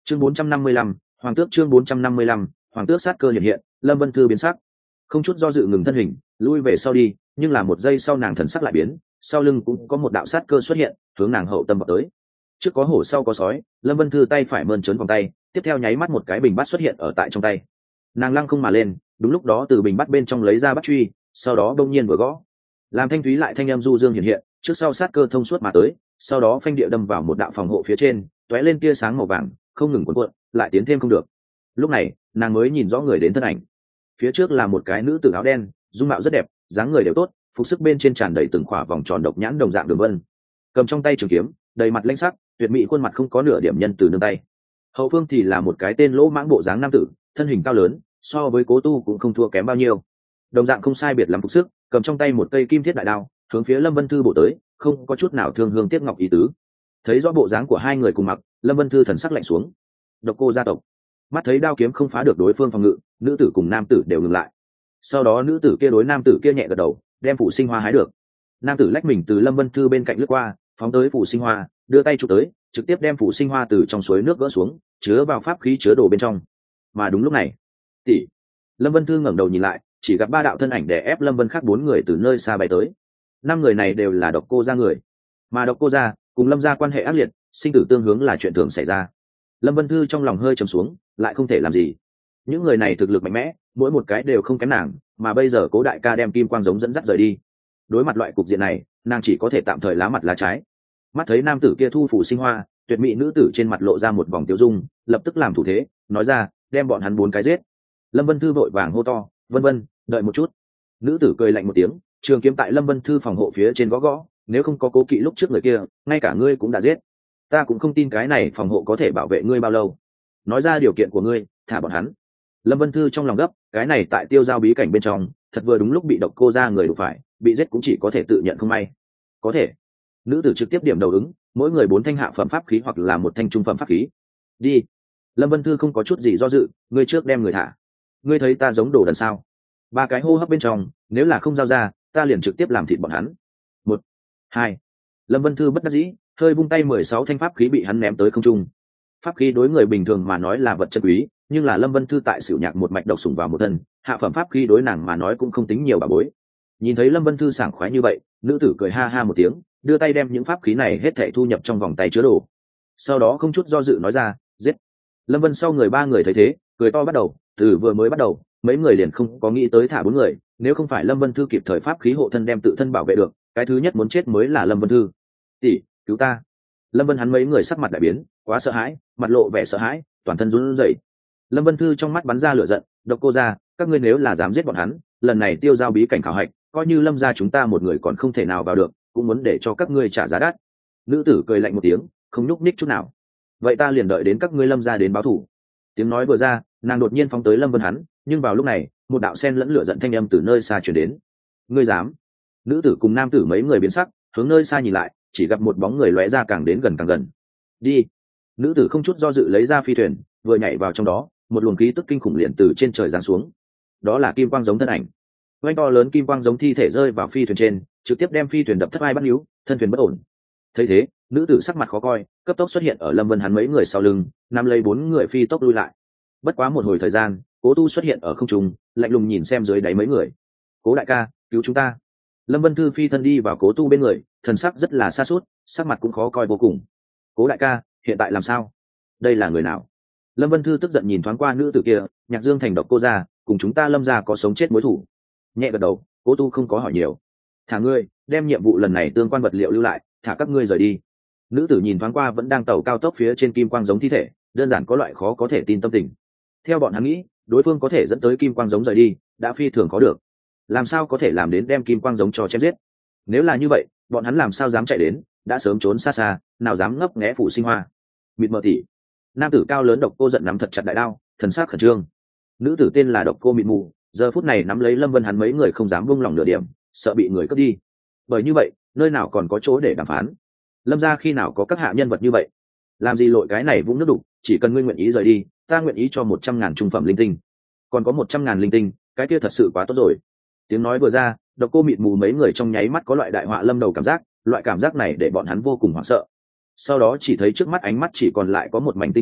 chương 455, hoàng tước chương 455, hoàng tước sát cơ hiện hiện. Lâm Vân Thư biến sắc, không chút do dự ngừng thân hình lui về sau đi, nhưng là một giây sau nàng thần sắc lại biến, sau lưng cũng có một đạo sát cơ xuất hiện hướng nàng hậu tâm vào tới. Trước có hổ sau có sói, Lâm Vân Thư tay phải mơn trớn vòng tay, tiếp theo nháy mắt một cái bình bát xuất hiện ở tại trong tay. Nàng lăng không mà lên, đúng lúc đó từ bình bát bên trong lấy ra bát truy, sau đó đông nhiên vừa gõ, làm thanh thúy lại thanh âm du dương hiện hiện, trước sau sát cơ thông suốt mà tới, sau đó phanh địa đâm vào một đạo phòng hộ phía trên, tóe lên tia sáng màu vàng, không ngừng cuộn cuộn, lại tiến thêm không được. Lúc này, nàng mới nhìn rõ người đến thân ảnh. Phía trước là một cái nữ tử áo đen, dung mạo rất đẹp, dáng người đều tốt, phục sức bên trên tràn đầy từng khỏa vòng tròn độc nhãn đồng dạng đường vân, cầm trong tay trường kiếm, đầy mặt lãnh sắc, tuyệt mỹ khuôn mặt không có nửa điểm nhân từ nương tay. Hậu phương thì là một cái tên lỗ mãng bộ dáng nam tử, thân hình cao lớn, so với Cố Tu cũng không thua kém bao nhiêu, đồng dạng không sai biệt lắm phục sức, cầm trong tay một cây kim thiết đại đao, hướng phía Lâm Vân Thư bổ tới, không có chút nào thương hương tiếc ngọc ý tứ. Thấy rõ bộ dáng của hai người cùng mặc, Lâm Vân Thư thần sắc lạnh xuống. Độc Cô gia tộc. Mắt thấy đao kiếm không phá được đối phương phòng ngự, nữ tử cùng nam tử đều ngừng lại. Sau đó nữ tử kia đối nam tử kia nhẹ gật đầu, đem phủ sinh hoa hái được. Nam tử lách mình từ Lâm Vân Thư bên cạnh lướt qua, phóng tới phủ sinh hoa, đưa tay chụp tới, trực tiếp đem phủ sinh hoa từ trong suối nước gỡ xuống, chứa vào pháp khí chứa đồ bên trong. Mà đúng lúc này, tỷ. Lâm Vân Thư ngẩng đầu nhìn lại, chỉ gặp ba đạo thân ảnh đè ép Lâm Vân khác bốn người từ nơi xa bay tới. Năm người này đều là Độc Cô gia người, mà Độc Cô gia cùng Lâm gia quan hệ ác liệt, sinh tử tương hướng là chuyện thường xảy ra. Lâm Vân Thư trong lòng hơi trầm xuống, lại không thể làm gì. Những người này thực lực mạnh mẽ, mỗi một cái đều không kém nàng, mà bây giờ Cố đại ca đem kim quang giống dẫn dắt rời đi. Đối mặt loại cục diện này, nàng chỉ có thể tạm thời lá mặt lá trái. Mắt thấy nam tử kia thu phủ sinh hoa, tuyệt mỹ nữ tử trên mặt lộ ra một vòng tiêu dung, lập tức làm thủ thế, nói ra, đem bọn hắn bốn cái giết. Lâm Vân Thư vội vàng hô to, vân vân, đợi một chút. Nữ tử cười lạnh một tiếng, trường kiếm tại Lâm Vân Thư phòng hộ phía trên gõ gõ, nếu không có Cố Kỵ lúc trước người kia, ngay cả ngươi cũng đã giết. Ta cũng không tin cái này phòng hộ có thể bảo vệ ngươi bao lâu. Nói ra điều kiện của ngươi, thả bọn hắn. Lâm Vân Thư trong lòng gấp, cái này tại Tiêu Giao bí cảnh bên trong, thật vừa đúng lúc bị Độc Cô gia người đụng phải, bị giết cũng chỉ có thể tự nhận không may. Có thể. Nữ tử trực tiếp điểm đầu ứng, mỗi người 4 thanh hạ phẩm pháp khí hoặc là 1 thanh trung phẩm pháp khí. Đi. Lâm Vân Thư không có chút gì do dự, ngươi trước đem người thả. Ngươi thấy ta giống đồ đần sao? 3 cái hô hấp bên trong, nếu là không giao ra, ta liền trực tiếp làm thịt bọn hắn. 1, 2. Lâm Vân Thư bất đắc dĩ, hơi vung tay 16 thanh pháp khí bị hắn ném tới không trung. Pháp khí đối người bình thường mà nói là vật chân quý, nhưng là Lâm Vân Thư tại Sửu Nhạc một mạch độc sủng vào một thân, hạ phẩm pháp khí đối nàng mà nói cũng không tính nhiều bà bối. Nhìn thấy Lâm Vân Thư sảng khoái như vậy, nữ tử cười ha ha một tiếng, đưa tay đem những pháp khí này hết thảy thu nhập trong vòng tay chứa đồ. Sau đó không chút do dự nói ra, giết. Lâm Vân sau người 3 người thấy thế, cười to bắt đầu, từ vừa mới bắt đầu, mấy người liền không có nghĩ tới thả 4 người, nếu không phải Lâm Vân Thư kịp thời pháp khí hộ thân đem tự thân bảo vệ được, cái thứ nhất muốn chết mới là Lâm Vân Thư. Tỷ, cứu ta. Lâm Vân hắn mấy người sắc mặt đại biến, quá sợ hãi, mặt lộ vẻ sợ hãi, toàn thân run rẩy. Lâm Vân Thư trong mắt bắn ra lửa giận, Độc Cô gia, các ngươi nếu là dám giết bọn hắn, lần này Tiêu Giao bí cảnh khảo hạch, coi như Lâm gia chúng ta một người còn không thể nào vào được, cũng muốn để cho các ngươi trả giá đắt. Nữ tử cười lạnh một tiếng, không nhúc nhích chút nào. Vậy ta liền đợi đến các ngươi Lâm gia đến báo thù. Tiếng nói vừa ra, nàng đột nhiên phóng tới Lâm Vân hắn, nhưng vào lúc này, một đạo sen lẫn lửa giận thanh âm từ nơi xa truyền đến. Ngươi dám? Nữ tử cùng nam tử mấy người biến sắc, hướng nơi xa nhìn lại, chỉ gặp một bóng người lóe ra càng đến gần càng gần. Đi. Nữ tử không chút do dự lấy ra phi thuyền, vừa nhảy vào trong đó, một luồng khí tức kinh khủng liền từ trên trời giáng xuống. Đó là kim quang giống thân ảnh. Oanh to lớn kim quang giống thi thể rơi vào phi thuyền trên, trực tiếp đem phi thuyền đập thất vai bắt níu, thân thuyền bất ổn. Thấy thế, nữ tử sắc mặt khó coi, cấp tốc xuất hiện ở Lâm Vân hắn mấy người sau lưng, nắm lấy 4 người phi tốc lui lại. Bất quá một hồi thời gian, Cố Tu xuất hiện ở không trung, lạnh lùng nhìn xem dưới đáy mấy người. Cố đại ca, cứu chúng ta. Lâm Vân Thư phi thân đi vào Cố Tu bên người, thần sắc rất là xa suốt, sắc mặt cũng khó coi vô cùng. Cố đại ca, hiện tại làm sao? Đây là người nào? Lâm Vân Thư tức giận nhìn thoáng qua nữ tử kia, Nhạc Dương thành Độc Cô gia, cùng chúng ta Lâm gia có sống chết mối thủ. Nhẹ gật đầu, Cố Tu không có hỏi nhiều. Thả ngươi, đem nhiệm vụ lần này tương quan vật liệu lưu lại, thả các ngươi rời đi. Nữ tử nhìn thoáng qua vẫn đang tàu cao tốc phía trên kim quang giống thi thể, đơn giản có loại khó có thể tin tâm tình. Theo bọn hắn nghĩ, đối phương có thể dẫn tới kim quang giống rời đi, đã phi thường có được. Làm sao có thể làm đến đem kim quang giống cho chém giết? Nếu là như vậy, bọn hắn làm sao dám chạy đến, đã sớm trốn xa xa, nào dám ngấp nghé phủ sinh hoa. Mịt mờ tỉ. Nam tử cao lớn Độc Cô giận nắm thật chặt đại đao, thần sắc khẩn trương. Nữ tử tên là Độc Cô Mịt Mù, giờ phút này nắm lấy Lâm Vân hắn mấy người không dám buông lòng nửa điểm, sợ bị người cướp đi. Bởi như vậy, nơi nào còn có chỗ để đàm phán? Lâm gia khi nào có các hạ nhân vật như vậy? Làm gì lội cái này vũng nước đục, chỉ cần ngươi nguyện ý rời đi, ta nguyện ý cho 100.000 trung phẩm linh tinh. Còn có 100.000 linh tinh, cái kia thật sự quá tốt rồi. Tiếng nói vừa ra, Độc Cô Mịt Mù mấy người trong nháy mắt có loại đại họa lâm đầu cảm giác, loại cảm giác này để bọn hắn vô cùng hoảng sợ. Sau đó chỉ thấy trước mắt ánh mắt chỉ còn lại có một mảnh tinh quang,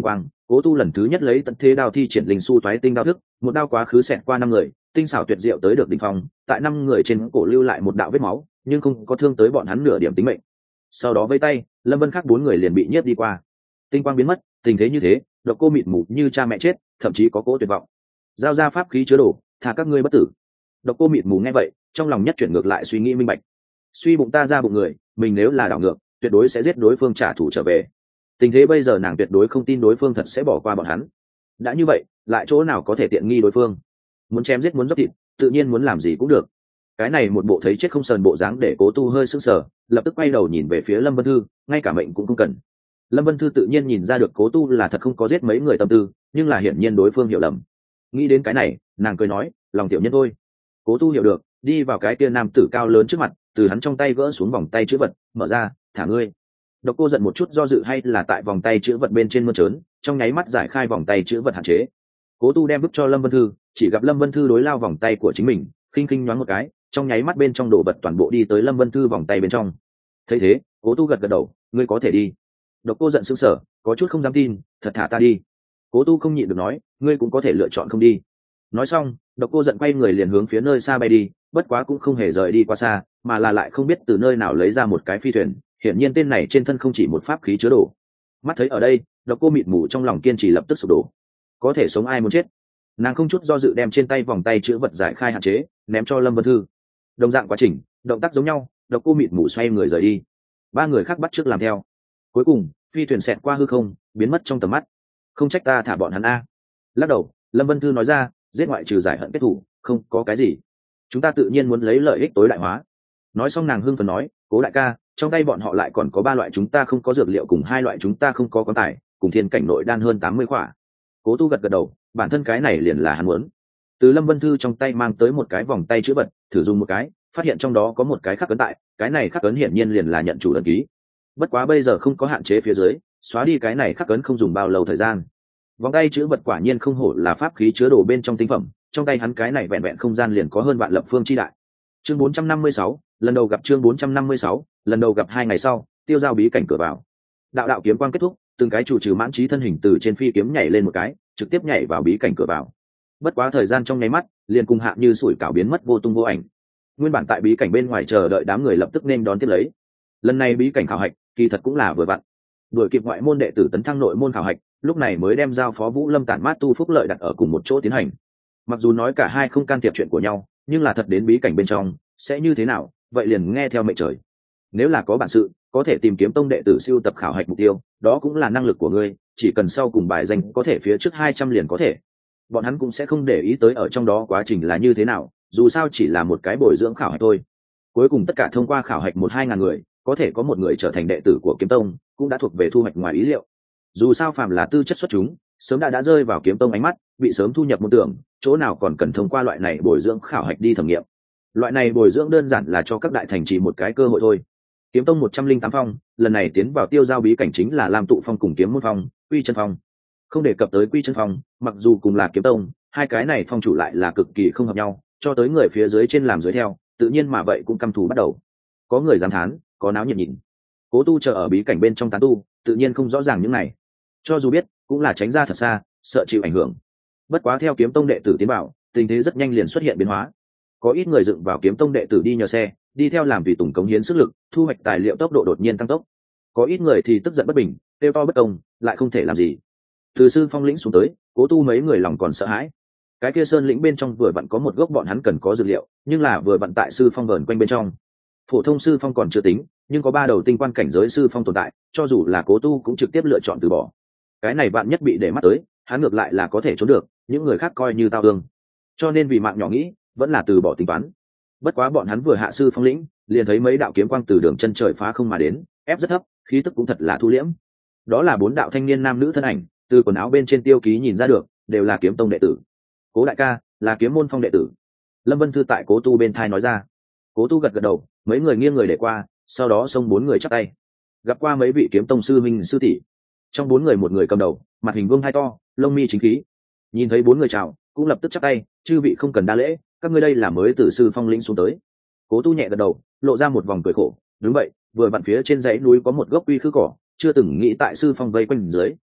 Cố Tu lần thứ nhất lấy tận thế đao thi triển linh su toái tinh đao thức, một đao quá khứ xẹt qua 5 người, tinh xảo tuyệt diệu tới được đỉnh phong, tại 5 người trên cổ lưu lại một đạo vết máu, nhưng không có thương tới bọn hắn nửa điểm tính mệnh. Sau đó vây tay, Lâm Vân khác 4 người liền bị nhiếp đi qua. Tinh quang biến mất, tình thế như thế, Độc Cô mịt mù như cha mẹ chết, thậm chí có cỗ tuyệt vọng. Giao ra pháp khí chứa đồ, thả các ngươi bất tử. Độc Cô mịt mù nghe vậy, trong lòng nhất chuyển ngược lại suy nghĩ minh bạch. Suy bụng ta ra bụng người, mình nếu là đảo ngược, tuyệt đối sẽ giết đối phương trả thù trở về. Tình thế bây giờ nàng tuyệt đối không tin đối phương thật sẽ bỏ qua bọn hắn. Đã như vậy, lại chỗ nào có thể tiện nghi đối phương? Muốn chém giết muốn dốc thịt, tự nhiên muốn làm gì cũng được. Cái này một bộ thấy chết không sờn bộ dáng để Cố Tu hơi sững sờ, lập tức quay đầu nhìn về phía Lâm Vân Thư, ngay cả mệnh cũng không cần. Lâm Vân Thư tự nhiên nhìn ra được Cố Tu là thật không có giết mấy người tâm tư, nhưng là hiển nhiên đối phương hiểu lầm. Nghĩ đến cái này, nàng cười nói, lòng tiểu nhân thôi. Cố Tu hiểu được, đi vào cái kia nam tử cao lớn trước mặt, từ hắn trong tay gỡ xuống vòng tay chữ vật, mở ra, thả ngươi. Độc Cô giận một chút do dự hay là tại vòng tay chữ vật bên trên mơn trớn, trong nháy mắt giải khai vòng tay chữ vật hạn chế. Cố Tu đem vứt cho Lâm Vân Thư, chỉ gặp Lâm Vân Thư đối lao vòng tay của chính mình, khinh khinh nhoáng một cái, trong nháy mắt bên trong đổ vật toàn bộ đi tới Lâm Vân Thư vòng tay bên trong. Thấy thế, Cố Tu gật gật đầu, ngươi có thể đi. Độc Cô giận sững sờ, có chút không dám tin, thật thả ta đi. Cố Tu không nhịn được nói, ngươi cũng có thể lựa chọn không đi. Nói xong, Độc Cô giận quay người liền hướng phía nơi xa bay đi, bất quá cũng không hề rời đi quá xa, mà là lại không biết từ nơi nào lấy ra một cái phi thuyền, hiển nhiên tên này trên thân không chỉ một pháp khí chứa đồ. Mắt thấy ở đây, Độc Cô mịt mù trong lòng kiên trì lập tức sụp đổ. Có thể sống ai muốn chết. Nàng không chút do dự đem trên tay vòng tay chữ vật giải khai hạn chế, ném cho Lâm Vân Thư. Đồng dạng quá trình, động tác giống nhau, Độc Cô mịt mù xoay người rời đi. 3 người khác bắt chước làm theo. Cuối cùng, phi thuyền xẹt qua hư không, biến mất trong tầm mắt. Không trách ta thả bọn hắn a. Lắc đầu, Lâm Vân Thư nói ra, giết ngoại trừ giải hận kết thủ, không có cái gì. Chúng ta tự nhiên muốn lấy lợi ích tối đại hóa. Nói xong nàng hưng phấn nói, Cố đại ca, trong tay bọn họ lại còn có 3 loại chúng ta không có dược liệu cùng 2 loại chúng ta không có quan tài, cùng thiên cảnh nội đan hơn 80 khỏa. Cố Tu gật gật đầu, bản thân cái này liền là hắn muốn. Từ Lâm Vân Thư trong tay mang tới một cái vòng tay chữ vật, thử dùng một cái, phát hiện trong đó có một cái khắc ấn tại, cái này khắc ấn hiển nhiên liền là nhận chủ ấn ký. Bất quá bây giờ không có hạn chế phía dưới, xóa đi cái này khắc ấn không dùng bao lâu thời gian. Vòng tay chữ vật quả nhiên không hổ là pháp khí chứa đồ bên trong tinh phẩm, trong tay hắn cái này vẹn vẹn không gian liền có hơn vạn lập phương chi đại. Chương 456, lần đầu gặp chương 456, lần đầu gặp 2 ngày sau, tiêu giao bí cảnh cửa vào. Đạo kiếm quang kết thúc, từng cái chủ trừ mãn trí thân hình từ trên phi kiếm nhảy lên một cái, trực tiếp nhảy vào bí cảnh cửa vào. Bất quá thời gian trong nháy mắt, liền cùng hạ như sủi cảo biến mất vô tung vô ảnh. Nguyên bản tại bí cảnh bên ngoài chờ đợi đám người lập tức nên đón tiếp lấy. Lần này bí cảnh khảo hạch, kỳ thật cũng là vừa vặn. Đuổi kịp ngoại môn đệ tử tấn thăng nội môn khảo hạch, lúc này mới đem giao phó Vũ Lâm tản mát tu phúc lợi đặt ở cùng một chỗ tiến hành. Mặc dù nói cả hai không can thiệp chuyện của nhau, nhưng là thật đến bí cảnh bên trong, sẽ như thế nào, vậy liền nghe theo mệnh trời. Nếu là có bản sự, có thể tìm kiếm tông đệ tử siêu tập khảo hạch mục tiêu, đó cũng là năng lực của ngươi, chỉ cần sau cùng bài danh có thể phía trước 200 liền có thể. Bọn hắn cũng sẽ không để ý tới ở trong đó quá trình là như thế nào, dù sao chỉ là một cái bồi dưỡng khảo hạch thôi. Cuối cùng tất cả thông qua khảo hạch 1-2 ngàn người, có thể có một người trở thành đệ tử của kiếm tông, cũng đã thuộc về thu hoạch ngoài ý liệu. Dù sao phàm là tư chất xuất chúng, sớm đã rơi vào kiếm tông ánh mắt, bị sớm thu nhập môn tưởng, chỗ nào còn cần thông qua loại này bồi dưỡng khảo hạch đi thẩm nghiệm. Loại này bồi dưỡng đơn giản là cho các đại thành trì một cái cơ hội thôi. Kiếm tông 108 phong, lần này tiến vào tiêu giao bí cảnh chính là Lam Tụ phong cùng Kiếm Môn phong, Quy Chân phong. Không đề cập tới Quy Chân phong, mặc dù cùng là kiếm tông, hai cái này phong chủ lại là cực kỳ không hợp nhau, cho tới người phía dưới trên làm dưới theo, tự nhiên mà vậy cũng căm thù bắt đầu. Có người dám thán, có náo nhiệt nhìn. Cố Tu chờ ở bí cảnh bên trong tán tu, tự nhiên không rõ ràng những này. Cho dù biết, cũng là tránh ra thật xa, sợ chịu ảnh hưởng. Bất quá theo kiếm tông đệ tử tiến vào, tình thế rất nhanh liền xuất hiện biến hóa. Có ít người dựng vào kiếm tông đệ tử đi nhờ xe, đi theo làm tùy tùng cống hiến sức lực, thu hoạch tài liệu tốc độ đột nhiên tăng tốc. Có ít người thì tức giận bất bình, kêu to bất công, lại không thể làm gì. Từ sư phong lĩnh xuống tới, Cố Tu mấy người lòng còn sợ hãi. Cái kia sơn lĩnh bên trong vừa vặn có một gốc bọn hắn cần có dược liệu, nhưng là vừa vặn tại sư phong vờn quanh bên trong. Phổ thông sư phong còn chưa tính, nhưng có 3 đầu tinh quan cảnh giới sư phong tồn tại, cho dù là Cố Tu cũng trực tiếp lựa chọn từ bỏ. Cái này bạn nhất bị để mắt tới, hắn ngược lại là có thể trốn được, những người khác coi như tao ương. Cho nên vì mạng nhỏ nghĩ, vẫn là từ bỏ tính toán. Bất quá bọn hắn vừa hạ sư phong lĩnh, liền thấy mấy đạo kiếm quang từ đường chân trời phá không mà đến, ép rất thấp, khí tức cũng thật là thu liễm. Đó là 4 đạo thanh niên nam nữ thân ảnh, từ quần áo bên trên tiêu ký nhìn ra được, đều là kiếm tông đệ tử. Cố đại ca, là kiếm môn phong đệ tử. Lâm Vân Thư tại Cố Tu bên thai nói ra. Cố Tu gật gật đầu, mấy người nghiêng người để qua, sau đó xông 4 người chắp tay. Gặp qua mấy vị kiếm tông sư huynh sư tỷ. Trong 4 người một người cầm đầu, mặt hình vuông hai to, lông mi chính khí. Nhìn thấy 4 người chào, cũng lập tức chắp tay, chư vị không cần đa lễ, các ngươi đây là mới từ sư phong lĩnh xuống tới. Cố Tu nhẹ gật đầu, lộ ra một vòng cười khổ, đúng vậy, vừa vặn phía trên dãy núi có một gốc quy khư cỏ, chưa từng nghĩ tại sư phong vây quanh dưới,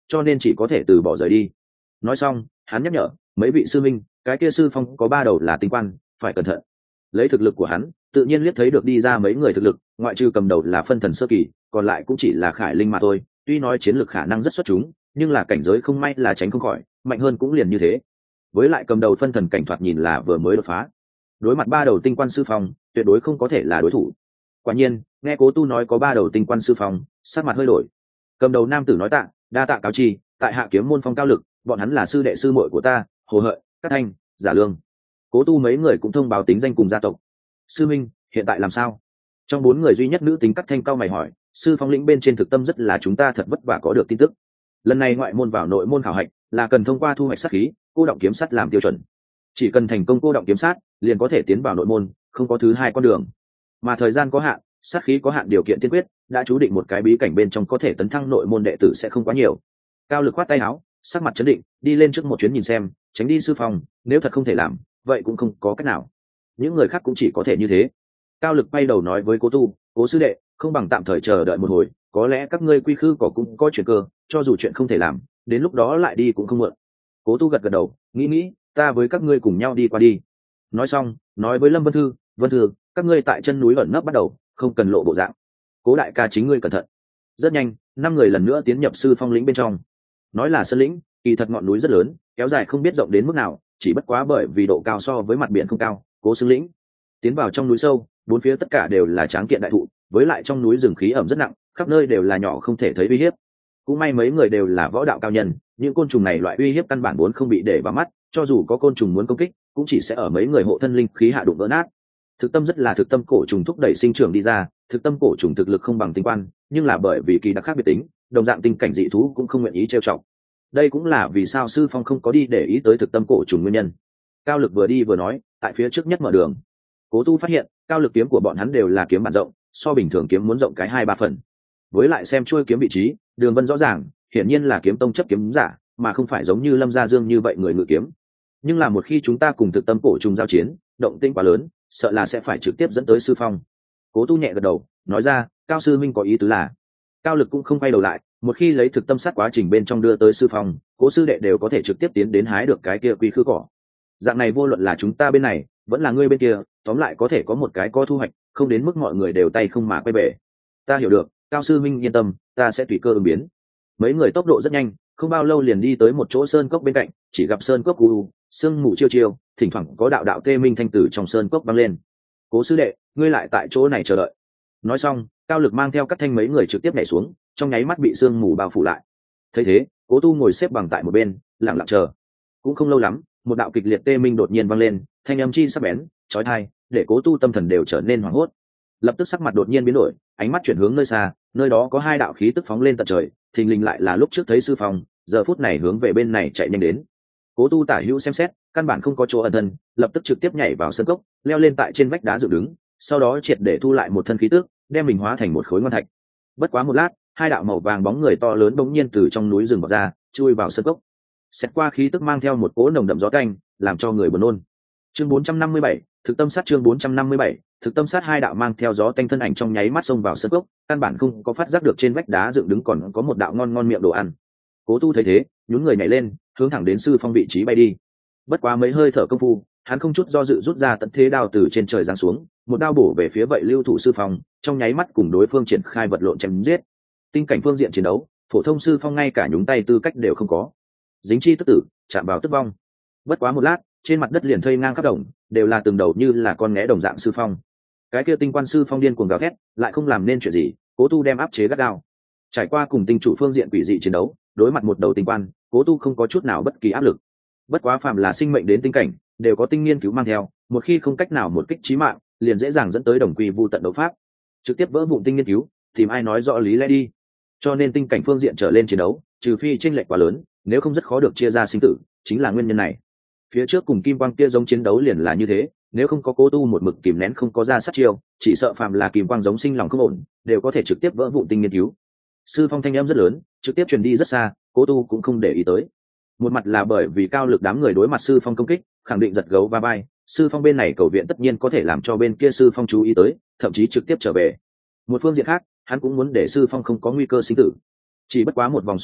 cho nên chỉ có thể từ bỏ rời đi. Nói xong hắn nhắc nhở mấy vị sư minh, cái kia sư phong có 3 đầu là tinh quan, phải cẩn thận. Lấy thực lực của hắn tự nhiên liếc thấy được đi ra mấy người thực lực, ngoại trừ cầm đầu là phân thần sơ kỳ, còn lại cũng chỉ là khải linh mà thôi. Tuy nói chiến lược khả năng rất xuất chúng, nhưng là cảnh giới không may là tránh không khỏi, mạnh hơn cũng liền như thế. Với lại cầm đầu phân thần cảnh thoạt nhìn là vừa mới đột phá, đối mặt 3 đầu tinh quan sư phong tuyệt đối không có thể là đối thủ. Quả nhiên nghe Cố Tu nói có 3 đầu tinh quan sư phong, sắc mặt hơi đổi. Cầm đầu nam tử nói tạ, đa tạ cáo chi, tại Hạ Kiếm môn phong cao lực, bọn hắn là sư đệ sư muội của ta, Hồ Hợi, Cát Thanh, Giả Lương. Cố Tu mấy người cũng thông báo tính danh cùng gia tộc. Sư minh hiện tại làm sao? Trong 4 người duy nhất nữ tính Cát Thanh cao mày hỏi. Sư phong lĩnh bên trên thực tâm rất là chúng ta thật vất vả có được tin tức. Lần này ngoại môn vào nội môn khảo hạch là cần thông qua thu hoạch sát khí, cô động kiếm sắt làm tiêu chuẩn. Chỉ cần thành công cô động kiếm sát liền có thể tiến vào nội môn, không có thứ hai con đường. Mà thời gian có hạn, sát khí có hạn, điều kiện tiên quyết đã chú định một cái bí cảnh bên trong có thể tấn thăng nội môn đệ tử sẽ không quá nhiều. Cao lực khoát tay áo, sắc mặt chấn định, đi lên trước một chuyến nhìn xem, tránh đi sư phong, nếu thật không thể làm vậy cũng không có cách nào. Những người khác cũng chỉ có thể như thế. Cao lực quay đầu nói với Cố Tu, Cố sư đệ, không bằng tạm thời chờ đợi một hồi, có lẽ các ngươi quy khư cỏ cũng có chuyện cơ, cho dù chuyện không thể làm đến lúc đó lại đi cũng không muộn. Cố Tu gật gật đầu, nghĩ ta với các ngươi cùng nhau đi qua đi. Nói xong nói với Lâm Vân Thư, Vân Thư, các ngươi tại chân núi ẩn nấp bắt đầu, không cần lộ bộ dạng. Cố đại ca chính ngươi cẩn thận. Rất nhanh 5 người lần nữa tiến nhập sư phong lĩnh bên trong. Nói là sơn lĩnh, kỳ thật ngọn núi rất lớn, kéo dài không biết rộng đến mức nào, chỉ bất quá bởi vì độ cao so với mặt biển không cao. Cố xưng lĩnh tiến vào trong núi sâu, 4 phía tất cả đều là tráng kiện đại thụ, với lại trong núi rừng khí ẩm rất nặng, khắp nơi đều là nhỏ không thể thấy uy hiếp. Cũng may mấy người đều là võ đạo cao nhân, những côn trùng này loại uy hiếp căn bản vốn không bị để vào mắt, cho dù có côn trùng muốn công kích cũng chỉ sẽ ở mấy người hộ thân linh khí hạ đụng vỡ nát. Thực tâm rất là thực tâm cổ trùng thúc đẩy sinh trưởng đi ra, thực tâm cổ trùng thực lực không bằng tinh quan, nhưng là bởi vì kỳ đặc khác biệt tính, đồng dạng tinh cảnh dị thú cũng không nguyện ý trêu chọc. Đây cũng là vì sao sư phong không có đi để ý tới thực tâm cổ trùng nguyên nhân. Cao lực vừa đi vừa nói, tại phía trước nhất mở đường. Cố Tu phát hiện cao lực kiếm của bọn hắn đều là kiếm bản rộng, so bình thường kiếm muốn rộng cái 2-3 phần. Với lại xem chuôi kiếm vị trí, đường vân rõ ràng, hiển nhiên là kiếm tông chấp kiếm giả, mà không phải giống như Lâm Gia Dương như vậy người ngự kiếm. Nhưng là một khi chúng ta cùng thực tâm cổ trùng giao chiến, động tĩnh quá lớn, sợ là sẽ phải trực tiếp dẫn tới sư phong. Cố Tu nhẹ gật đầu, nói ra, cao sư minh có ý tứ là. Cao lực cũng không quay đầu lại, một khi lấy thực tâm sát quá trình bên trong đưa tới sư phong, Cố sư đệ đều có thể trực tiếp tiến đến hái được cái kia quy khư cỏ. Dạng này vô luận là chúng ta bên này vẫn là ngươi bên kia, tóm lại có thể có một cái có thu hoạch, không đến mức mọi người đều tay không mà quay bể. Ta hiểu được, cao sư minh yên tâm, ta sẽ tùy cơ ứng biến. Mấy người tốc độ rất nhanh, không bao lâu liền đi tới một chỗ sơn cốc bên cạnh, chỉ gặp sơn cốc u sương mù chiêu chiêu, thỉnh thoảng có đạo đạo tê minh thanh tử trong sơn cốc vang lên. Cố sư đệ, ngươi lại tại chỗ này chờ đợi. Nói xong cao lực mang theo các thanh mấy người trực tiếp nhảy xuống, trong nháy mắt bị sương mù bao phủ lại. Thấy thế Cố Tu ngồi xếp bằng tại một bên lặng lặng chờ. Cũng không lâu lắm, một đạo kịch liệt tê minh đột nhiên vang lên, thanh âm chi sắc bén chói tai, để Cố Tu tâm thần đều trở nên hoảng hốt. Lập tức sắc mặt đột nhiên biến đổi, ánh mắt chuyển hướng nơi xa, nơi đó có 2 đạo khí tức phóng lên tận trời, thình lình lại là lúc trước thấy sư phong, giờ phút này hướng về bên này chạy nhanh đến. Cố Tu tả hữu xem xét, căn bản không có chỗ ẩn thân, lập tức trực tiếp nhảy vào sân cốc, leo lên tại trên vách đá dựng đứng, sau đó triệt để thu lại một thân khí tức, đem mình hóa thành một khối ngon thạch. Bất quá một lát, 2 đạo màu vàng bóng người to lớn bỗng nhiên từ trong núi rừng bò ra, chui vào sân cốc. Xét qua khí tức mang theo một cỗ nồng đậm gió canh, làm cho người buồn nôn. Chương 457, thực tâm sát. Chương 457, thực tâm sát. 2 đạo mang theo gió tanh thân ảnh trong nháy mắt xông vào sân cốc, căn bản không có phát giác được trên vách đá dựng đứng còn có một đạo ngon miệng đồ ăn. Cố Tu thấy thế, nhún người nhảy lên, hướng thẳng đến sư phong vị trí bay đi. Bất quá mấy hơi thở công phu, hắn không chút do dự rút ra tận thế đao từ trên trời giáng xuống, một đao bổ về phía vậy lưu thủ sư phong, trong nháy mắt cùng đối phương triển khai vật lộn chém giết. Tinh cảnh phương diện chiến đấu, phổ thông sư phong ngay cả nhúng tay tư cách đều không có. Dính chi tức tử, chạm vào tức vong. Bất quá một lát, trên mặt đất liền thây ngang khắp đồng, đều là từng đầu như là con nghé đồng dạng sư phong. Cái kia tinh quan sư phong điên cuồng gào thét, lại không làm nên chuyện gì, Cố Tu đem áp chế gắt gao. Trải qua cùng tinh chủ phương diện quỷ dị chiến đấu, đối mặt một đầu tinh quan, Cố Tu không có chút nào bất kỳ áp lực. Bất quá phàm là sinh mệnh đến tinh cảnh, đều có tinh nghiên cứu mang theo, một khi không cách nào một kích chí mạng, liền dễ dàng dẫn tới đồng quy vu tận đấu pháp, trực tiếp vỡ vụn tinh nghiên cứu, tìm ai nói rõ lý lẽ đi. Cho nên tinh cảnh phương diện trở lên chiến đấu, trừ phi chênh lệch quá lớn, nếu không rất khó được chia ra sinh tử, chính là nguyên nhân này. Phía trước cùng kim quang kia giống chiến đấu liền là như thế, nếu không có Cố Tu một mực kìm nén không có ra sát chiêu, chỉ sợ phàm là kim quang giống sinh lòng không ổn, đều có thể trực tiếp vỡ vụn tinh nghiên cứu. Sư phong thanh âm rất lớn, trực tiếp truyền đi rất xa, Cố Tu cũng không để ý tới. Một mặt là bởi vì cao lực đám người đối mặt sư phong công kích, khẳng định giật gấu va vai, sư phong bên này cầu viện tất nhiên có thể làm cho bên kia sư phong chú ý tới, thậm chí trực tiếp trở về. Một phương diện khác, hắn cũng muốn để sư phong không có nguy cơ sinh tử. Chỉ bất quá một vòng xuống tới,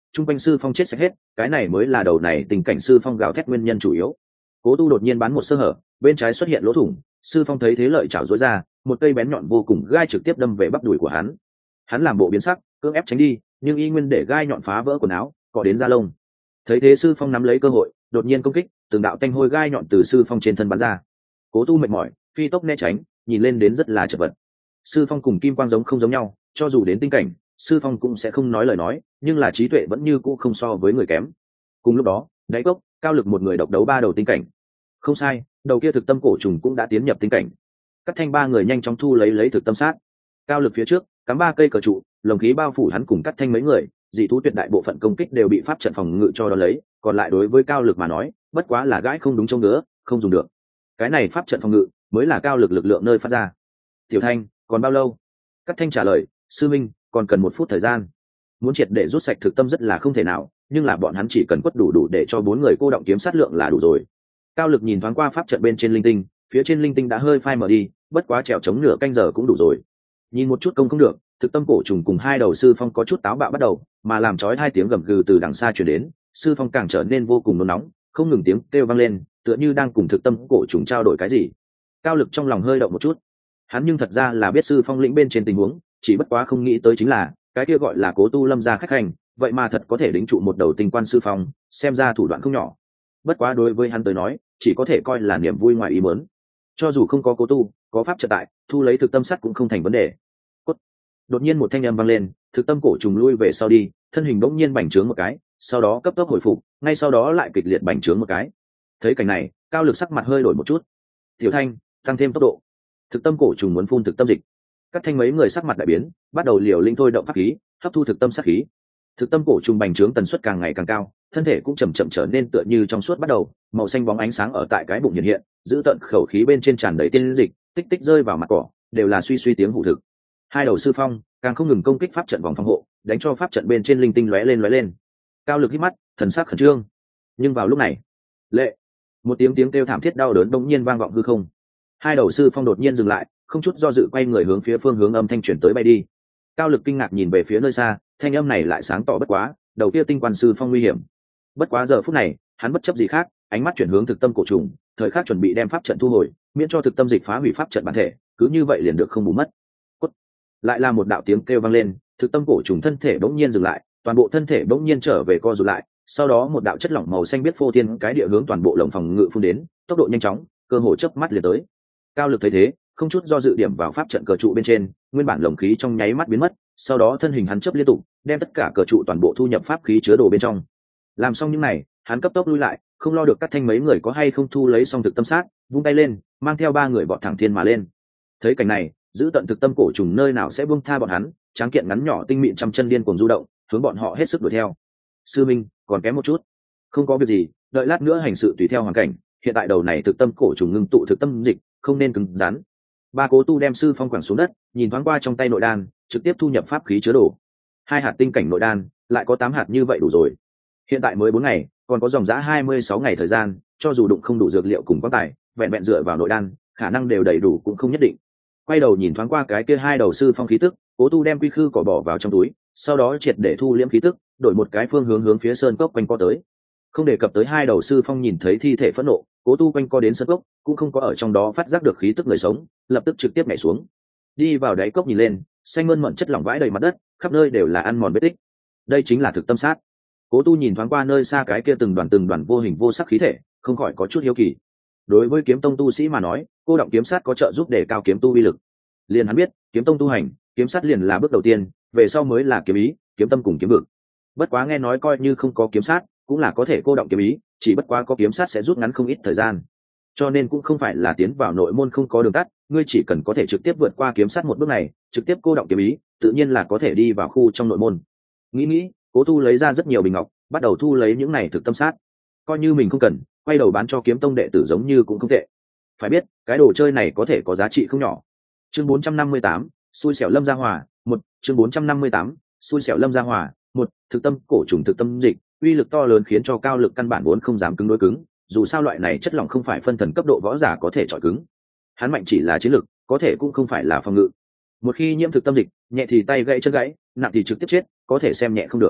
chung quanh sư phong chết sạch hết, cái này mới là đầu này tình cảnh sư phong gào thét nguyên nhân chủ yếu. Cố Tu đột nhiên bắn một sơ hở, bên trái xuất hiện lỗ thủng, sư phong thấy thế lợi chảo rối ra, một cây bén nhọn vô cùng gai trực tiếp đâm về bắp đùi của hắn. Hắn làm bộ biến sắc, cưỡng ép tránh đi, nhưng y nguyên để gai nhọn phá vỡ quần áo, cọ đến da lông. Thấy thế sư phong nắm lấy cơ hội, đột nhiên công kích, từng đạo tanh hôi gai nhọn từ sư phong trên thân bắn ra. Cố Tu mệt mỏi, phi tốc né tránh, nhìn lên đến rất là chật vật. Sư phong cùng kim quang giống không giống nhau, cho dù đến tinh cảnh, sư phong cũng sẽ không nói lời nói, nhưng là trí tuệ vẫn như cũ không so với người kém. Cùng lúc đó, đáy cốc, Cao Lực một người độc đấu ba đầu tinh cảnh. Không sai, đầu kia thực tâm cổ trùng cũng đã tiến nhập tinh cảnh. Cắt Thanh ba người nhanh chóng thu lấy thực tâm sát. Cao Lực phía trước cắm ba cây cờ trụ, lồng khí bao phủ hắn cùng Cắt Thanh mấy người, dị thú tuyệt đại bộ phận công kích đều bị pháp trận phòng ngự cho đó lấy, còn lại đối với Cao Lực mà nói, bất quá là gãi không đúng chỗ ngứa, không dùng được. Cái này pháp trận phòng ngự mới là Cao Lực lực lượng nơi phát ra. Tiểu Thanh, còn bao lâu? Cắt Thanh trả lời, sư minh, còn cần 1 phút thời gian. Muốn triệt để rút sạch thực tâm rất là không thể nào, nhưng là bọn hắn chỉ cần quất đủ để cho 4 người cô động kiếm sát lượng là đủ rồi. Cao Lực nhìn thoáng qua pháp trận bên trên linh tinh, phía trên linh tinh đã hơi phai mờ đi, bất quá trèo chống nửa canh giờ cũng đủ rồi. Nhìn một chút công không được, thực tâm cổ trùng cùng hai đầu sư phong có chút táo bạo bắt đầu, mà làm chói hai tiếng gầm gừ từ đằng xa truyền đến, sư phong càng trở nên vô cùng nôn nóng, không ngừng tiếng kêu vang lên, tựa như đang cùng thực tâm cổ trùng trao đổi cái gì. Cao Lực trong lòng hơi động một chút, hắn nhưng thật ra là biết sư phong lĩnh bên trên tình huống, chỉ bất quá không nghĩ tới chính là cái kia gọi là Cố Tu Lâm gia khách hành, vậy mà thật có thể đính trụ một đầu tinh quan sư phong, xem ra thủ đoạn không nhỏ. Bất quá đối với hắn tới nói, chỉ có thể coi là niềm vui ngoài ý muốn. Cho dù không có Cố Tu, có pháp trợ tại, thu lấy thực tâm sắt cũng không thành vấn đề. Cốt. Đột nhiên một thanh âm vang lên, thực tâm cổ trùng lui về sau đi, thân hình bỗng nhiên bành trướng một cái, sau đó cấp tốc hồi phục, ngay sau đó lại kịch liệt bành trướng một cái. Thấy cảnh này, Cao Lực sắc mặt hơi đổi một chút. Tiểu Thanh, tăng thêm tốc độ. Thực tâm cổ trùng muốn phun thực tâm dịch. Các Thanh mấy người sắc mặt đại biến, bắt đầu liều linh thôi động pháp khí, hấp thu thực tâm sát khí. Thực tâm cổ trùng bành trướng tần suất càng ngày càng cao, thân thể cũng chậm chậm trở nên tựa như trong suốt bắt đầu, màu xanh bóng ánh sáng ở tại cái bụng hiện hiện, giữ tận khẩu khí bên trên tràn đầy tiên dịch, tích tích rơi vào mặt cỏ, đều là suy suy tiếng hủ thực. Hai đầu sư phong càng không ngừng công kích pháp trận vòng phòng hộ, đánh cho pháp trận bên trên linh tinh lóe lên. Cao Lực hít mắt, thần sắc khẩn trương. Nhưng vào lúc này, lệ, một tiếng kêu thảm thiết đau đớn bỗng nhiên vang vọng hư không. Hai đầu sư phong đột nhiên dừng lại, không chút do dự quay người hướng phía phương hướng âm thanh chuyển tới bay đi. Cao Lực kinh ngạc nhìn về phía nơi xa, thanh âm này lại sáng tỏ bất quá, đầu kia tinh quan sư phong nguy hiểm. Bất quá giờ phút này, hắn bất chấp gì khác, ánh mắt chuyển hướng thực tâm cổ trùng, thời khắc chuẩn bị đem pháp trận thu hồi, miễn cho thực tâm dịch phá hủy pháp trận bản thể, cứ như vậy liền được không bù mất. Cốt. Lại là một đạo tiếng kêu vang lên, thực tâm cổ trùng thân thể bỗng nhiên dừng lại, toàn bộ thân thể bỗng nhiên trở về co rụt lại, sau đó một đạo chất lỏng màu xanh biết phô thiên cái địa hướng toàn bộ lồng phòng ngự phun đến, tốc độ nhanh chóng, cơ hội chớp mắt liền tới. Cao Lực thấy thế, không chút do dự điểm vào pháp trận cờ trụ bên trên, nguyên bản lồng khí trong nháy mắt biến mất, sau đó thân hình hắn chớp liên tục, đem tất cả cờ trụ toàn bộ thu nhập pháp khí chứa đồ bên trong. Làm xong những này, hắn cấp tốc lui lại, không lo được Cắt Thanh mấy người có hay không thu lấy xong thực tâm sát, vung tay lên, mang theo 3 người vọt thẳng thiên mà lên. Thấy cảnh này, giữ tận thực tâm cổ trùng nơi nào sẽ buông tha bọn hắn, tráng kiện ngắn nhỏ tinh mịn trăm chân điên cuồng du động, hướng bọn họ hết sức đuổi theo. Sư minh, còn kém một chút. Không có việc gì, đợi lát nữa hành sự tùy theo hoàn cảnh, hiện tại đầu này thực tâm cổ trùng ngưng tụ thực tâm dịch, không nên cứng rắn. Ba Cố Tu đem sư phong quẳng xuống đất, nhìn thoáng qua trong tay nội đan, trực tiếp thu nhập pháp khí chứa đồ. 2 hạt tinh cảnh nội đan, lại có 8 hạt như vậy đủ rồi. Hiện tại mới 4 ngày, còn có dòng giá 26 ngày thời gian, cho dù đụng không đủ dược liệu cùng quan tài, vẹn vẹn dựa vào nội đan, khả năng đều đầy đủ cũng không nhất định. Quay đầu nhìn thoáng qua cái kia 2 đầu sư phong khí tức, Cố Tu đem quy khư cỏ bỏ vào trong túi, sau đó triệt để thu liễm khí tức, đổi một cái phương hướng hướng phía sơn cốc quanh co tới. Không đề cập tới 2 đầu sư phong nhìn thấy thi thể phẫn nộ, Cố Tu quanh co đến sơn cốc, cũng không có ở trong đó phát giác được khí tức người sống, lập tức trực tiếp nhảy xuống. Đi vào đáy cốc nhìn lên, xanh mơn mởn chất lỏng vãi đầy mặt đất, khắp nơi đều là ăn mòn vết tích. Đây chính là thực tâm sát. Cố Tu nhìn thoáng qua nơi xa cái kia từng đoàn vô hình vô sắc khí thể, không khỏi có chút hiếu kỳ. Đối với kiếm tông tu sĩ mà nói, cô động kiếm sát có trợ giúp để cao kiếm tu uy lực. Liền hắn biết, kiếm tông tu hành, kiếm sát liền là bước đầu tiên, về sau mới là kiếm ý, kiếm tâm cùng kiếm vực. Bất quá nghe nói coi như không có kiếm sát, cũng là có thể cô động kiếm ý, chỉ bất quá có kiếm sát sẽ rút ngắn không ít thời gian. Cho nên cũng không phải là tiến vào nội môn không có đường tắt, ngươi chỉ cần có thể trực tiếp vượt qua kiếm sát một bước này, trực tiếp cô động kiếm ý, tự nhiên là có thể đi vào khu trong nội môn. Nghĩ, Cố Tu lấy ra rất nhiều bình ngọc, bắt đầu thu lấy những này thực tâm sát. Coi như mình không cần, quay đầu bán cho kiếm tông đệ tử giống như cũng không tệ. Phải biết, cái đồ chơi này có thể có giá trị không nhỏ. Chương 458, xui xẻo Lâm Gia Hòa, 1, chương 458, xui xẻo Lâm Gia Hòa, 1, thực tâm cổ trùng thực tâm dịch, uy lực to lớn khiến cho Cao Lực căn bản vốn không dám cứng đối cứng, dù sao loại này chất lỏng không phải phân thần cấp độ võ giả có thể chọi cứng. Hắn mạnh chỉ là chiến lực, có thể cũng không phải là phòng ngự. Một khi nhiễm thực tâm dịch, nhẹ thì tay gãy chân gãy, nặng thì trực tiếp chết, có thể xem nhẹ không được.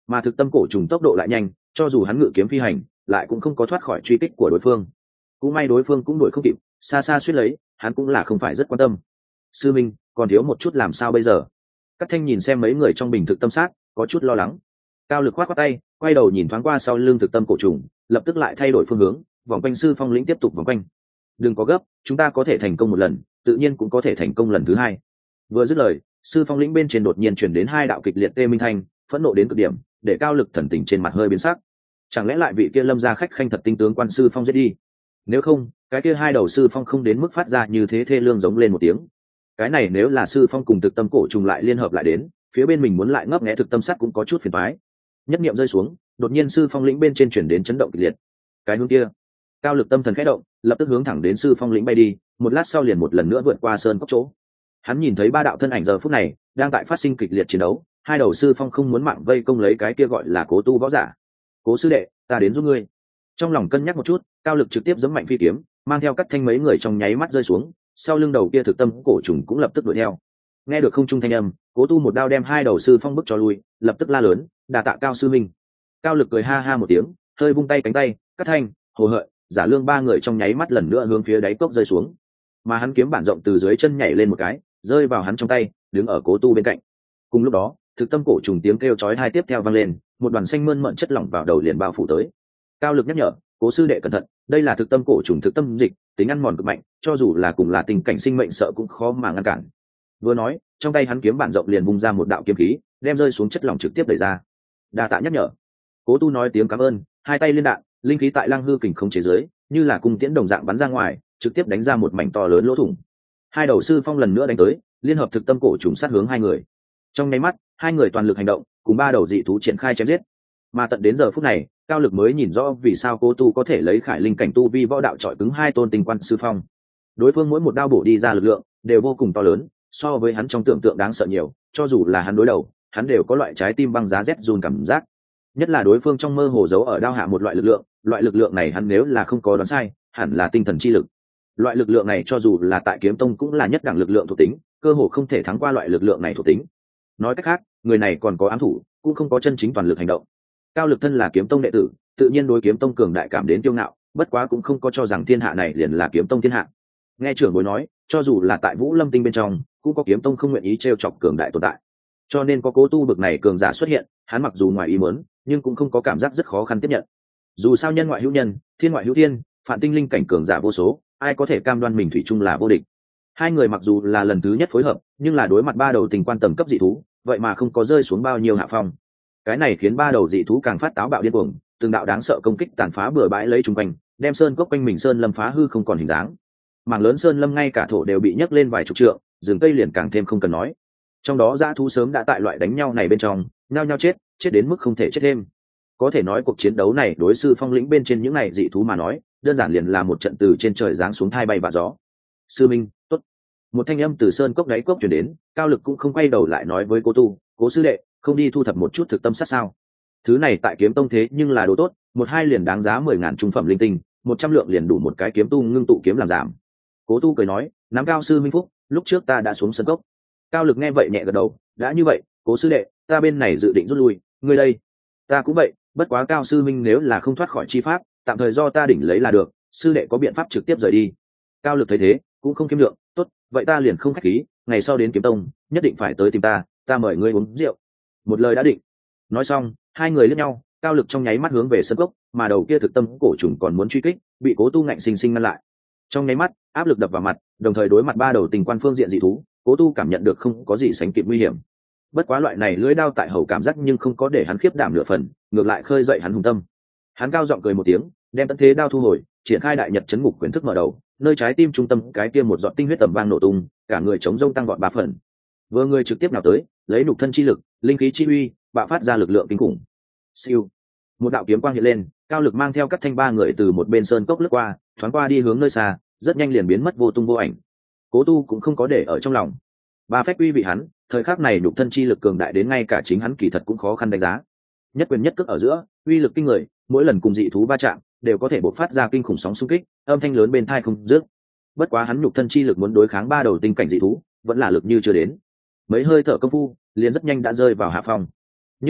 mà thực tâm cổ trùng tốc độ lại nhanh, cho dù hắn ngự kiếm phi hành lại cũng không có thoát khỏi truy kích của đối phương. Cũng may đối phương cũng đuổi không kịp, xa xa suýt lấy, hắn cũng là không phải rất quan tâm. Sư minh, còn thiếu một chút làm sao bây giờ? Cát Thanh nhìn xem mấy người trong bình thực tâm sát, có chút lo lắng. Cao Lực khoát khoát tay, quay đầu nhìn thoáng qua sau lưng thực tâm cổ trùng, lập tức lại thay đổi phương hướng, vòng quanh Sư Phong lĩnh tiếp tục vòng quanh. Đừng có gấp, chúng ta có thể thành công một lần, tự nhiên cũng có thể thành công lần thứ hai. Vừa dứt lời, Sư Phong lĩnh bên trên đột nhiên chuyển đến hai đạo kịch liệt tê minh thanh, phẫn nộ đến cực điểm, để Cao Lực thần tình trên mặt hơi biến sắc. Chẳng lẽ lại vị kia Lâm gia khách khanh thật tinh tướng quan Sư Phong giết đi? Nếu không, cái kia hai đầu Sư Phong không đến mức phát ra như thế thê lương giống lên một tiếng. Cái này nếu là Sư Phong cùng thực tâm cổ trùng lại liên hợp lại đến, phía bên mình muốn lại ngấp nghé thực tâm sắt cũng có chút phiền toái. Nhất niệm rơi xuống, đột nhiên Sư Phong lĩnh bên trên chuyển đến chấn động kịch liệt. Cái hướng kia, Cao Lực tâm thần khẽ động, lập tức hướng thẳng đến Sư Phong lĩnh bay đi, một lát sau liền một lần nữa vượt qua sơn cốc chỗ. Hắn nhìn thấy ba đạo thân ảnh giờ phút này đang tại phát sinh kịch liệt chiến đấu, hai đầu Sư Phong không muốn mạng vây công lấy cái kia gọi là Cố Tu võ giả. Cố sư đệ, ta đến giúp ngươi. Trong lòng cân nhắc một chút, Cao Lực trực tiếp giẫm mạnh phi kiếm, mang theo Cát Thanh mấy người trong nháy mắt rơi xuống, sau lưng đầu kia thực tâm cổ trùng cũng lập tức đuổi theo. Nghe được không trung thanh âm, Cố Tu một đao đem hai đầu Sư Phong bức cho lui, lập tức la lớn, đà tạ Cao sư minh. Cao Lực cười ha ha một tiếng, hơi vung tay cánh tay, Cát Thanh, Hồ Hợi, Giả Lương ba người trong nháy mắt lần nữa hướng phía đáy cốc rơi xuống, mà hắn kiếm bản rộng từ dưới chân nhảy lên một cái, rơi vào hắn trong tay, đứng ở Cố Tu bên cạnh. Cùng lúc đó, thực tâm cổ trùng tiếng kêu chói tai tiếp theo vang lên, một đoàn xanh mơn mởn chất lỏng vào đầu liền bao phủ tới. Cao Lực nhắc nhở, Cố sư đệ cẩn thận, đây là thực tâm cổ trùng thực tâm dịch, tính ăn mòn cực mạnh, cho dù là cùng là tình cảnh sinh mệnh sợ cũng khó mà ngăn cản. Vừa nói, trong tay hắn kiếm bản rộng liền vung ra một đạo kiếm khí, đem rơi xuống chất lỏng trực tiếp đẩy ra. Đa tạ nhắc nhở. Cố Tu nói tiếng cảm ơn, hai tay liên đạn, linh khí tại Lăng Hư kình không chế giới, như là cung tiễn đồng dạng bắn ra ngoài, trực tiếp đánh ra một mảnh to lớn lỗ thủng. Hai đầu Sư Phong lần nữa đánh tới, liên hợp thực tâm cổ trùng sát hướng hai người. Trong nháy mắt, hai người toàn lực hành động, cùng ba đầu dị thú triển khai chém giết. Mà tận đến giờ phút này, Cao Lực mới nhìn rõ vì sao Cố Tu có thể lấy khải linh cảnh tu vi võ đạo chọi cứng hai tôn tinh quan Sư Phong. Đối phương mỗi một đao bổ đi ra lực lượng đều vô cùng to lớn, so với hắn trong tưởng tượng đáng sợ nhiều, cho dù là hắn đối đầu, hắn đều có loại trái tim băng giá rét run cảm giác. Nhất là đối phương trong mơ hồ giấu ở đao hạ một loại lực lượng này hắn nếu là không có đoán sai, hẳn là tinh thần chi lực. Loại lực lượng này cho dù là tại kiếm tông cũng là nhất đẳng lực lượng thuộc tính, cơ hồ không thể thắng qua loại lực lượng này thuộc tính. Nói cách khác, người này còn có ám thủ, cũng không có chân chính toàn lực hành động. Cao Lực thân là kiếm tông đệ tử, tự nhiên đối kiếm tông cường đại cảm đến kiêu ngạo, bất quá cũng không có cho rằng thiên hạ này liền là kiếm tông thiên hạ. Nghe trưởng bối nói, cho dù là tại Vũ Lâm Tinh bên trong, cũng có kiếm tông không nguyện ý trêu chọc cường đại tồn tại. Cho nên có Cố Tu bực này cường giả xuất hiện, hắn mặc dù ngoài ý muốn, nhưng cũng không có cảm giác rất khó khăn tiếp nhận. Dù sao nhân ngoại hữu nhân, thiên ngoại hữu thiên, phản tinh linh cảnh cường giả vô số, ai có thể cam đoan mình thủy chung là vô địch. Hai người mặc dù là lần thứ nhất phối hợp, nhưng là đối mặt ba đầu tình quan tầm cấp dị thú, vậy mà không có rơi xuống bao nhiêu hạ phong. Cái này khiến ba đầu dị thú càng phát táo bạo điên cuồng, từng đạo đáng sợ công kích tàn phá bừa bãi lấy trung quanh, đem sơn cốc quanh mình sơn lâm phá hư không còn hình dáng. Mảng lớn sơn lâm ngay cả thổ đều bị nhấc lên vài chục trượng, rừng cây liền càng thêm không cần nói. Trong đó dã thú sớm đã tại loại đánh nhau này bên trong, nhao nhao chết đến mức không thể chết thêm. Có thể nói cuộc chiến đấu này đối Sư Phong lĩnh bên trên những này dị thú mà nói, đơn giản liền là một trận từ trên trời giáng xuống thai bay và gió. Sư minh, tốt. Một thanh âm từ sơn cốc đáy cốc truyền đến, Cao Lực cũng không quay đầu lại nói với Cố Tu, Cố sư đệ, không đi thu thập một chút thực tâm sát sao? Thứ này tại kiếm tông thế nhưng là đồ tốt, một hai liền đáng giá 10.000 trung phẩm linh tinh, 100 lượng liền đủ một cái kiếm tu ngưng tụ kiếm làm giảm. Cố Tu cười nói, nắm Cao sư minh phúc, lúc trước ta đã xuống sơn cốc. Cao Lực nghe vậy nhẹ gật đầu, đã như vậy, Cố sư đệ, ta bên này dự định rút lui, ngươi đây? Ta cũng vậy, bất quá Cao sư minh nếu là không thoát khỏi chi pháp, tạm thời do ta đỉnh lấy là được, sư đệ có biện pháp trực tiếp rời đi. Cao Lực thấy thế, cũng không kiếm lượng, tốt, vậy ta liền không khách khí, ngày sau đến kiếm tông, nhất định phải tới tìm ta mời ngươi uống rượu. Một lời đã định. Nói xong, hai người liếc nhau, Cao Lực trong nháy mắt hướng về sân cốc, mà đầu kia thực tâm cổ trùng còn muốn truy kích, bị Cố Tu ngạnh sinh sinh ngăn lại. Trong nháy mắt, áp lực đập vào mặt, đồng thời đối mặt ba đầu tình quan phương diện dị thú, Cố Tu cảm nhận được không có gì sánh kịp nguy hiểm. Bất quá loại này lưỡi đao tại hầu cảm giác nhưng không có để hắn khiếp đảm nửa phần, ngược lại khơi dậy hắn hùng tâm. Hắn cao giọng cười một tiếng, đem tận thế đao thu hồi, triển khai đại nhật chấn ngục quyền thức mở đầu, nơi trái tim trung tâm cái kia một giọt tinh huyết tầm vang nổ tung, cả người chống rông tăng vọt 3 phần. Vừa người trực tiếp nào tới, lấy nhục thân chi lực, linh khí chi uy, bạo phát ra lực lượng kinh khủng. Siêu, một đạo kiếm quang hiện lên, Cao Lực mang theo các thanh ba người từ một bên sơn cốc lướt qua, thoáng qua đi hướng nơi xa, rất nhanh liền biến mất vô tung vô ảnh. Cố Tu cũng không có để ở trong lòng. Ba phép uy vị hắn, thời khắc này nhục thân chi lực cường đại đến ngay cả chính hắn kỳ thật cũng khó khăn đánh giá. Nhất quyền nhất cước ở giữa, uy lực kinh người, mỗi lần cùng dị thú va chạm, đều có thể bộc phát ra kinh khủng sóng xung kích, âm thanh lớn bên tai không dứt. Bất quá hắn nhục thân chi lực muốn đối kháng ba đầu tinh cảnh dị thú, vẫn là lực như chưa đến. Mấy hơi thở công phu, liền rất nhanh đã rơi vào hạ phong. Nhưng là,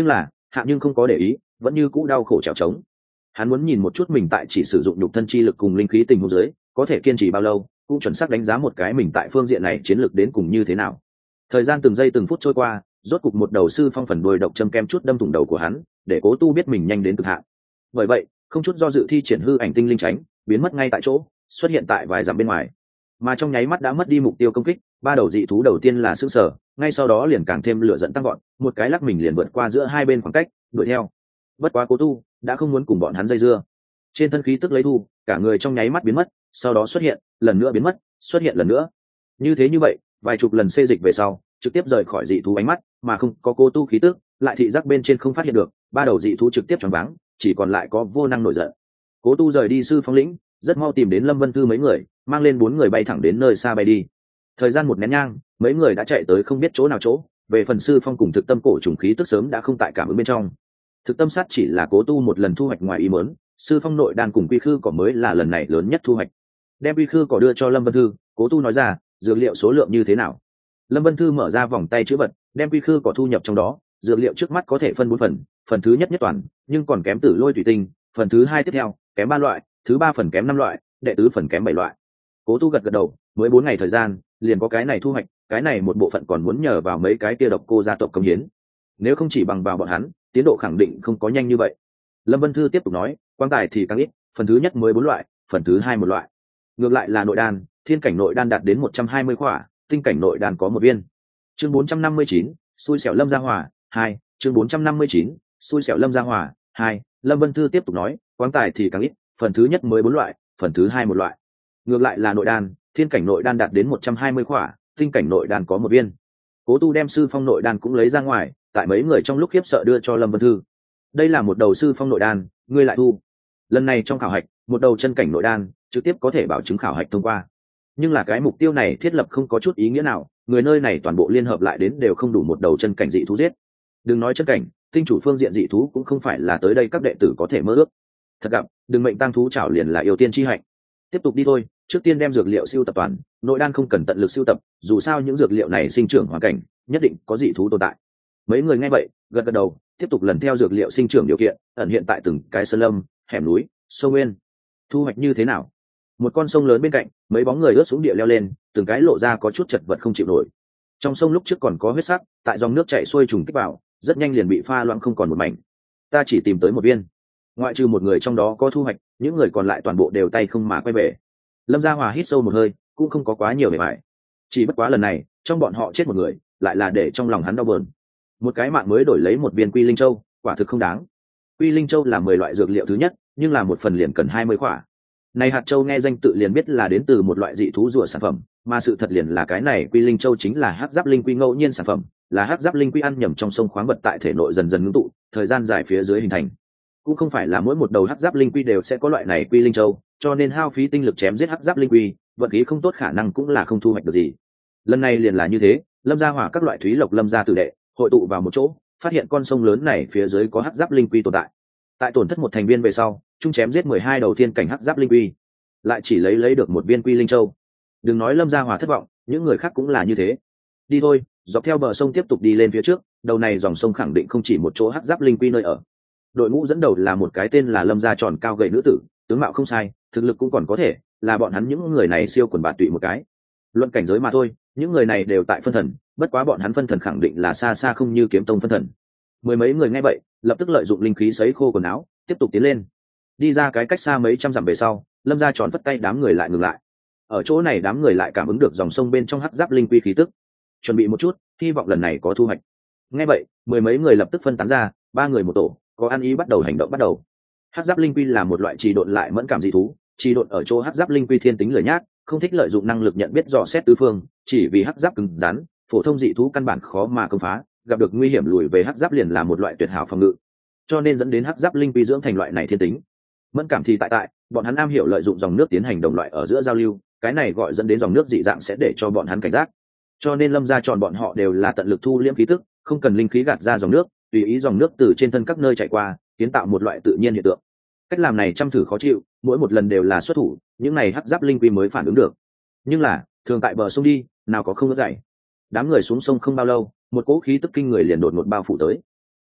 Hạ nhưng không có để ý, vẫn như cũ đau khổ trèo trống. Hắn muốn nhìn một chút mình tại chỉ sử dụng nhục thân chi lực cùng linh khí tình huống dưới có thể kiên trì bao lâu, cũng chuẩn xác đánh giá một cái mình tại phương diện này chiến lược đến cùng như thế nào. Thời gian từng giây từng phút trôi qua, rốt cục một đầu sư phong phần đuôi độc châm kem chút đâm thủng đầu của hắn, để Cố Tu biết mình nhanh đến cực hạn. Bởi vậy, không chút do dự thi triển hư ảnh tinh linh tránh, biến mất ngay tại chỗ, xuất hiện tại vài dặm bên ngoài. Mà trong nháy mắt đã mất đi mục tiêu công kích, ba đầu dị thú đầu tiên là sững sờ, ngay sau đó liền càng thêm lửa giận tăng vọt, một cái lắc mình liền vượt qua giữa hai bên khoảng cách, đuổi theo. Bất quá Cố Tu đã không muốn cùng bọn hắn dây dưa. Trên thân khí tức lấy thu, cả người trong nháy mắt biến mất, sau đó xuất hiện, lần nữa biến mất, xuất hiện lần nữa. Như vậy, vài chục lần xê dịch về sau, trực tiếp rời khỏi dị thú ánh mắt, mà không có Cố Tu khí tức, lại thị giác bên trên không phát hiện được, ba đầu dị thú trực tiếp choáng váng, chỉ còn lại có vô năng nổi giận. Cố Tu rời đi sư phong lĩnh, rất mau tìm đến Lâm Vân Thư mấy người, mang lên 4 người bay thẳng đến nơi xa bay đi. Thời gian một nén nhang, mấy người đã chạy tới không biết chỗ nào chỗ, về phần sư phong cùng thực tâm cổ trùng khí tức sớm đã không tại cảm ứng bên trong. Thực tâm sát chỉ là Cố Tu một lần thu hoạch ngoài ý muốn, sư phong nội đan cùng quy khư cỏ mới là lần này lớn nhất thu hoạch. Đem quy khư cỏ đưa cho Lâm Vân Thư, Cố Tu nói ra, dược liệu số lượng như thế nào? Lâm Vân Thư mở ra vòng tay chữ vật, đem quy khư cỏ thu nhập trong đó, dược liệu trước mắt có thể phân 4 phần, phần thứ nhất nhất toàn, nhưng còn kém tử lôi thủy tinh, phần thứ hai tiếp theo, kém 3 loại, thứ ba phần kém 5 loại, đệ tứ phần kém 7 loại. Cố Tu gật gật đầu, mới 4 ngày thời gian, liền có cái này thu hoạch, cái này một bộ phận còn muốn nhờ vào mấy cái kia độc cô gia tộc công hiến. Nếu không chỉ bằng vào bọn hắn, tiến độ khẳng định không có nhanh như vậy. Lâm Vân Thư tiếp tục nói, quang tài thì càng ít, phần thứ nhất mới 4 loại, phần thứ hai 1 loại. Ngược lại là nội đan, thiên cảnh nội đan đạt đến 120 khỏa, tinh cảnh nội đan có 1 viên. Chương 459, xui xẻo Lâm Gia Hòa 2, chương 459, xui xẻo Lâm Gia Hòa 2. Lâm Vân Thư tiếp tục nói, quang tài thì càng ít, phần thứ nhất mới 4 loại, phần thứ hai 1 loại. Ngược lại là nội đan, thiên cảnh nội đan đạt đến 120 khỏa, tinh cảnh nội đan có 1 viên. Cố Tu đem sư phong nội đan cũng lấy ra ngoài, tại mấy người trong lúc khiếp sợ đưa cho Lâm Vân Thư. Đây là một đầu sư phong nội đan, ngươi lại thu. Lần này trong khảo hạch, một đầu chân cảnh nội đan trực tiếp có thể bảo chứng khảo hạch thông qua. Nhưng là cái mục tiêu này thiết lập không có chút ý nghĩa nào, người nơi này toàn bộ liên hợp lại đến đều không đủ một đầu chân cảnh dị thú giết. Đừng nói chân cảnh, tinh chủ phương diện dị thú cũng không phải là tới đây các đệ tử có thể mơ ước. Thật gặp, đừng mệnh tăng thú chảo liền là yêu tiên chi hạnh. Tiếp tục đi thôi, trước tiên đem dược liệu siêu tập toàn, nội đan không cần tận lực siêu tập, dù sao những dược liệu này sinh trưởng hoàn cảnh, nhất định có dị thú tồn tại. Mấy người nghe vậy, gật gật đầu, tiếp tục lần theo dược liệu sinh trưởng điều kiện, ẩn hiện tại từng cái sơn lâm, hẻm núi, sông nguyên. Thu hoạch như thế nào? Một con sông lớn bên cạnh, mấy bóng người ướt xuống địa leo lên, từng cái lộ ra có chút chật vật không chịu nổi. Trong sông lúc trước còn có huyết sắc, tại dòng nước chảy xuôi trùng kích vào, rất nhanh liền bị pha loãng không còn một mảnh. Ta chỉ tìm tới 1 viên, ngoại trừ một người trong đó có thu hoạch, những người còn lại toàn bộ đều tay không mà quay về. Lâm Gia Hòa hít sâu một hơi, cũng không có quá nhiều bề bại. Chỉ bất quá lần này, trong bọn họ chết một người, lại là để trong lòng hắn đau buồn. Một cái mạng mới đổi lấy 1 viên Quy Linh Châu, quả thực không đáng. Quy Linh Châu là 10 loại dược liệu thứ nhất, nhưng là một phần liền cần 20 quả. Này hạt châu nghe danh tự liền biết là đến từ một loại dị thú rùa sản phẩm, mà sự thật liền là cái này Quy Linh Châu chính là hắc giáp linh quy ngẫu nhiên sản phẩm, là hắc giáp linh quy ăn nhầm trong sông khoáng vật tại thể nội dần dần ngưng tụ, thời gian dài phía dưới hình thành. Cũng không phải là mỗi một đầu hắc giáp linh quy đều sẽ có loại này Quy Linh Châu, cho nên hao phí tinh lực chém giết hắc giáp linh quy, vận khí không tốt khả năng cũng là không thu hoạch được gì. Lần này liền là như thế, Lâm Gia Hỏa các loại thúy lộc Lâm gia tử đệ hội tụ vào một chỗ, phát hiện con sông lớn này phía dưới có hắc giáp linh quy tồn tại. Tại tổn thất một thành viên về sau, chung chém giết 12 đầu thiên cảnh hắc giáp linh quy, lại chỉ lấy được 1 viên Quy Linh Châu. Đừng nói Lâm Gia Hòa thất vọng, những người khác cũng là như thế. Đi thôi, dọc theo bờ sông tiếp tục đi lên phía trước, đầu này dòng sông khẳng định không chỉ một chỗ hắc giáp linh quy nơi ở. Đội ngũ dẫn đầu là một cái tên là Lâm Gia tròn cao gầy nữ tử, tướng mạo không sai, thực lực cũng còn có thể, là bọn hắn những người này siêu quần bạt tụy một cái. Luận cảnh giới mà thôi, những người này đều tại phân thần, bất quá bọn hắn phân thần khẳng định là xa xa không như kiếm tông phân thần. Mười mấy người nghe vậy, lập tức lợi dụng linh khí sấy khô quần áo, tiếp tục tiến lên. Đi ra cái cách xa mấy trăm dặm về sau, Lâm Gia tròn vất tay đám người lại ngừng lại. Ở chỗ này đám người lại cảm ứng được dòng sông bên trong hắc giáp linh quy khí tức, chuẩn bị một chút, hy vọng lần này có thu hoạch. Nghe vậy, mười mấy người lập tức phân tán ra, 3 người một tổ, có ăn ý bắt đầu hành động bắt đầu. Hắc giáp linh quy là một loại trì độn lại mẫn cảm dị thú, trì độn ở chỗ hắc giáp linh quy thiên tính lười nhác, không thích lợi dụng năng lực nhận biết dò xét tứ phương, chỉ vì hắc giáp cứng rắn, phổ thông dị thú căn bản khó mà công phá, gặp được nguy hiểm lùi về hắc giáp liền là một loại tuyệt hảo phòng ngự, cho nên dẫn đến hắc giáp linh quy dưỡng thành loại này thiên tính. Mẫn cảm thì tại bọn hắn am hiểu lợi dụng dòng nước tiến hành đồng loại ở giữa giao lưu, cái này gọi dẫn đến dòng nước dị dạng sẽ để cho bọn hắn cảnh giác, cho nên Lâm Gia tròn bọn họ đều là tận lực thu liễm khí tức, không cần linh khí gạt ra dòng nước, tùy ý dòng nước từ trên thân các nơi chạy qua, kiến tạo một loại tự nhiên hiện tượng. Cách làm này chăm thử khó chịu, mỗi một lần đều là xuất thủ, những này hắc giáp linh quy mới phản ứng được. Nhưng là thường tại bờ sông đi, nào có không ướt dày. Đám người xuống sông không bao lâu, một cỗ khí tức kinh người liền đột ngột bao phủ tới.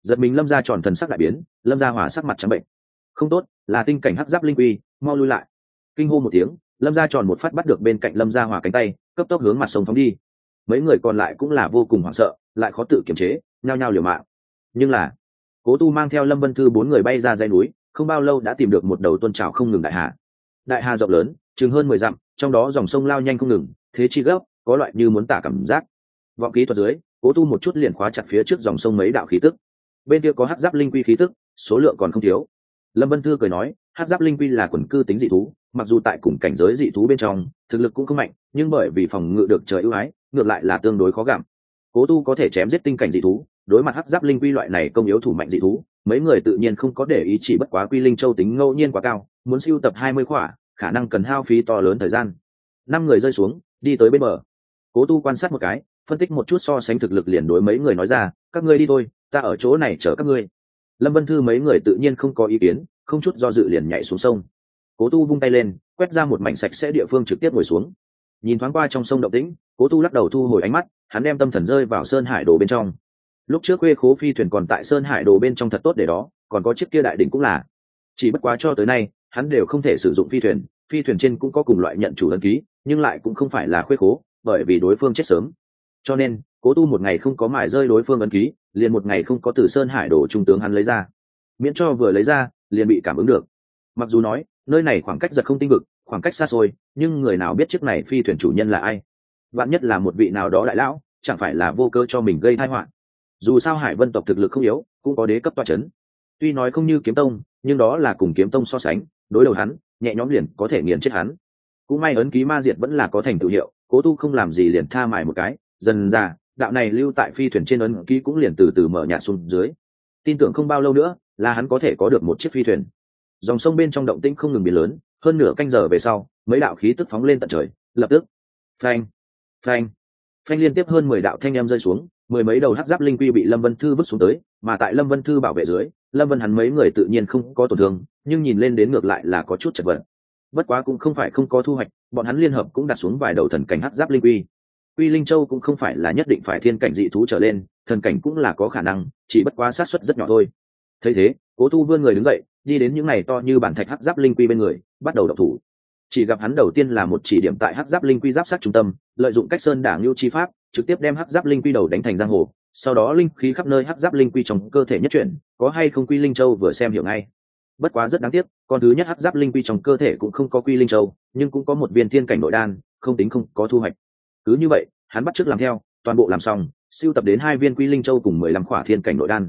Giật mình Lâm gia tròn thần sắc đại biến, Lâm gia hỏa sắc mặt trắng bệnh. Không tốt, là tinh cảnh hắc giáp linh quy, mau lui lại. Kinh hô một tiếng, Lâm gia tròn một phát bắt được bên cạnh Lâm gia hỏa cánh tay, cấp tốc hướng mặt sông phóng đi. Mấy người còn lại cũng là vô cùng hoảng sợ, lại khó tự kiềm chế, nhao nhao liều mạng. Nhưng là Cố Tu mang theo Lâm Vân Thư 4 người bay ra dãy núi, không bao lâu đã tìm được một đầu tuôn trào không ngừng đại hà. Đại hà rộng lớn, chừng hơn 10 dặm, trong đó dòng sông lao nhanh không ngừng, thế chi gấp, có loại như muốn tả cảm giác. Vọng kỹ thuật dưới, Cố Tu một chút liền khóa chặt phía trước dòng sông mấy đạo khí tức. Bên kia có hắc giáp linh quy khí tức, số lượng còn không thiếu. Lâm Vân Thư cười nói, hắc giáp linh quy là quần cư tính dị thú, mặc dù tại cùng cảnh giới dị thú bên trong, thực lực cũng không mạnh, nhưng bởi vì phòng ngự được trời ưu ái, ngược lại là tương đối khó gặm. Cố Tu có thể chém giết tinh cảnh dị thú, đối mặt hắc giáp linh quy loại này công yếu thủ mạnh dị thú, mấy người tự nhiên không có để ý, chỉ bất quá quy linh châu tính ngẫu nhiên quá cao, muốn siêu tập 20 khỏa, khả năng cần hao phí to lớn thời gian. 5 người rơi xuống, đi tới bên bờ. Cố Tu quan sát một cái, phân tích một chút so sánh thực lực, liền đối mấy người nói ra, các ngươi đi thôi, ta ở chỗ này chờ các ngươi. Lâm Vân Thư mấy người tự nhiên không có ý kiến, không chút do dự liền nhảy xuống sông. Cố Tu vung tay lên, quét ra một mảnh sạch sẽ địa phương trực tiếp ngồi xuống. Nhìn thoáng qua trong sông động tĩnh, Cố Tu lắc đầu thu hồi ánh mắt, hắn đem tâm thần rơi vào Sơn Hải Đồ bên trong. Lúc trước Khuê Khố phi thuyền còn tại Sơn Hải Đồ bên trong thật tốt để đó, còn có chiếc kia đại đỉnh cũng là. Chỉ bất quá cho tới nay, hắn đều không thể sử dụng phi thuyền trên cũng có cùng loại nhận chủ ấn ký, nhưng lại cũng không phải là Khuê Khố, bởi vì đối phương chết sớm. Cho nên, Cố Tu một ngày không có mài rơi đối phương ấn ký, liền một ngày không có từ Sơn Hải Đồ trung tướng hắn lấy ra. Miễn cho vừa lấy ra, liền bị cảm ứng được. Mặc dù nói, nơi này khoảng cách giật không tinh vực, khoảng cách xa xôi, nhưng người nào biết chiếc này phi thuyền chủ nhân là ai? Vạn nhất là một vị nào đó đại lão, chẳng phải là vô cơ cho mình gây tai họa. Dù sao Hải Vân tộc thực lực không yếu, cũng có đế cấp tọa chấn. Tuy nói không như Kiếm Tông, nhưng đó là cùng Kiếm Tông so sánh, đối đầu hắn, nhẹ nhõm liền có thể nghiền chết hắn. Cũng may ấn ký ma diệt vẫn là có thành tựu hiệu, Cố Tu không làm gì liền tha mài một cái, dần ra, đạo này lưu tại phi thuyền trên ấn ký cũng liền từ từ mở nhạt xuống dưới. Tin tưởng không bao lâu nữa, là hắn có thể có được một chiếc phi thuyền. Dòng sông bên trong động tĩnh không ngừng biến lớn, hơn nửa canh giờ về sau, mấy đạo khí tức phóng lên tận trời, lập tức, phanh, phanh, phanh liên tiếp hơn 10 đạo thanh âm rơi xuống, mười mấy đầu hắc giáp linh quy bị Lâm Vân Thư vứt xuống tới, mà tại Lâm Vân Thư bảo vệ dưới, Lâm Vân hắn mấy người tự nhiên không có tổn thương, nhưng nhìn lên đến ngược lại là có chút chật vật. Bất quá cũng không phải không có thu hoạch, bọn hắn liên hợp cũng đặt xuống vài đầu thần cảnh hắc giáp linh quy. Quy Linh Châu cũng không phải là nhất định phải thiên cảnh dị thú trở lên, thần cảnh cũng là có khả năng, chỉ bất quá xác suất rất nhỏ thôi. Thấy thế, Cố Tu vươn người đứng dậy, đi đến những này to như bản thạch hắc giáp linh quy bên người, bắt đầu động thủ. Chỉ gặp hắn đầu tiên là một chỉ điểm tại hắc giáp linh quy giáp sát trung tâm, lợi dụng cách sơn đả lưu chi pháp, trực tiếp đem hắc giáp linh quy đầu đánh thành giang hồ. Sau đó linh khí khắp nơi hắc giáp linh quy trong cơ thể nhất chuyển, có hay không Quy Linh Châu vừa xem hiểu ngay. Bất quá rất đáng tiếc, con thứ nhất hắc giáp linh quy trong cơ thể cũng không có Quy Linh Châu, nhưng cũng có một viên thiên cảnh nội đan, không tính không có thu hoạch. Cứ như vậy, hắn bắt chước làm theo, toàn bộ làm xong, siêu tập đến 2 viên Quy Linh Châu cùng 15 khỏa thiên cảnh nội đan.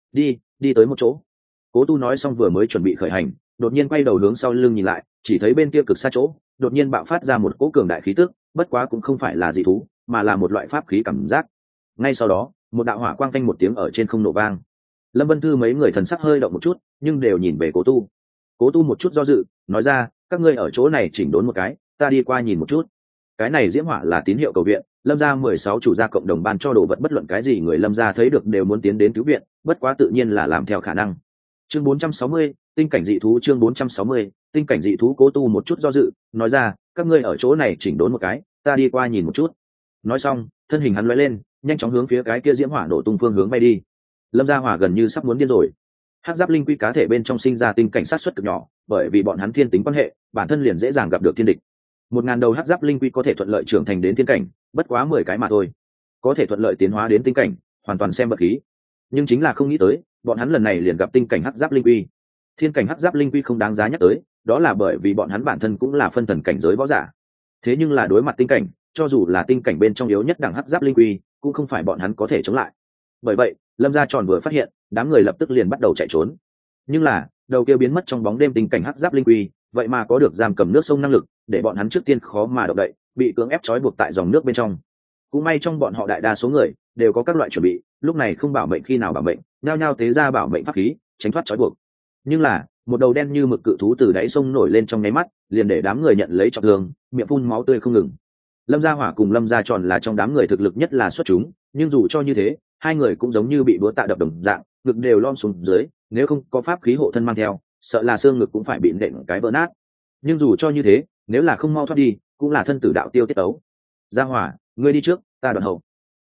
Đi tới một chỗ. Cố Tu nói xong vừa mới chuẩn bị khởi hành, đột nhiên quay đầu hướng sau lưng nhìn lại, chỉ thấy bên kia cực xa chỗ, đột nhiên bạo phát ra một cỗ cường đại khí tức, bất quá cũng không phải là dị thú, mà là một loại pháp khí cảm giác. Ngay sau đó, một đạo hỏa quang phanh một tiếng ở trên không nổ vang. Lâm Vân Thư mấy người thần sắc hơi động một chút, nhưng đều nhìn về Cố Tu. Cố Tu một chút do dự, nói ra, các ngươi ở chỗ này chỉnh đốn một cái, ta đi qua nhìn một chút. Cái này diễm hỏa là tín hiệu cầu viện, Lâm gia 16 chủ gia cộng đồng ban cho đồ vật, bất luận cái gì người Lâm gia thấy được đều muốn tiến đến cứu viện, bất quá tự nhiên là làm theo khả năng. Chương 460, tinh cảnh dị thú. Chương 460, tinh cảnh dị thú. Cố Tu một chút do dự, nói ra, các ngươi ở chỗ này chỉnh đốn một cái, ta đi qua nhìn một chút. Nói xong, thân hình hắn lóe lên, nhanh chóng hướng phía cái kia diễm hỏa nổ tung phương hướng bay đi. Lâm gia hỏa gần như sắp muốn điên rồi. Hắc giáp linh quy cá thể bên trong sinh ra tinh cảnh sát suất cực nhỏ, bởi vì bọn hắn thiên tính quan hệ, bản thân liền dễ dàng gặp được thiên địch. 1000 đầu hắc giáp linh quy có thể thuận lợi trưởng thành đến thiên cảnh, bất quá 10 cái mà thôi. Có thể thuận lợi tiến hóa đến tinh cảnh, hoàn toàn xem vật khí. Nhưng chính là không nghĩ tới, bọn hắn lần này liền gặp tinh cảnh hắc giáp linh quy. Thiên cảnh hắc giáp linh quy không đáng giá nhắc tới, đó là bởi vì bọn hắn bản thân cũng là phân thần cảnh giới võ giả. Thế nhưng là đối mặt tinh cảnh, cho dù là tinh cảnh bên trong yếu nhất đẳng hắc giáp linh quy, cũng không phải bọn hắn có thể chống lại. Bởi vậy, Lâm gia tròn vừa phát hiện, đám người lập tức liền bắt đầu chạy trốn. Nhưng là, đầu kia biến mất trong bóng đêm tinh cảnh hắc giáp linh quy, vậy mà có được giam cầm nước sông năng lực, để bọn hắn trước tiên khó mà động đậy, bị cưỡng ép trói buộc tại dòng nước bên trong. Cũng may trong bọn họ đại đa số người đều có các loại chuẩn bị, lúc này không bảo mệnh khi nào bảo mệnh, nhao nhao tế ra bảo mệnh pháp khí, tránh thoát trói buộc. Nhưng là, một đầu đen như mực cự thú từ đáy sông nổi lên trong nháy mắt, liền để đám người nhận lấy trọng thương, miệng phun máu tươi không ngừng. Lâm gia hỏa cùng Lâm gia tròn là trong đám người thực lực nhất là xuất chúng, nhưng dù cho như thế, hai người cũng giống như bị búa tạ đập đồng dạng, ngực đều lom xuống dưới, nếu không có pháp khí hộ thân mang theo, sợ là xương ngực cũng phải bị nện cái vỡ nát. Nhưng dù cho như thế, nếu là không mau thoát đi, cũng là thân tử đạo tiêu tiết tấu. Gia hỏa, ngươi đi trước, ta đoạn hậu.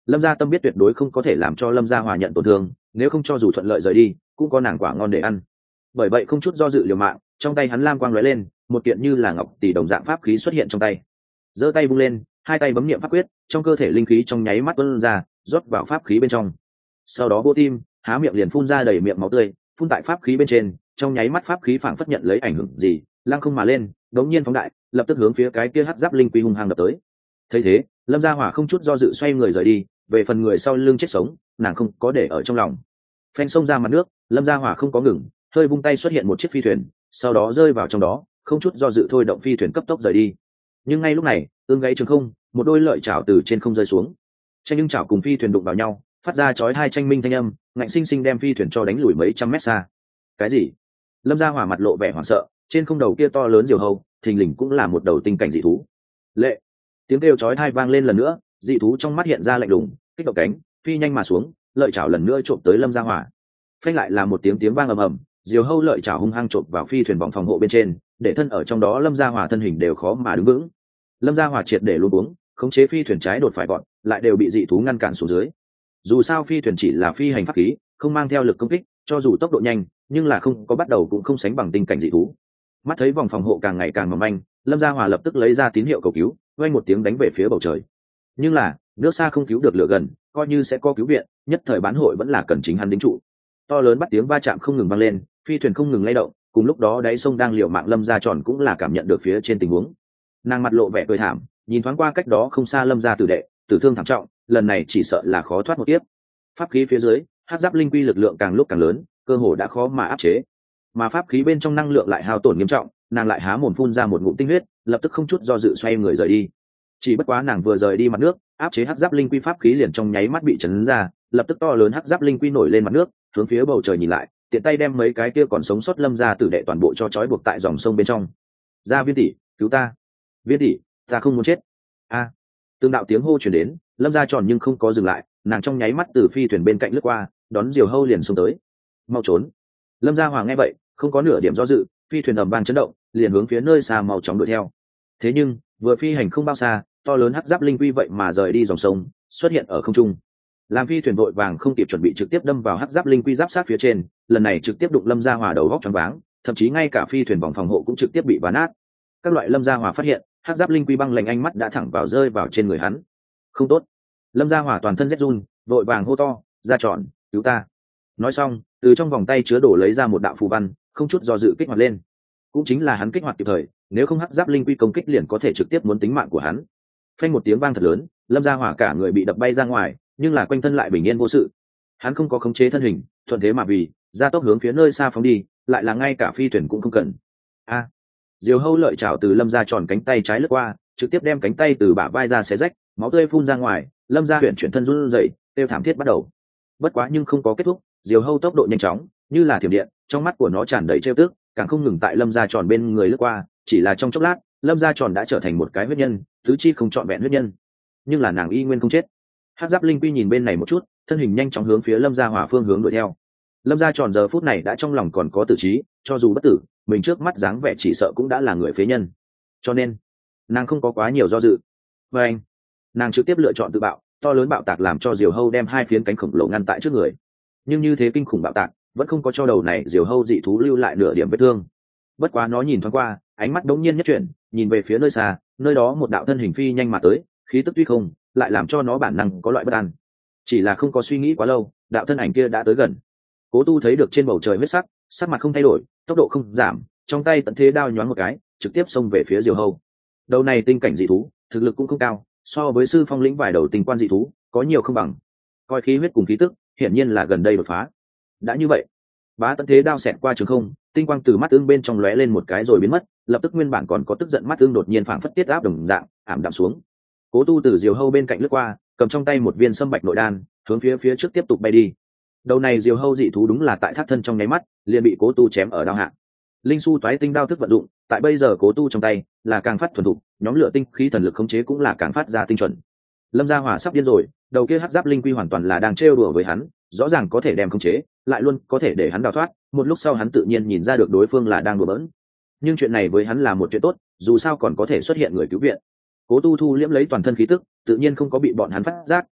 Lâm gia tâm biết tuyệt đối không có thể làm cho Lâm gia hòa nhận tổn thương, nếu không cho dù thuận lợi rời đi cũng có nàng quả ngon để ăn. Bởi vậy không chút do dự liều mạng, trong tay hắn lam quang lóe lên, một kiện như là ngọc tỷ đồng dạng pháp khí xuất hiện trong tay. Giơ tay vung lên, hai tay bấm niệm pháp quyết, trong cơ thể linh khí trong nháy mắt tuôn ra, rót vào pháp khí bên trong. Sau đó vô tim, há miệng liền phun ra đầy miệng máu tươi, phun tại pháp khí bên trên, trong nháy mắt pháp khí phảng phất nhận lấy ảnh hưởng gì, lăng không mà lên, đống nhiên phóng đại, lập tức hướng phía cái kia hắc giáp linh quy hung hăng đập tới. Thấy thế, Lâm gia hỏa không chút do dự xoay người rời đi, về phần người sau lưng chết sống, nàng không có để ở trong lòng. Phanh xông ra mặt nước, Lâm gia hỏa không có ngừng, hơi vung tay xuất hiện một chiếc phi thuyền, sau đó rơi vào trong đó, không chút do dự thôi động phi thuyền cấp tốc rời đi. Nhưng ngay lúc này, ương gáy trường không, một đôi lợi chảo từ trên không rơi xuống, tranh lưng chảo cùng phi thuyền đụng vào nhau, phát ra chói hai tranh minh thanh âm, ngạnh sinh sinh đem phi thuyền cho đánh lùi mấy trăm mét xa. Cái gì? Lâm gia hỏa mặt lộ vẻ hoảng sợ, trên không đầu kia to lớn diều hâu, thình lình cũng là một đầu tinh cảnh dị thú. Lệ! Tiếng kêu chói tai vang lên lần nữa, dị thú trong mắt hiện ra lạnh lùng, kích động cánh, phi nhanh mà xuống, lợi chảo lần nữa trộm tới Lâm gia hỏa. Phanh lại là một tiếng vang ầm ầm, diều hâu lợi chảo hung hăng trộm vào phi thuyền vòng phòng hộ bên trên, để thân ở trong đó Lâm gia hỏa thân hình đều khó mà đứng vững. Lâm gia hỏa triệt để luống cuống, khống chế phi thuyền trái đột phải gọn, lại đều bị dị thú ngăn cản xuống dưới. Dù sao phi thuyền chỉ là phi hành pháp khí, không mang theo lực công kích, cho dù tốc độ nhanh, nhưng là không có bắt đầu cũng không sánh bằng tinh cảnh dị thú. Mắt thấy vòng phòng hộ càng ngày càng mỏng manh, Lâm gia hỏa lập tức lấy ra tín hiệu cầu cứu, vang một tiếng đánh về phía bầu trời. Nhưng là nước xa không cứu được lửa gần, coi như sẽ có cứu viện, nhất thời bán hội vẫn là cần chính hắn đính trụ. To lớn bắt tiếng va chạm không ngừng vang lên, phi thuyền không ngừng lay động, cùng lúc đó đáy sông đang liều mạng Lâm gia tròn cũng là cảm nhận được phía trên tình huống. Nàng mặt lộ vẻ cười thảm, nhìn thoáng qua cách đó không xa Lâm gia tử đệ, tử thương thảm trọng, lần này chỉ sợ là khó thoát một kiếp. Pháp khí phía dưới, hắc giáp linh quy lực lượng càng lúc càng lớn, cơ hồ đã khó mà áp chế. Mà pháp khí bên trong năng lượng lại hao tổn nghiêm trọng, nàng lại há mồm phun ra một ngụm tinh huyết, lập tức không chút do dự xoay người rời đi. Chỉ bất quá nàng vừa rời đi mặt nước, áp chế hắc giáp linh quy pháp khí liền trong nháy mắt bị chấn ra, lập tức to lớn hắc giáp linh quy nổi lên mặt nước, hướng phía bầu trời nhìn lại, tiện tay đem mấy cái kia còn sống sót Lâm gia tử đệ toàn bộ cho trói buộc tại dòng sông bên trong. "Gia Viên tỷ, cứu ta! Viên tỷ, ta không muốn chết!" A! Từng đạo tiếng hô truyền đến, Lâm gia tròn nhưng không có dừng lại, nàng trong nháy mắt từ phi thuyền bên cạnh lướt qua, đón diều hâu liền xông tới. "Mau trốn!" Lâm gia hoàng nghe vậy, không có nửa điểm do dự, phi thuyền ầm vang chấn động, liền hướng phía nơi xa mau chóng đuổi theo. Thế nhưng, vừa phi hành không bao xa, to lớn hắc giáp linh quy vậy mà rời đi dòng sông, xuất hiện ở không trung. Làm phi thuyền vội vàng không kịp chuẩn bị trực tiếp đâm vào hắc giáp linh quy giáp sát phía trên, lần này trực tiếp đụng Lâm gia hòa đầu góc choáng váng, thậm chí ngay cả phi thuyền vòng phòng hộ cũng trực tiếp bị vá nát. Các loại Lâm gia hòa phát hiện, hắc giáp linh quy băng lạnh ánh mắt đã thẳng vào rơi vào trên người hắn. Không tốt! Lâm gia hòa toàn thân rét run, vội vàng hô to, "Gia tròn, cứu ta!" Nói xong, từ trong vòng tay chứa đồ lấy ra một đạo phù văn, không chút do dự kích hoạt lên. Cũng chính là hắn kích hoạt kịp thời, nếu không hắc giáp linh quy công kích liền có thể trực tiếp muốn tính mạng của hắn. Phanh một tiếng vang thật lớn, Lâm gia hỏa cả người bị đập bay ra ngoài, nhưng là quanh thân lại bình yên vô sự. Hắn không có khống chế thân hình, thuận thế mà vì, gia tốc hướng phía nơi xa phóng đi, lại là ngay cả phi thuyền cũng không cần. A! Diều hâu lợi chảo từ Lâm gia tròn cánh tay trái lướt qua, trực tiếp đem cánh tay từ bả vai ra xé rách, máu tươi phun ra ngoài, Lâm gia huyền chuyển thân run rẩy, kêu thảm thiết bắt đầu. Bất quá nhưng không có kết thúc, diều hâu tốc độ nhanh chóng, như là thiểm điện, trong mắt của nó tràn đầy trêu tức, càng không ngừng tại Lâm gia tròn bên người lướt qua, chỉ là trong chốc lát, Lâm gia tròn đã trở thành một cái huyết nhân, tứ chi không trọn vẹn huyết nhân. Nhưng là nàng y nguyên không chết. Hắc giáp linh quy nhìn bên này một chút, thân hình nhanh chóng hướng phía Lâm gia hỏa phương hướng đuổi theo. Lâm gia tròn giờ phút này đã trong lòng còn có tử trí, cho dù bất tử, mình trước mắt dáng vẻ chỉ sợ cũng đã là người phế nhân. Cho nên, nàng không có quá nhiều do dự. Và anh, nàng trực tiếp lựa chọn tự bạo, to lớn bạo tạc làm cho diều hâu đem hai phiến cánh khổng lồ ngăn tại trước người. Nhưng như thế kinh khủng bạo tạc vẫn không có cho đầu này diều hâu dị thú lưu lại nửa điểm vết thương. Bất quá nó nhìn thoáng qua, ánh mắt đống nhiên nhất chuyển, nhìn về phía nơi xa, nơi đó một đạo thân hình phi nhanh mà tới, khí tức tuy không, lại làm cho nó bản năng có loại bất an. Chỉ là không có suy nghĩ quá lâu, đạo thân ảnh kia đã tới gần. Cố Tu thấy được trên bầu trời huyết sắc, sắc mặt không thay đổi, tốc độ không giảm, trong tay tận thế đao nhoáng một cái, trực tiếp xông về phía diều hâu. Đầu này tinh cảnh dị thú, thực lực cũng không cao, so với sư phong lĩnh vài đầu tinh quan dị thú, có nhiều không bằng. Coi khí huyết cùng khí tức, hiển nhiên là gần đây đột phá. Đã như vậy, bá tận thế đao xẹt qua trường không, tinh quang từ mắt ương bên trong lóe lên một cái rồi biến mất, lập tức nguyên bản còn có tức giận mắt ương đột nhiên phảng phất tiết áp đồng dạng, ảm đạm xuống. Cố Tu từ diều hâu bên cạnh lướt qua, cầm trong tay một viên sâm bạch nội đan, hướng phía trước tiếp tục bay đi. Đầu này diều hâu dị thú đúng là tại thác thân trong nháy mắt, liền bị Cố Tu chém ở đao hạ. Linh su toái tinh đao thức vận dụng, tại bây giờ Cố Tu trong tay là càng phát thuần thục, nhóm lửa tinh khí thần lực khống chế cũng là càng phát ra tinh chuẩn. Lâm gia hỏa sắp điên rồi, đầu kia hắc giáp linh quy hoàn toàn là đang trêu đùa với hắn, rõ ràng có thể đem khống chế, lại luôn có thể để hắn đào thoát, một lúc sau hắn tự nhiên nhìn ra được đối phương là đang đùa bỡn. Nhưng chuyện này với hắn là một chuyện tốt, dù sao còn có thể xuất hiện người cứu viện. Cố Tu thu liễm lấy toàn thân khí tức, tự nhiên không có bị bọn hắn phát giác,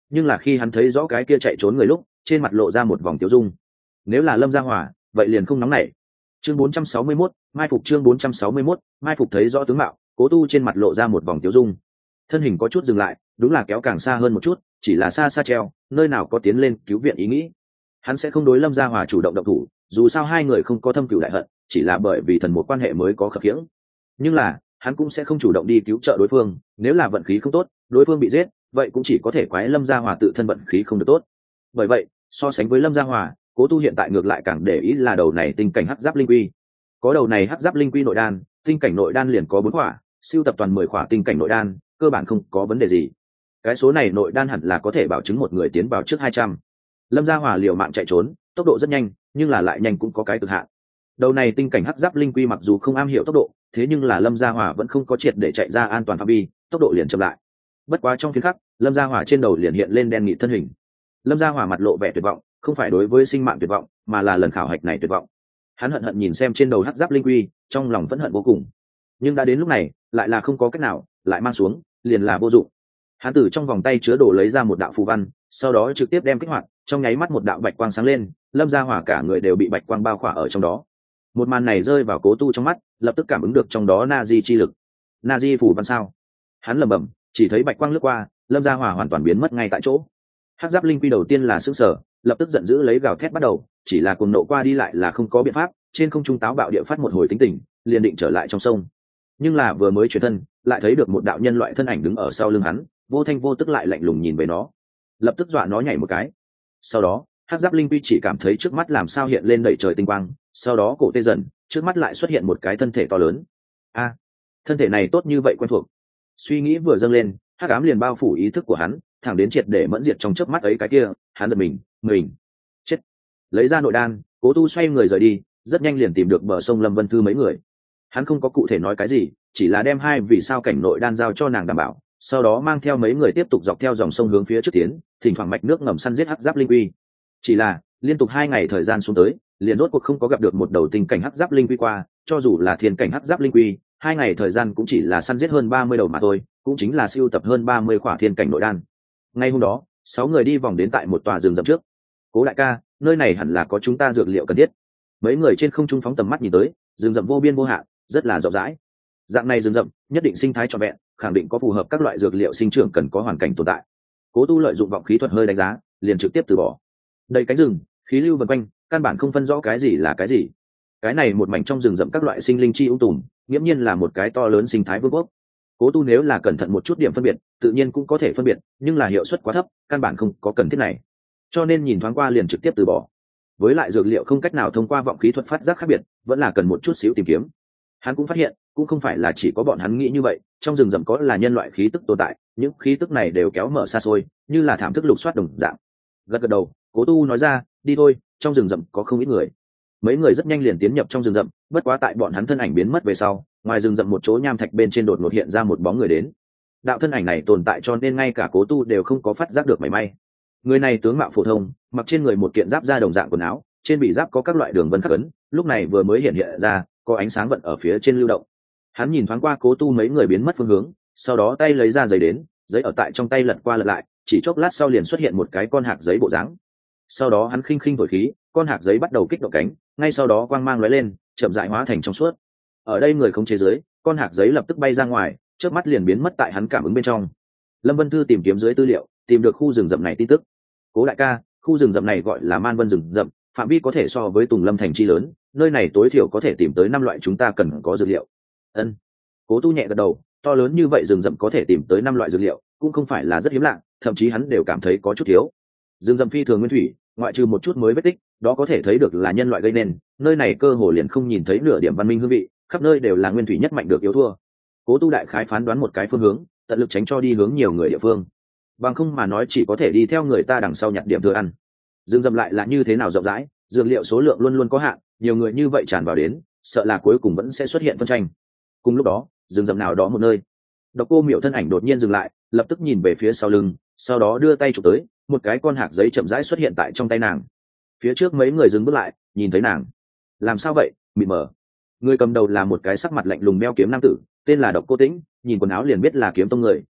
nhưng là khi hắn thấy rõ cái kia chạy trốn người lúc trên mặt lộ ra một vòng tiêu dung. Nếu là Lâm Gia Hỏa vậy liền không nóng nảy. Chương 461, mai phục. Chương 461, mai phục. Thấy rõ tướng mạo, Cố Tu trên mặt lộ ra một vòng tiêu dung, thân hình có chút dừng lại, đúng là kéo càng xa hơn một chút, chỉ là xa xa treo, nơi nào có tiến lên cứu viện ý nghĩ. Hắn sẽ không đối Lâm Gia Hòa chủ động động thủ, dù sao hai người không có thâm cửu đại hận, chỉ là bởi vì thần một quan hệ mới có khập khiễng. Nhưng là hắn cũng sẽ không chủ động đi cứu trợ đối phương, nếu là vận khí không tốt, đối phương bị giết, vậy cũng chỉ có thể quái Lâm Gia Hòa tự thân vận khí không được tốt. Bởi vậy, so sánh với Lâm Gia Hòa, Cố Tu hiện tại ngược lại càng để ý là đầu này tinh cảnh hắc giáp linh quy. Có đầu này hắc giáp linh quy nội đan, tinh cảnh nội đan liền có 4 khỏa, siêu tập toàn 10 khỏa tinh cảnh nội đan, cơ bản không có vấn đề gì. Cái số này nội đan hẳn là có thể bảo chứng một người tiến vào trước 200. Lâm Gia Hòa liều mạng chạy trốn, tốc độ rất nhanh, nhưng là lại nhanh cũng có cái cực hạn. Đầu này tinh cảnh hắc giáp linh quy mặc dù không am hiểu tốc độ, thế nhưng là Lâm Gia Hòa vẫn không có triệt để chạy ra an toàn phạm vi, tốc độ liền chậm lại. Bất quá trong phiến khắc, Lâm Gia Hòa trên đầu liền hiện lên đen nghị thân hình. Lâm Gia Hòa mặt lộ vẻ tuyệt vọng, không phải đối với sinh mạng tuyệt vọng, mà là lần khảo hạch này tuyệt vọng. Hắn hận hận nhìn xem trên đầu hắc giáp linh quy, trong lòng vẫn hận vô cùng. Nhưng đã đến lúc này, lại là không có cách nào, lại mang xuống, liền là vô dụng. Hắn từ trong vòng tay chứa đồ lấy ra một đạo phù văn, sau đó trực tiếp đem kích hoạt, trong nháy mắt một đạo bạch quang sáng lên, Lâm Gia Hỏa cả người đều bị bạch quang bao khỏa ở trong đó. Một màn này rơi vào Cố Tu trong mắt, lập tức cảm ứng được trong đó na di chi lực. Na di phù văn sao? Hắn lẩm bẩm, chỉ thấy bạch quang lướt qua, Lâm Gia Hỏa hoàn toàn biến mất ngay tại chỗ. Hắc giáp linh quy đầu tiên là sững sờ, lập tức giận dữ lấy gào thét bắt đầu, chỉ là cuồng nộ qua đi lại là không có biện pháp, trên không trung táo bạo địa phát một hồi tính tình, liền định trở lại trong sông. Nhưng là vừa mới chuyển thân, lại thấy được một đạo nhân loại thân ảnh đứng ở sau lưng hắn, vô thanh vô tức lại lạnh lùng nhìn về nó, lập tức dọa nó nhảy một cái. Sau đó hắc giáp linh quy chỉ cảm thấy trước mắt làm sao hiện lên đẩy trời tinh quang, sau đó cổ tê dần, trước mắt lại xuất hiện một cái thân thể to lớn. A, thân thể này tốt như vậy quen thuộc. Suy nghĩ vừa dâng lên, hắc ám liền bao phủ ý thức của hắn, thẳng đến triệt để mẫn diệt trong chớp mắt ấy cái kia, hắn giật mình chết. Lấy ra nội đan, Cố Tu xoay người rời đi, rất nhanh liền tìm được bờ sông Lâm Vân Thư mấy người. Hắn không có cụ thể nói cái gì, chỉ là đem 2 vì sao cảnh nội đan giao cho nàng đảm bảo, sau đó mang theo mấy người tiếp tục dọc theo dòng sông hướng phía trước tiến, thỉnh thoảng mạch nước ngầm săn giết hắc giáp linh quy. Chỉ là liên tục 2 ngày thời gian xuống tới, liền rốt cuộc không có gặp được một đầu tinh cảnh hắc giáp linh quy qua, cho dù là thiên cảnh hắc giáp linh quy, 2 ngày thời gian cũng chỉ là săn giết hơn 30 đầu mà thôi, cũng chính là siêu tập hơn 30 khỏa thiên cảnh nội đan. Ngay hôm đó, 6 người đi vòng đến tại một tòa rừng rậm trước. Cố đại ca, nơi này hẳn là có chúng ta dược liệu cần thiết. Mấy người trên không trung phóng tầm mắt nhìn tới, rừng rậm vô biên vô hạn, rất là rộng rãi. Dạng này rừng rậm, nhất định sinh thái trọn vẹn, khẳng định có phù hợp các loại dược liệu sinh trưởng cần có hoàn cảnh tồn tại. Cố Tu lợi dụng vọng khí thuật hơi đánh giá, liền trực tiếp từ bỏ. Đầy cánh rừng, khí lưu vần quanh, căn bản không phân rõ cái gì là cái gì. Cái này một mảnh trong rừng rậm các loại sinh linh chi ung tùm, nghiễm nhiên là một cái to lớn sinh thái vương quốc. Cố Tu nếu là cẩn thận một chút điểm phân biệt, tự nhiên cũng có thể phân biệt, nhưng là hiệu suất quá thấp, căn bản không có cần thiết này. Cho nên nhìn thoáng qua liền trực tiếp từ bỏ. Với lại dược liệu không cách nào thông qua vọng khí thuật phát giác khác biệt, vẫn là cần một chút xíu tìm kiếm. Hắn cũng phát hiện, cũng không phải là chỉ có bọn hắn nghĩ như vậy, trong rừng rậm có là nhân loại khí tức tồn tại, những khí tức này đều kéo mở xa xôi, như là thảm thức lục soát đồng dạng. Gật gật đầu, Cố Tu nói ra, đi thôi, trong rừng rậm có không ít người. Mấy người rất nhanh liền tiến nhập trong rừng rậm, bất quá tại bọn hắn thân ảnh biến mất về sau, ngoài rừng rậm một chỗ nham thạch bên trên đột ngột hiện ra một bóng người đến. Đạo thân ảnh này tồn tại cho nên ngay cả Cố Tu đều không có phát giác được mảy may. Người này tướng mạo phổ thông, mặc trên người một kiện giáp da đồng dạng quần áo, trên bị giáp có các loại đường vân khắc ấn, lúc này vừa mới hiện ra, có ánh sáng vận ở phía trên lưu động. Hắn nhìn thoáng qua Cố Tu mấy người biến mất phương hướng, sau đó tay lấy ra giấy đến, giấy ở tại trong tay lật qua lật lại, chỉ chốc lát sau liền xuất hiện một cái con hạc giấy bộ dáng. Sau đó hắn khinh khinh thổi khí, con hạc giấy bắt đầu kích động cánh, ngay sau đó quang mang lóe lên, chậm rãi hóa thành trong suốt. Ở đây người không chế giới, con hạc giấy lập tức bay ra ngoài, chớp mắt liền biến mất tại hắn cảm ứng bên trong. Lâm Vân Thư tìm kiếm dưới tư liệu, tìm được khu rừng rậm này tin tức. Cố đại ca, khu rừng rậm này gọi là Man Vân rừng rậm, phạm vi có thể so với Tùng Lâm thành chi lớn, nơi này tối thiểu có thể tìm tới 5 loại chúng ta cần có dược liệu. Ân. Cố Tu nhẹ gật đầu, to lớn như vậy rừng rậm có thể tìm tới 5 loại dược liệu, cũng không phải là rất hiếm lạ, thậm chí hắn đều cảm thấy có chút thiếu. Rừng rậm phi thường nguyên thủy, ngoại trừ một chút mới vết tích, đó có thể thấy được là nhân loại gây nên, nơi này cơ hồ liền không nhìn thấy nửa điểm văn minh hương vị, khắp nơi đều là nguyên thủy nhất mạnh được yếu thua. Cố Tu đại khái phán đoán một cái phương hướng, tận lực tránh cho đi hướng nhiều người địa phương. Bằng không mà nói chỉ có thể đi theo người ta đằng sau nhặt điểm thừa ăn. Rừng rậm lại là như thế nào rộng rãi, dược liệu số lượng luôn luôn có hạn, nhiều người như vậy tràn vào đến, sợ là cuối cùng vẫn sẽ xuất hiện phân tranh. Cùng lúc đó, rừng rậm nào đó một nơi, Độc Cô Miểu thân ảnh đột nhiên dừng lại, lập tức nhìn về phía sau lưng, sau đó đưa tay chụp tới, một cái con hạc giấy chậm rãi xuất hiện tại trong tay nàng. Phía trước mấy người dừng bước lại, nhìn thấy nàng. Làm sao vậy? Mịt mờ. Người cầm đầu là một cái sắc mặt lạnh lùng đeo kiếm nam tử, tên là Độc Cô Tĩnh, nhìn quần áo liền biết là kiếm tông người,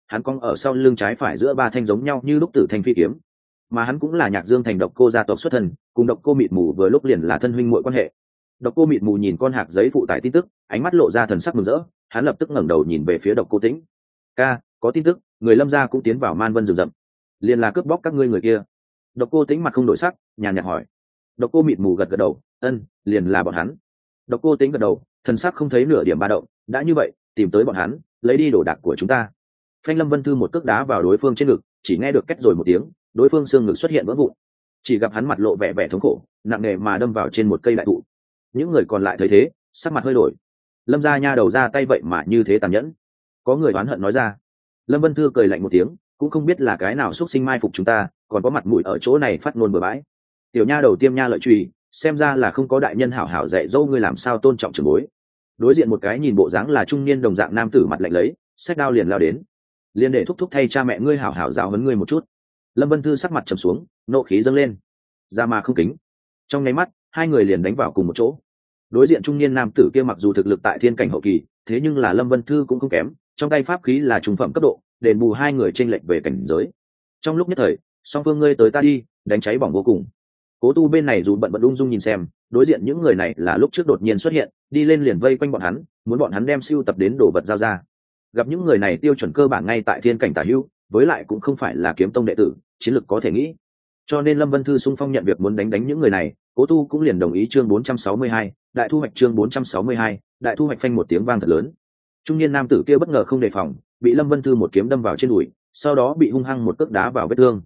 hắn cong ở sau lưng trái phải giữa ba thanh giống nhau như lúc tử thanh phi kiếm, mà hắn cũng là Nhạc Dương thành Độc Cô gia tộc xuất thân, cùng Độc Cô Mịt Mù vừa lúc liền là thân huynh muội quan hệ. Độc Cô Mịt Mù nhìn con hạc giấy phụ tải tin tức, ánh mắt lộ ra thần sắc mừng rỡ, hắn lập tức ngẩng đầu nhìn về phía Độc Cô Tĩnh. "Ca, có tin tức, người Lâm gia cũng tiến vào Man Vân rừng rậm, liền là cướp bóc các ngươi người kia." Độc Cô Tĩnh mặt không đổi sắc, nhàn nhạt hỏi. Độc Cô Mịt Mù gật gật đầu, "Ân, liền là bọn hắn." Độc Cô Tĩnh gật đầu, thần sắc không thấy nửa điểm ba động, "Đã như vậy, tìm tới bọn hắn, lấy đi đồ đạc của chúng ta." Phanh Lâm Vân Thư một cước đá vào đối phương trên ngực, chỉ nghe được két rồi một tiếng, đối phương xương ngực xuất hiện vỡ vụn. Chỉ gặp hắn mặt lộ vẻ vẻ thống khổ, nặng nề mà đâm vào trên một cây đại thụ. Những người còn lại thấy thế, sắc mặt hơi đổi. Lâm gia nha đầu ra tay vậy mà như thế tàn nhẫn. Có người oán hận nói ra. Lâm Vân Thư cười lạnh một tiếng, cũng không biết là cái nào xúc sinh mai phục chúng ta, còn có mặt mũi ở chỗ này phát ngôn bừa bãi. Tiểu nha đầu tiêm nha lợi chùy, xem ra là không có đại nhân hảo hảo dạy dỗ ngươi làm sao tôn trọng trưởng bối. Đối diện một cái nhìn bộ dáng là trung niên đồng dạng nam tử mặt lạnh lấy, xách đao liền lao đến. Liên để thúc thúc thay cha mẹ ngươi hảo hảo giáo huấn ngươi một chút. Lâm Vân Thư sắc mặt trầm xuống, nộ khí dâng lên. Ra mà không kính. Trong nháy mắt, hai người liền đánh vào cùng một chỗ. Đối diện trung niên nam tử kia mặc dù thực lực tại thiên cảnh hậu kỳ, thế nhưng là Lâm Vân Thư cũng không kém, trong tay pháp khí là trung phẩm cấp độ, đền bù hai người chênh lệch về cảnh giới. Trong lúc nhất thời, song phương ngươi tới ta đi, đánh cháy bỏng vô cùng. Cố Tu bên này dù bận bận ung dung nhìn xem, đối diện những người này là lúc trước đột nhiên xuất hiện, đi lên liền vây quanh bọn hắn, muốn bọn hắn đem siêu tập đến đồ vật giao ra. Gặp những người này tiêu chuẩn cơ bản ngay tại thiên cảnh tả hữu, với lại cũng không phải là kiếm tông đệ tử, chiến lược có thể nghĩ. Cho nên Lâm Vân Thư xung phong nhận việc muốn đánh những người này, Cố Tu cũng liền đồng ý. Chương 462, đại thu hoạch. Chương 462, đại thu hoạch. Phanh một tiếng vang thật lớn. Trung niên nam tử kia bất ngờ không đề phòng, bị Lâm Vân Thư một kiếm đâm vào trên đùi, sau đó bị hung hăng một cước đá vào vết thương.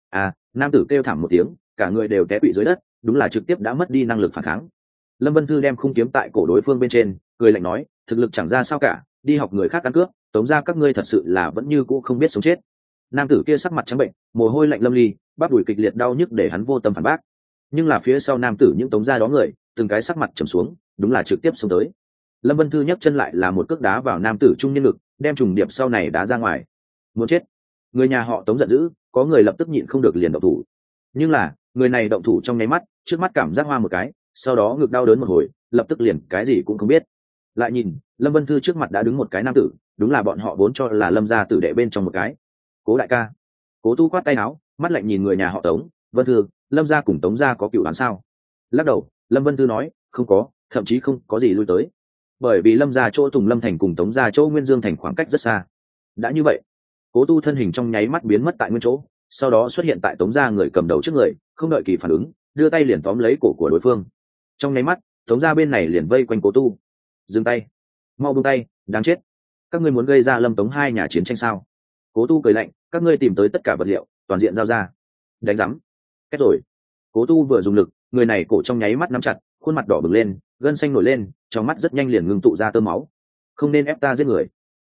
Nam tử kêu thảm một tiếng, cả người đều té quỵ dưới đất, đúng là trực tiếp đã mất đi năng lực phản kháng. Lâm Vân Thư đem khung kiếm tại cổ đối phương bên trên, cười lạnh nói, thực lực chẳng ra sao cả, đi học người khác ăn cướp, tống ra các ngươi thật sự là vẫn như cũ không biết sống chết. Nam tử kia sắc mặt trắng bệnh, mồ hôi lạnh lâm ly, bắp đùi kịch liệt đau nhức để hắn vô tâm phản bác. Nhưng là phía sau nam tử những tống ra đó người, từng cái sắc mặt trầm xuống, đúng là trực tiếp xông tới. Lâm Vân Thư nhấc chân lại là một cước đá vào nam tử trung niên ngực, đem trùng điệp sau này đá ra ngoài. Muốn chết. Người nhà họ Tống giận dữ, có người lập tức nhịn không được liền động thủ. Nhưng là, người này động thủ trong nháy mắt, trước mắt cảm giác hoa một cái, sau đó ngực đau đớn một hồi, lập tức liền cái gì cũng không biết. Lại nhìn, Lâm Vân Thư trước mặt đã đứng một cái nam tử, đúng là bọn họ vốn cho là Lâm gia tử đệ bên trong một cái. Cố đại ca. Cố Tu khoát tay áo, mắt lạnh nhìn người nhà họ Tống. Vân Thư, Lâm gia cùng Tống gia có cựu đoán sao? Lắc đầu, Lâm Vân Thư nói, không có, thậm chí không có gì lui tới. Bởi vì Lâm gia chỗ Tùng Lâm thành cùng Tống gia chỗ Nguyên Dương thành khoảng cách rất xa. Đã như vậy, Cố Tu thân hình trong nháy mắt biến mất tại nguyên chỗ, sau đó xuất hiện tại Tống gia người cầm đầu trước người, không đợi kỳ phản ứng, đưa tay liền tóm lấy cổ của đối phương. Trong nháy mắt, Tống gia bên này liền vây quanh Cố Tu. Dừng tay, mau buông tay, đáng chết. Các ngươi muốn gây ra Lâm Tống hai nhà chiến tranh sao? Cố Tu cười lạnh, các ngươi tìm tới tất cả vật liệu, toàn diện giao ra. Đánh rắm. Kết rồi. Cố Tu vừa dùng lực, người này cổ trong nháy mắt nắm chặt, khuôn mặt đỏ bừng lên, gân xanh nổi lên, trong mắt rất nhanh liền ngưng tụ ra tơ máu. Không nên ép ta giết người.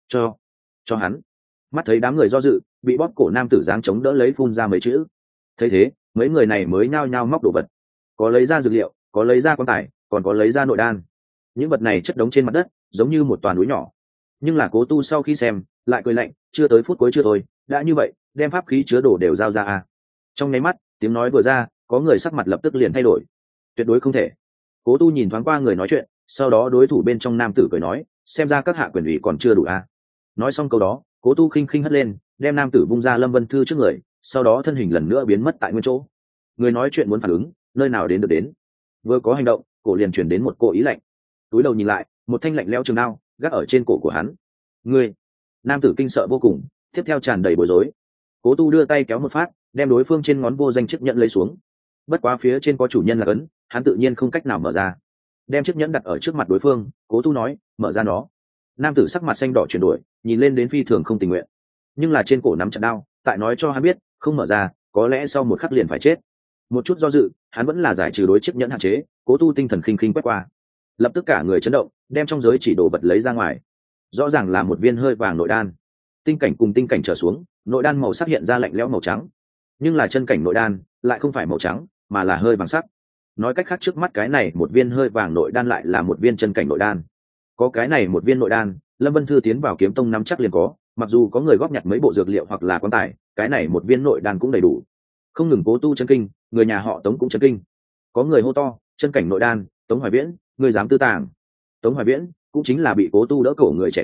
Cho hắn. Mắt thấy đám người do dự, bị bóp cổ nam tử giáng chống đỡ lấy phun ra mấy chữ. Thấy thế, mấy người này mới nhao nhao móc đồ vật. Có lấy ra dược liệu, có lấy ra quan tài, còn có lấy ra nội đan. Những vật này chất đống trên mặt đất, giống như một toàn núi nhỏ. Nhưng là Cố Tu sau khi xem, lại cười lạnh, chưa tới phút cuối chưa thôi, đã như vậy, đem pháp khí chứa đồ đều giao ra à? Trong nháy mắt, tiếng nói vừa ra, có người sắc mặt lập tức liền thay đổi. Tuyệt đối không thể. Cố Tu nhìn thoáng qua người nói chuyện, sau đó đối thủ bên trong nam tử cười nói, xem ra các hạ quyền ủy còn chưa đủ à? Nói xong câu đó, Cố Tu khinh khinh hất lên, đem nam tử vung ra Lâm Vân Thư trước người, sau đó thân hình lần nữa biến mất tại nguyên chỗ. Người nói chuyện muốn phản ứng, nơi nào đến được đến. Vừa có hành động, cổ liền chuyển đến một cô ý lạnh. Túi đầu nhìn lại, một thanh lạnh lẽo trường đao gác ở trên cổ của hắn. Ngươi. Nam tử kinh sợ vô cùng, tiếp theo tràn đầy bối rối. Cố Tu đưa tay kéo một phát, đem đối phương trên ngón vô danh chiếc nhẫn lấy xuống. Bất quá phía trên có chủ nhân là ấn, hắn tự nhiên không cách nào mở ra. Đem chiếc nhẫn đặt ở trước mặt đối phương, Cố Tu nói, mở ra nó. Nam tử sắc mặt xanh đỏ chuyển đổi, nhìn lên đến phi thường không tình nguyện. Nhưng là trên cổ nắm chặt đao, tại nói cho hắn biết, không mở ra, có lẽ sau một khắc liền phải chết. Một chút do dự, hắn vẫn là giải trừ đối chiếc nhẫn hạn chế. Cố Tu tinh thần khinh khinh quét qua, lập tức cả người chấn động, đem trong giới chỉ đồ vật lấy ra ngoài. Rõ ràng là một viên hơi vàng nội đan. Tinh cảnh cùng tinh cảnh trở xuống, nội đan màu sắc hiện ra lạnh lẽo màu trắng. Nhưng là chân cảnh nội đan lại không phải màu trắng, mà là hơi vàng sắc. Nói cách khác, trước mắt cái này một viên hơi vàng nội đan lại là một viên chân cảnh nội đan. Có cái này một viên nội đan, Lâm Vân Thư tiến vào kiếm tông nắm chắc liền có, mặc dù có người góp nhặt mấy bộ dược liệu hoặc là quan tài, cái này một viên nội đan cũng đầy đủ. Không ngừng Cố Tu chân kinh, người nhà họ Tống cũng chân kinh. Có người hô to, chân cảnh nội đan, Tống Hoài Viễn, ngươi dám tư tàng. Tống Hoài Viễn cũng chính là bị Cố Tu đỡ cổ người trẻ tuổi,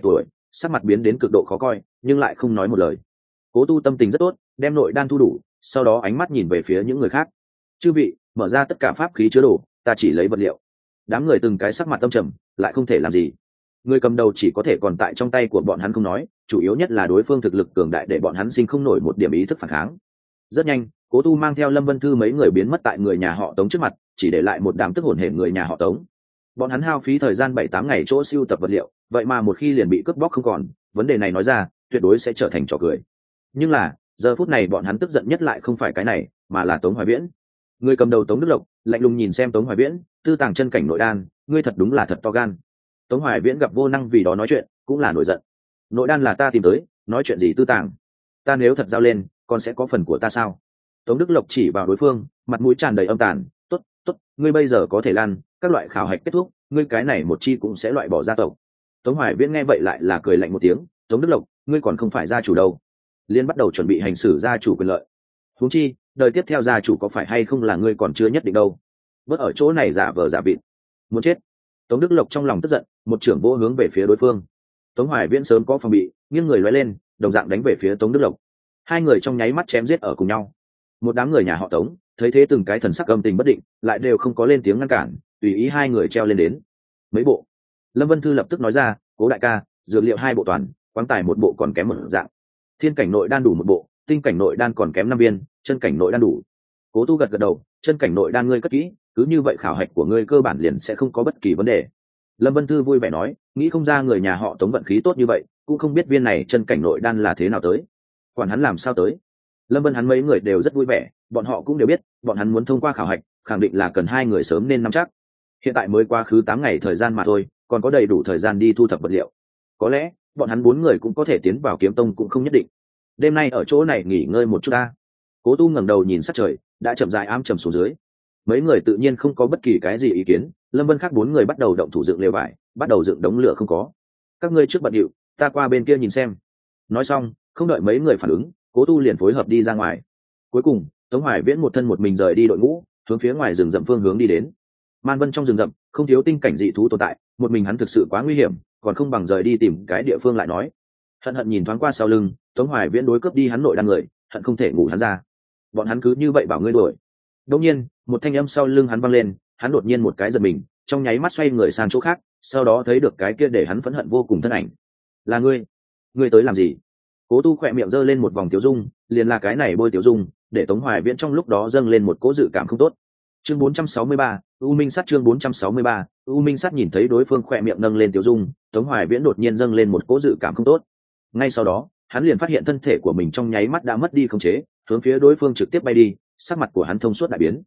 sắc mặt biến đến cực độ khó coi nhưng lại không nói một lời. Cố Tu tâm tình rất tốt, đem nội đan thu đủ, sau đó ánh mắt nhìn về phía những người khác. Chư vị, mở ra tất cả pháp khí chứa đồ, ta chỉ lấy vật liệu. Đám người từng cái sắc mặt tâm trầm, lại không thể làm gì. Người cầm đầu chỉ có thể còn tại trong tay của bọn hắn không nói, chủ yếu nhất là đối phương thực lực cường đại để bọn hắn sinh không nổi một điểm ý thức phản kháng. Rất nhanh, Cố Tu mang theo Lâm Vân Thư mấy người biến mất tại người nhà họ Tống trước mặt, chỉ để lại một đám tức hổn hển người nhà họ Tống. Bọn hắn hao phí thời gian 7-8 ngày chỗ sưu tập vật liệu, vậy mà một khi liền bị cướp bóc không còn, vấn đề này nói ra, tuyệt đối sẽ trở thành trò cười. Nhưng là, giờ phút này bọn hắn tức giận nhất lại không phải cái này, mà là Tống Hoài Viễn. Người cầm đầu Tống Đức Lộc lạnh lùng nhìn xem Tống Hoài Viễn, tư tàng chân cảnh nội đan, ngươi thật đúng là thật to gan. Tống Hoài Viễn gặp vô năng vì đó nói chuyện, cũng là nổi giận. Nội đan là ta tìm tới, nói chuyện gì tư tàng? Ta nếu thật giao lên, còn sẽ có phần của ta sao? Tống Đức Lộc chỉ vào đối phương, mặt mũi tràn đầy âm tàn, tốt, tốt, ngươi bây giờ có thể lan, các loại khảo hạch kết thúc, ngươi cái này một chi cũng sẽ loại bỏ gia tộc. Tống Hoài Viễn nghe vậy lại là cười lạnh một tiếng, Tống Đức Lộc, ngươi còn không phải gia chủ đâu? Liên bắt đầu chuẩn bị hành xử gia chủ quyền lợi. Huống chi, đời tiếp theo gia chủ có phải hay không là ngươi còn chưa nhất định đâu. Bớt ở chỗ này giả vờ giả vịt, muốn chết. Tống Đức Lộc trong lòng tức giận, một trưởng vỗ hướng về phía đối phương. Tống Hoài Viễn sớm có phòng bị, nghiêng người lóe lên, đồng dạng đánh về phía Tống Đức Lộc. Hai người trong nháy mắt chém giết ở cùng nhau. Một đám người nhà họ Tống thấy thế từng cái thần sắc âm tình bất định, lại đều không có lên tiếng ngăn cản, tùy ý hai người treo lên đến. Mấy bộ. Lâm Vân Thư lập tức nói ra, Cố đại ca, dược liệu 2 bộ toàn, quáng tài 1 bộ còn kém một dạng. Thiên cảnh nội đan đủ 1 bộ, tinh cảnh nội đan còn kém 5 viên, chân cảnh nội đan đủ. Cố Tu gật gật đầu, chân cảnh nội đan ngươi cất kỹ, cứ như vậy khảo hạch của ngươi cơ bản liền sẽ không có bất kỳ vấn đề. Lâm Vân Thư vui vẻ nói, nghĩ không ra người nhà họ Tống vận khí tốt như vậy, cũng không biết viên này chân cảnh nội đan là thế nào tới. Quản hắn làm sao tới. Lâm Vân hắn mấy người đều rất vui vẻ, bọn họ cũng đều biết, bọn hắn muốn thông qua khảo hạch, khẳng định là cần 2 người sớm nên nắm chắc. Hiện tại mới qua khứ 8 ngày thời gian mà thôi, còn có đầy đủ thời gian đi thu thập vật liệu. Có lẽ, bọn hắn 4 người cũng có thể tiến vào kiếm tông cũng không nhất định. Đêm nay ở chỗ này nghỉ ngơi một chút ta. Cố Tu ngẩng đầu nhìn sát trời, đã chậm rãi ám trầm xuống dưới. Mấy người tự nhiên không có bất kỳ cái gì ý kiến, Lâm Vân khác 4 người bắt đầu động thủ dựng lều vải, bắt đầu dựng đống lửa không có. Các ngươi trước bận điệu, ta qua bên kia nhìn xem. Nói xong, không đợi mấy người phản ứng, Cố Tu liền phối hợp đi ra ngoài. Cuối cùng, Tống Hoài Viễn một thân một mình rời đi đội ngũ, hướng phía ngoài rừng rậm phương hướng đi đến. Man Vân trong rừng rậm, không thiếu tinh cảnh dị thú tồn tại, một mình hắn thực sự quá nguy hiểm, còn không bằng rời đi tìm cái địa phương lại nói. Hận hận nhìn thoáng qua sau lưng, Tống Hoài Viễn đối cướp đi hắn nội đan người, hận không thể ngủ hắn ra. Bọn hắn cứ như vậy bảo ngươi đuổi. Đột nhiên, một thanh âm sau lưng hắn vang lên, hắn đột nhiên một cái giật mình, trong nháy mắt xoay người sang chỗ khác, sau đó thấy được cái kia để hắn phẫn hận vô cùng thân ảnh. Là ngươi? Ngươi tới làm gì? Cố Tu khỏe miệng giơ lên một vòng tiểu dung, liền là cái này bôi tiểu dung, để Tống Hoài Viễn trong lúc đó dâng lên một cỗ dự cảm không tốt. Chương 463, U Minh Sát chương 463, U Minh Sát nhìn thấy đối phương khỏe miệng nâng lên tiểu dung, Tống Hoài Viễn đột nhiên dâng lên một cỗ dự cảm không tốt. Ngay sau đó, hắn liền phát hiện thân thể của mình trong nháy mắt đã mất đi khống chế, hướng phía đối phương trực tiếp bay đi, sắc mặt của hắn thông suốt đại biến.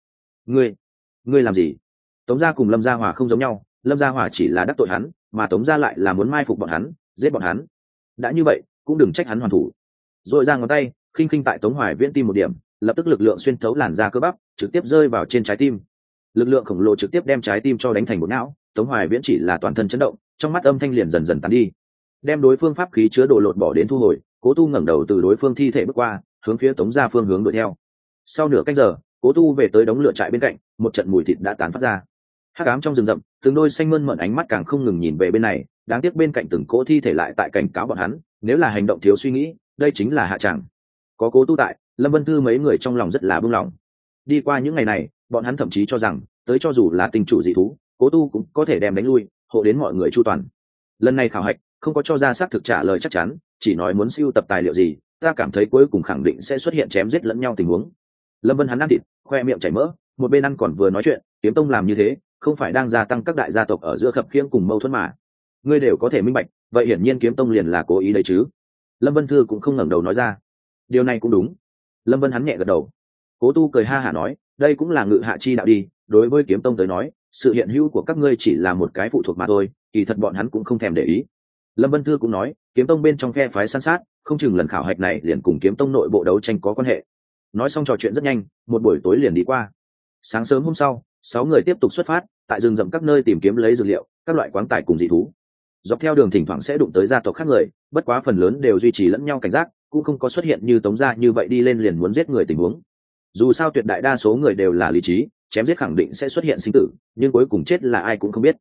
Ngươi làm gì? Tống gia cùng Lâm gia Hòa không giống nhau, Lâm gia Hòa chỉ là đắc tội hắn, mà Tống gia lại là muốn mai phục bọn hắn, giết bọn hắn. Đã như vậy, cũng đừng trách hắn hoàn thủ. Rồi ra ngón tay, khinh khinh tại Tống Hoài Viễn tim một điểm, lập tức lực lượng xuyên thấu làn da cơ bắp, trực tiếp rơi vào trên trái tim. Lực lượng khổng lồ trực tiếp đem trái tim cho đánh thành bột não, Tống Hoài Viễn chỉ là toàn thân chấn động, trong mắt âm thanh liền dần dần tán đi. Đem đối phương pháp khí chứa đồ lột bỏ đến thu hồi, Cố Tu ngẩng đầu từ đối phương thi thể bước qua, hướng phía Tống gia phương hướng đuổi theo. Sau nửa canh giờ, Cố Tu về tới đống lửa trại bên cạnh, một trận mùi thịt đã tán phát ra. Hắc ám trong rừng rậm, từng đôi xanh mơn mởn ánh mắt càng không ngừng nhìn về bên này, đáng tiếc bên cạnh từng cỗ thi thể lại tại cảnh cáo bọn hắn, nếu là hành động thiếu suy nghĩ, đây chính là hạ tràng. Có Cố Tu tại, Lâm Vân Thư mấy người trong lòng rất là buông lỏng. Đi qua những ngày này, bọn hắn thậm chí cho rằng, tới cho dù là tình chủ dị thú, Cố Tu cũng có thể đem đánh lui, hộ đến mọi người chu toàn. Lần này khảo hạch, không có cho ra xác thực trả lời chắc chắn, chỉ nói muốn siêu tập tài liệu gì, ta cảm thấy cuối cùng khẳng định sẽ xuất hiện chém giết lẫn nhau tình huống. Lâm Vân hắn ăn thịt, khoe miệng chảy mỡ, một bên ăn còn vừa nói chuyện, Kiếm Tông làm như thế, không phải đang gia tăng các đại gia tộc ở giữa khập khiễng cùng mâu thuẫn mà. Ngươi đều có thể minh bạch, vậy hiển nhiên Kiếm Tông liền là cố ý đấy chứ. Lâm Vân Thư cũng không ngẩng đầu nói ra. Điều này cũng đúng. Lâm Vân hắn nhẹ gật đầu. Cố Tu cười ha hả nói, đây cũng là ngự hạ chi đạo đi, đối với Kiếm Tông tới nói, sự hiện hữu của các ngươi chỉ là một cái phụ thuộc mà thôi, kỳ thật bọn hắn cũng không thèm để ý. Lâm Vân Thư cũng nói, Kiếm Tông bên trong phe phái san sát, không chừng lần khảo hạch này liền cùng Kiếm Tông nội bộ đấu tranh có quan hệ. Nói xong trò chuyện rất nhanh, một buổi tối liền đi qua. Sáng sớm hôm sau, 6 người tiếp tục xuất phát, tại rừng rậm các nơi tìm kiếm lấy dược liệu, các loại quáng tài cùng dị thú. Dọc theo đường thỉnh thoảng sẽ đụng tới gia tộc khác người, bất quá phần lớn đều duy trì lẫn nhau cảnh giác, cũng không có xuất hiện như Tống gia như vậy đi lên liền muốn giết người tình huống. Dù sao tuyệt đại đa số người đều là lý trí, chém giết khẳng định sẽ xuất hiện sinh tử, nhưng cuối cùng chết là ai cũng không biết.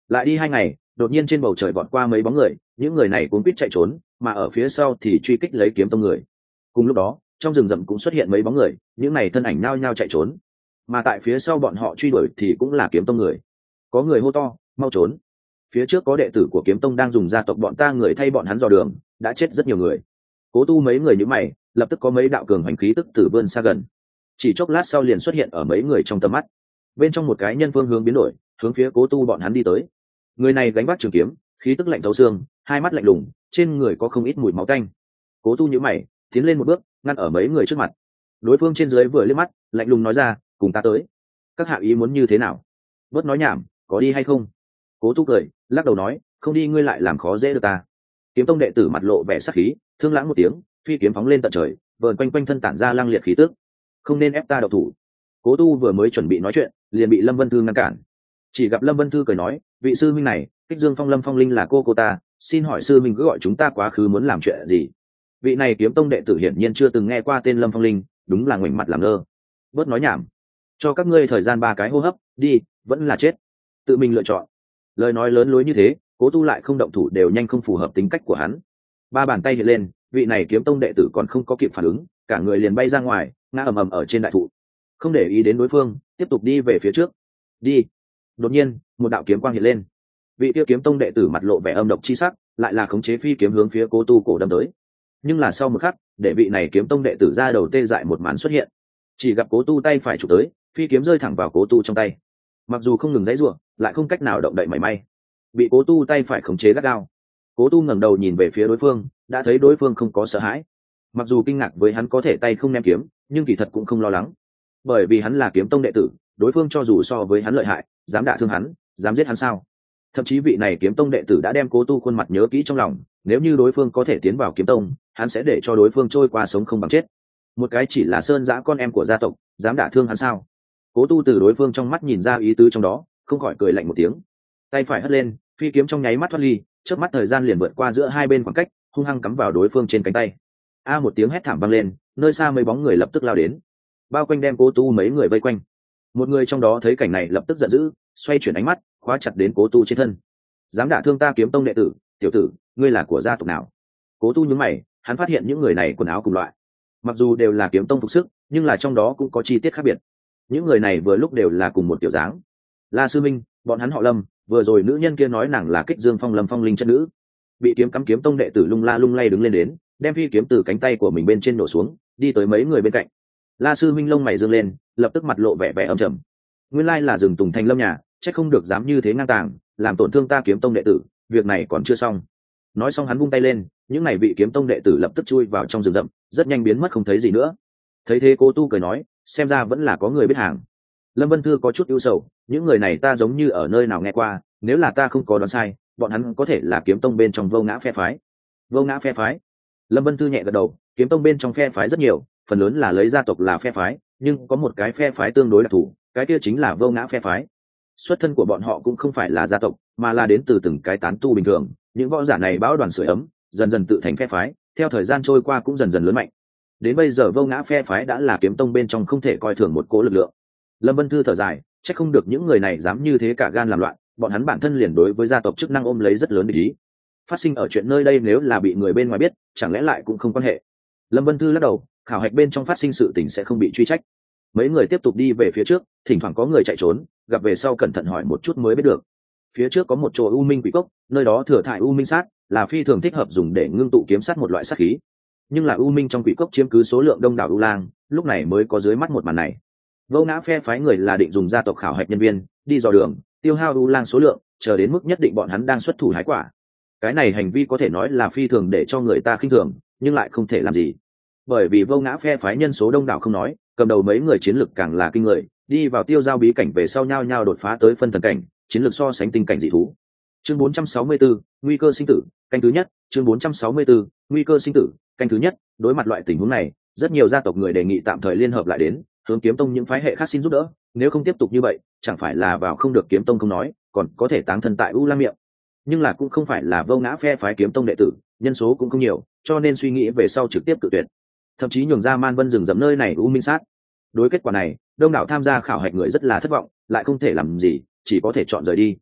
Lại đi 2 ngày, đột nhiên trên bầu trời vọt qua mấy bóng người, những người này cuống quýt chạy trốn, mà ở phía sau thì truy kích lấy kiếm tông người. Cùng lúc đó, trong rừng rậm cũng xuất hiện mấy bóng người, những này thân ảnh nao nhao chạy trốn, mà tại phía sau bọn họ truy đuổi thì cũng là kiếm tông người. Có người hô to, mau trốn! Phía trước có đệ tử của kiếm tông đang dùng gia tộc bọn ta người thay bọn hắn dò đường, đã chết rất nhiều người. Cố Tu mấy người nhíu mày, lập tức có mấy đạo cường hành khí tức từ vươn xa gần, chỉ chốc lát sau liền xuất hiện ở mấy người trong tầm mắt. Bên trong một cái nhân phương hướng biến đổi, hướng phía Cố Tu bọn hắn đi tới. Người này gánh vác trường kiếm, khí tức lạnh thấu xương, hai mắt lạnh lùng, trên người có không ít mùi máu tanh. Cố Tu nhíu mày, tiến lên một bước, ngăn ở mấy người trước mặt. Đối phương trên dưới vừa liếc mắt, lạnh lùng nói ra, cùng ta tới. Các hạ ý muốn như thế nào? Bớt nói nhảm, có đi hay không? Cố Tu cười, lắc đầu nói, không đi ngươi lại làm khó dễ được ta. Kiếm tông đệ tử mặt lộ vẻ sắc khí, thương lãng một tiếng, phi kiếm phóng lên tận trời, vờn quanh quanh thân tản ra lăng liệt khí tức. Không nên ép ta độc thủ. Cố Tu vừa mới chuẩn bị nói chuyện, liền bị Lâm Vân Thư ngăn cản. Chỉ gặp Lâm Vân Thư cười nói, vị sư minh này, Kích Dương Phong Lâm Phong Linh là cô ta, xin hỏi sư minh cứ gọi chúng ta quá khứ muốn làm chuyện gì? Vị này kiếm tông đệ tử hiển nhiên chưa từng nghe qua tên Lâm Phong Linh, đúng là ngoảnh mặt làm ngơ. Bớt nói nhảm, cho các ngươi thời gian 3 cái hô hấp, đi, vẫn là chết. Tự mình lựa chọn. Lời nói lớn lối như thế, Cố Tu lại không động thủ đều nhanh không phù hợp tính cách của hắn. 3 bàn tay hiện lên, vị này kiếm tông đệ tử còn không có kịp phản ứng, cả người liền bay ra ngoài, ngã ầm ầm ở trên đại thụ. Không để ý đến đối phương, tiếp tục đi về phía trước. Đi. Đột nhiên, một đạo kiếm quang hiện lên. Vị kia kiếm tông đệ tử mặt lộ vẻ âm độc chi sắc, lại là khống chế phi kiếm hướng phía Cố Tu cổ đâm tới. Nhưng là sau một khắc, để vị này kiếm tông đệ tử ra đầu tê dại một màn xuất hiện. Chỉ gặp Cố Tu tay phải chụp tới, phi kiếm rơi thẳng vào Cố Tu trong tay. Mặc dù không ngừng giãy giụa, lại không cách nào động đậy mảy may. Bị Cố Tu tay phải khống chế gắt gao. Cố Tu ngẩng đầu nhìn về phía đối phương, đã thấy đối phương không có sợ hãi. Mặc dù kinh ngạc với hắn có thể tay không ném kiếm, nhưng kỳ thật cũng không lo lắng, bởi vì hắn là kiếm tông đệ tử, đối phương cho dù so với hắn lợi hại, dám đả thương hắn, dám giết hắn sao? Thậm chí vị này kiếm tông đệ tử đã đem Cố Tu khuôn mặt nhớ kỹ trong lòng, nếu như đối phương có thể tiến vào kiếm tông, hắn sẽ để cho đối phương trôi qua sống không bằng chết. Một cái chỉ là sơn dã con em của gia tộc, dám đả thương hắn sao? Cố Tu từ đối phương trong mắt nhìn ra ý tứ trong đó, không khỏi cười lạnh một tiếng. Tay phải hất lên, phi kiếm trong nháy mắt thoát ly, chớp mắt thời gian liền vượt qua giữa hai bên khoảng cách, hung hăng cắm vào đối phương trên cánh tay. A một tiếng hét thảm vang lên, nơi xa mấy bóng người lập tức lao đến, bao quanh đem Cố Tu mấy người vây quanh. Một người trong đó thấy cảnh này lập tức giận dữ, xoay chuyển ánh mắt, khóa chặt đến Cố Tu trên thân. Dám đả thương ta kiếm tông đệ tử, tiểu tử, ngươi là của gia tộc nào? Cố Tu nhướng mày, hắn phát hiện những người này quần áo cùng loại, mặc dù đều là kiếm tông phục sức, nhưng là trong đó cũng có chi tiết khác biệt. Những người này vừa lúc đều là cùng một kiểu dáng. La sư minh, bọn hắn họ Lâm, vừa rồi nữ nhân kia nói nàng là Kích Dương Phong Lâm Phong Linh chân nữ. Bị kiếm cắm kiếm tông đệ tử lung la lung lay đứng lên đến, đem phi kiếm từ cánh tay của mình bên trên nổ xuống, đi tới mấy người bên cạnh. La sư minh lông mày dương lên, lập tức mặt lộ vẻ vẻ âm trầm. Nguyên lai là rừng tùng thành Lâm nhà, chắc không được dám như thế ngang tàng, làm tổn thương ta kiếm tông đệ tử, việc này còn chưa xong. Nói xong hắn vung tay lên, những này vị kiếm tông đệ tử lập tức chui vào trong rừng rậm, rất nhanh biến mất không thấy gì nữa. Thấy thế Cố Tu cười nói, xem ra vẫn là có người biết hàng. Lâm Vân Thư có chút ưu sầu, những người này ta giống như ở nơi nào nghe qua, nếu là ta không có đoán sai, bọn hắn có thể là kiếm tông bên trong Vô Ngã phe phái. Vô Ngã phe phái? Lâm Vân Thư nhẹ gật đầu, kiếm tông bên trong phe phái rất nhiều, phần lớn là lấy gia tộc là phe phái, nhưng có một cái phe phái tương đối đặc thù, cái kia chính là Vô Ngã phe phái. Xuất thân của bọn họ cũng không phải là gia tộc, mà là đến từ từng cái tán tu bình thường, những võ giả này bão đoàn sưởi ấm, dần dần tự thành phe phái, theo thời gian trôi qua cũng dần dần lớn mạnh. Đến bây giờ Vô Ngã phe phái đã là kiếm tông bên trong không thể coi thường một cố lực lượng. Lâm Vân Thư thở dài, chắc không được những người này dám như thế cả gan làm loạn, bọn hắn bản thân liền đối với gia tộc chức năng ôm lấy rất lớn địch ý. Phát sinh ở chuyện nơi đây nếu là bị người bên ngoài biết, chẳng lẽ lại cũng không quan hệ. Lâm Vân Thư lắc đầu, khảo hạch bên trong phát sinh sự tình sẽ không bị truy trách. Mấy người tiếp tục đi về phía trước, thỉnh thoảng có người chạy trốn, gặp về sau cẩn thận hỏi một chút mới biết được. Phía trước có một chỗ U Minh Quỷ Cốc, nơi đó thừa thải U Minh sát, là phi thường thích hợp dùng để ngưng tụ kiếm sát một loại sát khí. Nhưng là U Minh trong Quỷ Cốc chiếm cứ số lượng đông đảo U Lang, lúc này mới có dưới mắt một màn này. Vô Ngã phe phái người là định dùng gia tộc khảo hạch nhân viên, đi dò đường, tiêu hao U Lang số lượng, chờ đến mức nhất định bọn hắn đang xuất thủ hái quả. Cái này hành vi có thể nói là phi thường để cho người ta khinh thường, nhưng lại không thể làm gì. Bởi vì Vô Ngã phe phái nhân số đông đảo không nói, cầm đầu mấy người chiến lực càng là kinh người, đi vào tiêu giao bí cảnh về sau nhau nhau đột phá tới phân thần cảnh, chiến lược so sánh tinh cảnh dị thú. Chương 464, nguy cơ sinh tử, canh thứ nhất, chương 464, nguy cơ sinh tử, canh thứ nhất, đối mặt loại tình huống này, rất nhiều gia tộc người đề nghị tạm thời liên hợp lại đến, hướng kiếm tông những phái hệ khác xin giúp đỡ, nếu không tiếp tục như vậy, chẳng phải là vào không được kiếm tông không nói, còn có thể táng thân tại U Lam miệng. Nhưng là cũng không phải là Vô Ngã phe phái kiếm tông đệ tử, nhân số cũng không nhiều, cho nên suy nghĩ về sau trực tiếp cự tuyệt. Thậm chí nhường ra Man Vân rừng rậm nơi này U Minh sát. Đối kết quả này, đông đảo tham gia khảo hạch người rất là thất vọng, lại không thể làm gì, chỉ có thể chọn rời đi.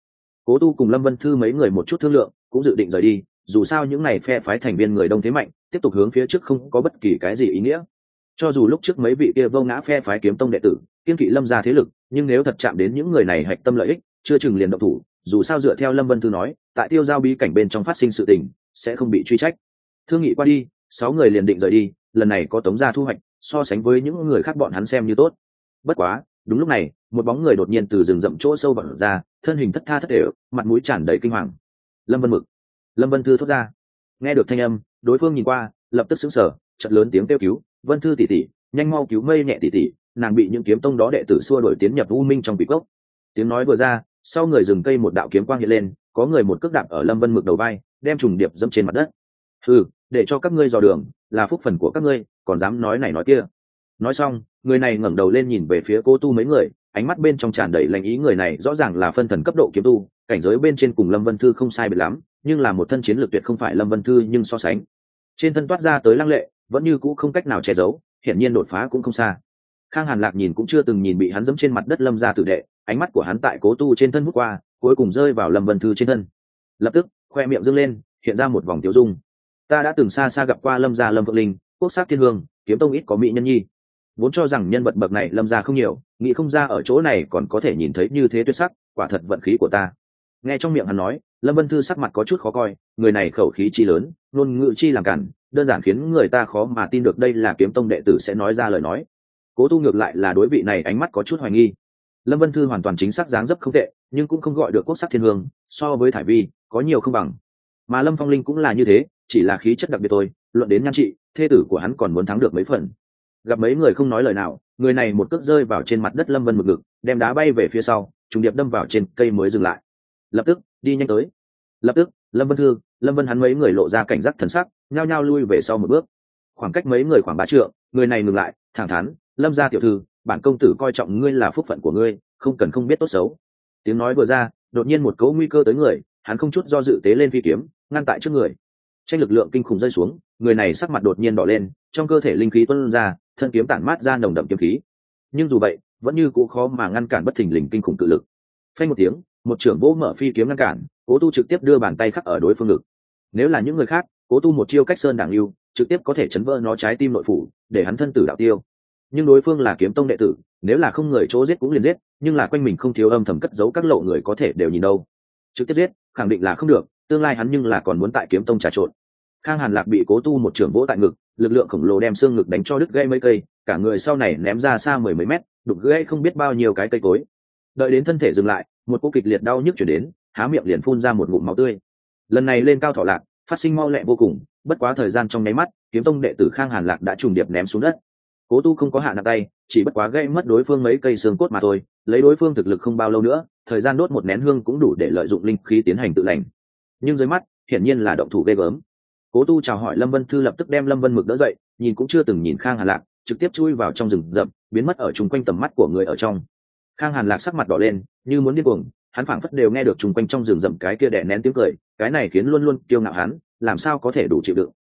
Cố Tu cùng Lâm Vân Thư mấy người một chút thương lượng, cũng dự định rời đi, dù sao những này phe phái thành viên người đông thế mạnh, tiếp tục hướng phía trước không có bất kỳ cái gì ý nghĩa. Cho dù lúc trước mấy vị kia vô ngã phe phái kiếm tông đệ tử kiên kỵ Lâm gia thế lực, nhưng nếu thật chạm đến những người này hạch tâm lợi ích, chưa chừng liền động thủ. Dù sao dựa theo Lâm Vân Thư nói, tại Tiêu Giao bí cảnh bên trong phát sinh sự tình, sẽ không bị truy trách. Thương nghị qua đi, 6 người liền định rời đi, lần này có Tống gia thu hoạch, so sánh với những người khác bọn hắn xem như tốt. Bất quá, đúng lúc này, một bóng người đột nhiên từ rừng rậm chỗ sâu bật ra, thân hình thất tha thất đều, mặt mũi tràn đầy kinh hoàng. Lâm Vân Mực. Lâm Vân Thư thốt ra. Nghe được thanh âm, đối phương nhìn qua, lập tức sững sờ, chợt lớn tiếng kêu cứu, "Vân Thư tỷ tỷ, nhanh mau cứu Mây Nhẹ tỷ tỷ, nàng bị những kiếm tông đó đệ tử xua đuổi tiến nhập u minh trong quỷ cốc." Tiếng nói vừa ra, sau người rừng cây một đạo kiếm quang hiện lên, có người một cước đạp ở Lâm Vân Mực đầu vai, đem trùng điệp dẫm trên mặt đất. "Hừ, để cho các ngươi dò đường, là phúc phần của các ngươi, còn dám nói này nói kia." Nói xong, người này ngẩng đầu lên nhìn về phía Cố Tu mấy người, ánh mắt bên trong tràn đầy lạnh ý. Người này rõ ràng là phân thần cấp độ kiếm tu, cảnh giới bên trên cùng Lâm Vân Thư không sai biệt lắm, nhưng là một thân chiến lược tuyệt không phải Lâm Vân Thư nhưng so sánh. Trên thân toát ra tới lăng lệ, vẫn như cũ không cách nào che giấu, hiển nhiên đột phá cũng không xa. Khang Hàn Lạc nhìn cũng chưa từng nhìn bị hắn giẫm trên mặt đất Lâm gia tử đệ, ánh mắt của hắn tại Cố Tu trên thân hút qua, cuối cùng rơi vào Lâm Vân Thư trên thân. Lập tức, khoe miệng dương lên, hiện ra một vòng tiêu dung. "Ta đã từng xa xa gặp qua Lâm gia Lâm Vượng Linh, quốc sắc thiên hương, kiếm tông ít có mỹ nhân nhi. Vốn cho rằng nhân vật bậc này Lâm gia không nhiều, nghĩ không ra ở chỗ này còn có thể nhìn thấy như thế tuyệt sắc, quả thật vận khí của ta." Nghe trong miệng hắn nói, Lâm Vân Thư sắc mặt có chút khó coi, người này khẩu khí chi lớn, ngôn ngữ chi làm cản, đơn giản khiến người ta khó mà tin được đây là kiếm tông đệ tử sẽ nói ra lời nói. Cố Tu ngược lại là đối vị này ánh mắt có chút hoài nghi. Lâm Vân Thư hoàn toàn chính xác dáng dấp không tệ, nhưng cũng không gọi được quốc sắc thiên hương, so với Thải Vi, có nhiều không bằng. Mà Lâm Phong Linh cũng là như thế, chỉ là khí chất đặc biệt thôi, luận đến nhan trị, thê tử của hắn còn muốn thắng được mấy phần. Gặp mấy người không nói lời nào, người này một cước rơi vào trên mặt đất Lâm Vân Mực ngực, đem đá bay về phía sau, trùng điệp đâm vào trên cây mới dừng lại. Lập tức, đi nhanh tới. Lập tức, Lâm Vân Thư, Lâm Vân hắn mấy người lộ ra cảnh giác thần sắc, nhao nhao lui về sau một bước. Khoảng cách mấy người khoảng 3 trượng, người này ngừng lại, thẳng thắn, "Lâm gia tiểu thư, bản công tử coi trọng ngươi là phúc phận của ngươi, không cần không biết tốt xấu." Tiếng nói vừa ra, đột nhiên một cỗ nguy cơ tới người, hắn không chút do dự tế lên phi kiếm, ngăn tại trước người. Tranh lực lượng kinh khủng rơi xuống, người này sắc mặt đột nhiên đỏ lên, trong cơ thể linh khí tuôn ra, thân kiếm tản mát ra nồng đậm kiếm khí. Nhưng dù vậy, vẫn như cũ khó mà ngăn cản bất thình lình kinh khủng cự lực. Phanh một tiếng, một trưởng vỗ mở phi kiếm ngăn cản, Cố Tu trực tiếp đưa bàn tay khắc ở đối phương ngực. Nếu là những người khác, Cố Tu một chiêu cách sơn đảng lưu, trực tiếp có thể chấn vỡ nó trái tim nội phủ, để hắn thân tử đạo tiêu. Nhưng đối phương là kiếm tông đệ tử, nếu là không người chỗ giết cũng liền giết, nhưng là quanh mình không thiếu âm thầm cất giấu các lộ người có thể đều nhìn đâu. Trực tiếp giết, khẳng định là không được, tương lai hắn nhưng là còn muốn tại kiếm tông trà trộn. Khang Hàn Lạc bị Cố Tu một trưởng vỗ tại ngực, lực lượng khổng lồ đem xương ngực đánh cho đứt gãy mấy cây, cả người sau này ném ra xa mười mấy mét, đục gãy không biết bao nhiêu cái cây cối. Đợi đến thân thể dừng lại, một cú kịch liệt đau nhức chuyển đến, há miệng liền phun ra một ngụm máu tươi. Lần này lên cao thọ lạc, phát sinh mau lẹ vô cùng, bất quá thời gian trong nháy mắt, kiếm tông đệ tử Khang Hàn Lạc đã trùng điệp ném xuống đất. Cố Tu không có hạ nặng tay, chỉ bất quá gãy mất đối phương mấy cây xương cốt mà thôi, lấy đối phương thực lực không bao lâu nữa, thời gian đốt một nén hương cũng đủ để lợi dụng linh khí tiến hành tự lành. Nhưng dưới mắt, hiển nhiên là động thủ ghê gớm. Cố Tu chào hỏi Lâm Vân Thư, lập tức đem Lâm Vân Mực đỡ dậy, nhìn cũng chưa từng nhìn Khang Hàn Lạc, trực tiếp chui vào trong rừng rậm, biến mất ở chung quanh tầm mắt của người ở trong. Khang Hàn Lạc sắc mặt đỏ lên, như muốn điên cuồng, hắn phảng phất đều nghe được chung quanh trong rừng rậm cái kia đè nén tiếng cười, cái này khiến luôn luôn kiêu ngạo hắn, làm sao có thể đủ chịu đựng.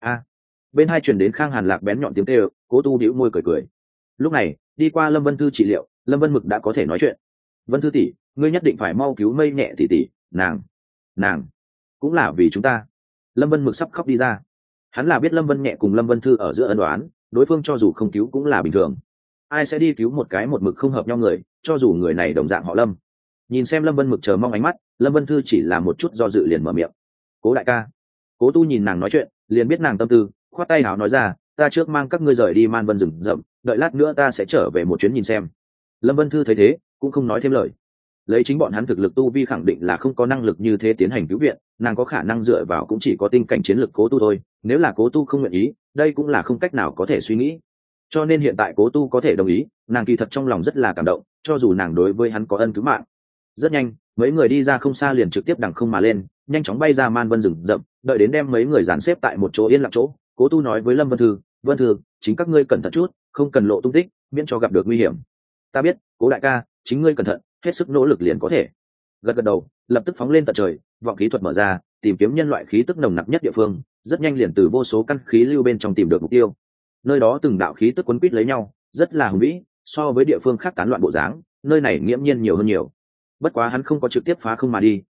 Bên hai truyền đến Khang Hàn Lạc bén nhọn tiếng kêu, Cố Tu bĩu môi cười cười. Lúc này, đi qua Lâm Vân Thư trị liệu, Lâm Vân Mực đã có thể nói chuyện. "Vân Thư tỷ, ngươi nhất định phải mau cứu Mây Nhẹ tỷ tỷ, nàng cũng là vì chúng ta." Lâm Vân Mực sắp khóc đi ra. Hắn là biết Lâm Vân Nhẹ cùng Lâm Vân Thư ở giữa ân oán, đối phương cho dù không cứu cũng là bình thường. Ai sẽ đi cứu một cái một mực không hợp nhau người, cho dù người này đồng dạng họ Lâm. Nhìn xem Lâm Vân Mực chờ mong ánh mắt, Lâm Vân Thư chỉ là một chút do dự liền mở miệng. "Cố đại ca." Cố Tu nhìn nàng nói chuyện, liền biết nàng tâm tư, khoát tay áo nói ra, "Ta trước mang các ngươi rời đi Man Vân rừng rậm, đợi lát nữa ta sẽ trở về một chuyến nhìn xem." Lâm Vân Thư thấy thế, cũng không nói thêm lời. Lấy chính bọn hắn thực lực tu vi khẳng định là không có năng lực như thế tiến hành cứu viện, nàng có khả năng dựa vào cũng chỉ có tinh cảnh chiến lực Cố Tu thôi, nếu là Cố Tu không nguyện ý, đây cũng là không cách nào có thể suy nghĩ. Cho nên hiện tại Cố Tu có thể đồng ý, nàng kỳ thật trong lòng rất là cảm động, cho dù nàng đối với hắn có ân cứu mạng. Rất nhanh, mấy người đi ra không xa liền trực tiếp đằng không mà lên, nhanh chóng bay ra Man Vân rừng rậm, đợi đến đem mấy người dàn xếp tại một chỗ yên lặng chỗ, Cố Tu nói với Lâm Vân Thư, "Vân Thư, chính các ngươi cẩn thận chút, không cần lộ tung tích, miễn cho gặp được nguy hiểm." "Ta biết, Cố đại ca, chính ngươi cẩn thận, hết sức nỗ lực liền có thể." Gật gật đầu, lập tức phóng lên tận trời, vọng khí thuật mở ra, tìm kiếm nhân loại khí tức nồng nặc nhất địa phương, rất nhanh liền từ vô số căn khí lưu bên trong tìm được mục tiêu. Nơi đó từng đạo khí tức quấn quýt lấy nhau, rất là hùng vĩ, so với địa phương khác tán loạn bộ dáng, nơi này nghiễm nhiên nhiều hơn nhiều. Bất quá hắn không có trực tiếp phá không mà đi,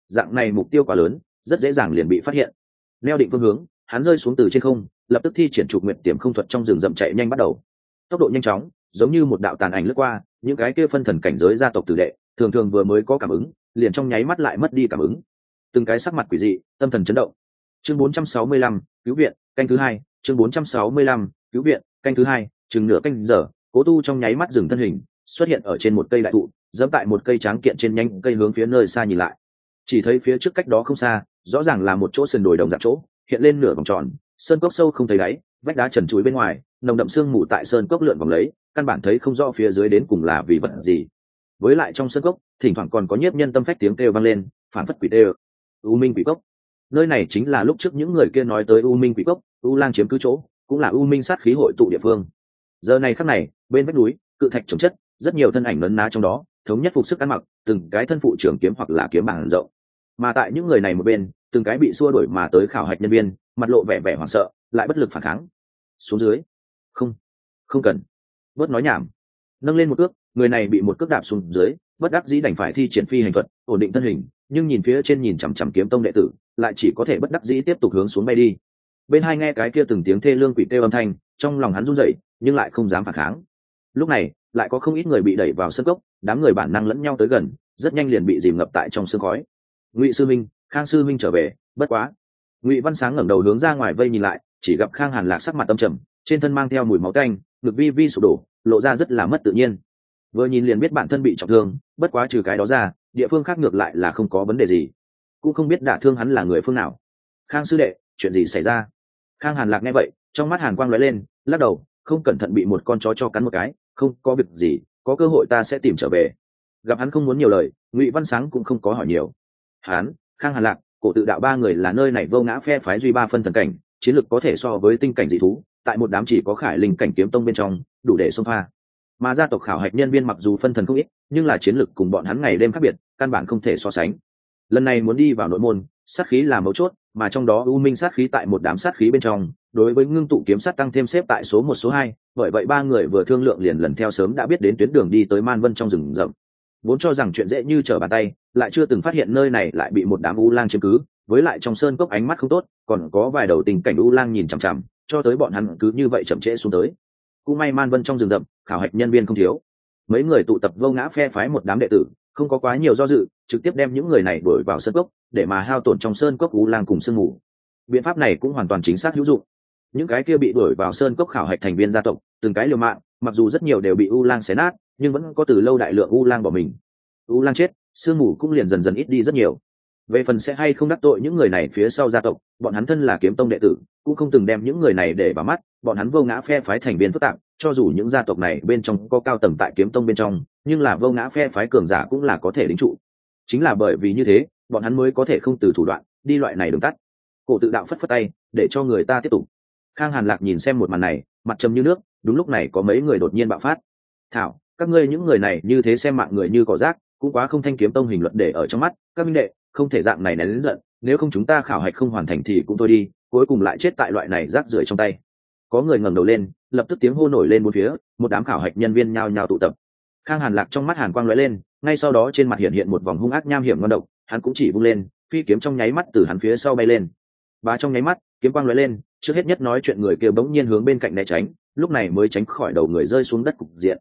dạng này mục tiêu quá lớn, rất dễ dàng liền bị phát hiện. Neo định phương hướng, hắn rơi xuống từ trên không, lập tức thi triển trục nguyện tiềm không thuật trong rừng rậm chạy nhanh bắt đầu. Tốc độ nhanh chóng, giống như một đạo tàn ảnh lướt qua, những cái kia phân thần cảnh giới gia tộc tử đệ, thường thường vừa mới có cảm ứng, liền trong nháy mắt lại mất đi cảm ứng. Từng cái sắc mặt quỷ dị, tâm thần chấn động. Chương 465, cứu viện, canh thứ hai. Chương 465, cứu viện, canh thứ hai. Chừng nửa canh giờ, Cố Tu trong nháy mắt dừng thân hình, xuất hiện ở trên một cây đại thụ, giẫm tại một cây tráng kiện trên nhánh cây hướng phía nơi xa nhìn lại. Chỉ thấy phía trước cách đó không xa, rõ ràng là một chỗ sườn đồi đồng dạng chỗ, hiện lên nửa vòng tròn, sơn cốc sâu không thấy đáy, vách đá trần trụi bên ngoài, nồng đậm sương mù tại sơn cốc lượn vòng lấy, căn bản thấy không rõ phía dưới đến cùng là vì vật gì. Với lại trong sơn cốc, thỉnh thoảng còn có nhiếp nhân tâm phách tiếng kêu vang lên, phản phất quỷ kêu. U Minh Quỷ Cốc. Nơi này chính là lúc trước những người kia nói tới U Minh Quỷ Cốc, U Lang chiếm cứ chỗ, cũng là U Minh sát khí hội tụ địa phương. Giờ này khắc này, bên vách núi, cự thạch chồng chất, rất nhiều thân ảnh lấn ná trong đó, thống nhất phục sức ăn mặc, từng cái thân phụ trường kiếm hoặc là kiếm bảng rộng. Mà tại những người này một bên, từng cái bị xua đuổi mà tới khảo hạch nhân viên, mặt lộ vẻ vẻ hoảng sợ, lại bất lực phản kháng. Xuống dưới. Không, không cần. Bớt nói nhảm. Nâng lên một cước, người này bị một cước đạp xuống dưới, bất đắc dĩ đành phải thi triển phi hành thuật, ổn định thân hình, nhưng nhìn phía trên nhìn chằm chằm kiếm tông đệ tử, lại chỉ có thể bất đắc dĩ tiếp tục hướng xuống bay đi. Bên hai nghe cái kia từng tiếng thê lương quỷ kêu âm thanh, trong lòng hắn run rẩy, nhưng lại không dám phản kháng. Lúc này, lại có không ít người bị đẩy vào sân cốc, đám người bản năng lẫn nhau tới gần, rất nhanh liền bị dìm ngập tại trong sương khói. Ngụy sư minh, Khang sư minh trở về, bất quá. Ngụy Văn Sáng ngẩng đầu hướng ra ngoài vây nhìn lại, chỉ gặp Khang Hàn Lạc sắc mặt âm trầm, trên thân mang theo mùi máu tanh, ngực vi vi sụp đổ, lộ ra rất là mất tự nhiên. Vừa nhìn liền biết bản thân bị trọng thương, bất quá trừ cái đó ra, địa phương khác ngược lại là không có vấn đề gì, cũng không biết đả thương hắn là người phương nào. Khang sư đệ, chuyện gì xảy ra? Khang Hàn Lạc nghe vậy, trong mắt hàn quang lóe lên, lắc đầu, không cẩn thận bị một con chó cho cắn một cái, không có việc gì, có cơ hội ta sẽ tìm trở về. Gặp hắn không muốn nhiều lời, Ngụy Văn Sáng cũng không có hỏi nhiều. Hắn, Khang Hàn Lạc, Cổ Tự Đạo ba người là nơi này vô ngã phe phái duy ba phân thần cảnh, chiến lực có thể so với tinh cảnh dị thú, tại một đám chỉ có khải linh cảnh kiếm tông bên trong, đủ để xông pha. Mà gia tộc khảo hạch nhân viên mặc dù phân thần không ít, nhưng là chiến lực cùng bọn hắn ngày đêm khác biệt, căn bản không thể so sánh. Lần này muốn đi vào nội môn, sát khí là mấu chốt, mà trong đó U Minh sát khí tại một đám sát khí bên trong, đối với ngưng tụ kiếm sát tăng thêm xếp tại số 1 số 2, bởi vậy ba người vừa thương lượng liền lần theo sớm đã biết đến tuyến đường đi tới Man Vân trong rừng rậm. Vốn cho rằng chuyện dễ như trở bàn tay, lại chưa từng phát hiện nơi này lại bị một đám U Lang chiếm cứ, với lại trong sơn cốc ánh mắt không tốt, còn có vài đầu tình cảnh U Lang nhìn chằm chằm, cho tới bọn hắn cứ như vậy chậm trễ xuống tới. Cũng may Man Vân trong rừng rậm, khảo hạch nhân viên không thiếu. Mấy người tụ tập vô ngã phe phái một đám đệ tử, không có quá nhiều do dự, trực tiếp đem những người này đuổi vào sơn cốc, để mà hao tổn trong sơn cốc U Lang cùng sương mù. Biện pháp này cũng hoàn toàn chính xác hữu dụng. Những cái kia bị đuổi vào sơn cốc khảo hạch thành viên gia tộc, từng cái liều mạng, mặc dù rất nhiều đều bị U Lang xé nát, nhưng vẫn có từ lâu đại lượng U Lang bỏ mình. U Lang chết, sương mù cũng liền dần dần ít đi rất nhiều. Về phần sẽ hay không đắc tội những người này phía sau gia tộc, bọn hắn thân là kiếm tông đệ tử, cũng không từng đem những người này để vào mắt, bọn hắn vô ngã phe phái thành viên phức tạp, cho dù những gia tộc này bên trong có cao tầng tại kiếm tông bên trong, nhưng là vô ngã phe phái cường giả cũng là có thể đính trụ. Chính là bởi vì như thế, bọn hắn mới có thể không từ thủ đoạn, đi loại này đường tắt. Cổ Tự Đạo phất phất tay, để cho người ta tiếp tục. Khang Hàn Lạc nhìn xem một màn này, mặt trầm như nước, đúng lúc này có mấy người đột nhiên bạo phát. Thảo, các ngươi những người này như thế xem mạng người như cỏ rác, cũng quá không thanh kiếm tông hình luận để ở trong mắt, các minh đệ, không thể dạng này nén lớn giận, nếu không chúng ta khảo hạch không hoàn thành thì cũng thôi đi, cuối cùng lại chết tại loại này rác rưởi trong tay. Có người ngẩng đầu lên, lập tức tiếng hô nổi lên bốn phía, một đám khảo hạch nhân viên nhao nhao tụ tập. Khang Hàn Lạc trong mắt hàn quang lóe lên, ngay sau đó trên mặt hiện hiện một vòng hung ác nham hiểm ngon độc, hắn cũng chỉ vung lên, phi kiếm trong nháy mắt từ hắn phía sau bay lên. Và trong nháy mắt, kiếm quang lóe lên, trước hết nhất nói chuyện người kia bỗng nhiên hướng bên cạnh né tránh, lúc này mới tránh khỏi đầu người rơi xuống đất cục diện.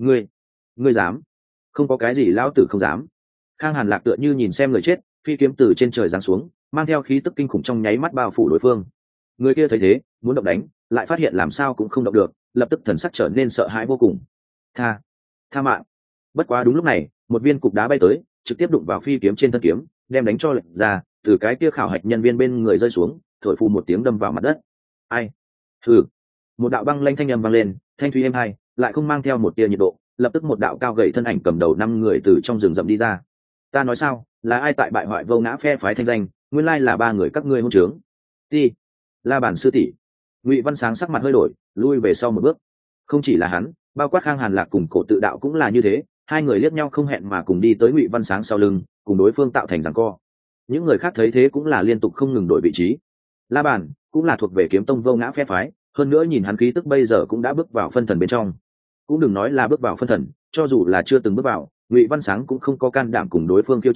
Ngươi dám? Không có cái gì lão tử không dám. Khang Hàn Lạc tựa như nhìn xem người chết, phi kiếm từ trên trời giáng xuống, mang theo khí tức kinh khủng trong nháy mắt bao phủ đối phương. Người kia thấy thế, muốn động đánh, lại phát hiện làm sao cũng không động được, lập tức thần sắc trở nên sợ hãi vô cùng. Tha mạng. Bất quá đúng lúc này, một viên cục đá bay tới, trực tiếp đụng vào phi kiếm trên thân kiếm, đem đánh cho lệch ra, từ cái kia khảo hạch nhân viên bên người rơi xuống, thổi phù một tiếng đâm vào mặt đất. Ai? Hừ. Một đạo băng lanh thanh âm vang lên, thanh thúy êm hai, lại không mang theo một tia nhiệt độ, lập tức một đạo cao gầy thân ảnh cầm đầu 5 người từ trong rừng rậm đi ra. Ta nói sao, là ai tại bại hoại vô ngã phe phái thanh danh, nguyên lai là 3 người các ngươi hôn trướng. Đi. La Bản sư tỷ. Ngụy Văn Sáng sắc mặt hơi đổi, lui về sau một bước. Không chỉ là hắn, bao quát Khang Hàn Lạc cùng Cổ Tự Đạo cũng là như thế, hai người liếc nhau không hẹn mà cùng đi tới Ngụy Văn Sáng sau lưng, cùng đối phương tạo thành giằng co. Những người khác thấy thế cũng là liên tục không ngừng đổi vị trí. La Bản cũng là thuộc về kiếm tông vô ngã phe phái, hơn nữa nhìn hắn khí tức bây giờ cũng đã bước vào phân thần bên trong. Cũng đừng nói là bước vào phân thần, cho dù là chưa từng bước vào, Ngụy Văn Sáng cũng không có can đảm cùng đối phương khiêu chiến,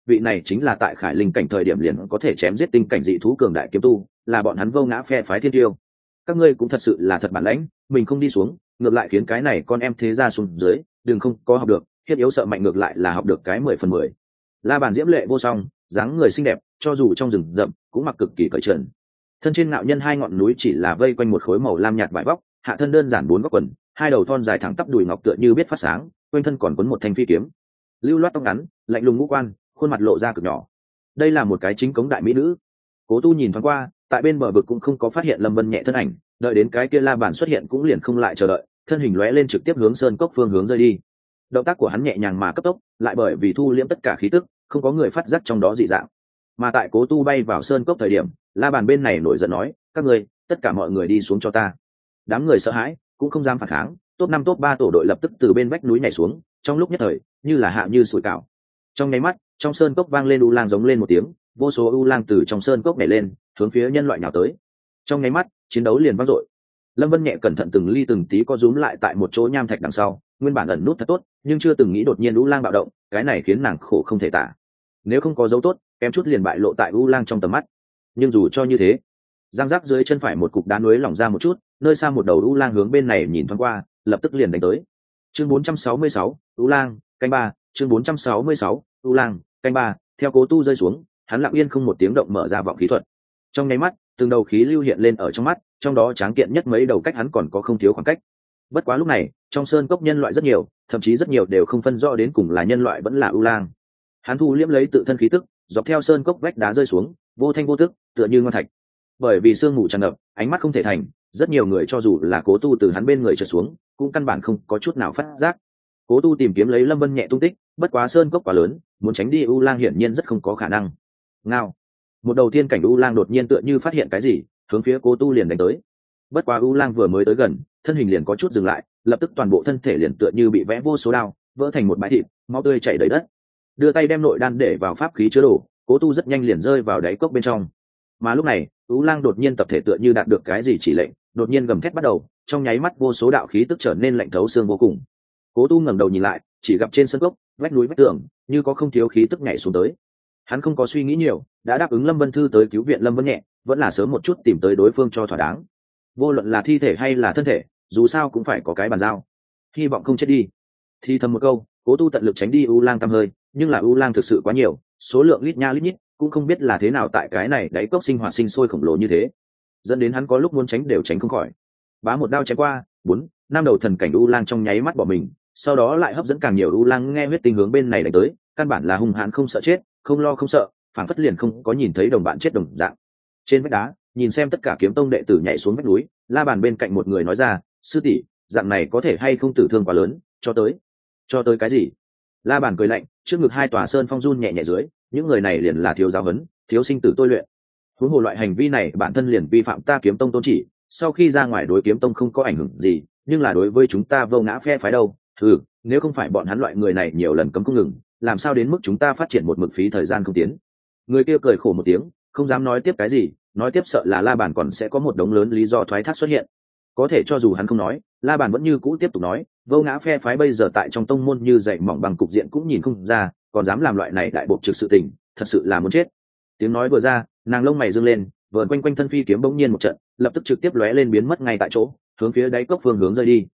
vị này chính là tại khải linh cảnh thời điểm liền có thể chém giết tinh cảnh dị thú cường đại kiếm tu, là bọn hắn vô ngã phe phái thiên tiêu. Các ngươi cũng thật sự là thật bản lãnh, mình không đi xuống ngược lại khiến cái này con em thế ra xuống dưới, đừng không có học được hiếp yếu sợ mạnh, ngược lại là học được cái 10/10. La Bàn diễm lệ vô song, dáng người xinh đẹp, cho dù trong rừng rậm cũng mặc cực kỳ cởi trần. Thân trên ngạo nhân hai ngọn núi chỉ là vây quanh một khối màu lam nhạt vải vóc, hạ thân đơn giản 4 góc quần, hai đầu thon dài thẳng tắp đùi ngọc tựa như biết phát sáng, quanh thân còn quấn một thanh phi kiếm. Lưu loát tóc ngắn, lạnh lùng ngũ quan, khuôn mặt lộ ra cực nhỏ. Đây là một cái chính cống đại mỹ nữ. Cố Tu nhìn thoáng qua, tại bên bờ vực cũng không có phát hiện Lâm Vân Nhẹ thân ảnh, đợi đến cái kia La Bàn xuất hiện cũng liền không lại chờ đợi, thân hình lóe lên trực tiếp hướng sơn cốc phương hướng rơi đi. Động tác của hắn nhẹ nhàng mà cấp tốc, lại bởi vì thu liễm tất cả khí tức, không có người phát giác trong đó dị dạng. Mà tại Cố Tu bay vào sơn cốc thời điểm, La Bàn bên này nổi giận nói, các ngươi, tất cả mọi người đi xuống cho ta. Đám người sợ hãi, cũng không dám phản kháng, top 5 top 3 tổ đội lập tức từ bên vách núi nhảy xuống, trong lúc nhất thời, như là hạ như sủi cảo. Trong nháy mắt, trong sơn cốc vang lên u lang giống lên một tiếng, vô số u lang từ trong sơn cốc nhảy lên, hướng phía nhân loại nào tới. Trong nháy mắt, chiến đấu liền vang dội. Lâm Vân Nhẹ cẩn thận từng ly từng tí có rúm lại tại một chỗ nham thạch đằng sau, nguyên bản ẩn nút thật tốt, nhưng chưa từng nghĩ đột nhiên u lang bạo động, cái này khiến nàng khổ không thể tả. Nếu không có dấu tốt, kém chút liền bại lộ tại u lang trong tầm mắt. Nhưng dù cho như thế, giang giác dưới chân phải một cục đá núi lỏng ra một chút, nơi xa một đầu u lang hướng bên này nhìn thoáng qua, lập tức liền đánh tới. Chương 466, u lang, canh 3, chương 466, u lang, canh 3, theo Cố Tu rơi xuống, hắn lặng yên không một tiếng động mở ra vọng khí thuật. Trong nháy mắt, từng đầu khí lưu hiện lên ở trong mắt, trong đó tráng kiện nhất mấy đầu cách hắn còn có không thiếu khoảng cách. Bất quá lúc này, trong sơn cốc nhân loại rất nhiều, thậm chí rất nhiều đều không phân rõ đến cùng là nhân loại vẫn là u lang. Hắn thu liễm lấy tự thân khí tức, dọc theo sơn cốc vách đá rơi xuống, vô thanh vô tức, tựa như ngon thạch. Bởi vì sương mù tràn ngập, ánh mắt không thể thành, rất nhiều người cho dù là Cố Tu từ hắn bên người trượt xuống, cũng căn bản không có chút nào phát giác. Cố Tu tìm kiếm lấy Lâm Vân Nhẹ tung tích, bất quá sơn cốc quá lớn, muốn tránh đi u lang hiển nhiên rất không có khả năng. Ngao, một đầu tiên cảnh u lang đột nhiên tựa như phát hiện cái gì, hướng phía Cố Tu liền đánh tới. Bất quá u lang vừa mới tới gần, thân hình liền có chút dừng lại, lập tức toàn bộ thân thể liền tựa như bị vẽ vô số đao, vỡ thành một bãi thịt, máu tươi chảy đầy đất. Đưa tay đem nội đan để vào pháp khí chứa đồ, Cố Tu rất nhanh liền rơi vào đáy cốc bên trong. Mà lúc này, u lang đột nhiên tập thể tựa như đạt được cái gì chỉ lệnh, đột nhiên gầm thét bắt đầu, trong nháy mắt vô số đạo khí tức trở nên lạnh thấu xương vô cùng. Cố Tu ngẩng đầu nhìn lại, chỉ gặp trên sân cốc, vách núi vách tường, như có không thiếu khí tức nhảy xuống tới. Hắn không có suy nghĩ nhiều, đã đáp ứng Lâm Vân Thư tới cứu viện Lâm Vân Nhẹ, vẫn là sớm một chút tìm tới đối phương cho thỏa đáng. Vô luận là thi thể hay là thân thể, dù sao cũng phải có cái bàn giao. Hy vọng không chết đi. Thì thầm một câu, Cố Tu tận lực tránh đi u lang tăm hơi, nhưng là u lang thực sự quá nhiều, số lượng lít nha lít nhít, cũng không biết là thế nào tại cái này đáy cốc sinh hoạt sinh sôi khổng lồ như thế, dẫn đến hắn có lúc muốn tránh đều tránh không khỏi. Bá một đao chém qua, 4, 5 đầu thần cảnh u lang trong nháy mắt bỏ mình, sau đó lại hấp dẫn càng nhiều u lang nghe huyết tinh hướng bên này đánh tới, căn bản là hung hãn không sợ chết, không lo không sợ, phản phất liền không có nhìn thấy đồng bạn chết đồng dạng. Trên vách đá, nhìn xem tất cả kiếm tông đệ tử nhảy xuống vách núi, La Bàn bên cạnh một người nói ra, sư tỷ, dạng này có thể hay không tử thương quá lớn, cho tới cái gì? La Bàn cười lạnh, trước ngực hai tòa sơn phong run nhẹ nhẹ dưới, những người này liền là thiếu giáo huấn, thiếu sinh tử tôi luyện. Huống hồ loại hành vi này bản thân liền vi phạm ta kiếm tông tôn chỉ, sau khi ra ngoài đối kiếm tông không có ảnh hưởng gì, nhưng là đối với chúng ta vô ngã phe phái đâu? Nếu không phải bọn hắn loại người này nhiều lần cấm không ngừng, làm sao đến mức chúng ta phát triển một mực phí thời gian không tiến? Người kia cười khổ một tiếng, không dám nói tiếp cái gì, nói tiếp sợ là La Bàn còn sẽ có một đống lớn lý do thoái thác xuất hiện. Có thể cho dù hắn không nói, La Bàn vẫn như cũ tiếp tục nói, vô ngã phe phái bây giờ tại trong tông môn như dậy mỏng bằng cục diện cũng nhìn không ra, còn dám làm loại này đại bộ trực sự tình, thật sự là muốn chết. Tiếng nói vừa ra, nàng lông mày dương lên, vờn quanh quanh thân phi kiếm bỗng nhiên một trận, lập tức trực tiếp lóe lên biến mất ngay tại chỗ, hướng phía đáy cốc phương hướng rơi đi.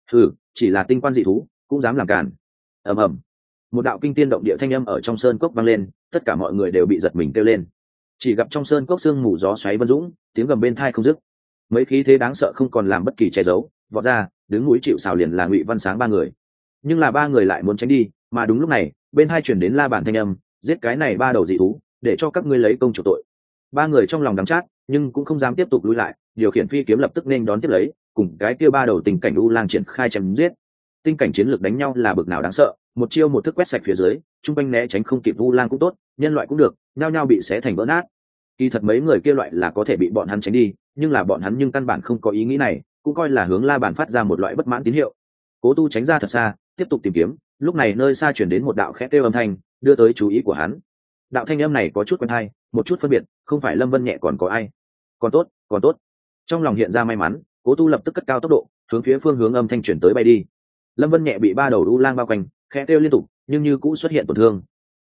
Chỉ là tinh quan dị thú, cũng dám làm cản. Ầm ầm, một đạo kinh tiên động địa thanh âm ở trong sơn cốc vang lên, tất cả mọi người đều bị giật mình kêu lên. Chỉ gặp trong sơn cốc sương mù gió xoáy vân dũng, tiếng gầm bên tai không dứt. Mấy khí thế đáng sợ không còn làm bất kỳ che giấu, vọt ra, đứng núi chịu sào liền là Ngụy Văn Sáng ba người. Nhưng là ba người lại muốn tránh đi, mà đúng lúc này, bên tai truyền đến La Bàn thanh âm, giết cái này ba đầu dị thú, để cho các ngươi lấy công chủ tội. Ba người trong lòng đắng chát, nhưng cũng không dám tiếp tục lùi lại, điều khiển phi kiếm lập tức nên đón tiếp lấy, cùng cái kia ba đầu tình cảnh u lang triển khai chém giết. Tinh cảnh chiến lược đánh nhau là bực nào đáng sợ, một chiêu một thức quét sạch phía dưới, trung quanh né tránh không kịp u lang cũng tốt, nhân loại cũng được, nhao nhao bị xé thành vỡ nát. Kỳ thật mấy người kia loại là có thể bị bọn hắn tránh đi, nhưng là bọn hắn nhưng căn bản không có ý nghĩ này, cũng coi là hướng La Bàn phát ra một loại bất mãn tín hiệu. Cố Tu tránh ra thật xa, tiếp tục tìm kiếm, lúc này nơi xa truyền đến một đạo khẽ kêu âm thanh, đưa tới chú ý của hắn. Đạo thanh âm này có chút quen tai, một chút phân biệt, không phải Lâm Vân Nhẹ còn có ai. Còn tốt. Trong lòng hiện ra may mắn, Cố Tu lập tức cất cao tốc độ, hướng phía phương hướng âm thanh chuyển tới bay đi. Lâm Vân Nhẹ bị ba đầu u lang bao quanh, khẽ kêu liên tục, nhưng như cũ xuất hiện tổn thương.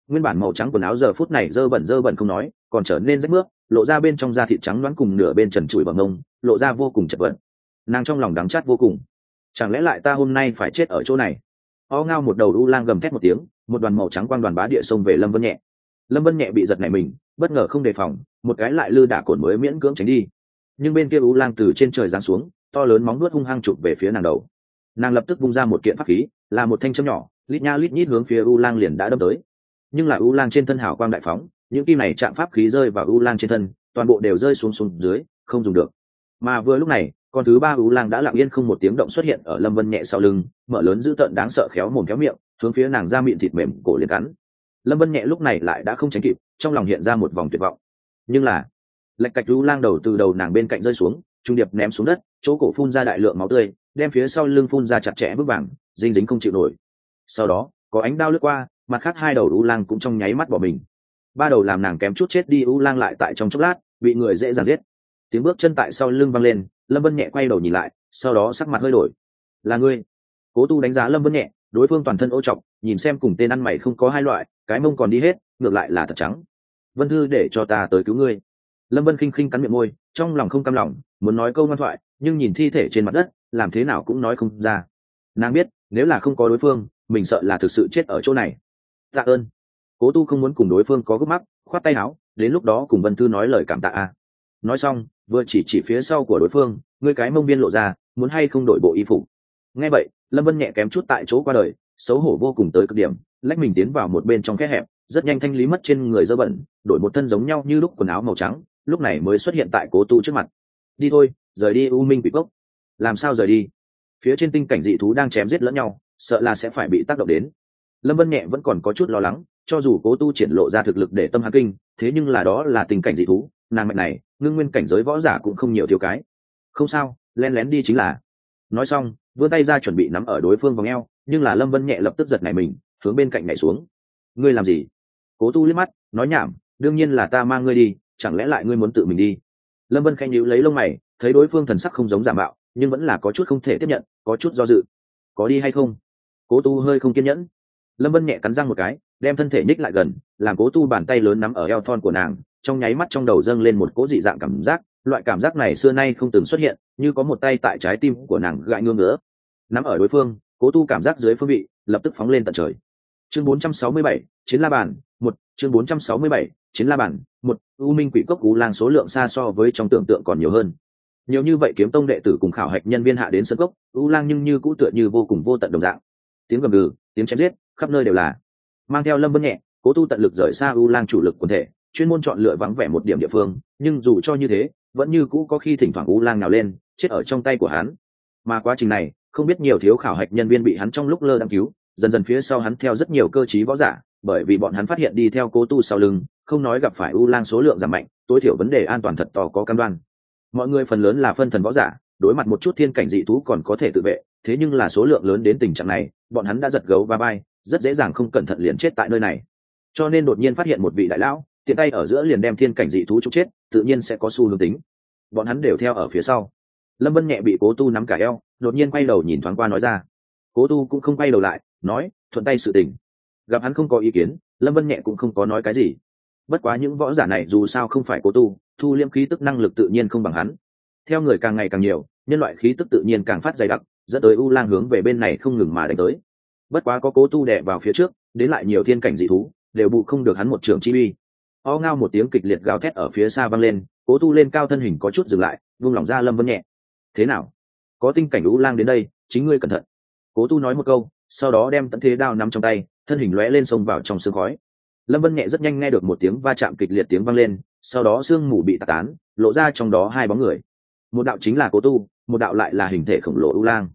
Nguyên bản màu trắng quần áo giờ phút này dơ bẩn không nói, còn trở nên rách mướp, lộ ra bên trong da thịt trắng loáng cùng nửa bên trần trụi bằng ngông, lộ ra vô cùng chật vật. Nàng trong lòng đắng chát vô cùng. Chẳng lẽ lại ta hôm nay phải chết ở chỗ này? O ngao một đầu u lang gầm thét một tiếng, một đoàn màu trắng quang đoàn bá địa xông về Lâm Vân Nhẹ. Lâm Vân Nhẹ bị giật nảy mình, bất ngờ không đề phòng, một cái lại lư đả cồn mới miễn cưỡng tránh đi. Nhưng bên kia u lang từ trên trời giáng xuống, to lớn móng nuốt hung hăng chụp về phía nàng đầu. Nàng lập tức vung ra một kiện pháp khí, là một thanh châm nhỏ, lít nha lít nhít hướng phía u lang liền đã đâm tới. Nhưng là u lang trên thân hào quang đại phóng, những kim này chạm pháp khí rơi vào u lang trên thân, toàn bộ đều rơi xuống dưới, không dùng được. Mà vừa lúc này, con thứ ba u lang đã lặng yên không một tiếng động xuất hiện ở Lâm Vân Nhẹ sau lưng, mở lớn dữ tợn đáng sợ khéo mồm khéo miệng, hướng phía nàng ra miệng thịt mềm cổ liền cắn. Lâm Vân Nhẹ lúc này lại đã không tránh kịp, trong lòng hiện ra một vòng tuyệt vọng. Nhưng là, lệch cạch u lang đầu từ đầu nàng bên cạnh rơi xuống, trung điệp ném xuống đất, chỗ cổ phun ra đại lượng máu tươi, đem phía sau lưng phun ra chặt chẽ vững vàng, dinh dính không chịu nổi. Sau đó, có ánh đao lướt qua, mặt khác hai đầu u lang cũng trong nháy mắt bỏ mình. Ba đầu làm nàng kém chút chết đi u lang lại tại trong chốc lát bị người dễ dàng giết. Tiếng bước chân tại sau lưng vang lên, Lâm Vân Nhẹ quay đầu nhìn lại, sau đó sắc mặt hơi đổi. Là ngươi? Cố Tu đánh giá Lâm Vân Nhẹ, đối phương toàn thân ô trọc, nhìn xem cùng tên ăn mày không có hai loại, cái mông còn đi hết, ngược lại là thật trắng. Vân Thư để cho ta tới cứu ngươi. Lâm Vân khinh khinh cắn miệng môi, trong lòng không cam lòng, muốn nói câu ngoan thoại, nhưng nhìn thi thể trên mặt đất, làm thế nào cũng nói không ra. Nàng biết, nếu là không có đối phương, mình sợ là thực sự chết ở chỗ này. Tạ ơn. Cố Tu không muốn cùng đối phương có gấp mắc, khoát tay áo, đến lúc đó cùng Vân Thư nói lời cảm tạ a. Nói xong, vừa chỉ phía sau của đối phương, ngươi cái mông biên lộ ra, muốn hay không đổi bộ y phục. Nghe vậy, Lâm Vân Nhẹ kém chút tại chỗ qua đời, xấu hổ vô cùng tới cực điểm, lách mình tiến vào một bên trong khe hẹp, rất nhanh thanh lý mất trên người dơ bẩn, đổi một thân giống nhau như lúc quần áo màu trắng, lúc này mới xuất hiện tại Cố Tu trước mặt. Đi thôi, rời đi U Minh Quỷ Cốc. Làm sao rời đi? Phía trên tinh cảnh dị thú đang chém giết lẫn nhau, sợ là sẽ phải bị tác động đến. Lâm Vân Nhẹ vẫn còn có chút lo lắng, cho dù Cố Tu triển lộ ra thực lực để tâm hắn kinh, thế nhưng là đó là tình cảnh dị thú, nàng mẹ này, ngưng nguyên cảnh giới võ giả cũng không nhiều thiếu cái. Không sao, lén lén đi chính là. Nói xong, vươn tay ra chuẩn bị nắm ở đối phương vòng eo, nhưng là Lâm Vân Nhẹ lập tức giật nảy mình, hướng bên cạnh nhảy xuống. Ngươi làm gì? Cố Tu liếc mắt, nói nhảm, đương nhiên là ta mang ngươi đi, chẳng lẽ lại ngươi muốn tự mình đi? Lâm Vân khẽ nhíu lấy lông mày, thấy đối phương thần sắc không giống giả mạo, nhưng vẫn là có chút không thể tiếp nhận, có chút do dự. Có đi hay không? Cố Tu hơi không kiên nhẫn. Lâm Vân Nhẹ cắn răng một cái, đem thân thể nhích lại gần, làm Cố Tu bàn tay lớn nắm ở eo thon của nàng, trong nháy mắt trong đầu dâng lên một cỗ dị dạng cảm giác, loại cảm giác này xưa nay không từng xuất hiện, như có một tay tại trái tim của nàng gãi ngưỡng nữa. Nắm ở đối phương, Cố Tu cảm giác dưới phương vị, lập tức phóng lên tận trời. Chương 467, chiến la bàn, 1, chương 467, chiến la bàn, 1, U Minh Quỷ Cốc U Lang số lượng xa so với trong tưởng tượng còn nhiều hơn. Nhiều như vậy kiếm tông đệ tử cùng khảo hạch nhân viên hạ đến sân cốc, U Lang nhưng như cũ tựa như vô cùng vô tận đồng dạng. Tiếng gầm gừ, tiếng chém giết, khắp nơi đều là. Mang theo Lâm Vân Nhẹ, Cố Tu tận lực rời xa U Lang chủ lực quần thể, chuyên môn chọn lựa vắng vẻ một điểm địa phương, nhưng dù cho như thế, vẫn như cũ có khi thỉnh thoảng U Lang nào lên, chết ở trong tay của hắn. Mà quá trình này, không biết nhiều thiếu khảo hạch nhân viên bị hắn trong lúc lơ đãng cứu, dần dần phía sau hắn theo rất nhiều cơ trí võ giả, bởi vì bọn hắn phát hiện đi theo Cố Tu sau lưng, không nói gặp phải U Lang số lượng giảm mạnh, tối thiểu vấn đề an toàn thật to có cam đoan. Mọi người phần lớn là phân thần võ giả, đối mặt một chút thiên cảnh dị thú còn có thể tự vệ, thế nhưng là số lượng lớn đến tình trạng này, bọn hắn đã giật gấu va vai, rất dễ dàng không cẩn thận liền chết tại nơi này. Cho nên đột nhiên phát hiện một vị đại lão, tiện tay ở giữa liền đem thiên cảnh dị thú trục chết, tự nhiên sẽ có xu hướng tính. Bọn hắn đều theo ở phía sau. Lâm Vân Nhẹ bị Cố Tu nắm cả eo, đột nhiên quay đầu nhìn thoáng qua nói ra. Cố Tu cũng không quay đầu lại, nói, thuận tay sự tình. Gặp hắn không có ý kiến, Lâm Vân Nhẹ cũng không có nói cái gì. Bất quá những võ giả này dù sao không phải Cố Tu, thu liễm khí tức năng lực tự nhiên không bằng hắn. Theo người càng ngày càng nhiều, nhân loại khí tức tự nhiên càng phát dày đặc, dẫn tới U Lang hướng về bên này không ngừng mà đánh tới. Bất quá có Cố Tu đè vào phía trước, đến lại nhiều thiên cảnh dị thú, đều bù không được hắn một trường chi uy. O ngao một tiếng kịch liệt gào thét ở phía xa vang lên, Cố Tu lên cao thân hình có chút dừng lại, vung lòng ra Lâm Vân Nhẹ. Thế nào? Có tinh cảnh U Lang đến đây, chính ngươi cẩn thận. Cố Tu nói một câu, sau đó đem tận thế đao nắm trong tay, thân hình lóe lên xông vào trong sương khói. Lâm Vân Nhẹ rất nhanh nghe được một tiếng va chạm kịch liệt tiếng vang lên, sau đó sương mù bị tạc tán, lộ ra trong đó hai bóng người. Một đạo chính là Cố Tu, một đạo lại là hình thể khổng lồ U Lang.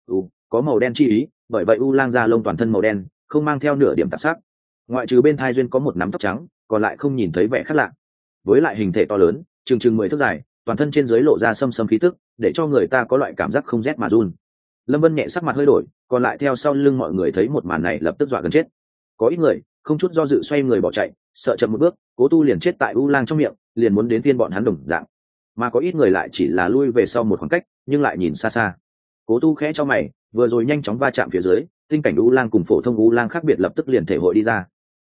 Có màu đen chi ý, bởi vậy U Lang da lông toàn thân màu đen, không mang theo nửa điểm tạp sắc. Ngoại trừ bên thai duyên có một nắm tóc trắng, còn lại không nhìn thấy vẻ khác lạ. Với lại hình thể to lớn, chừng 10 thước dài, toàn thân trên dưới lộ ra xâm xâm khí tức, để cho người ta có loại cảm giác không rét mà run. Lâm Vân Nhẹ sắc mặt hơi đổi, còn lại theo sau lưng mọi người thấy một màn này lập tức dọa gần chết. Có ít người không chút do dự xoay người bỏ chạy, sợ chậm một bước, Cố Tu liền chết tại U Lang trong miệng, liền muốn đến phiên bọn hắn đồng dạng. Mà có ít người lại chỉ là lui về sau một khoảng cách, nhưng lại nhìn xa xa. Cố Tu khẽ cho mày, vừa rồi nhanh chóng va chạm phía dưới, tinh cảnh U Lang cùng phổ thông U Lang khác biệt lập tức liền thể hội đi ra.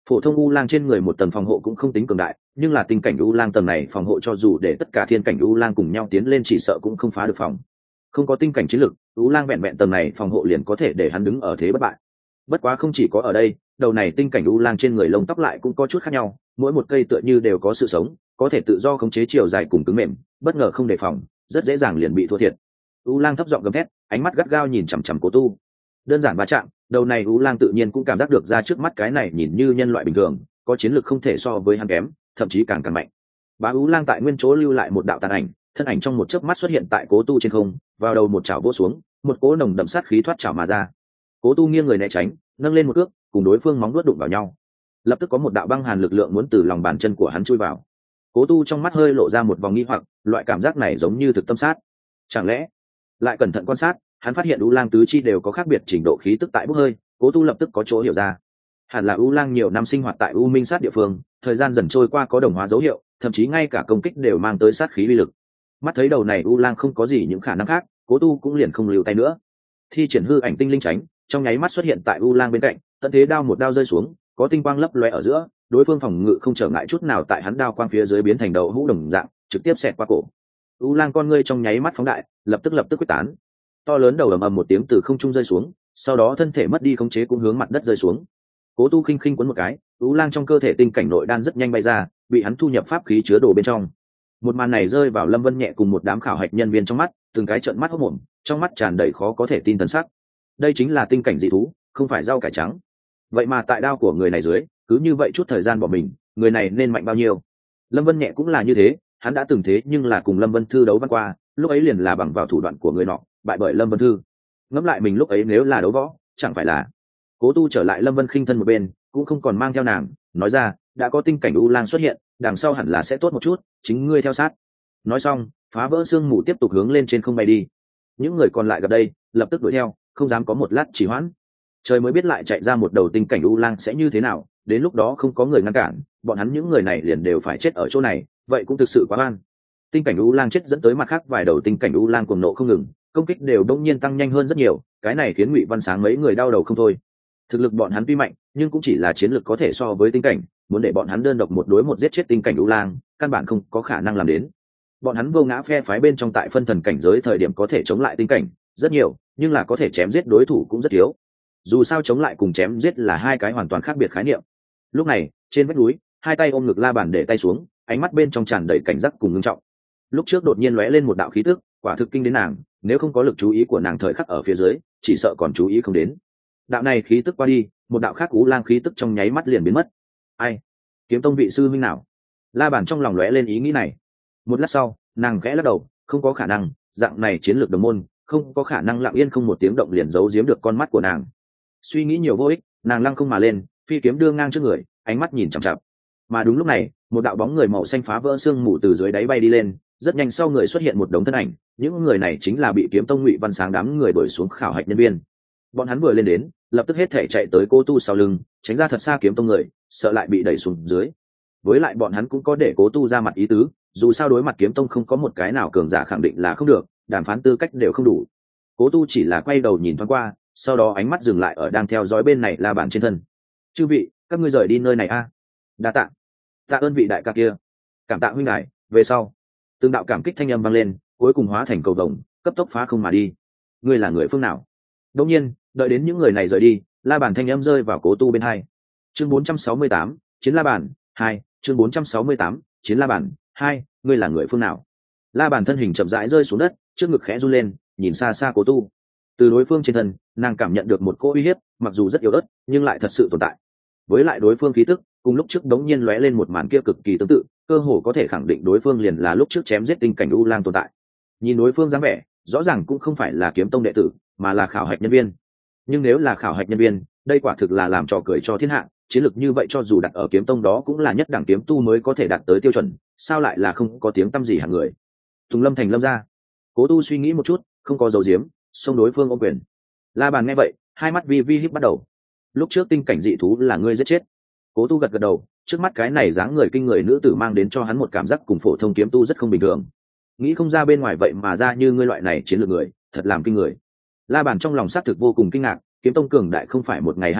phổ thông u lang trên người một tầng phòng hộ cũng không tính cường đại, nhưng là tinh cảnh u lang tầng này phòng hộ cho dù để tất cả thiên cảnh u lang cùng nhau tiến lên chỉ sợ cũng không phá được phòng. Không có tinh cảnh chiến lực, u lang vẹn vẹn tầng này phòng hộ liền có thể để hắn đứng ở thế bất bại. Bất quá không chỉ có ở đây, đầu này tinh cảnh u lang trên người lông tóc lại cũng có chút khác nhau, mỗi một cây tựa như đều có sự sống, có thể tự do khống chế chiều dài cùng cứng mềm, bất ngờ không đề phòng, rất dễ dàng liền bị thua thiệt. U lang thấp giọng gầm thét, ánh mắt gắt gao nhìn chằm chằm Cố Tu. Đơn giản va chạm, đầu này u lang tự nhiên cũng cảm giác được ra trước mắt cái này nhìn như nhân loại bình thường, có chiến lược không thể so với hắn kém, thậm chí càng mạnh. Bá u lang tại nguyên chỗ lưu lại một đạo tàn ảnh, thân ảnh trong một chớp mắt xuất hiện tại Cố Tu trên không, vào đầu một chảo vỗ xuống, một cỗ nồng đậm sát khí thoát chảo mà ra. Cố Tu nghiêng người né tránh, nâng lên một cước, cùng đối phương móng vuốt đụng vào nhau. Lập tức có một đạo băng hàn lực lượng muốn từ lòng bàn chân của hắn chui vào. Cố Tu trong mắt hơi lộ ra một vòng nghi hoặc, loại cảm giác này giống như thực tâm sát. Chẳng lẽ? Lại cẩn thận quan sát, hắn phát hiện u lang tứ chi đều có khác biệt trình độ khí tức tại bốc hơi. Cố Tu lập tức có chỗ hiểu ra, hẳn là u lang nhiều năm sinh hoạt tại u minh sát địa phương, thời gian dần trôi qua có đồng hóa dấu hiệu, thậm chí ngay cả công kích đều mang tới sát khí uy lực. Mắt thấy đầu này u lang không có gì những khả năng khác, Cố Tu cũng liền không lưu tay nữa, thi triển hư ảnh tinh linh tránh, trong nháy mắt xuất hiện tại u lang bên cạnh, tận thế đao một đao rơi xuống, có tinh quang lấp lóe ở giữa, đối phương phòng ngự không trở ngại chút nào tại hắn đao quang phía dưới biến thành đầu hũ đồng dạng, trực tiếp xẹt qua cổ. U lang con ngươi trong nháy mắt phóng đại, lập tức quyết tán. To lớn đầu ầm ầm một tiếng từ không trung rơi xuống, sau đó thân thể mất đi khống chế cũng hướng mặt đất rơi xuống. Cố Tu khinh khinh cuốn một cái, u lang trong cơ thể tinh cảnh nội đan rất nhanh bay ra, bị hắn thu nhập pháp khí chứa đồ bên trong. Một màn này rơi vào Lâm Vân Nhẹ cùng một đám khảo hạch nhân viên trong mắt, từng cái trợn mắt hốt mồm, trong mắt tràn đầy khó có thể tin thần sắc. Đây chính là tinh cảnh dị thú, không phải rau cải trắng. Vậy mà tại đao của người này dưới, cứ như vậy chút thời gian bỏ mình, người này nên mạnh bao nhiêu? Lâm Vân Nhẹ cũng là như thế, hắn đã từng thế nhưng là cùng Lâm Vân Thư đấu văn qua, lúc ấy liền là bằng vào thủ đoạn của người nọ, bại bởi Lâm Vân Thư. Ngẫm lại mình lúc ấy nếu là đấu võ, chẳng phải là. Cố Tu trở lại Lâm Vân khinh thân một bên, cũng không còn mang theo nàng, nói ra, đã có tinh cảnh u lang xuất hiện, đằng sau hẳn là sẽ tốt một chút, chính ngươi theo sát. Nói xong, phá vỡ sương mù tiếp tục hướng lên trên không bay đi. Những người còn lại gặp đây, lập tức đuổi theo, không dám có một lát trì hoãn. Trời mới biết lại chạy ra một đầu tinh cảnh u lang sẽ như thế nào, đến lúc đó không có người ngăn cản, bọn hắn những người này liền đều phải chết ở chỗ này, vậy cũng thực sự quá oan. Tinh cảnh u lang chết dẫn tới mặt khác vài đầu tinh cảnh u lang cuồng nộ không ngừng, công kích đều đông nhiên tăng nhanh hơn rất nhiều, cái này khiến Ngụy Văn Sáng mấy người đau đầu không thôi. Thực lực bọn hắn tuy mạnh, nhưng cũng chỉ là chiến lược có thể so với tinh cảnh, muốn để bọn hắn đơn độc một đối một giết chết tinh cảnh u lang, căn bản không có khả năng làm đến. Bọn hắn vô ngã phe phái bên trong tại phân thần cảnh giới thời điểm có thể chống lại tinh cảnh rất nhiều, nhưng là có thể chém giết đối thủ cũng rất thiếu. Dù sao chống lại cùng chém giết là hai cái hoàn toàn khác biệt khái niệm. Lúc này trên vách núi, hai tay ôm ngực La Bàn để tay xuống, ánh mắt bên trong tràn đầy cảnh giác cùng ngưng trọng. Lúc trước đột nhiên lóe lên một đạo khí tức, quả thực kinh đến nàng, nếu không có lực chú ý của nàng thời khắc ở phía dưới, chỉ sợ còn chú ý không đến. Đạo này khí tức qua đi, một đạo khác Ú Lang khí tức trong nháy mắt liền biến mất. Ai? Kiếm tông vị sư minh nào? La Bàn trong lòng lóe lên ý nghĩ này. Một lát sau, nàng khẽ lắc đầu, không có khả năng, dạng này chiến lược đồng môn, không có khả năng lặng yên không một tiếng động liền giấu giếm được con mắt của nàng. Suy nghĩ nhiều vô ích, nàng lăng không mà lên, phi kiếm đưa ngang trước người, ánh mắt nhìn chằm chằm. Mà đúng lúc này, một đạo bóng người màu xanh phá vỡ sương mù từ dưới đáy bay đi lên, rất nhanh sau người xuất hiện một đống thân ảnh, những người này chính là bị Kiếm tông Ngụy Văn Sáng đám người đuổi xuống khảo hạch nhân viên. Bọn hắn vừa lên đến, lập tức hết thể chạy tới Cố Tu sau lưng, tránh ra thật xa Kiếm tông người, sợ lại bị đẩy xuống dưới. Với lại bọn hắn cũng có để Cố Tu ra mặt ý tứ, dù sao đối mặt Kiếm tông không có một cái nào cường giả khẳng định là không được, đàm phán tư cách đều không đủ. Cố Tu chỉ là quay đầu nhìn thoáng qua, sau đó ánh mắt dừng lại ở đang theo dõi bên này La Bàn trên thân. Chư vị, các ngươi rời đi nơi này a. Đa tạ. Tạ ơn vị đại ca kia. Cảm tạ huynh đài. Về sau, từng đạo cảm kích thanh âm vang lên, cuối cùng hóa thành cầu vồng, cấp tốc phá không mà đi. Ngươi là người phương nào? Đương nhiên, đợi đến những người này rời đi, La Bàn thanh âm rơi vào Cố Tu bên hai. Chương 468, Chiến La Bàn 2, chương 468, Chiến La Bàn 2, ngươi là người phương nào? La Bàn thân hình chậm rãi rơi xuống đất, trước ngực khẽ run lên, nhìn xa xa Cố Tu. Từ đối phương trên thân, nàng cảm nhận được một cỗ uy hiếp, mặc dù rất yếu ớt, nhưng lại thật sự tồn tại. Với lại đối phương khí tức, cùng lúc trước đống nhiên lóe lên một màn kia cực kỳ tương tự, cơ hồ có thể khẳng định đối phương liền là lúc trước chém giết tinh cảnh u lang tồn tại. Nhìn đối phương dáng vẻ, rõ ràng cũng không phải là Kiếm tông đệ tử, mà là khảo hạch nhân viên. Nhưng nếu là khảo hạch nhân viên, đây quả thực là làm trò cười cho thiên hạ, chiến lược như vậy cho dù đặt ở Kiếm tông đó cũng là nhất đẳng kiếm tu mới có thể đạt tới tiêu chuẩn, sao lại là không có tiếng tăm gì hạng người. Tùng Lâm thành Lâm gia. Cố Tu suy nghĩ một chút, không có dấu diếm, xông đối phương ôm quyền. La Bàn nghe vậy, hai mắt vi vi híp bắt đầu. Lúc trước tinh cảnh dị thú là ngươi giết chết. Cố Tu gật gật đầu, trước mắt cái này dáng người kinh người nữ tử mang đến cho hắn một cảm giác cùng phổ thông kiếm tu rất không bình thường. Nghĩ không ra bên ngoài vậy mà ra như ngươi loại này chiến lược người, thật làm kinh người. La Bàn trong lòng xác thực vô cùng kinh ngạc, Kiếm tông cường đại không phải một ngày hai ngày,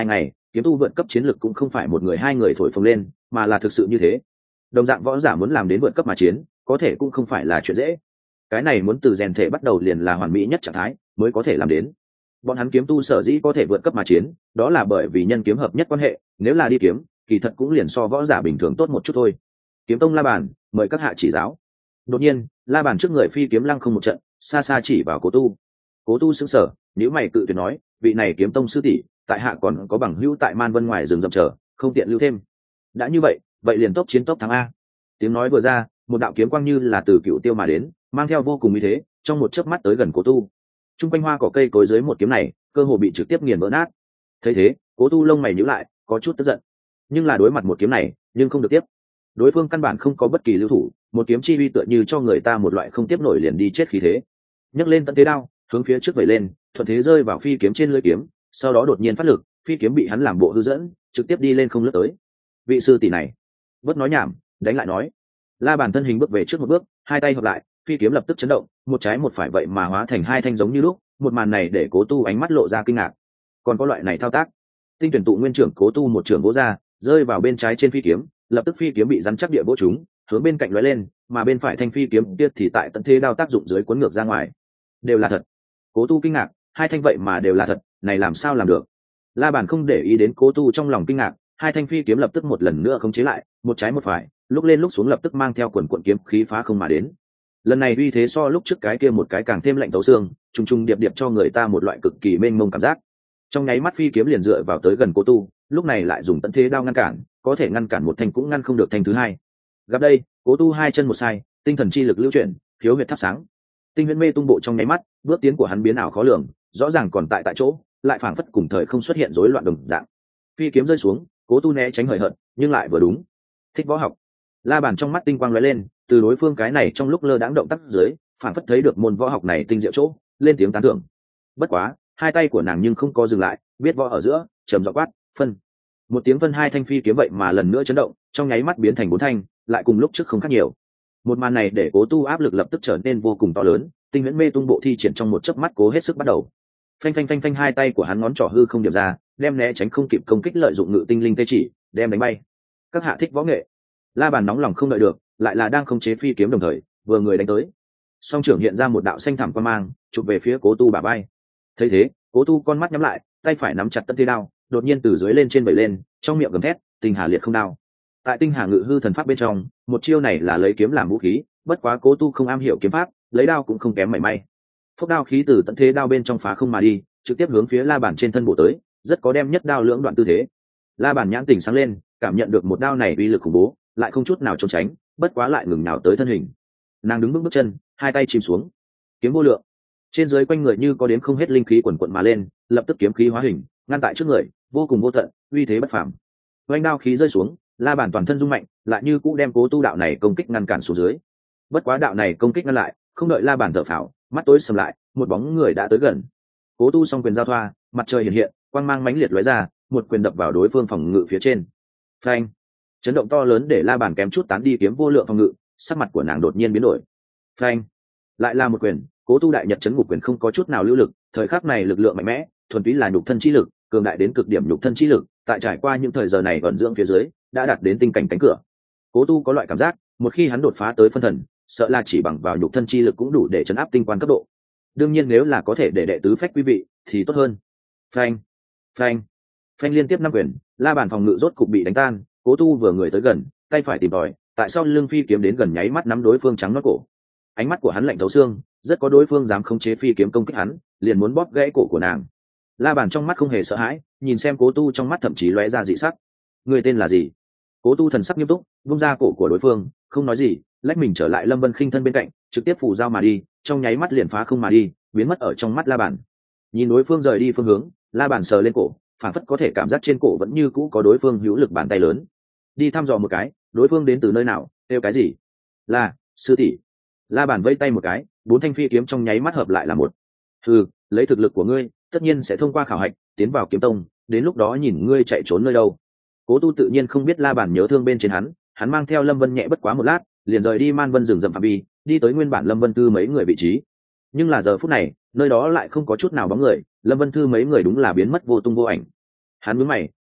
kiếm tu vượt cấp chiến lực cũng không phải một người hai người thổi phồng lên, mà là thực sự như thế. Đồng dạng võ giả muốn làm đến vượt cấp mà chiến, có thể cũng không phải là chuyện dễ. Cái này muốn từ rèn thể bắt đầu liền là hoàn mỹ nhất trạng thái mới có thể làm đến. Bọn hắn kiếm tu sở dĩ có thể vượt cấp mà chiến, đó là bởi vì nhân kiếm hợp nhất quan hệ, nếu là đi kiếm, kỳ thật cũng liền so võ giả bình thường tốt một chút thôi. Kiếm tông La Bàn, mời các hạ chỉ giáo. Đột nhiên, La Bàn trước người phi kiếm lăng không một trận, xa xa chỉ vào Cố Tu. Cố Tu sững sờ, nếu mày cự tuyệt nói, vị này kiếm tông sư tỷ, tại hạ còn có bằng hữu tại Man Vân ngoài rừng rậm chờ, không tiện lưu thêm. Đã như vậy, vậy liền tốc chiến tốc thắng a. Tiếng nói vừa ra, một đạo kiếm quang như là từ cựu tiêu mà đến, mang theo vô cùng uy thế, trong một chớp mắt tới gần Cố Tu. Trung quanh hoa cỏ cây cối dưới một kiếm này, cơ hồ bị trực tiếp nghiền vỡ nát. Thấy thế, Cố Tu lông mày nhíu lại, có chút tức giận. Nhưng là đối mặt một kiếm này, nhưng không được tiếp. Đối phương căn bản không có bất kỳ lưu thủ, một kiếm chi uy tựa như cho người ta một loại không tiếp nổi liền đi chết khí thế. Nhấc lên tận thế đao, hướng phía trước vẩy lên, thuận thế rơi vào phi kiếm trên lưỡi kiếm, sau đó đột nhiên phát lực, phi kiếm bị hắn làm bộ hư dẫn, trực tiếp đi lên không lướt tới. Vị sư tỷ này, bớt nói nhảm, đánh lại nói. La Bàn thân hình bước về trước một bước, hai tay hợp lại, phi kiếm lập tức chấn động, một trái một phải vậy mà hóa thành hai thanh giống như lúc. Một màn này để Cố Tu ánh mắt lộ ra kinh ngạc. Còn có loại này thao tác? Tinh tuyển tụ nguyên trưởng Cố Tu một trưởng vỗ ra, rơi vào bên trái trên phi kiếm, lập tức phi kiếm bị rắn chắc địa vỗ trúng, hướng bên cạnh lóe lên, mà bên phải thanh phi kiếm kia thì tại tận thế đao tác dụng dưới cuốn ngược ra ngoài. Đều là thật. Cố Tu kinh ngạc, hai thanh vậy mà đều là thật, này làm sao làm được? La Bàn không để ý đến Cố Tu trong lòng kinh ngạc, hai thanh phi kiếm lập tức một lần nữa khống chế lại, một trái một phải, lúc lên lúc xuống lập tức mang theo quần cuộn kiếm khí phá không mà đến. Lần này uy thế so lúc trước cái kia một cái càng thêm lạnh tấu xương, trùng trùng điệp điệp cho người ta một loại cực kỳ mênh mông cảm giác. Trong nháy mắt phi kiếm liền dựa vào tới gần Cố Tu, lúc này lại dùng tận thế đao ngăn cản, có thể ngăn cản một thanh cũng ngăn không được thanh thứ hai. Gặp đây, Cố Tu hai chân một sai, tinh thần chi lực lưu chuyển, khiếu huyệt thắp sáng. Tinh huyễn mê tung bộ trong nháy mắt, bước tiến của hắn biến ảo khó lường, rõ ràng còn tại chỗ, lại phảng phất cùng thời không xuất hiện rối loạn đồng dạng. Phi kiếm rơi xuống, Cố Tu né tránh hời hợt, nhưng lại vừa đúng. Thích võ học. La Bàn trong mắt tinh quang lóe lên, từ đối phương cái này trong lúc lơ đãng động tác dưới, phảng phất thấy được môn võ học này tinh diệu chỗ, lên tiếng tán thưởng. Bất quá, hai tay của nàng nhưng không có dừng lại, biết võ ở giữa, trầm giọng quát, phân. Một tiếng phân hai thanh phi kiếm vậy mà lần nữa chấn động, trong nháy mắt biến thành bốn thanh, lại cùng lúc trước không khác nhiều. Một màn này để Cố Tu áp lực lập tức trở nên vô cùng to lớn, tinh huyễn mê tung bộ thi triển trong một chớp mắt cố hết sức bắt đầu. Phanh phanh phanh phanh, hai tay của hắn ngón trỏ hư không điểm ra, đem né tránh không kịp công kích lợi dụng ngự tinh linh tê chỉ, đem đánh bay. Các hạ thích võ nghệ. La Bàn nóng lòng không đợi được, lại là đang khống chế phi kiếm đồng thời, vừa người đánh tới. Song trưởng hiện ra một đạo xanh thẳm quang mang, chụp về phía Cố Tu bả vai. Thấy thế, Cố Tu con mắt nhắm lại, tay phải nắm chặt tận thế đao, đột nhiên từ dưới lên trên vẩy lên, trong miệng gầm thét, tinh hà liệt không đao. Tại tinh hà ngự hư thần pháp bên trong, một chiêu này là lấy kiếm làm vũ khí, bất quá Cố Tu không am hiểu kiếm pháp, lấy đao cũng không kém mảy may. Phốc đao khí từ tận thế đao bên trong phá không mà đi, trực tiếp hướng phía La Bàn trên thân bổ tới, rất có đem nhất đao lưỡng đoạn tư thế. La Bàn nhãn tỉnh sáng lên, cảm nhận được một đao này uy lực khủng bố, lại không chút nào trốn tránh, bất quá lại ngừng nào tới thân hình. Nàng đứng bước bước chân, hai tay chìm xuống, kiếm vô lượng. Trên dưới quanh người như có đến không hết linh khí quần quận mà lên, lập tức kiếm khí hóa hình, ngăn tại trước người, vô cùng vô tận, uy thế bất phàm. Oanh đao khí rơi xuống, La Bàn toàn thân rung mạnh, lại như cũ đem Cố Tu đạo này công kích ngăn cản xuống dưới. Bất quá đạo này công kích ngăn lại, không đợi La Bàn thở phào, mắt tối sầm lại, một bóng người đã tới gần. Cố Tu song quyền giao thoa, mặt trời hiện hiện, quang mang mãnh liệt lóe ra, một quyền đập vào đối phương phòng ngự phía trên. Phanh! Chấn động to lớn để La Bàn kém chút tán đi kiếm vô lượng phòng ngự, sắc mặt của nàng đột nhiên biến đổi. Phanh! Lại là một quyền, Cố Tu đại nhật chấn ngục quyền không có chút nào lưu lực, thời khắc này lực lượng mạnh mẽ, thuần túy là nhục thân chi lực, cường đại đến cực điểm nhục thân chi lực, tại trải qua những thời giờ này ẩn dưỡng phía dưới, đã đạt đến tinh cảnh cánh cửa. Cố Tu có loại cảm giác, một khi hắn đột phá tới phân thần, sợ là chỉ bằng vào nhục thân chi lực cũng đủ để chấn áp tinh quan cấp độ. Đương nhiên nếu là có thể để đệ tứ phách quý vị thì tốt hơn. Phanh! Phanh! Phanh liên tiếp năm quyền, La Bàn phòng ngự rốt cục bị đánh tan. Cố Tu vừa người tới gần, tay phải tìm tòi, tại sao lưng phi kiếm đến gần nháy mắt nắm đối phương trắng nót cổ. Ánh mắt của hắn lạnh thấu xương, rất có đối phương dám khống chế phi kiếm công kích hắn, liền muốn bóp gãy cổ của nàng. La Bàn trong mắt không hề sợ hãi, nhìn xem Cố Tu trong mắt thậm chí lóe ra dị sắc. Người tên là gì? Cố Tu thần sắc nghiêm túc, vung ra cổ của đối phương, không nói gì, lách mình trở lại Lâm Vân Khinh thân bên cạnh, trực tiếp phủ dao mà đi, trong nháy mắt liền phá không mà đi, biến mất ở trong mắt La Bàn. Nhìn đối phương rời đi phương hướng, La Bàn sờ lên cổ, phản phất có thể cảm giác trên cổ vẫn như cũ có đối phương hữu lực bàn tay lớn. Đi thăm dò một cái, đối phương đến từ nơi nào, kêu cái gì? Là sư tỷ. La Bàn vây tay một cái, bốn thanh phi kiếm trong nháy mắt hợp lại là một. Lấy thực lực của ngươi, tất nhiên sẽ thông qua khảo hạch, tiến vào kiếm tông, đến lúc đó nhìn ngươi chạy trốn nơi đâu. Cố Tu tự nhiên không biết La Bàn nhớ thương bên trên hắn mang theo Lâm Vân nhẹ bất quá một lát, liền rời đi Man Vân rừng rậm phạm vi, đi tới nguyên bản Lâm Vân Tư mấy người vị trí. Nhưng là giờ phút này, nơi đó lại không có chút nào bóng người, Lâm Vân Thư mấy người đúng là biến mất vô tung vô ảnh. Hắn nhướng mày,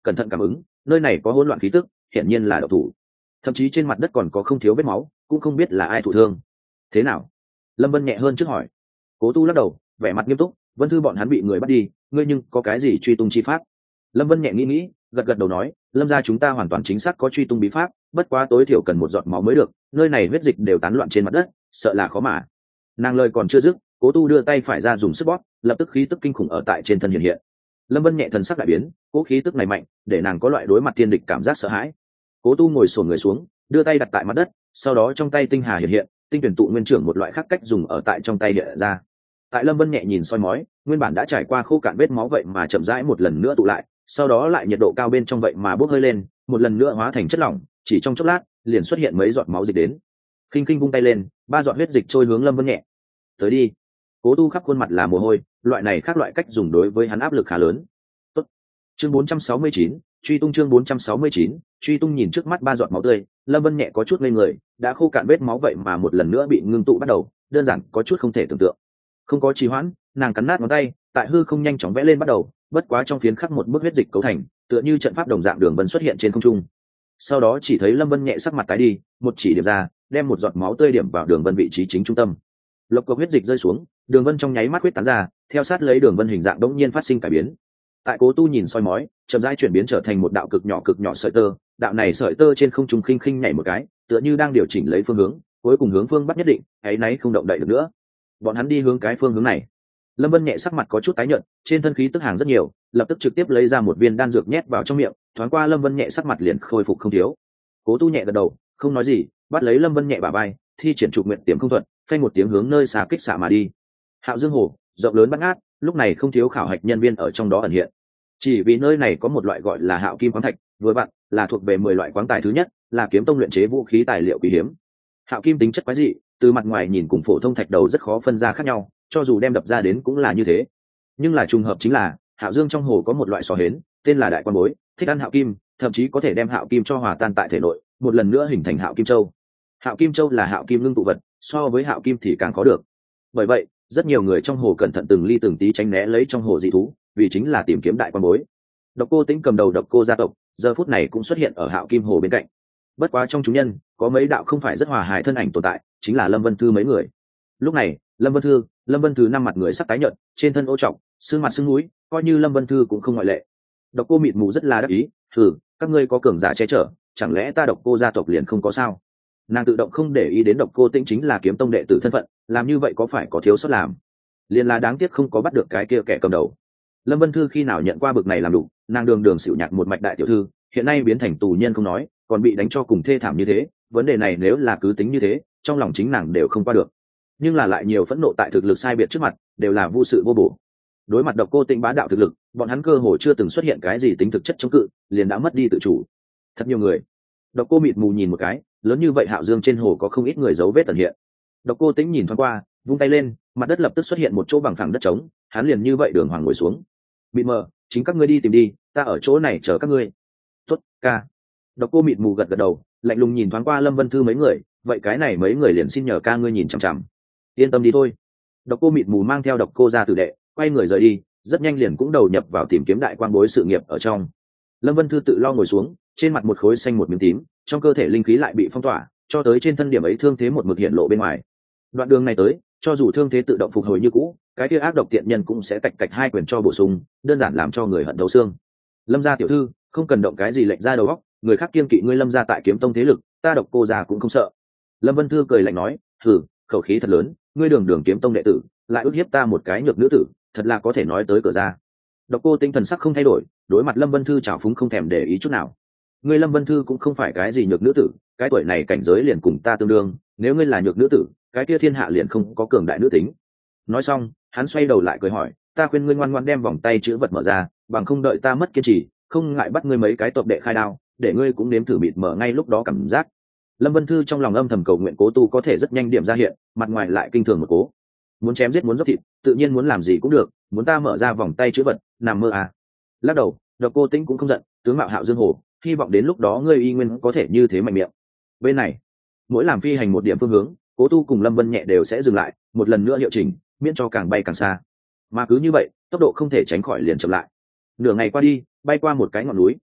cẩn thận cảm ứng, nơi này có hỗn loạn khí tức, hiển nhiên là độc thủ. Thậm chí trên mặt đất còn có không thiếu vết máu, cũng không biết là ai thụ thương. Thế nào? Lâm Vân nhẹ hơn trước hỏi. Cố Tu lắc đầu, vẻ mặt nghiêm túc, Vân Thư bọn hắn bị người bắt đi, ngươi nhưng có cái gì truy tung chi pháp? Lâm Vân nhẹ nghĩ, gật gật đầu nói, Lâm gia chúng ta hoàn toàn chính xác có truy tung bí pháp, bất quá tối thiểu cần một giọt máu mới được, nơi này huyết dịch đều tán loạn trên mặt đất, sợ là khó mà. Nàng lời còn chưa dứt, Cố Tu đưa tay phải ra dùng sức bóp, lập tức khí tức kinh khủng ở tại trên thân hiện hiện. Lâm Vân nhẹ thần sắc đại biến, cố khí tức này mạnh, để nàng có loại đối mặt thiên địch cảm giác sợ hãi. Cố Tu ngồi xổm người xuống, đưa tay đặt tại mặt đất, sau đó trong tay tinh hà hiện hiện, tinh tuyển tụ nguyên trưởng một loại khác cách dùng ở tại trong tay hiện ra. Tại Lâm Vân nhẹ nhìn soi mói, nguyên bản đã trải qua khô cạn vết máu vậy mà chậm rãi một lần nữa tụ lại, sau đó lại nhiệt độ cao bên trong vậy mà bốc hơi lên, một lần nữa hóa thành chất lỏng, chỉ trong chốc lát, liền xuất hiện mấy giọt máu dịch đến. Khinh khinh vung tay lên, 3 giọt huyết dịch trôi hướng Lâm Vân nhẹ. Tới đi. Cố Tu khắp khuôn mặt là mồ hôi, loại này khác loại cách dùng đối với hắn áp lực khá lớn. Tốt. Chương 469, truy tung chương 469, truy tung nhìn trước mắt 3 giọt máu tươi, Lâm Vân nhẹ có chút ngây người, đã khô cạn vết máu vậy mà một lần nữa bị ngưng tụ bắt đầu, đơn giản có chút không thể tưởng tượng. Không có trì hoãn, nàng cắn nát ngón tay, tại hư không nhanh chóng vẽ lên bắt đầu, bất quá trong phiến khắc một bức huyết dịch cấu thành, tựa như trận pháp đồng dạng đường vân xuất hiện trên không trung. Sau đó chỉ thấy Lâm Vân nhẹ sắc mặt tái đi, một chỉ điểm ra, đem một giọt máu tươi điểm vào đường vân vị trí chính trung tâm. Lộc cộc huyết dịch rơi xuống, đường vân trong nháy mắt huyết tán ra, theo sát lấy đường vân hình dạng đống nhiên phát sinh cải biến. Tại Cố Tu nhìn soi mói, chậm rãi chuyển biến trở thành một đạo cực nhỏ sợi tơ, đạo này sợi tơ trên không trung khinh khinh nhảy một cái, tựa như đang điều chỉnh lấy phương hướng, cuối cùng hướng phương bắc nhất định, ấy nấy không động đậy được nữa. Bọn hắn đi hướng cái phương hướng này. Lâm Vân nhẹ sắc mặt có chút tái nhợt, trên thân khí tức hàng rất nhiều, lập tức trực tiếp lấy ra một viên đan dược nhét vào trong miệng, thoáng qua Lâm Vân nhẹ sắc mặt liền khôi phục không thiếu. Cố Tu nhẹ gật đầu, không nói gì, bắt lấy Lâm Vân nhẹ bả vai, thi triển trục nguyện tiềm không thuận, phanh một tiếng hướng nơi xa kích xạ mà đi. Hạo Dương Hồ, rộng lớn bát ngát, lúc này không thiếu khảo hạch nhân viên ở trong đó ẩn hiện. Chỉ vì nơi này có một loại gọi là Hạo Kim khoáng thạch, vừa vặn là thuộc về 10 loại khoáng tài thứ nhất, là kiếm tông luyện chế vũ khí tài liệu quý hiếm. Hạo Kim tính chất quái dị, từ mặt ngoài nhìn cùng phổ thông thạch đầu rất khó phân ra khác nhau, cho dù đem đập ra đến cũng là như thế. Nhưng là trùng hợp chính là Hạo Dương trong hồ có một loại sò hến, tên là đại quan bối, thích ăn Hạo Kim, thậm chí có thể đem Hạo Kim cho hòa tan tại thể nội, một lần nữa hình thành Hạo Kim Châu. Hạo Kim Châu là Hạo Kim ngưng tụ vật, so với Hạo Kim thì càng khó được. Bởi vậy, rất nhiều người trong hồ cẩn thận từng ly từng tí tránh né lấy trong hồ dị thú, vì chính là tìm kiếm đại quan bối. Độc Cô Tĩnh cầm đầu Độc Cô gia tộc, giờ phút này cũng xuất hiện ở Hạo Kim hồ bên cạnh. Bất quá trong chúng nhân, có mấy đạo không phải rất hòa hài thân ảnh tồn tại, chính là Lâm Vân Thư mấy người. Lúc này, Lâm Vân Thư năm mặt người sắc tái nhợt, trên thân ô trọng, xương mặt xương mũi, coi như Lâm Vân Thư cũng không ngoại lệ. Độc Cô mịt mù rất là đắc ý, các ngươi có cường giả che chở, chẳng lẽ ta Độc Cô gia tộc liền không có sao? Nàng tự động không để ý đến Độc Cô Tĩnh chính là kiếm tông đệ tử thân phận, làm như vậy có phải có thiếu sót làm? Liền là đáng tiếc không có bắt được cái kia kẻ cầm đầu. Lâm Vân Thư khi nào nhận qua bực này làm đủ, nàng đường xỉu nhạc một mạch đại tiểu thư, hiện nay biến thành tù nhân không nói, còn bị đánh cho cùng thê thảm như thế, vấn đề này nếu là cứ tính như thế, trong lòng chính nàng đều không qua được. Nhưng là lại nhiều phẫn nộ tại thực lực sai biệt trước mặt, đều là vô sự vô bổ. Đối mặt Độc Cô Tĩnh bá đạo thực lực, bọn hắn cơ hồ chưa từng xuất hiện cái gì tính thực chất chống cự, liền đã mất đi tự chủ. Thật nhiều người. Độc Cô mịt mù nhìn một cái, lớn như vậy Hạo Dương trên hồ có không ít người dấu vết ẩn hiện. Độc Cô Tĩnh nhìn thoáng qua, vung tay lên, mặt đất lập tức xuất hiện một chỗ bằng phẳng đất trống, hắn liền như vậy đường hoàng ngồi xuống. Mịt mờ, chính các ngươi đi tìm đi, ta ở chỗ này chờ các ngươi. Tốt, ca. Độc Cô mịt mù gật gật đầu, lạnh lùng nhìn thoáng qua Lâm Vân Thư mấy người, vậy cái này mấy người liền xin nhờ ca ngươi nhìn chằm chằm. Yên tâm đi thôi. Độc Cô mịt mù mang theo Độc Cô gia tử đệ, quay người rời đi, rất nhanh liền cũng đầu nhập vào tìm kiếm đại quang bối sự nghiệp ở trong. Lâm Vân Thư tự lo ngồi xuống, trên mặt một khối xanh một miếng tím, trong cơ thể linh khí lại bị phong tỏa, cho tới trên thân điểm ấy thương thế một mực hiện lộ bên ngoài. Đoạn đường này tới, cho dù thương thế tự động phục hồi như cũ, cái kia ác độc tiện nhân cũng sẽ cạch 2 quyền cho bổ sung, đơn giản làm cho người hận thấu xương. Lâm gia tiểu thư, không cần động cái gì lệch ra đầu óc, người khác kiêng kỵ ngươi Lâm gia tại kiếm tông thế lực, ta Độc Cô gia cũng không sợ. Lâm Vân Thư cười lạnh nói, khẩu khí thật lớn, ngươi đường kiếm tông đệ tử, lại ức hiếp ta một cái nhược nữ tử, thật là có thể nói tới cửa ra. Độc Cô tinh thần sắc không thay đổi, đối mặt Lâm Vân Thư trào phúng không thèm để ý chút nào. Ngươi Lâm Vân Thư cũng không phải cái gì nhược nữ tử, cái tuổi này cảnh giới liền cùng ta tương đương, nếu ngươi là nhược nữ tử, cái kia thiên hạ liền không có cường đại nữ tính. Nói xong, hắn xoay đầu lại cười hỏi, ta khuyên ngươi ngoan ngoãn đem vòng tay chữ vật mở ra, bằng không đợi ta mất kiên trì, không ngại bắt ngươi mấy cái tộc đệ khai đao, để ngươi cũng nếm thử mịt mở ngay lúc đó cảm giác. Lâm Vân Thư trong lòng âm thầm cầu nguyện Cố Tu có thể rất nhanh điểm ra hiện, mặt ngoài lại kinh thường một cố. Muốn chém giết muốn dốc thịt, tự nhiên muốn làm gì cũng được, muốn ta mở ra vòng tay chữ vật, nằm mơ à? Lắc đầu, Độc Cô Tĩnh cũng không giận, tướng mạo Hạo Dương Hồ, hy vọng đến lúc đó ngươi y nguyên có thể như thế mạnh miệng. Bên này, mỗi làm phi hành một điểm phương hướng, Cố Tu cùng Lâm Vân nhẹ đều sẽ dừng lại, một lần nữa hiệu chỉnh, miễn cho càng bay càng xa. Mà cứ như vậy, tốc độ không thể tránh khỏi liền chậm lại. Nửa ngày qua đi, bay qua một cái ngọn núi,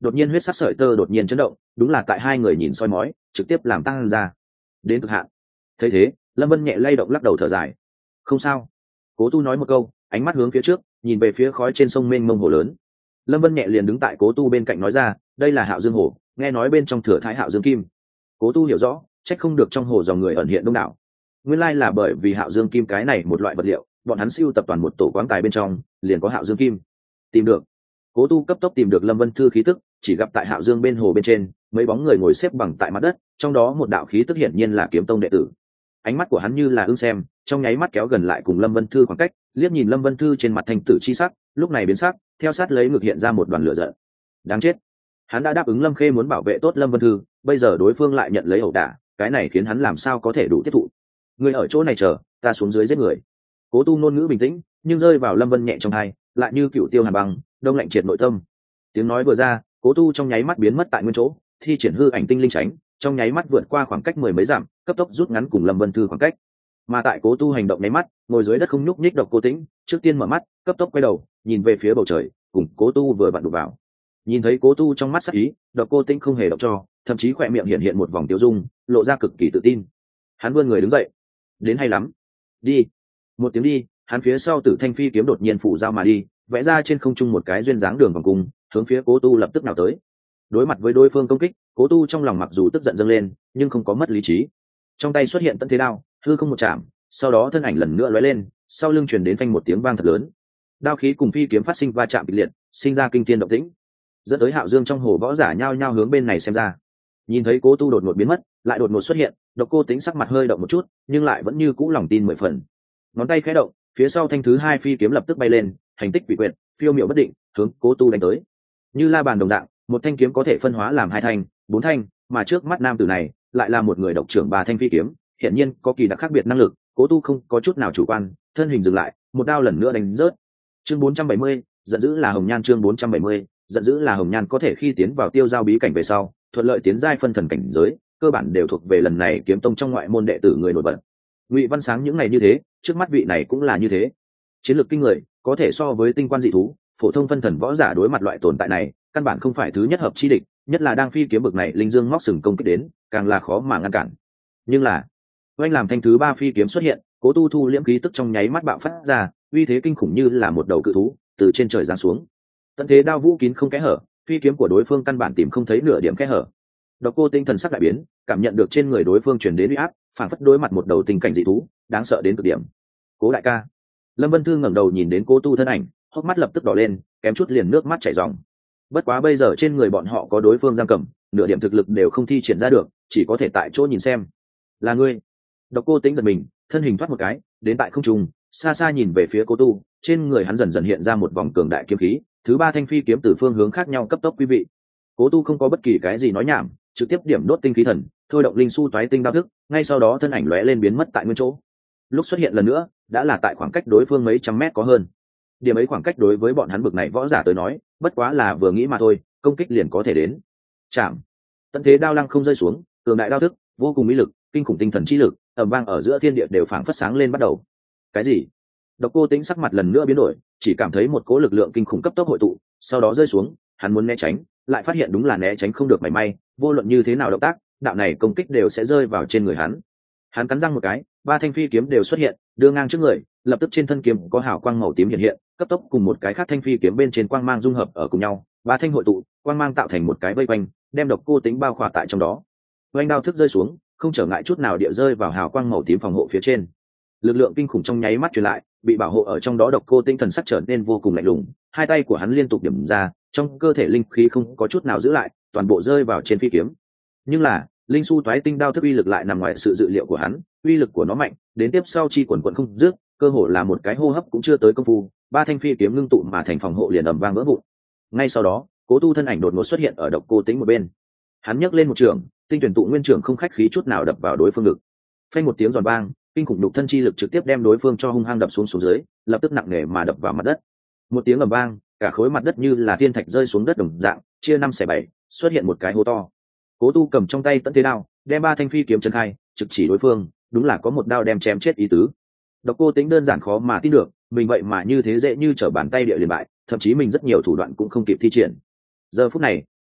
đột nhiên huyết sắc sợi tơ đột nhiên chấn động, đúng là tại hai người nhìn soi mói trực tiếp làm tăng ra đến cực hạn. Thấy thế, Lâm Vân nhẹ lay động lắc đầu thở dài. Không sao. Cố Tu nói một câu, ánh mắt hướng phía trước, nhìn về phía khói trên sông mênh mông hồ lớn. Lâm Vân nhẹ liền đứng tại Cố Tu bên cạnh nói ra, đây là Hạo Dương hồ, nghe nói bên trong thừa thái Hạo Dương kim. Cố Tu hiểu rõ, trách không được trong hồ dòng người ẩn hiện đông đảo. Nguyên lai là bởi vì Hạo Dương kim cái này một loại vật liệu, bọn hắn siêu tập toàn một tổ quáng tài bên trong, liền có Hạo Dương kim. Tìm được. Cố Tu cấp tốc tìm được Lâm Vân Thư khí tức, chỉ gặp tại Hạo Dương bên hồ bên trên, mấy bóng người ngồi xếp bằng tại mặt đất, trong đó một đạo khí tức hiển nhiên là Kiếm Tông đệ tử. Ánh mắt của hắn như là ưng xem, trong nháy mắt kéo gần lại cùng Lâm Vân Thư khoảng cách, liếc nhìn Lâm Vân Thư trên mặt thanh tử chi sắc, lúc này biến sắc, theo sát lấy ngực hiện ra một đoàn lửa giận. Đáng chết. Hắn đã đáp ứng Lâm Khê muốn bảo vệ tốt Lâm Vân Thư, bây giờ đối phương lại nhận lấy ẩu đả, cái này khiến hắn làm sao có thể đủ tiếp thụ. Người ở chỗ này chờ, ta xuống dưới giết người. Cố Tu ngôn ngữ bình tĩnh, nhưng rơi vào Lâm Vân nhẹ trong tai, lại như cựu tiêu hàn băng, đông lạnh triệt nội tâm. Tiếng nói vừa ra, Cố Tu trong nháy mắt biến mất tại nguyên chỗ, thi triển hư ảnh tinh linh tránh, trong nháy mắt vượt qua khoảng cách mười mấy dặm, cấp tốc rút ngắn cùng Lâm Vân Thư khoảng cách. Mà tại Cố Tu hành động nháy mắt, ngồi dưới đất không nhúc nhích Độc Cô Tĩnh, trước tiên mở mắt, cấp tốc quay đầu, nhìn về phía bầu trời, cùng Cố Tu vừa vặn đụng vào. Nhìn thấy Cố Tu trong mắt sắc ý, Độc Cô Tĩnh không hề động cho, thậm chí khỏe miệng hiện hiện một vòng tiêu dung, lộ ra cực kỳ tự tin. Hắn vươn người đứng dậy. Đến hay lắm. Đi. Một tiếng đi, hắn phía sau Tử Thanh Phi kiếm đột nhiên phủ dao mà đi, vẽ ra trên không trung một cái duyên dáng đường vòng cung, hướng phía Cố Tu lập tức nào tới. Đối mặt với đối phương công kích, Cố Tu trong lòng mặc dù tức giận dâng lên, nhưng không có mất lý trí. Trong tay xuất hiện Tận Thế đao, hư không một chạm, sau đó thân ảnh lần nữa lóe lên, sau lưng truyền đến phanh một tiếng vang thật lớn. Đao khí cùng phi kiếm phát sinh va chạm kịch liệt, sinh ra kinh thiên động tĩnh. Dẫn tới Hạo Dương trong hồ võ giả nhao nhao hướng bên này xem ra. Nhìn thấy Cố Tu đột ngột biến mất, lại đột ngột xuất hiện, Độc Cô Tĩnh sắc mặt hơi động một chút, nhưng lại vẫn như cũ lòng tin mười phần. Ngón tay khẽ động, phía sau thanh thứ hai phi kiếm lập tức bay lên, hành tích quỷ quyệt, phiêu miểu bất định, hướng Cố Tu đánh tới. Như la bàn đồng dạng, một thanh kiếm có thể phân hóa làm hai thanh, bốn thanh, mà trước mắt nam tử này lại là một người độc trưởng ba thanh phi kiếm, hiển nhiên có kỳ đặc khác biệt năng lực. Cố Tu không có chút nào chủ quan, thân hình dừng lại, một đao lần nữa đánh rớt. Chương 470, giận dữ là Hồng Nhan. Chương 470, giận dữ là Hồng Nhan có thể khi tiến vào tiêu giao bí cảnh về sau, thuận lợi tiến giai phân thần cảnh giới, cơ bản đều thuộc về lần này kiếm tông trong ngoại môn đệ tử người nổi bật. Ngụy Văn Sáng những ngày như thế, trước mắt vị này cũng là như thế. Chiến lược kinh người, có thể so với tinh quan dị thú, phổ thông phân thần võ giả đối mặt loại tồn tại này, căn bản không phải thứ nhất hợp chi địch, nhất là đang phi kiếm bực này linh dương móc sừng công kích đến, càng là khó mà ngăn cản. Nhưng là, oanh làm thanh thứ ba phi kiếm xuất hiện, Cố Tu thu liễm khí tức trong nháy mắt bạo phát ra, uy thế kinh khủng như là một đầu cự thú từ trên trời giáng xuống. Tận thế đao vũ kín không kẽ hở, phi kiếm của đối phương căn bản tìm không thấy nửa điểm kẽ hở. Độc Cô Tinh thần sắc đại biến, cảm nhận được trên người đối phương truyền đến uy áp, phản phất đối mặt một đầu tình cảnh dị thú, đáng sợ đến cực điểm. Cố đại ca. Lâm Vân Thư ngẩng đầu nhìn đến Cố Tu thân ảnh, hốc mắt lập tức đỏ lên, kém chút liền nước mắt chảy ròng. Bất quá bây giờ trên người bọn họ có đối phương giam cầm, nửa điểm thực lực đều không thi triển ra được, chỉ có thể tại chỗ nhìn xem. Là ngươi. Độc Cô Tĩnh giật mình, thân hình thoát một cái, đến tại không trung, xa xa nhìn về phía Cố Tu, trên người hắn dần dần hiện ra một vòng cường đại kiếm khí, thứ ba thanh phi kiếm từ phương hướng khác nhau cấp tốc quý vị. Cố Tu không có bất kỳ cái gì nói nhảm, trực tiếp điểm đốt tinh khí thần, thôi động linh su toái tinh đao thức, ngay sau đó thân ảnh lóe lên biến mất tại nguyên chỗ. Lúc xuất hiện lần nữa, đã là tại khoảng cách đối phương mấy trăm mét có hơn. Điểm ấy khoảng cách đối với bọn hắn bực này võ giả tới nói, bất quá là vừa nghĩ mà thôi, công kích liền có thể đến. Chạm. Tận thế đao lăng không rơi xuống, cường đại đao thức, vô cùng mỹ lực, kinh khủng tinh thần chi lực, ầm vang ở giữa thiên địa đều phảng phất sáng lên bắt đầu. Cái gì? Độc Cô Tĩnh sắc mặt lần nữa biến đổi, chỉ cảm thấy một cỗ lực lượng kinh khủng cấp tốc hội tụ, sau đó rơi xuống, hắn muốn né tránh, lại phát hiện đúng là né tránh không được mảy may, vô luận như thế nào động tác, đạo này công kích đều sẽ rơi vào trên người hắn. Hắn cắn răng một cái, ba thanh phi kiếm đều xuất hiện, đưa ngang trước người, lập tức trên thân kiếm có hào quang màu tím hiện hiện, cấp tốc cùng một cái khác thanh phi kiếm bên trên quang mang dung hợp ở cùng nhau, ba thanh hội tụ, quang mang tạo thành một cái vây quanh, đem Độc Cô Tĩnh bao khỏa tại trong đó. Oanh đao thức rơi xuống, không trở ngại chút nào địa rơi vào hào quang màu tím phòng hộ phía trên. Lực lượng kinh khủng trong nháy mắt truyền lại, bị bảo hộ ở trong đó Độc Cô Tĩnh thần sắc trở nên vô cùng lạnh lùng, hai tay của hắn liên tục điểm ra, trong cơ thể linh khí không có chút nào giữ lại, toàn bộ rơi vào trên phi kiếm. Nhưng là, linh su toái tinh đao thức uy lực lại nằm ngoài sự dự liệu của hắn, uy lực của nó mạnh, đến tiếp sau chi quần quần không dứt, cơ hồ là một cái hô hấp cũng chưa tới công phu, ba thanh phi kiếm ngưng tụ mà thành phòng hộ liền ầm vang vỡ vụn. Ngay sau đó, Cố Tu thân ảnh đột ngột xuất hiện ở Độc Cô Tĩnh một bên. Hắn nhấc lên một trường, tinh tuyển tụ nguyên trường không khách khí chút nào đập vào đối phương ngực. Phanh một tiếng giòn vang, kinh khủng đục thân chi lực trực tiếp đem đối phương cho hung hăng đập xuống dưới, lập tức nặng nề mà đập vào mặt đất. Một tiếng ầm vang, cả khối mặt đất như là thiên thạch rơi xuống đất đồng dạng, chia năm xẻ bảy, xuất hiện một cái hố to. Cố Tu cầm trong tay Tận Thế đao, đem ba thanh phi kiếm chân khai, trực chỉ đối phương, đúng là có một đao đem chém chết ý tứ. Độc Cô Tĩnh đơn giản khó mà tin được, mình vậy mà như thế dễ như trở bàn tay địa liền bại, thậm chí mình rất nhiều thủ đoạn cũng không kịp thi triển. Giờ phút này,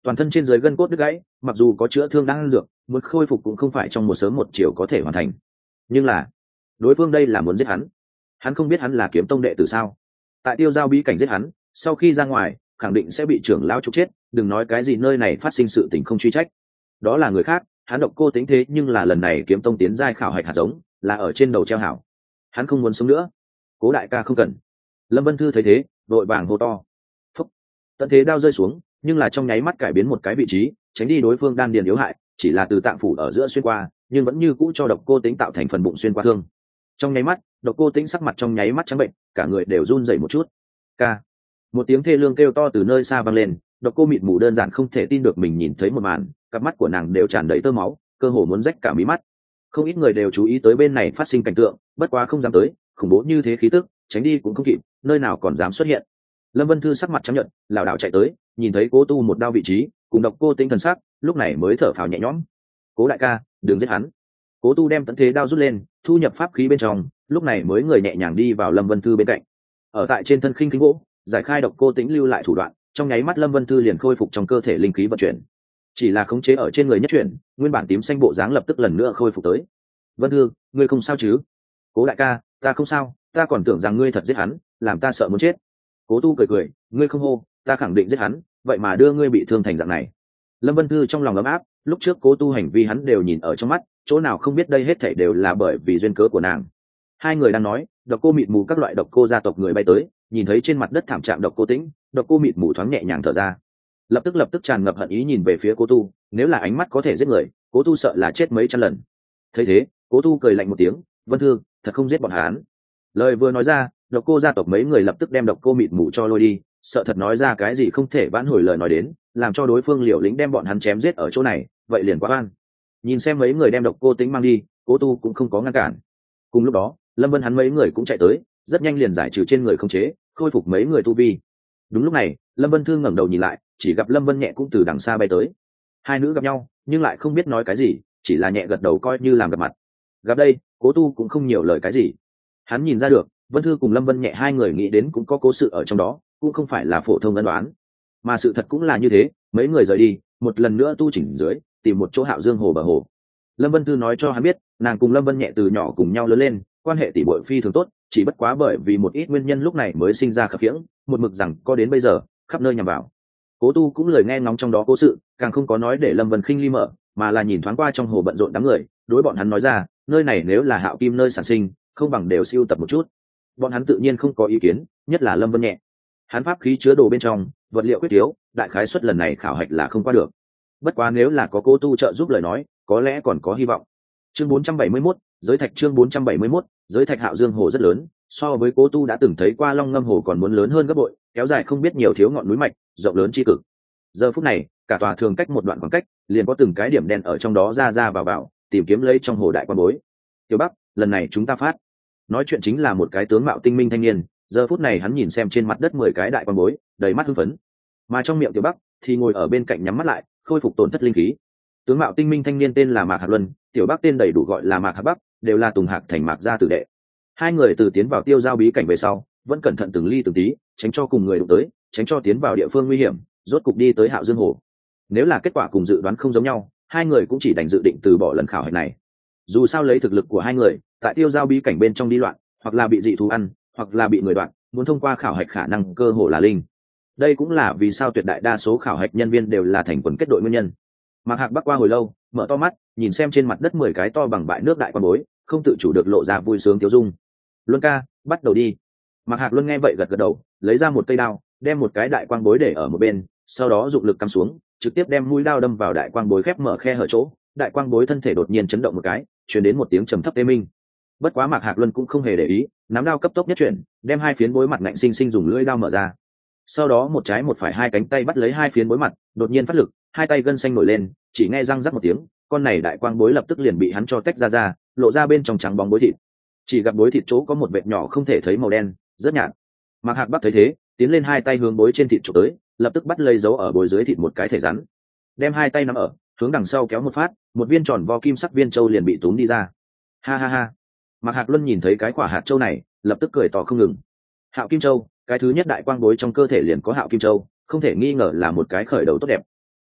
toàn thân trên dưới gân cốt đứt gãy, mặc dù có chữa thương đang ăn dược, muốn khôi phục cũng không phải trong một sớm một chiều có thể hoàn thành. Nhưng là đối phương đây là muốn giết hắn không biết hắn là kiếm tông đệ tử sao? Tại tiêu giao bí cảnh giết hắn, sau khi ra ngoài khẳng định sẽ bị trưởng lão trục chết, đừng nói cái gì nơi này phát sinh sự tình không truy trách. Đó là người khác, hắn Độc Cô Tĩnh thế nhưng là lần này kiếm tông tiến giai khảo hạch hạt giống, là ở trên đầu treo hảo. Hắn không muốn sống nữa. Cố đại ca không cần. Lâm Vân Thư thấy thế, đội vàng hô to. Phúc. Tận thế đao rơi xuống, nhưng là trong nháy mắt cải biến một cái vị trí, tránh đi đối phương đan điền yếu hại, chỉ là từ tạng phủ ở giữa xuyên qua, nhưng vẫn như cũ cho Độc Cô Tĩnh tạo thành phần bụng xuyên qua thương. Trong nháy mắt, Độc Cô Tĩnh sắc mặt trong nháy mắt trắng bệnh, cả người đều run rẩy một chút. Ca. Một tiếng thê lương kêu to từ nơi xa vang lên, Độc Cô Mịt Mù đơn giản không thể tin được mình nhìn thấy một màn, cặp mắt của nàng đều tràn đầy tơ máu, cơ hồ muốn rách cả mí mắt. Không ít người đều chú ý tới bên này phát sinh cảnh tượng, bất quá không dám tới, khủng bố như thế khí tức, tránh đi cũng không kịp, nơi nào còn dám xuất hiện. Lâm Vân Thư sắc mặt trắng nhợt, lảo đảo chạy tới, nhìn thấy Cố Tu một đao vị trí, cùng Độc Cô Tĩnh thần sắc, lúc này mới thở phào nhẹ nhõm. Cố đại ca, đừng giết hắn. Cố Tu đem tận thế đao rút lên, thu nhập pháp khí bên trong, lúc này mới người nhẹ nhàng đi vào Lâm Vân Thư bên cạnh. Ở tại trên thân khinh khí gỗ, giải khai Độc Cô Tĩnh lưu lại thủ đoạn, trong nháy mắt Lâm Vân Thư liền khôi phục trong cơ thể linh khí vận chuyển. Chỉ là khống chế ở trên người nhất chuyển, nguyên bản tím xanh bộ dáng lập tức lần nữa khôi phục tới. Vân Thư, ngươi không sao chứ? Cố đại ca, ta không sao, ta còn tưởng rằng ngươi thật giết hắn, làm ta sợ muốn chết. Cố Tu cười cười, ngươi không hô, ta khẳng định giết hắn, vậy mà đưa ngươi bị thương thành dạng này. Lâm Vân Thư trong lòng ấm áp, lúc trước Cố Tu hành vi hắn đều nhìn ở trong mắt, chỗ nào không biết đây hết thảy đều là bởi vì duyên cớ của nàng. Hai người đang nói, Độc Cô Mịt Mù các loại Độc Cô gia tộc người bay tới, nhìn thấy trên mặt đất thảm trạng Độc Cô Tĩnh, Độc Cô Mịt Mù thoáng nhẹ nhàng thở ra. Lập tức tràn ngập hận ý nhìn về phía Cố Tu, nếu là ánh mắt có thể giết người, Cố Tu sợ là chết mấy trăm lần. Thấy thế, Cố Tu cười lạnh một tiếng, Vân Thư, thật không giết bọn hắn. Lời vừa nói ra, Độc Cô gia tộc mấy người lập tức đem Độc Cô Mịt Mù cho lôi đi, sợ thật nói ra cái gì không thể vãn hồi lời nói đến, làm cho đối phương liều lĩnh đem bọn hắn chém giết ở chỗ này, vậy liền quá oan. Nhìn xem mấy người đem Độc Cô Tĩnh mang đi, Cố Tu cũng không có ngăn cản. Cùng lúc đó, Lâm Vân hắn mấy người cũng chạy tới, rất nhanh liền giải trừ trên người không chế, khôi phục mấy người tu vi. Đúng lúc này, Lâm Vân Thư ngẩng đầu nhìn lại, chỉ gặp Lâm Vân Nhẹ cũng từ đằng xa bay tới. Hai nữ gặp nhau, nhưng lại không biết nói cái gì, chỉ là nhẹ gật đầu coi như làm gặp mặt. Gặp đây, Cố Tu cũng không nhiều lời cái gì. Hắn nhìn ra được, Vân Thư cùng Lâm Vân Nhẹ hai người nghĩ đến cũng có cố sự ở trong đó, cũng không phải là phổ thông ân đoán. Mà sự thật cũng là như thế, mấy người rời đi, một lần nữa tu chỉnh dưới, tìm một chỗ Hạo Dương hồ bờ hồ. Lâm Vân Thư nói cho hắn biết, nàng cùng Lâm Vân Nhẹ từ nhỏ cùng nhau lớn lên, quan hệ tỷ muội phi thường tốt, chỉ bất quá bởi vì một ít nguyên nhân lúc này mới sinh ra khập khiễng, một mực rằng có đến bây giờ, khắp nơi nhằm vào. Cố Tu cũng lời nghe ngóng trong đó cố sự, càng không có nói để Lâm Vân Khinh ly mở, mà là nhìn thoáng qua trong hồ bận rộn đám người, đối bọn hắn nói ra, nơi này nếu là Hạo Kim nơi sản sinh, không bằng đều siêu tập một chút. Bọn hắn tự nhiên không có ý kiến, nhất là Lâm Vân Nhẹ. Hắn pháp khí chứa đồ bên trong, vật liệu quyết thiếu, đại khái suất lần này khảo hạch là không qua được. Bất quá nếu là có Cố Tu trợ giúp lời nói, có lẽ còn có hy vọng. Chương 471, giới thạch chương 471, giới thạch Hạo Dương hồ rất lớn, so với Cố Tu đã từng thấy qua Long Ngâm hồ còn muốn lớn hơn gấp bội, kéo dài không biết nhiều thiếu ngọn núi mạch, rộng lớn chi cực. Giờ phút này, cả tòa thường cách một đoạn khoảng cách, liền có từng cái điểm đen ở trong đó ra ra vào, tìm kiếm lấy trong hồ đại quan bối. Tiểu Bắc, lần này chúng ta phát. Nói chuyện chính là một cái tướng mạo tinh minh thanh niên, giờ phút này hắn nhìn xem trên mặt đất 10 cái đại quan bối, đầy mắt hưng phấn. Mà trong miệng Tiểu Bắc thì ngồi ở bên cạnh nhắm mắt lại, khôi phục tổn thất linh khí. Tướng mạo tinh minh thanh niên tên là Mạc Hạc Luân, Tiểu Bắc tên đầy đủ gọi là Mạc Hạc Bắc, đều là Tùng Hạc thành Mạc gia tử đệ. Hai người từ tiến vào tiêu giao bí cảnh về sau, vẫn cẩn thận từng ly từng tí, tránh cho cùng người đụng tới, tránh cho tiến vào địa phương nguy hiểm, rốt cục đi tới Hạo Dương hồ. Nếu là kết quả cùng dự đoán không giống nhau, hai người cũng chỉ đành dự định từ bỏ lần khảo hạch này. Dù sao lấy thực lực của hai người, tại tiêu giao bí cảnh bên trong đi loạn, hoặc là bị dị thú ăn, hoặc là bị người đoạn, muốn thông qua khảo hạch khả năng cơ hồ là linh. Đây cũng là vì sao tuyệt đại đa số khảo hạch nhân viên đều là thành quần kết đội nguyên nhân. Mạc Hạc Bắc qua hồi lâu, mở to mắt, nhìn xem trên mặt đất 10 cái to bằng bãi nước đại quan bối, không tự chủ được lộ ra vui sướng tiêu dung. Luân ca, bắt đầu đi. Mạc Hạc Luân nghe vậy gật gật đầu, lấy ra một cây đao, đem một cái đại quang bối để ở một bên, sau đó dụng lực cắm xuống, trực tiếp đem mũi đao đâm vào đại quang bối khép mở khe hở chỗ. Đại quang bối thân thể đột nhiên chấn động một cái, truyền đến một tiếng trầm thấp tê minh. Bất quá Mạc Hạc Luân cũng không hề để ý, nắm đao cấp tốc nhất chuyển, đem hai phiến bối mặt ngạnh sinh sinh dùng lưỡi đao mở ra. Sau đó một trái một phải hai cánh tay bắt lấy hai phiến bối mặt, đột nhiên phát lực, hai tay gân xanh nổi lên, chỉ nghe răng rắc một tiếng, con này đại quang bối lập tức liền bị hắn cho tách ra, lộ ra bên trong trắng bóng bối thịt. Chỉ gặp bối thịt chỗ có một vệt nhỏ không thể thấy màu đen, rất nhạt. Mạc Hạc Bắc thấy thế, tiến lên hai tay hướng bối trên thịt chụp tới, lập tức bắt lấy dấu ở bối dưới thịt một cái thể rắn, đem hai tay nắm ở, hướng đằng sau kéo một phát, một viên tròn vo kim sắc viên châu liền bị túm đi ra. Ha ha ha. Mạc Hạc Luân nhìn thấy cái quả hạt châu này, lập tức cười to không ngừng. Hạo Kim Châu, cái thứ nhất đại quang bối trong cơ thể liền có Hạo Kim Châu, không thể nghi ngờ là một cái khởi đầu tốt đẹp.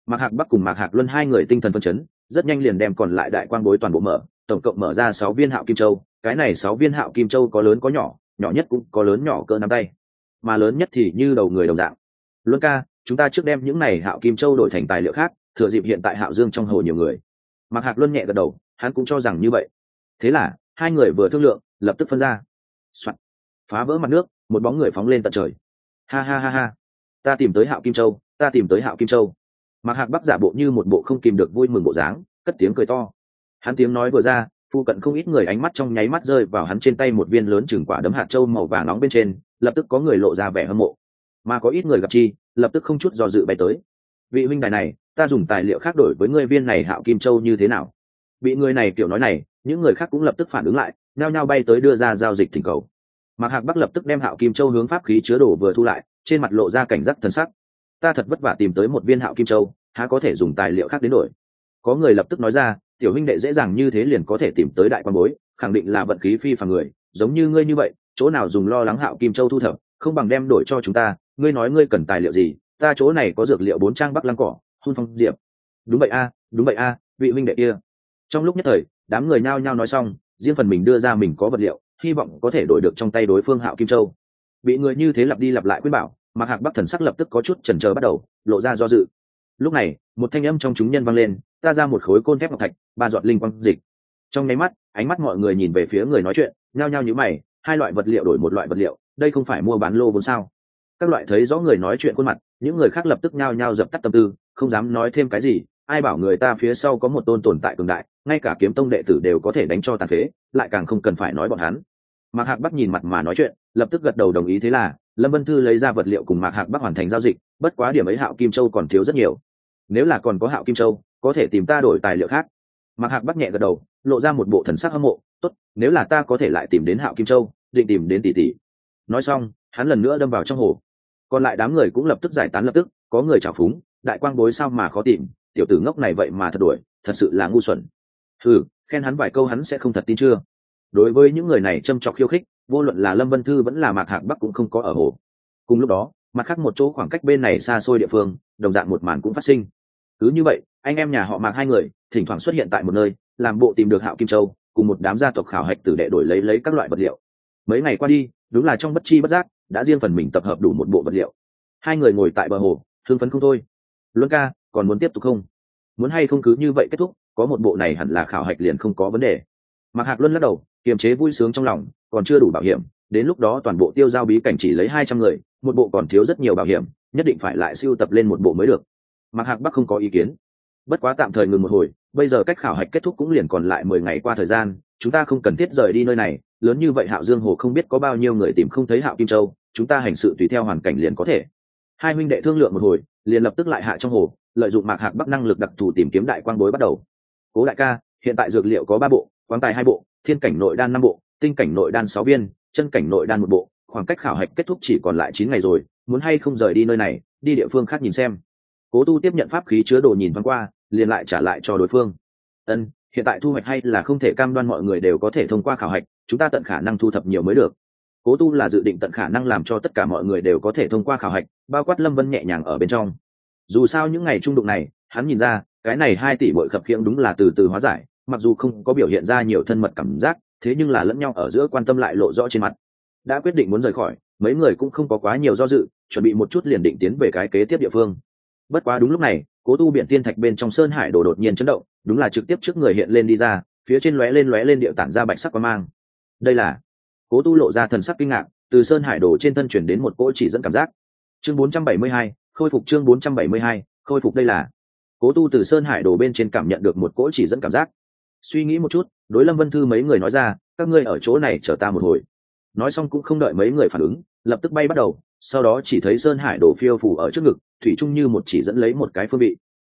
Mạc Hạc Bắc cùng Mạc Hạc Luân hai người tinh thần phấn chấn, rất nhanh liền đem còn lại đại quang bối toàn bộ mở, tổng cộng mở ra 6 viên hạo kim châu. Cái này 6 viên hạo kim châu có lớn có nhỏ, nhỏ nhất cũng có lớn nhỏ cỡ nắm tay, mà lớn nhất thì như đầu người đồng dạng. Luân ca, chúng ta trước đem những này hạo kim châu đổi thành tài liệu khác, thừa dịp hiện tại Hạo Dương trong hồ nhiều người. Mạc Hạc Luân nhẹ gật đầu, hắn cũng cho rằng như vậy. Thế là hai người vừa thương lượng, lập tức phân ra. Soạn. Phá vỡ mặt nước, một bóng người phóng lên tận trời. Ha ha ha ha, ta tìm tới hạo kim châu, ta tìm tới hạo kim châu. Mạc Hạc Bắc giả bộ như một bộ không kìm được vui mừng bộ dáng, cất tiếng cười to. Hắn tiếng nói vừa ra, phu cận không ít người ánh mắt trong nháy mắt rơi vào hắn trên tay một viên lớn chừng quả đấm hạt châu màu vàng nóng bên trên, lập tức có người lộ ra vẻ hâm mộ, mà có ít người gặp chi, lập tức không chút do dự bay tới. Vị huynh đài này, ta dùng tài liệu khác đổi với ngươi viên này hạo kim châu như thế nào? Bị người này kiểu nói này, những người khác cũng lập tức phản ứng lại, nhao nhao bay tới đưa ra giao dịch thỉnh cầu. Mạc Hạc Bắc lập tức đem hạo kim châu hướng pháp khí chứa đồ vừa thu lại, trên mặt lộ ra cảnh giác thần sắc. Ta thật vất vả tìm tới một viên hạo kim châu, há có thể dùng tài liệu khác đến đổi? Có người lập tức nói ra, tiểu huynh đệ dễ dàng như thế liền có thể tìm tới đại quan bối, khẳng định là vận khí phi phàm người, giống như ngươi như vậy, chỗ nào dùng lo lắng hạo kim châu thu thập, không bằng đem đổi cho chúng ta. Ngươi nói ngươi cần tài liệu gì, ta chỗ này có dược liệu 4 trang bắc lăng cỏ, hun phong diệp. Đúng vậy a, đúng vậy a, vị huynh đệ kia. Trong lúc nhất thời, đám người nhao nhao nói xong, riêng phần mình đưa ra mình có vật liệu, hy vọng có thể đổi được trong tay đối phương hạo kim châu. Bị người như thế lặp đi lặp lại khuyên bảo, Mạc Hạc Bắc thần sắc lập tức có chút chần chờ bắt đầu lộ ra do dự. Lúc này, một thanh âm trong chúng nhân vang lên, ta ra một khối côn thép ngọc thạch, 3 giọt linh quang dịch. Trong nháy mắt, ánh mắt mọi người nhìn về phía người nói chuyện, nhao nhao nhíu mày, hai loại vật liệu đổi một loại vật liệu, đây không phải mua bán lô vốn sao? Các loại thấy rõ người nói chuyện khuôn mặt, những người khác lập tức nhao nhao dập tắt tâm tư, không dám nói thêm cái gì. Ai bảo người ta phía sau có một tôn tồn tại cường đại, ngay cả kiếm tông đệ tử đều có thể đánh cho tàn phế, lại càng không cần phải nói bọn hắn. Mạc Hạc Bắc nhìn mặt mà nói chuyện, lập tức gật đầu đồng ý. Thế là Lâm Vân Thư lấy ra vật liệu cùng Mạc Hạc Bắc hoàn thành giao dịch, bất quá điểm ấy hạo kim châu còn thiếu rất nhiều. Nếu là còn có hạo kim châu, có thể tìm ta đổi tài liệu khác. Mạc Hạc Bắc nhẹ gật đầu, lộ ra một bộ thần sắc hâm mộ. Tốt, nếu là ta có thể lại tìm đến hạo kim châu, định tìm đến tỷ tỷ. Nói xong, hắn lần nữa đâm vào trong hồ. Còn lại đám người cũng lập tức giải tán lập tức, có người chào phúng, đại quang bối sao mà khó tìm, tiểu tử ngốc này vậy mà thật đuổi, thật sự là ngu xuẩn. Khen hắn vài câu hắn sẽ không thật tin chưa? Đối với những người này châm chọc khiêu khích, vô luận là Lâm Vân Thư vẫn là Mạc Hạc Bắc cũng không có ở hồ. Cùng lúc đó, mặt khác một chỗ khoảng cách bên này xa xôi địa phương, đồng dạng một màn cũng phát sinh. Cứ như vậy, anh em nhà họ Mạc hai người thỉnh thoảng xuất hiện tại một nơi, làm bộ tìm được hạo kim châu, cùng một đám gia tộc khảo hạch tử đệ đổi lấy các loại vật liệu. Mấy ngày qua đi, đúng là trong bất chi bất giác đã riêng phần mình tập hợp đủ một bộ vật liệu. Hai người ngồi tại bờ hồ, hưng phấn không thôi. Luân ca, còn muốn tiếp tục không? Muốn hay không cứ như vậy kết thúc, có một bộ này hẳn là khảo hạch liền không có vấn đề. Mạc Hạc Luân lắc đầu, kiềm chế vui sướng trong lòng, còn chưa đủ bảo hiểm, đến lúc đó toàn bộ tiêu giao bí cảnh chỉ lấy 200 người, một bộ còn thiếu rất nhiều bảo hiểm, nhất định phải lại sưu tập lên một bộ mới được. Mạc Hạc Bắc không có ý kiến, bất quá tạm thời ngừng một hồi, bây giờ cách khảo hạch kết thúc cũng liền còn lại 10 ngày qua thời gian, chúng ta không cần thiết rời đi nơi này, lớn như vậy Hạo Dương hồ không biết có bao nhiêu người tìm không thấy hạo kim châu, chúng ta hành sự tùy theo hoàn cảnh liền có thể. Hai huynh đệ thương lượng một hồi, liền lập tức lại hạ trong hồ, lợi dụng Mạc Hạc Bắc năng lực đặc thù tìm kiếm đại quang bối bắt đầu. Cố đại ca, hiện tại dược liệu có 3 bộ, quáng tài 2 bộ, thiên cảnh nội đan 5 bộ, tinh cảnh nội đan 6 viên, chân cảnh nội đan 1 bộ, khoảng cách khảo hạch kết thúc chỉ còn lại 9 ngày rồi, muốn hay không rời đi nơi này, đi địa phương khác nhìn xem. Cố Tu tiếp nhận pháp khí chứa đồ nhìn thoáng qua, liền lại trả lại cho đối phương. Ân, hiện tại thu hoạch hay là không thể cam đoan mọi người đều có thể thông qua khảo hạch, chúng ta tận khả năng thu thập nhiều mới được. Cố Tu là dự định tận khả năng làm cho tất cả mọi người đều có thể thông qua khảo hạch, bao quát Lâm Vân nhẹ nhàng ở bên trong. Dù sao những ngày trung đụng này, hắn nhìn ra, cái này 2 tỷ bội khập khiễng đúng là từ từ hóa giải, mặc dù không có biểu hiện ra nhiều thân mật cảm giác, thế nhưng là lẫn nhau ở giữa quan tâm lại lộ rõ trên mặt. Đã quyết định muốn rời khỏi, mấy người cũng không có quá nhiều do dự, chuẩn bị một chút liền định tiến về cái kế tiếp địa phương. Bất quá đúng lúc này, Cố Tu biển tiên thạch bên trong sơn hải đồ đột nhiên chấn động, đúng là trực tiếp trước người hiện lên đi ra, phía trên lóe lên điệu tản ra bạch sắc quang mang. Đây là... Cố Tu lộ ra thần sắc kinh ngạc, từ sơn hải đồ trên thân chuyển đến một cỗ chỉ dẫn cảm giác. Chương 472, khôi phục. Chương 472, khôi phục. Đây là... Cố Tu từ sơn hải đồ bên trên cảm nhận được một cỗ chỉ dẫn cảm giác. Suy nghĩ một chút, đối Lâm Vân Thư mấy người nói ra, các ngươi ở chỗ này chờ ta một hồi. Nói xong cũng không đợi mấy người phản ứng, lập tức bay bắt đầu, sau đó chỉ thấy sơn hải đồ phiêu phù ở trước ngực, thủy chung như một chỉ dẫn lấy một cái phương vị.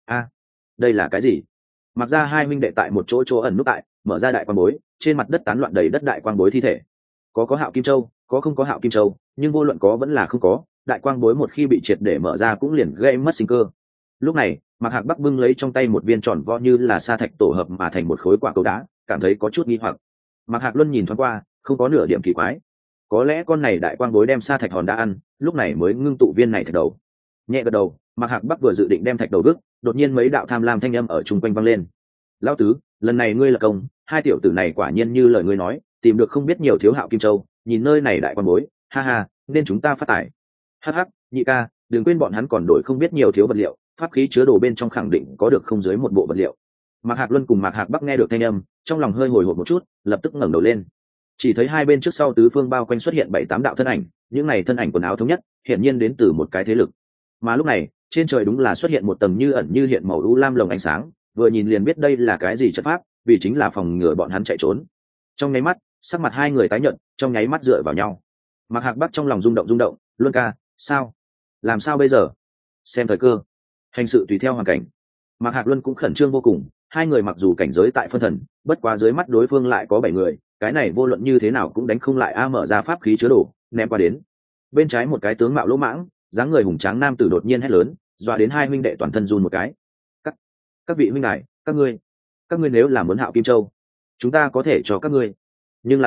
Đây là cái gì? Mặc ra hai huynh đệ tại một chỗ ẩn núp tại, mở ra đại quang bối, trên mặt đất tán loạn đầy đất đại quang bối thi thể. Có hạo kim châu, có không có hạo kim châu, nhưng vô luận có vẫn là không có, đại quang bối một khi bị triệt để mở ra cũng liền gây mất sinh cơ. Lúc này, Mạc Hạc Bắc bưng lấy trong tay một viên tròn vo như là sa thạch tổ hợp mà thành một khối quả cầu đá, cảm thấy có chút nghi hoặc. Mạc Hạc Luân nhìn thoáng qua, không có nửa điểm kỳ quái. Có lẽ con này đại quang bối đem sa thạch hòn đá ăn, lúc này mới ngưng tụ viên này thạch đầu. Nhẹ gật đầu, Mạc Hạc Bắc vừa dự định đem thạch đầu vứt, đột nhiên mấy đạo tham lam thanh âm ở chung quanh vang lên. Lão tứ, lần này ngươi là công, hai tiểu tử này quả nhiên như lời ngươi nói, tìm được không biết nhiều thiếu Hạo Kim Châu, nhìn nơi này đại quan bối, ha ha, nên chúng ta phát tài. Hắc hắc, nhị ca, đừng quên bọn hắn còn đổi không biết nhiều thiếu vật liệu, pháp khí chứa đồ bên trong khẳng định có được không dưới một bộ vật liệu. Mạc Hạc Luân cùng Mạc Hạc Bắc nghe được thanh âm, trong lòng hơi hồi hộp một chút, lập tức ngẩng đầu lên. Chỉ thấy hai bên trước sau tứ phương bao quanh xuất hiện 7-8 đạo thân ảnh, những này thân ảnh quần áo thống nhất, hiển nhiên đến từ một cái thế lực. Mà lúc này, trên trời đúng là xuất hiện một tầng như ẩn như hiện màu u lam lồng ánh sáng, vừa nhìn liền biết đây là cái gì trận pháp, vì chính là phòng ngừa bọn hắn chạy trốn. Trong nháy mắt, sắc mặt hai người tái nhợt, trong nháy mắt dựa vào nhau. Mạc Hạc Bắc trong lòng rung động, Luân ca, sao? Làm sao bây giờ? Xem thời cơ, hành sự tùy theo hoàn cảnh. Mạc Hạc Luân cũng khẩn trương vô cùng, hai người mặc dù cảnh giới tại phân thần, bất quá dưới mắt đối phương lại có 7 người, cái này vô luận như thế nào cũng đánh không lại a. Mở ra pháp khí chứa đồ, ném qua đến. Bên trái một cái tướng mạo lỗ mãng, dáng người hùng tráng nam tử đột nhiên hét lớn, dọa đến hai huynh đệ toàn thân run một cái. Các vị huynh đài, các ngươi nếu là muốn Hạo Kim Châu, chúng ta có thể cho các ngươi. Nhưng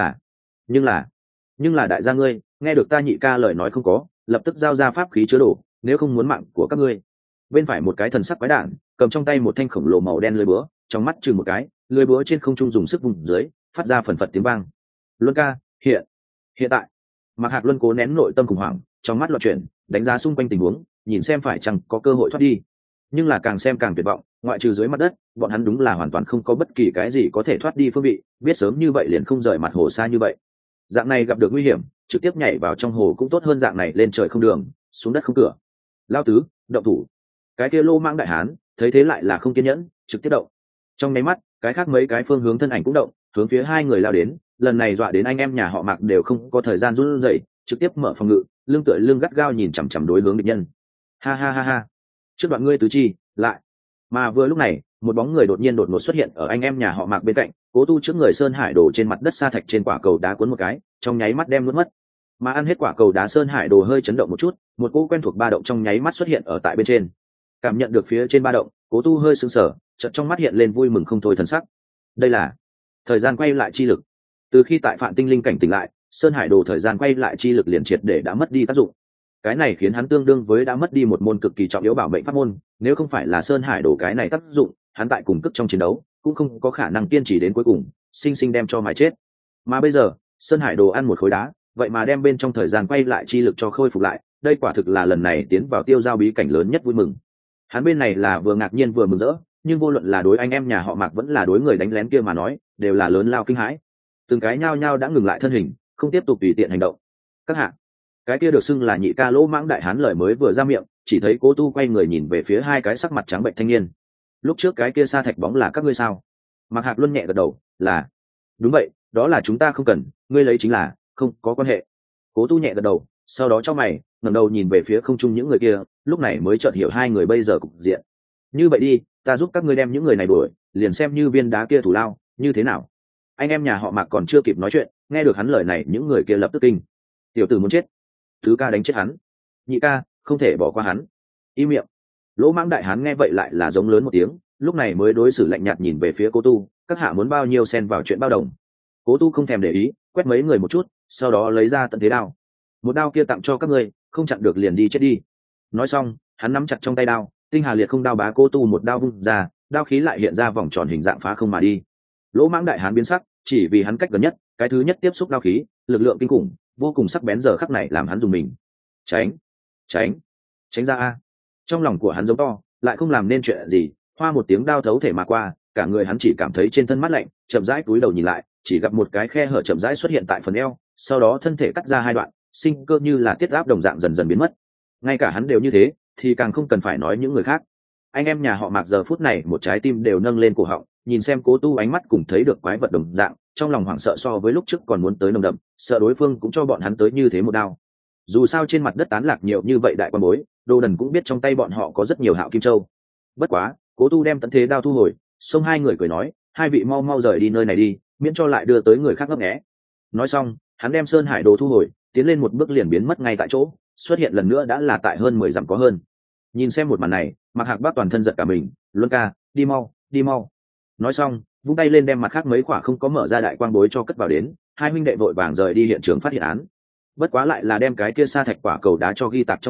là đại gia ngươi, nghe được ta nhị ca lời nói không có, lập tức giao ra pháp khí chứa đồ, nếu không muốn mạng của các ngươi. Bên phải một cái thần sắc quái đản, cầm trong tay một thanh khổng lồ màu đen lưới búa, trong mắt chừng một cái, lưới búa trên không trung dùng sức vùng dưới, phát ra phần phật tiếng vang. Luân ca, hiện tại, Mạc Hạc Luân cố nén nội tâm khủng hoảng, trong mắt loạn chuyển, đánh giá xung quanh tình huống, nhìn xem phải chăng có cơ hội thoát đi. Nhưng là càng xem càng tuyệt vọng, ngoại trừ dưới mặt đất, bọn hắn đúng là hoàn toàn không có bất kỳ cái gì có thể thoát đi phương vị, biết sớm như vậy liền không rời mặt hồ xa như vậy. Dạng này gặp được nguy hiểm, trực tiếp nhảy vào trong hồ cũng tốt hơn dạng này lên trời không đường, xuống đất không cửa. Lao tứ, động thủ. Cái kia lô mang đại hán, thấy thế lại là không kiên nhẫn, trực tiếp động. Trong nháy mắt, cái khác mấy cái phương hướng thân ảnh cũng động, hướng phía hai người lao đến, lần này dọa đến anh em nhà họ Mạc đều không có thời gian run rẩy, trực tiếp mở phòng ngự, lưng tựa lưng gắt gao nhìn chằm chằm đối hướng địch nhân. Ha ha ha ha. Trước đoạn ngươi tứ chi, lại. Mà vừa lúc này, một bóng người đột ngột xuất hiện ở anh em nhà họ Mạc bên cạnh, Cố Tu trước người Sơn Hải Đồ trên mặt đất sa thạch trên quả cầu đá cuốn một cái, trong nháy mắt đem nuốt mất. Mà ăn hết quả cầu đá Sơn Hải Đồ hơi chấn động một chút, một cỗ quen thuộc ba động trong nháy mắt xuất hiện ở tại bên trên. Cảm nhận được phía trên ba động, Cố Tu hơi sững sờ, chợt trong mắt hiện lên vui mừng không thôi thần sắc. Đây là thời gian quay lại chi lực. Từ khi tại Phạn Tinh Linh cảnh tỉnh lại, Sơn Hải Đồ thời gian quay lại chi lực liền triệt để đã mất đi tác dụng. Cái này khiến hắn tương đương với đã mất đi một môn cực kỳ trọng yếu bảo mệnh pháp môn, nếu không phải là Sơn Hải Đồ cái này tác dụng, hắn tại cùng cực trong chiến đấu cũng không có khả năng kiên trì đến cuối cùng, sinh sinh đem cho mài chết. Mà bây giờ, Sơn Hải Đồ ăn một khối đá, vậy mà đem bên trong thời gian quay lại chi lực cho khôi phục lại, đây quả thực là lần này tiến vào tiêu giao bí cảnh lớn nhất vui mừng. Hắn bên này là vừa ngạc nhiên vừa mừng rỡ, nhưng vô luận là đối anh em nhà họ Mạc vẫn là đối người đánh lén kia mà nói, đều là lớn lao kinh hãi. Từng cái nhao nhao đã ngừng lại thân hình, không tiếp tục tùy tiện hành động. Các hạ, cái kia được xưng là nhị ca lỗ mãng đại hán lời mới vừa ra miệng, chỉ thấy Cố Tu quay người nhìn về phía hai cái sắc mặt trắng bệnh thanh niên. Lúc trước cái kia sa thạch bóng là các ngươi sao? Mạc Hạc Luân nhẹ gật đầu, là. Đúng vậy, đó là chúng ta không cần, ngươi lấy chính là, không có quan hệ. Cố Tu nhẹ gật đầu, sau đó cho mày, ngẩng đầu nhìn về phía không trung những người kia, lúc này mới chợt hiểu hai người bây giờ cục diện. Như vậy đi, ta giúp các ngươi đem những người này đuổi, liền xem như viên đá kia thủ lao, như thế nào? Anh em nhà họ Mạc còn chưa kịp nói chuyện, nghe được hắn lời này, những người kia lập tức kinh. Tiểu tử muốn chết, thứ ca đánh chết hắn, nhị ca không thể bỏ qua hắn. Im miệng. Lỗ mãng đại hán nghe vậy lại là giống lớn một tiếng, lúc này mới đối xử lạnh nhạt nhìn về phía Cố Tu, các hạ muốn bao nhiêu xen vào chuyện bao đồng. Cố Tu không thèm để ý, quét mấy người một chút, sau đó lấy ra tận thế đao. Một đao kia tặng cho các ngươi, không chặn được liền đi chết đi. Nói xong, hắn nắm chặt trong tay đao, tinh hà liệt không đao bá Cố Tu một đao vung ra, đao khí lại hiện ra vòng tròn hình dạng phá không mà đi. Lỗ mãng đại hán biến sắc, chỉ vì hắn cách gần nhất, cái thứ nhất tiếp xúc đao khí, lực lượng kinh khủng, vô cùng sắc bén giờ khắc này làm hắn dùng mình. Tránh, tránh, tránh ra a! Trong lòng của hắn giống to, lại không làm nên chuyện gì, hoa một tiếng đao thấu thể mà qua, cả người hắn chỉ cảm thấy trên thân mát lạnh, chậm rãi cúi đầu nhìn lại, chỉ gặp một cái khe hở chậm rãi xuất hiện tại phần eo, sau đó thân thể cắt ra hai đoạn, sinh cơ như là tiết áp đồng dạng dần dần biến mất. Ngay cả hắn đều như thế, thì càng không cần phải nói những người khác. Anh em nhà họ Mạc giờ phút này một trái tim đều nâng lên cổ họng, nhìn xem Cố Tu ánh mắt cùng thấy được quái vật đồng dạng, trong lòng hoảng sợ so với lúc trước còn muốn tới nồng đậm, sợ đối phương cũng cho bọn hắn tới như thế một đao. Dù sao trên mặt đất tán lạc nhiều như vậy đại quan bối, Đồ Đần cũng biết trong tay bọn họ có rất nhiều Hạo Kim Châu. Bất quá, Cố Tu đem tận thế đao thu hồi, xông hai người cười nói, hai vị mau mau rời đi nơi này đi, miễn cho lại đưa tới người khác ngấp nghé. Nói xong, hắn đem Sơn Hải Đồ thu hồi, tiến lên một bước liền biến mất ngay tại chỗ, xuất hiện lần nữa đã là tại hơn 10 dặm có hơn. Nhìn xem một màn này, Mạc Hạc Bắc toàn thân giật cả mình, Luân ca, đi mau, đi mau. Nói xong, vung tay lên đem mặt khác mấy quả không có mở ra đại quang bối cho cất vào đến, hai huynh đệ vội vàng rời đi hiện trường phát hiện án. Bất quá lại là đem cái kia sa thạch quả cầu đá cho ghi tạc trong lòng,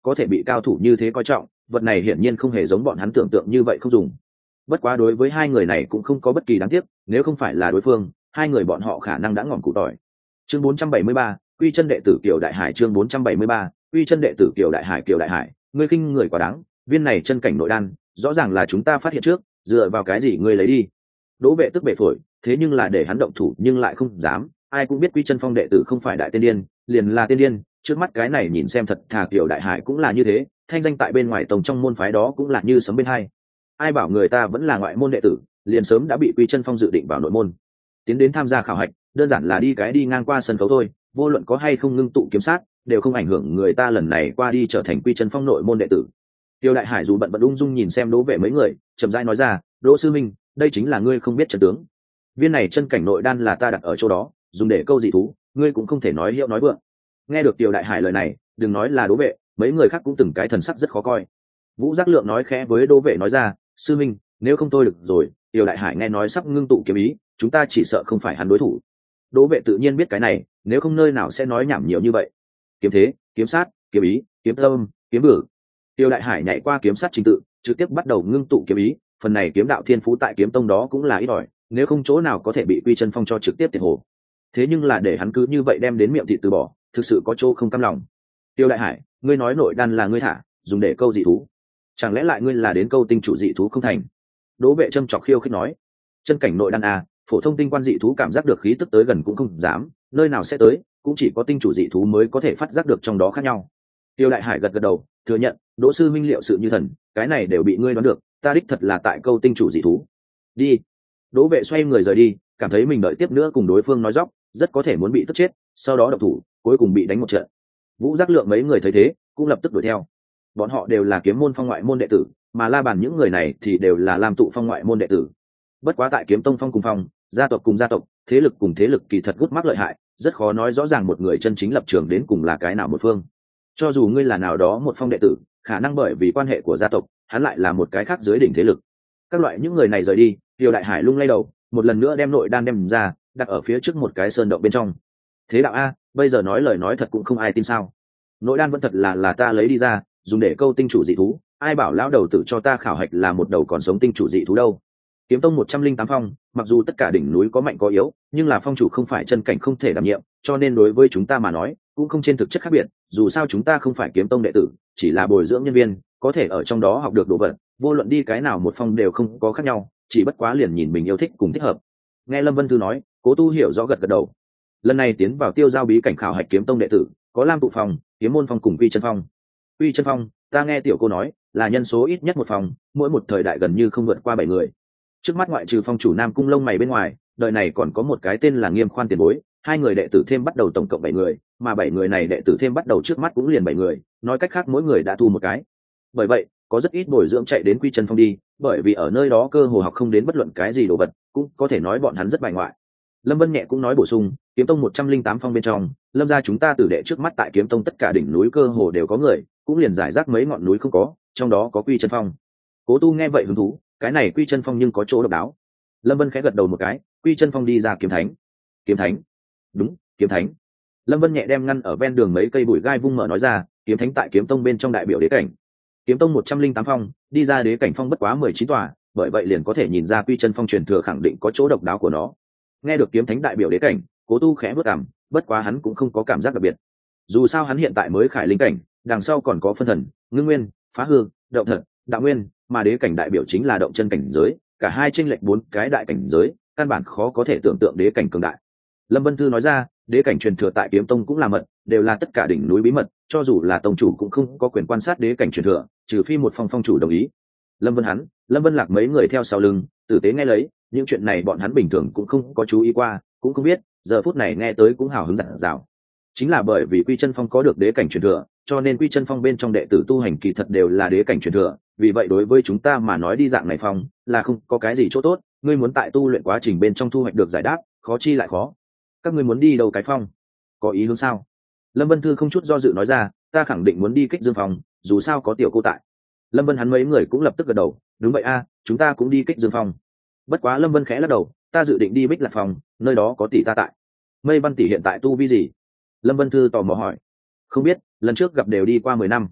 có thể bị cao thủ như thế coi trọng, vật này hiển nhiên không hề giống bọn hắn tưởng tượng như vậy không dùng. Bất quá đối với hai người này cũng không có bất kỳ đáng tiếc, nếu không phải là đối phương, hai người bọn họ khả năng đã ngỏm củ tỏi. Chương 473, quy chân đệ tử Kiều Đại Hải. Chương 473, quy chân đệ tử Kiều Đại Hải. Kiều Đại Hải, ngươi khinh người quá đáng, viên này chân cảnh nội đan rõ ràng là chúng ta phát hiện trước, dựa vào cái gì ngươi lấy đi? Đỗ Vệ tức bể phổi, thế nhưng là để hắn động thủ nhưng lại không dám, ai cũng biết quy chân phong đệ tử không phải đại tiên điên, liền là tiên điên, trước mắt cái này nhìn xem thật thà Kiều Đại Hải cũng là như thế, thanh danh tại bên ngoài tông trong môn phái đó cũng là như sấm bên hai. Ai bảo người ta vẫn là ngoại môn đệ tử, liền sớm đã bị quy chân phong dự định vào nội môn. Tiến đến tham gia khảo hạch, đơn giản là đi ngang qua sân khấu thôi, vô luận có hay không ngưng tụ kiếm sát, đều không ảnh hưởng người ta lần này qua đi trở thành quy chân phong nội môn đệ tử. Tiêu Đại Hải dù bận ung dung nhìn xem Đỗ Vệ mấy người, chậm rãi nói ra, Đỗ sư minh, đây chính là ngươi không biết trận tướng. Viên này chân cảnh nội đan là ta đặt ở chỗ đó, dùng để câu dị thú, ngươi cũng không thể nói hiệu nói vượng. Nghe được Tiêu Đại Hải lời này, đừng nói là Đỗ Vệ, mấy người khác cũng từng cái thần sắc rất khó coi. Vũ Giác Lượng nói khẽ với Đỗ Vệ nói ra, sư minh, nếu không thôi được rồi, Tiêu Đại Hải nghe nói sắp ngưng tụ kiếm ý, chúng ta chỉ sợ không phải hắn đối thủ. Đỗ Vệ tự nhiên biết cái này, nếu không nơi nào sẽ nói nhảm nhiều như vậy. Kiếm thế, kiếm sát, kiếm ý, kiếm tâm, kiếm bử. Tiêu Đại Hải nhảy qua kiếm sát trình tự, trực tiếp bắt đầu ngưng tụ kiếm ý, phần này kiếm đạo thiên phú tại kiếm tông đó cũng là ít ỏi, nếu không chỗ nào có thể bị quy chân phong cho trực tiếp tiền hồ. Thế nhưng là để hắn cứ như vậy đem đến miệng thịt từ bỏ, thực sự có chỗ không cam lòng. Tiêu Đại Hải, ngươi nói nội đan là ngươi thả, dùng để câu dị thú, chẳng lẽ lại ngươi là đến câu tinh chủ dị thú không thành? Đỗ Vệ châm chọc khiêu khích nói, chân cảnh nội đan à, phổ thông tinh quan dị thú cảm giác được khí tức tới gần cũng không dám, nơi nào sẽ tới, cũng chỉ có tinh chủ dị thú mới có thể phát giác được trong đó khác nhau. Tiêu Đại Hải gật gật đầu, thừa nhận, Đỗ sư minh liệu sự như thần, cái này đều bị ngươi đoán được, ta đích thật là tại câu tinh chủ dị thú. Đi. Đỗ Vệ xoay người rời đi, cảm thấy mình đợi tiếp nữa cùng đối phương nói dóc, rất có thể muốn bị tức chết, sau đó động thủ, cuối cùng bị đánh một trận. Vũ Giác Lượng mấy người thấy thế, cũng lập tức đuổi theo. Bọn họ đều là kiếm môn phong ngoại môn đệ tử, mà La Bàn những người này thì đều là Lam tụ phong ngoại môn đệ tử. Bất quá tại kiếm tông phong cùng phong, gia tộc cùng gia tộc, thế lực cùng thế lực kỳ thật gút mắc lợi hại, rất khó nói rõ ràng một người chân chính lập trường đến cùng là cái nào một phương. Cho dù ngươi là nào đó một phong đệ tử, khả năng bởi vì quan hệ của gia tộc, hắn lại là một cái khác dưới đỉnh thế lực. Các loại những người này rời đi, Tiêu Đại Hải lung lay đầu, một lần nữa đem nội đan đem ra, đặt ở phía trước một cái sơn động bên trong. Thế đạo a, bây giờ nói lời nói thật cũng không ai tin sao? Nội đan vẫn thật là ta lấy đi ra, dùng để câu tinh chủ dị thú, ai bảo lão đầu tử cho ta khảo hạch là một đầu còn sống tinh chủ dị thú đâu? Kiếm tông 108 phong, mặc dù tất cả đỉnh núi có mạnh có yếu, nhưng là phong chủ không phải chân cảnh không thể đảm nhiệm, cho nên đối với chúng ta mà nói, cũng không trên thực chất khác biệt, dù sao chúng ta không phải kiếm tông đệ tử, chỉ là bồi dưỡng nhân viên, có thể ở trong đó học được đồ vật, vô luận đi cái nào một phong đều không có khác nhau, chỉ bất quá liền nhìn mình yêu thích cùng thích hợp. Nghe Lâm Vân Thư nói, Cố Tu hiểu rõ gật gật đầu. Lần này tiến vào tiêu giao bí cảnh khảo hạch kiếm tông đệ tử, có Lam tụ phong, kiếm môn phong cùng quy chân phong. Quy chân phong, ta nghe tiểu cô nói, là nhân số ít nhất một phòng, mỗi một thời đại gần như không vượt qua 7 người. Trước mắt ngoại trừ phong chủ Nam Cung lông mày bên ngoài, đời này còn có một cái tên là Nghiêm Khoan tiền bối, hai người đệ tử thêm bắt đầu tổng cộng 7 người, mà 7 người này đệ tử thêm bắt đầu trước mắt cũng liền 7 người, nói cách khác mỗi người đã thu một cái. Bởi vậy, có rất ít bồi dưỡng chạy đến quy chân phong đi, bởi vì ở nơi đó cơ hồ học không đến bất luận cái gì đồ vật, cũng có thể nói bọn hắn rất bài ngoại. Lâm Vân nhẹ cũng nói bổ sung, kiếm tông 108 phong bên trong, Lâm gia chúng ta tử đệ trước mắt tại kiếm tông tất cả đỉnh núi cơ hồ đều có người, cũng liền giải rác mấy ngọn núi không có, trong đó có quy chân phong. Cố Tu nghe vậy hứng thú, cái này quy chân phong nhưng có chỗ độc đáo. Lâm Vân khẽ gật đầu một cái, quy chân phong đi ra kiếm thánh. Kiếm thánh? Đúng, kiếm thánh. Lâm Vân nhẹ đem ngăn ở ven đường mấy cây bụi gai vung mở nói ra, kiếm thánh tại kiếm tông bên trong đại biểu đế cảnh. Kiếm tông 108 phong, đi ra đế cảnh phong bất quá 19 tòa, bởi vậy liền có thể nhìn ra quy chân phong truyền thừa khẳng định có chỗ độc đáo của nó. Nghe được kiếm thánh đại biểu đế cảnh, Cố Tu khẽ bước cằm, bất quá hắn cũng không có cảm giác đặc biệt. Dù sao hắn hiện tại mới khải linh cảnh, đằng sau còn có phân thần, ngưng nguyên, phá hư, động thật, đạo nguyên, mà đế cảnh đại biểu chính là động chân cảnh giới, cả hai chênh lệch 4 cái đại cảnh giới, căn bản khó có thể tưởng tượng đế cảnh cường đại. Lâm Vân Thư nói ra, đế cảnh truyền thừa tại kiếm tông cũng là mật, đều là tất cả đỉnh núi bí mật, cho dù là tông chủ cũng không có quyền quan sát đế cảnh truyền thừa, trừ phi một phong chủ đồng ý. Lâm Vân Lạc mấy người theo sau lưng, tử tế nghe lấy, những chuyện này bọn hắn bình thường cũng không có chú ý qua, cũng không biết, giờ phút này nghe tới cũng hào hứng dặn dào. Chính là bởi vì quy chân phong có được đế cảnh truyền thừa, cho nên quy chân phong bên trong đệ tử tu hành kỳ thật đều là đế cảnh truyền thừa, vì vậy đối với chúng ta mà nói đi dạng này phong là không có cái gì chỗ tốt, ngươi muốn tại tu luyện quá trình bên trong thu hoạch được giải đáp, khó chi lại khó. Các ngươi muốn đi đâu cái phong? Có ý hướng sao? Lâm Vân Thư không chút do dự nói ra, ta khẳng định muốn đi Kích Dương phong, dù sao có tiểu cô tại. Lâm Vân hắn mấy người cũng lập tức gật đầu, đúng vậy a, chúng ta cũng đi Kích Dương phong. Bất quá Lâm Vân khẽ lắc đầu, ta dự định đi Bích Lạc phong, nơi đó có tỷ ta tại. Mây Văn tỷ hiện tại tu vi gì? Lâm Vân Thư tò mò hỏi. Không biết, lần trước gặp đều đi qua 10 năm.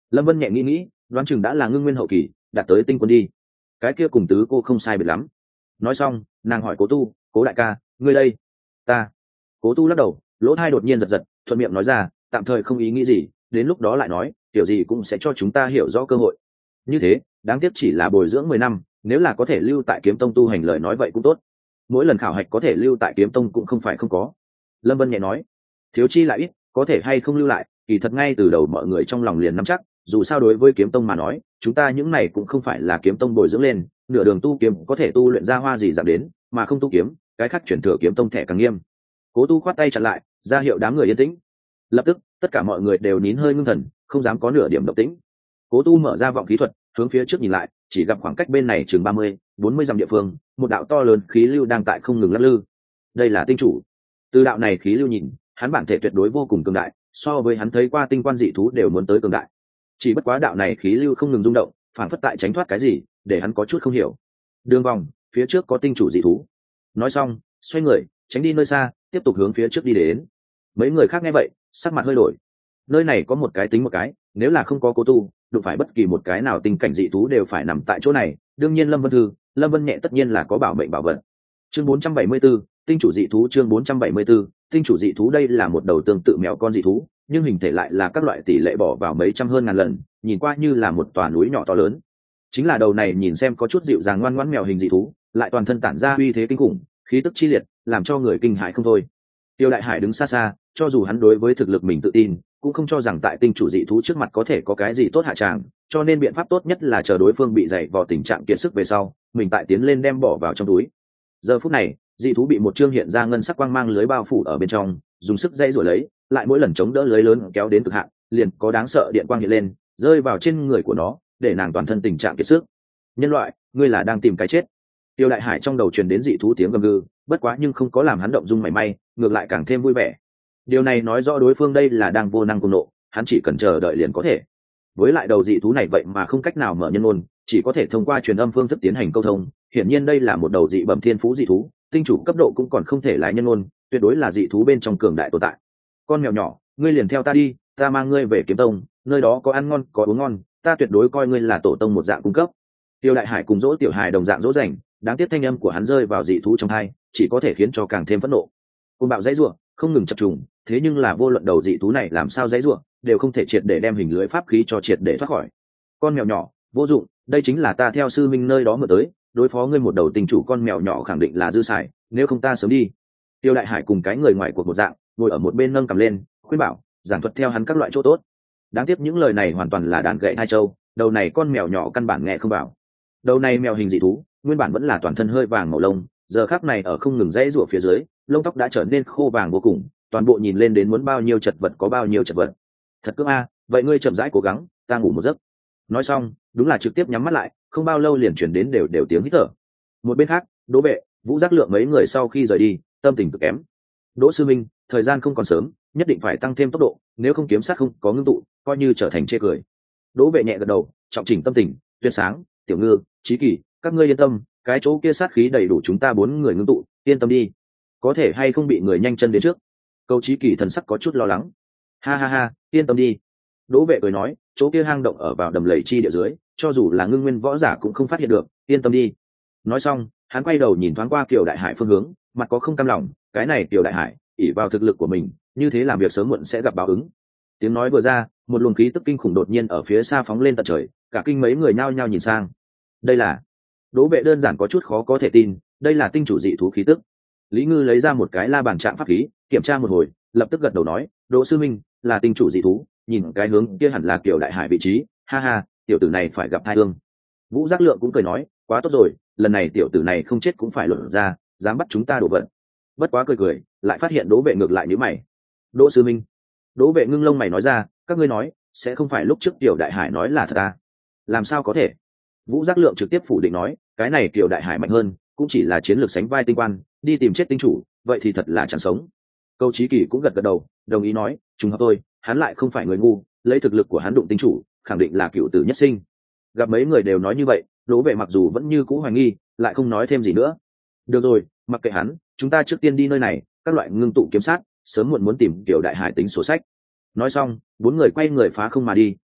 Lâm Vân nhẹ nghĩ đoán chừng đã là ngưng nguyên hậu kỳ đạt tới tinh quân đi, cái kia cùng tứ cô không sai biệt lắm. Nói xong nàng hỏi Cố Tu, Cố đại ca ngươi đây? Ta. Cố Tu lắc đầu, lỗ tai đột nhiên giật giật, thuận miệng nói ra, tạm thời không ý nghĩ gì, đến lúc đó lại nói, kiểu gì cũng sẽ cho chúng ta hiểu rõ cơ hội. Như thế đáng tiếc chỉ là bồi dưỡng 10 năm, nếu là có thể lưu tại kiếm tông tu hành lời nói vậy cũng tốt, mỗi lần khảo hạch có thể lưu tại kiếm tông cũng không phải không có. Lâm Vân nhẹ nói, thiếu chi lại ít, có thể hay không lưu lại kỳ thật ngay từ đầu mọi người trong lòng liền nắm chắc, dù sao đối với kiếm tông mà nói chúng ta những này cũng không phải là kiếm tông bồi dưỡng lên, nửa đường tu kiếm có thể tu luyện ra hoa gì giảm đến, mà không tu kiếm cái khác chuyển thừa kiếm tông thẻ càng nghiêm. Cố Tu khoát tay chặn lại, ra hiệu đám người yên tĩnh. Lập tức tất cả mọi người đều nín hơi ngưng thần, không dám có nửa điểm động tĩnh. Cố Tu mở ra vọng khí thuật, hướng phía trước nhìn lại, chỉ gặp khoảng cách bên này chừng 30-40 dặm địa phương, một đạo to lớn khí lưu đang tại không ngừng lắc lư. Đây là tinh chủ. Từ đạo này khí lưu nhìn, hắn bản thể tuyệt đối vô cùng cường đại, so với hắn thấy qua tinh quan dị thú đều muốn tới cường đại. Chỉ bất quá đạo này khí lưu không ngừng rung động, phản phất tại tránh thoát cái gì, để hắn có chút không hiểu. Đường vòng, phía trước có tinh chủ dị thú. Nói xong, xoay người, tránh đi nơi xa, tiếp tục hướng phía trước đi đến. Mấy người khác nghe vậy, sắc mặt hơi đổi. Nơi này có một cái tính một cái, nếu là không có Cố Tu, đụng phải bất kỳ một cái nào tình cảnh dị thú đều phải nằm tại chỗ này. Đương nhiên Lâm Vân Thư, Lâm Vân Nhẹ tất nhiên là có bảo mệnh bảo vật. Chương 474, tinh chủ dị thú. Chương 474, tinh chủ dị thú. Đây là một đầu tương tự mèo con dị thú, nhưng hình thể lại là các loại tỷ lệ bỏ vào mấy trăm hơn ngàn lần, nhìn qua như là một tòa núi nhỏ to lớn. Chính là đầu này nhìn xem có chút dịu dàng ngoan ngoãn mèo hình dị thú, lại toàn thân tản ra uy thế kinh khủng, khí tức chi liệt, làm cho người kinh hãi không thôi. Tiêu Đại Hải đứng xa xa, cho dù hắn đối với thực lực mình tự tin, cũng không cho rằng tại tinh chủ dị thú trước mặt có thể có cái gì tốt hạ tràng, cho nên biện pháp tốt nhất là chờ đối phương bị dày vò tình trạng kiệt sức về sau, mình tại tiến lên đem bỏ vào trong túi. Giờ phút này, dị thú bị một chương hiện ra ngân sắc quang mang lưới bao phủ ở bên trong, dùng sức dây rồi lấy, lại mỗi lần chống đỡ lưới lớn kéo đến cực hạn, liền có đáng sợ điện quang hiện lên, rơi vào trên người của nó, để nàng toàn thân tình trạng kiệt sức. Nhân loại, ngươi là đang tìm cái chết. Tiêu Đại Hải trong đầu truyền đến dị thú tiếng gầm gừ, bất quá nhưng không có làm hắn động dung mảy may, ngược lại càng thêm vui vẻ. Điều này nói rõ đối phương đây là đang vô năng cùng nộ, hắn chỉ cần chờ đợi liền có thể. Với lại đầu dị thú này vậy mà không cách nào mở nhân ngôn, chỉ có thể thông qua truyền âm phương thức tiến hành câu thông, hiển nhiên đây là một đầu dị bẩm thiên phú dị thú, tinh chủ cấp độ cũng còn không thể lại nhân ngôn, tuyệt đối là dị thú bên trong cường đại tồn tại. Con mèo nhỏ, ngươi liền theo ta đi, ta mang ngươi về kiếm tông, nơi đó có ăn ngon có uống ngon, ta tuyệt đối coi ngươi là tổ tông một dạng cung cấp. Tiêu Đại Hải cùng dỗ Tiểu Hải đồng dạng dỗ dành, đáng tiếc thanh âm của hắn rơi vào dị thú trong tai, chỉ có thể khiến cho càng thêm phẫn nộ. Côn bạo dãy rủa, không ngừng chập trùng, thế nhưng là vô luận đầu dị thú này làm sao dãy rủa, đều không thể triệt để đem hình lưới pháp khí cho triệt để thoát khỏi. Con mèo nhỏ, vô dụng, đây chính là ta theo sư minh nơi đó mượn tới, đối phó ngươi một đầu tình chủ con mèo nhỏ khẳng định là dư xài, nếu không ta sớm đi. Tiêu Đại Hải cùng cái người ngoài cuộc một dạng, ngồi ở một bên nâng cầm lên, khuyên bảo, giảng thuật theo hắn các loại chỗ tốt. Đáng tiếc những lời này hoàn toàn là đàn gậy hai châu, đầu này con mèo nhỏ căn bản nghe không vào. Đầu này mèo hình dị thú, nguyên bản vẫn là toàn thân hơi vàng màu lông, giờ khắc này ở không ngừng dãy rủa phía dưới, lông tóc đã trở nên khô vàng vô cùng, toàn bộ nhìn lên đến muốn bao nhiêu chật vật có bao nhiêu chật vật. Thật cưỡng a, vậy ngươi chậm rãi cố gắng, ta ngủ một giấc. Nói xong, đúng là trực tiếp nhắm mắt lại, không bao lâu liền chuyển đến đều tiếng hít thở. Một bên khác, Đỗ Vệ, Vũ Giác Lượng mấy người sau khi rời đi, tâm tình cực kém. Đỗ sư minh, thời gian không còn sớm, nhất định phải tăng thêm tốc độ, nếu không kiếm sát không có ngưng tụ, coi như trở thành chê cười. Đỗ Vệ nhẹ gật đầu, trọng chỉnh tâm tình, Tuyệt Sáng, Tiểu Ngư, Chí Kỳ, các ngươi yên tâm, cái chỗ kia sát khí đầy đủ chúng ta 4 người ngưng tụ, yên tâm đi. Có thể hay không bị người nhanh chân đến trước? Câu Chí Kỳ thần sắc có chút lo lắng. Ha ha ha, yên tâm đi. Đỗ Vệ cười nói, chỗ kia hang động ở vào đầm lầy chi địa dưới, cho dù là ngưng nguyên võ giả cũng không phát hiện được, yên tâm đi. Nói xong, hắn quay đầu nhìn thoáng qua Kiều Đại Hải phương hướng, mặt có không cam lòng, cái này Kiều Đại Hải, ỷ vào thực lực của mình, như thế làm việc sớm muộn sẽ gặp báo ứng. Tiếng nói vừa ra, một luồng khí tức kinh khủng đột nhiên ở phía xa phóng lên tận trời, cả kinh mấy người nhao nhao nhìn sang. Đây là... Đỗ Vệ đơn giản có chút khó có thể tin, đây là tinh chủ dị thú khí tức. Lý Ngư lấy ra một cái la bàn trạng pháp khí, kiểm tra một hồi, lập tức gật đầu nói, Đỗ sư minh, là tinh chủ dị thú, nhìn cái hướng kia hẳn là Kiều Đại Hải vị trí, ha ha, tiểu tử này phải gặp tai ương. Vũ Giác Lượng cũng cười nói, quá tốt rồi, lần này tiểu tử này không chết cũng phải luận ra, dám bắt chúng ta đổ vận. Bất quá cười, lại phát hiện Đỗ Vệ ngược lại nhíu mày. Đỗ sư minh. Đỗ Vệ ngưng lông mày nói ra, các ngươi nói, sẽ không phải lúc trước Kiều Đại Hải nói là thật à? Làm sao có thể? Vũ Giác Lượng trực tiếp phủ định nói, cái này Kiều Đại Hải mạnh hơn, cũng chỉ là chiến lược sánh vai tinh quan, đi tìm chết tinh chủ, vậy thì thật là chẳng sống. Câu Chí Kỳ cũng gật gật đầu, đồng ý nói, trùng hợp tôi, hắn lại không phải người ngu, lấy thực lực của hắn đụng tinh chủ, khẳng định là cựu tử nhất sinh. Gặp mấy người đều nói như vậy, Đỗ Vệ mặc dù vẫn như cũ hoài nghi, lại không nói thêm gì nữa. Được rồi, mặc kệ hắn, chúng ta trước tiên đi nơi này, các loại ngưng tụ kiếm sát, sớm muộn muốn tìm Kiều Đại Hải tính sổ sách. Nói xong, 4 người quay người phá không mà đi,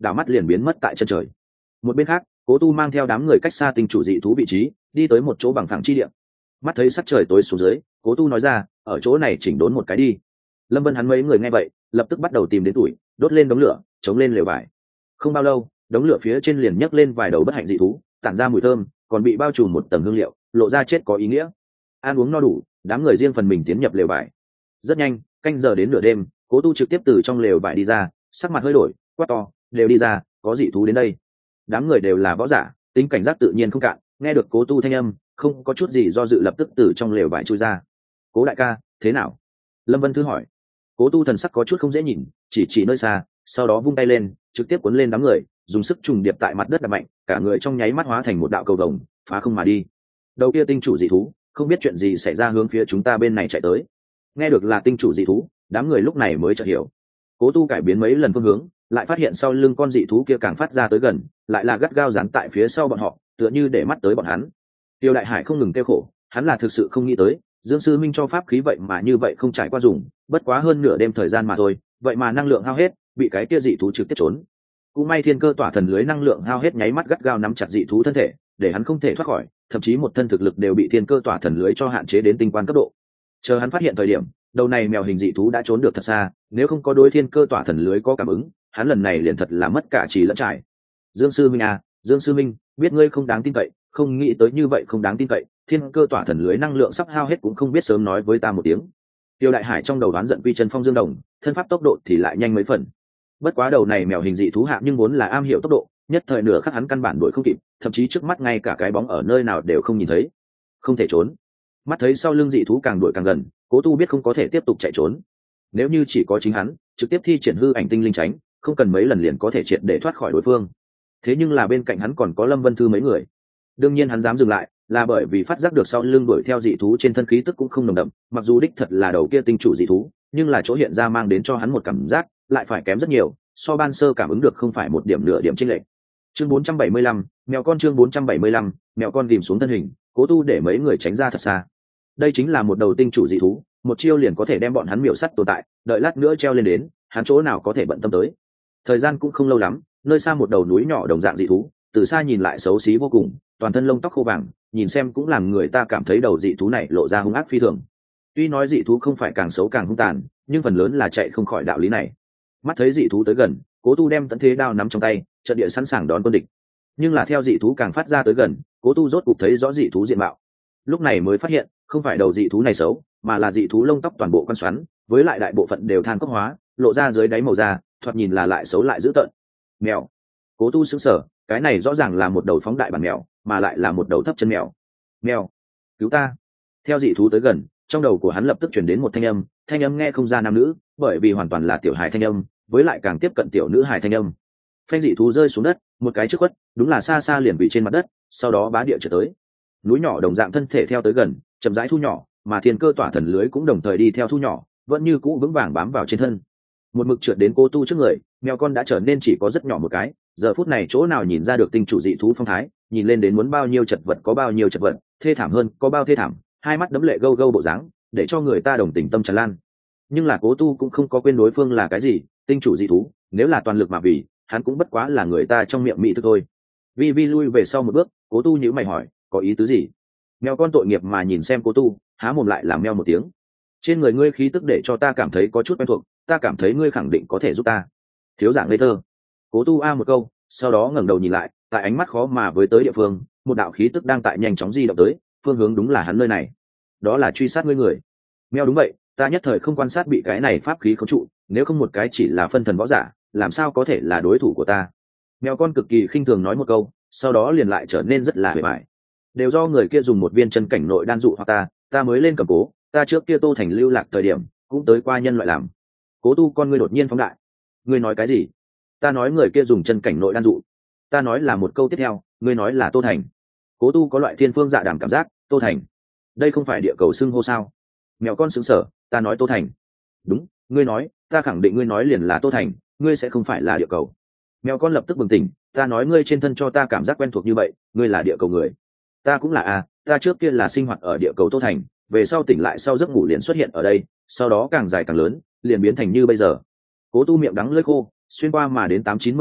đảo mắt liền biến mất tại chân trời. Một bên khác, Cố Tu mang theo đám người cách xa tinh chủ dị thú vị trí, đi tới một chỗ bằng phẳng chi địa. Mắt thấy sắc trời tối xuống dưới, Cố Tu nói ra, ở chỗ này chỉnh đốn một cái đi. Lâm Vân hắn mấy người nghe vậy, lập tức bắt đầu tìm đến tuổi, đốt lên đống lửa, chống lên lều vải. Không bao lâu, đống lửa phía trên liền nhấc lên vài đầu bất hạnh dị thú, tản ra mùi thơm, còn bị bao trùm một tầng hương liệu, lộ ra chết có ý nghĩa. Ăn uống no đủ, đám người riêng phần mình tiến nhập lều vải. Rất nhanh, canh giờ đến nửa đêm, Cố Tu trực tiếp từ trong lều vải đi ra, sắc mặt hơi đổi, quát to, đều đi ra, có dị thú đến đây. Đám người đều là võ giả, tính cảnh giác tự nhiên không cạn, nghe được Cố Tu thanh âm, không có chút gì do dự lập tức từ trong lều vải chui ra. Cố đại ca, thế nào? Lâm Vân Thư hỏi. Cố Tu thần sắc có chút không dễ nhìn, chỉ nơi xa, sau đó vung tay lên, trực tiếp cuốn lên đám người, dùng sức trùng điệp tại mặt đất đập mạnh, cả người trong nháy mắt hóa thành một đạo cầu vồng, phá không mà đi. Đầu kia tinh chủ dị thú, không biết chuyện gì xảy ra hướng phía chúng ta bên này chạy tới. Nghe được là tinh chủ dị thú, đám người lúc này mới chợt hiểu. Cố Tu cải biến mấy lần phương hướng, lại phát hiện sau lưng con dị thú kia càng phát ra tới gần, lại là gắt gao dán tại phía sau bọn họ, tựa như để mắt tới bọn hắn. Tiêu Đại Hải không ngừng kêu khổ, hắn là thực sự không nghĩ tới, Dương Sư Minh cho pháp khí vậy mà như vậy không trải qua dùng, bất quá hơn nửa đêm thời gian mà thôi, vậy mà năng lượng hao hết, bị cái kia dị thú trực tiếp trốn. Cũng may thiên cơ tỏa thần lưới năng lượng hao hết nháy mắt gắt gao nắm chặt dị thú thân thể, để hắn không thể thoát khỏi, thậm chí một thân thực lực đều bị thiên cơ tỏa thần lưới cho hạn chế đến tinh quan cấp độ. Chờ hắn phát hiện thời điểm, đầu này mèo hình dị thú đã trốn được thật xa, nếu không có đối thiên cơ tỏa thần lưới có cảm ứng, hắn lần này liền thật là mất cả trí lẫn trải. Dương Sư Minh à, Dương Sư Minh, biết ngươi không đáng tin cậy, không nghĩ tới như vậy không đáng tin cậy, thiên cơ tỏa thần lưới năng lượng sắp hao hết cũng không biết sớm nói với ta một tiếng. Tiêu Đại Hải trong đầu đoán giận quy chân phong dương đồng, thân pháp tốc độ thì lại nhanh mấy phần. Bất quá đầu này mèo hình dị thú hạ nhưng vốn là am hiểu tốc độ, nhất thời nửa khắc hắn căn bản đuổi không kịp, thậm chí trước mắt ngay cả cái bóng ở nơi nào đều không nhìn thấy. Không thể trốn. Mắt thấy sau lưng dị thú càng đuổi càng gần, Cố Tu biết không có thể tiếp tục chạy trốn. Nếu như chỉ có chính hắn, trực tiếp thi triển hư ảnh tinh linh tránh, không cần mấy lần liền có thể triệt để thoát khỏi đối phương. Thế nhưng là bên cạnh hắn còn có Lâm Vân Thư mấy người. Đương nhiên hắn dám dừng lại, là bởi vì phát giác được sau lưng đuổi theo dị thú trên thân khí tức cũng không nồng đậm, mặc dù đích thật là đầu kia tinh chủ dị thú, nhưng là chỗ hiện ra mang đến cho hắn một cảm giác lại phải kém rất nhiều, so ban sơ cảm ứng được không phải một điểm nửa điểm chênh lệch. Chương 475, mèo con chương 475, mèo con tìm xuống thân hình, Cố Tu để mấy người tránh ra thật xa. Đây chính là một đầu tinh chủ dị thú, một chiêu liền có thể đem bọn hắn miểu sắt tồn tại, đợi lát nữa treo lên đến, hắn chỗ nào có thể bận tâm tới. Thời gian cũng không lâu lắm, nơi xa một đầu núi nhỏ đồng dạng dị thú, từ xa nhìn lại xấu xí vô cùng, toàn thân lông tóc khô vàng, nhìn xem cũng làm người ta cảm thấy đầu dị thú này lộ ra hung ác phi thường. Tuy nói dị thú không phải càng xấu càng hung tàn, nhưng phần lớn là chạy không khỏi đạo lý này. Mắt thấy dị thú tới gần, Cố Tu đem tận thế đao nắm trong tay, trận địa sẵn sàng đón quân địch. Nhưng là theo dị thú càng phát ra tới gần, Cố Tu rốt cục thấy rõ dị thú diện mạo. Lúc này mới phát hiện, không phải đầu dị thú này xấu, mà là dị thú lông tóc toàn bộ quan xoắn, với lại đại bộ phận đều than cốc hóa, lộ ra dưới đáy màu da, thoạt nhìn là lại xấu lại dữ tợn. Mèo. Cố Tu sững sờ, cái này rõ ràng là một đầu phóng đại bản mèo, mà lại là một đầu thấp chân mèo. Mèo, cứu ta! Theo dị thú tới gần, trong đầu của hắn lập tức chuyển đến một thanh âm nghe không ra nam nữ, bởi vì hoàn toàn là tiểu hài thanh âm, với lại càng tiếp cận tiểu nữ hài thanh âm. Phanh dị thú rơi xuống đất, một cái trước quất, đúng là xa xa liền bị trên mặt đất, sau đó bá địa trở tới. Núi nhỏ đồng dạng thân thể theo tới gần, chậm rãi thu nhỏ, mà thiên cơ tỏa thần lưới cũng đồng thời đi theo thu nhỏ, vẫn như cũ vững vàng bám vào trên thân. Một mực trượt đến Cố Tu trước người, mèo con đã trở nên chỉ có rất nhỏ một cái, giờ phút này chỗ nào nhìn ra được tinh chủ dị thú phong thái, nhìn lên đến muốn bao nhiêu chật vật có bao nhiêu chật vật, thê thảm hơn có bao thê thảm, hai mắt đấm lệ gâu gâu bộ dáng, để cho người ta đồng tình tâm tràn lan. Nhưng là Cố Tu cũng không có quên đối phương là cái gì, tinh chủ dị thú, nếu là toàn lực mà vì, hắn cũng bất quá là người ta trong miệng mỹ thức thôi. Vi Vi lui về sau một bước, Cố Tu nhíu mày hỏi, có ý tứ gì? Mèo con tội nghiệp mà nhìn xem Cố Tu, há mồm lại làm meo một tiếng. Trên người ngươi khí tức để cho ta cảm thấy có chút quen thuộc, ta cảm thấy ngươi khẳng định có thể giúp ta. Thiếu dạng ngây thơ. Cố Tu a một câu, sau đó ngẩng đầu nhìn lại, tại ánh mắt khó mà với tới địa phương, một đạo khí tức đang tại nhanh chóng di động tới, phương hướng đúng là hắn nơi này. Đó là truy sát ngươi người. Mèo đúng vậy, ta nhất thời không quan sát bị cái này pháp khí khống trụ, nếu không một cái chỉ là phân thần võ giả, làm sao có thể là đối thủ của ta. Mèo con cực kỳ khinh thường nói một câu, sau đó liền lại trở nên rất là hề bại. Đều do người kia dùng một viên chân cảnh nội đan dụ hoặc ta mới lên cầm cố, ta trước kia Tô Thành lưu lạc thời điểm cũng tới qua nhân loại làm. Cố Tu con ngươi đột nhiên phóng đại. Ngươi nói cái gì? Ta nói người kia dùng chân cảnh nội đan dụ. Ta nói là một câu tiếp theo, ngươi nói là Tô Thành. Cố Tu có loại thiên phương dạ đàm cảm giác, Tô Thành, đây không phải địa cầu xưng hô sao? Mèo con sững sờ, ta nói Tô Thành. Đúng, ngươi nói, ta khẳng định ngươi nói liền là Tô Thành, ngươi sẽ không phải là địa cầu. Mèo con lập tức bừng tỉnh, ta nói ngươi trên thân cho ta cảm giác quen thuộc như vậy, ngươi là địa cầu người. Ta cũng là ta trước kia là sinh hoạt ở địa cầu Tô Thành, về sau tỉnh lại sau giấc ngủ liền xuất hiện ở đây, sau đó càng dài càng lớn, liền biến thành như bây giờ. Cố Tu miệng đắng lưỡi khô, xuyên qua mà đến 8-90 năm,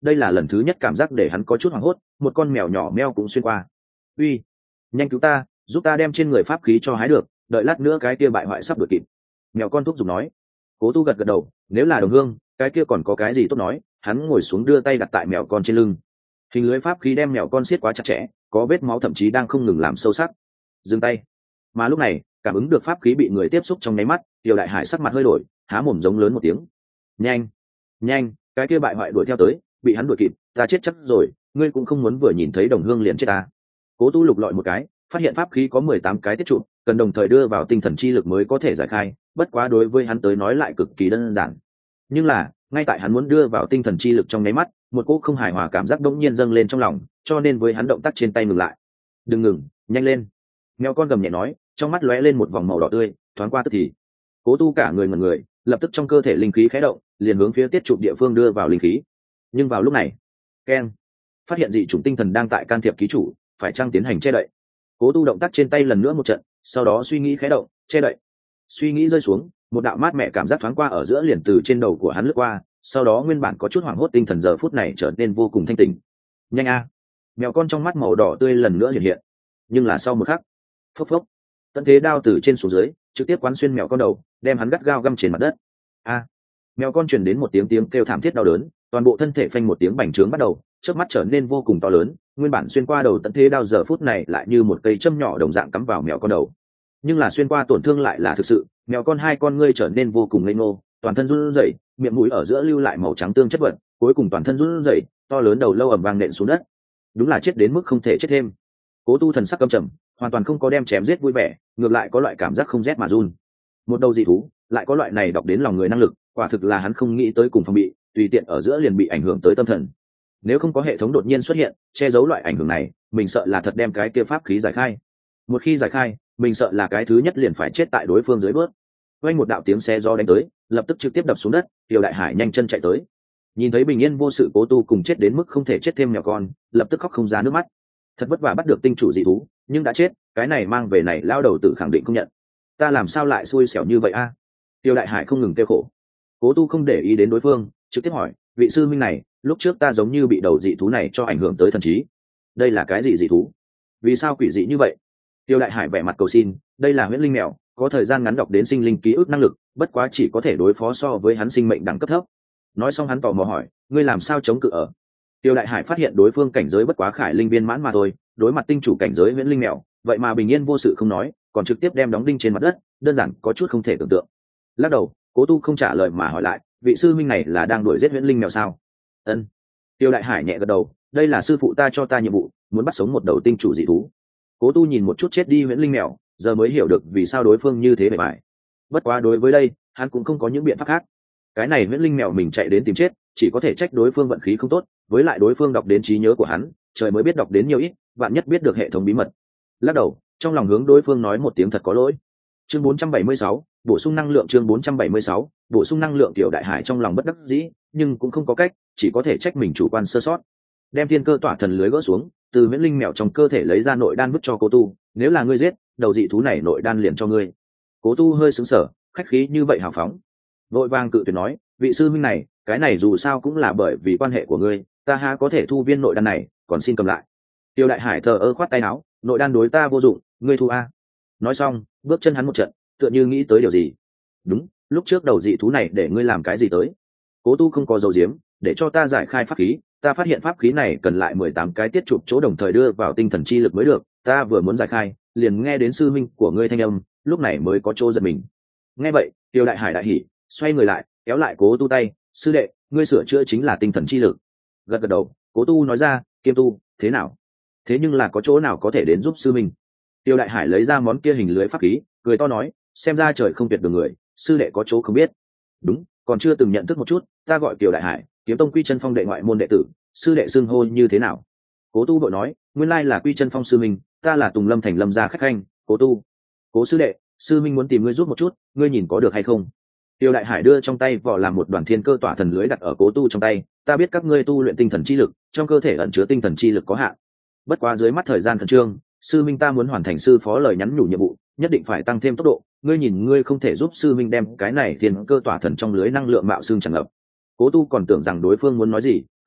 đây là lần thứ nhất cảm giác để hắn có chút hoảng hốt, một con mèo nhỏ meo cũng xuyên qua. Uy, nhanh cứu ta, giúp ta đem trên người pháp khí cho hái được, đợi lát nữa cái kia bại hoại sắp đuổi kịp. Mèo con thúc giục nói. Cố Tu gật gật đầu, nếu là đồng hương, cái kia còn có cái gì tốt nói. Hắn ngồi xuống đưa tay đặt tại mèo con trên lưng. Hình lưới pháp khí đem mèo con siết quá chặt chẽ, có vết máu thậm chí đang không ngừng làm sâu sắc. Dừng tay. Mà lúc này, cảm ứng được pháp khí bị người tiếp xúc trong nháy mắt, Tiêu Đại Hải sắc mặt hơi đổi, há mồm giống lớn một tiếng. Nhanh, nhanh, cái kia bại hoại đuổi theo tới, bị hắn đuổi kịp, ta chết chắc rồi, ngươi cũng không muốn vừa nhìn thấy đồng hương liền chết ta. Cố Tu lục lọi một cái, phát hiện pháp khí có 18 cái tiết trụ, cần đồng thời đưa vào tinh thần chi lực mới có thể giải khai, bất quá đối với hắn tới nói lại cực kỳ đơn giản. Nhưng là, ngay tại hắn muốn đưa vào tinh thần chi lực trong nháy mắt, một cỗ không hài hòa cảm giác đột nhiên dâng lên trong lòng, cho nên với hắn động tác trên tay ngừng lại. "Đừng ngừng, nhanh lên." Mèo con gầm nhẹ nói, trong mắt lóe lên một vòng màu đỏ tươi, thoáng qua tức thì. Cố Tu cả người ngẩn người, lập tức trong cơ thể linh khí khẽ động, liền hướng phía tiết trụ địa phương đưa vào linh khí. Nhưng vào lúc này, keng, phát hiện dị chủng tinh thần đang tại can thiệp ký chủ, phải chăng tiến hành che đậy. Cố Tu động tác trên tay lần nữa một trận, sau đó suy nghĩ khẽ động, che đậy. Suy nghĩ rơi xuống, một đạo mát mẻ cảm giác thoáng qua ở giữa liền từ trên đầu của hắn lướt qua, sau đó nguyên bản có chút hoảng hốt tinh thần giờ phút này trở nên vô cùng thanh tỉnh. Nhanh a! Mèo con trong mắt màu đỏ tươi lần nữa hiện hiện. Nhưng là sau một khắc, phốc phốc, tận thế đao từ trên xuống dưới, trực tiếp quán xuyên mèo con đầu, đem hắn gắt gao găm trên mặt đất. A! Mèo con truyền đến một tiếng kêu thảm thiết đau đớn, toàn bộ thân thể phanh một tiếng bành trướng bắt đầu, chớp mắt trở nên vô cùng to lớn, nguyên bản xuyên qua đầu tận thế đao giờ phút này lại như một cây châm nhỏ đồng dạng cắm vào mèo con đầu. Nhưng là xuyên qua tổn thương lại là thực sự, mèo con hai con ngươi trở nên vô cùng ngây ngô, toàn thân run rẩy, miệng mũi ở giữa lưu lại màu trắng tương chất vật, cuối cùng toàn thân run rẩy, to lớn đầu lâu ầm vang nện xuống đất. Đúng là chết đến mức không thể chết thêm. Cố Tu thần sắc căm trầm, hoàn toàn không có đem chém giết vui vẻ, ngược lại có loại cảm giác không rét mà run. Một đầu dị thú, lại có loại này đọc đến lòng người năng lực, quả thực là hắn không nghĩ tới cùng phòng bị, tùy tiện ở giữa liền bị ảnh hưởng tới tâm thần. Nếu không có hệ thống đột nhiên xuất hiện, che giấu loại ảnh hưởng này, mình sợ là thật đem cái kia pháp khí giải khai. Một khi giải khai, mình sợ là cái thứ nhất liền phải chết tại đối phương dưới bước. Vang một đạo tiếng xe gió đánh tới, lập tức trực tiếp đập xuống đất, Tiêu Đại Hải nhanh chân chạy tới. Nhìn thấy bình yên vô sự Cố Tu cùng chết đến mức không thể chết thêm mèo con, lập tức khóc không ra nước mắt. Thật vất vả bắt được tinh chủ dị thú, nhưng đã chết, cái này mang về này lao đầu tử khẳng định không nhận. Ta làm sao lại xui xẻo như vậy a? Tiêu Đại Hải không ngừng kêu khổ. Cố Tu không để ý đến đối phương, trực tiếp hỏi, vị sư minh này, lúc trước ta giống như bị đầu dị thú này cho ảnh hưởng tới thần trí. Đây là cái gì dị thú? Vì sao quỷ dị như vậy? Tiêu Đại Hải vẻ mặt cầu xin, đây là huyễn linh mèo, có thời gian ngắn đọc đến sinh linh ký ức năng lực, bất quá chỉ có thể đối phó so với hắn sinh mệnh đẳng cấp thấp. Nói xong hắn tò mò hỏi, ngươi làm sao chống cự ở? Tiêu Đại Hải phát hiện đối phương cảnh giới bất quá khải linh viên mãn mà thôi, đối mặt tinh chủ cảnh giới huyễn linh mèo, vậy mà bình yên vô sự không nói, còn trực tiếp đem đóng đinh trên mặt đất, đơn giản có chút không thể tưởng tượng. Lắc đầu, Cố Tu không trả lời mà hỏi lại, vị sư minh này là đang đuổi giết huyễn linh mèo sao? Ân. Tiêu Đại Hải nhẹ gật đầu, đây là sư phụ ta cho ta nhiệm vụ, muốn bắt sống một đầu tinh chủ dị thú. Cố Tu nhìn một chút chết đi huyễn linh mèo, giờ mới hiểu được vì sao đối phương như thế bề bài. Bất quá đối với đây, hắn cũng không có những biện pháp khác. Cái này huyễn linh mèo mình chạy đến tìm chết, chỉ có thể trách đối phương vận khí không tốt, với lại đối phương đọc đến trí nhớ của hắn, trời mới biết đọc đến nhiều ít, vạn nhất biết được hệ thống bí mật. Lắc đầu, trong lòng hướng đối phương nói một tiếng thật có lỗi. Chương 476, bổ sung năng lượng. Chương 476, bổ sung năng lượng. Tiểu Đại Hải trong lòng bất đắc dĩ, nhưng cũng không có cách, chỉ có thể trách mình chủ quan sơ sót. Đem thiên cơ tỏa thần lưới gỡ xuống, từ huyễn linh mèo trong cơ thể lấy ra nội đan vứt cho Cố Tu, nếu là ngươi giết, đầu dị thú này nội đan liền cho ngươi. Cố Tu hơi sững sờ, khách khí như vậy hào phóng. Vội vàng cự tuyệt nói, vị sư huynh này, cái này dù sao cũng là bởi vì quan hệ của ngươi, ta há có thể thu viên nội đan này, còn xin cầm lại. Tiêu Đại Hải thờ ơ khoát tay áo, nội đan đối ta vô dụng, ngươi thu a. Nói xong, bước chân hắn một trận, tựa như nghĩ tới điều gì. Đúng, lúc trước đầu dị thú này để ngươi làm cái gì tới? Cố Tu không có dấu diếm, để cho ta giải khai pháp khí, ta phát hiện pháp khí này cần lại 18 cái tiết chụp chỗ đồng thời đưa vào tinh thần chi lực mới được, ta vừa muốn giải khai, liền nghe đến sư minh của ngươi thanh âm, lúc này mới có chỗ giật mình. Nghe vậy, Tiêu Đại Hải đại hỉ, xoay người lại, kéo lại Cố Tu tay, sư đệ, ngươi sửa chữa chính là tinh thần chi lực. Gật gật đầu, Cố Tu nói ra, Kiêm Tu, thế nào? Thế nhưng là có chỗ nào có thể đến giúp sư minh? Tiêu Đại Hải lấy ra món kia hình lưới pháp khí, cười to nói, xem ra trời không tuyệt đường người, sư đệ có chỗ không biết. Đúng, còn chưa từng nhận thức một chút, ta gọi Tiêu Đại Hải, Kiếm Tông Quy Chân Phong đệ ngoại môn đệ tử, sư đệ xưng hô như thế nào? Cố Tu vội nói, nguyên lai là Quy Chân Phong sư minh, ta là Tùng Lâm thành Lâm gia khách khanh, Cố Tu. Cố sư đệ, sư minh muốn tìm ngươi giúp một chút, ngươi nhìn có được hay không? Tiêu Đại Hải đưa trong tay vỏ làm một đoàn thiên cơ tỏa thần lưới đặt ở Cố Tu trong tay, ta biết các ngươi tu luyện tinh thần chi lực, trong cơ thể ẩn chứa tinh thần chi lực có hạn. Bất quá dưới mắt thời gian khẩn trương, sư minh ta muốn hoàn thành sư phó lời nhắn nhủ nhiệm vụ, nhất định phải tăng thêm tốc độ, ngươi nhìn ngươi không thể giúp sư minh đem cái này thiên cơ tỏa thần trong lưới năng lượng mạo xương tràn ngập. Cố Tu còn tưởng rằng đối phương muốn nói gì,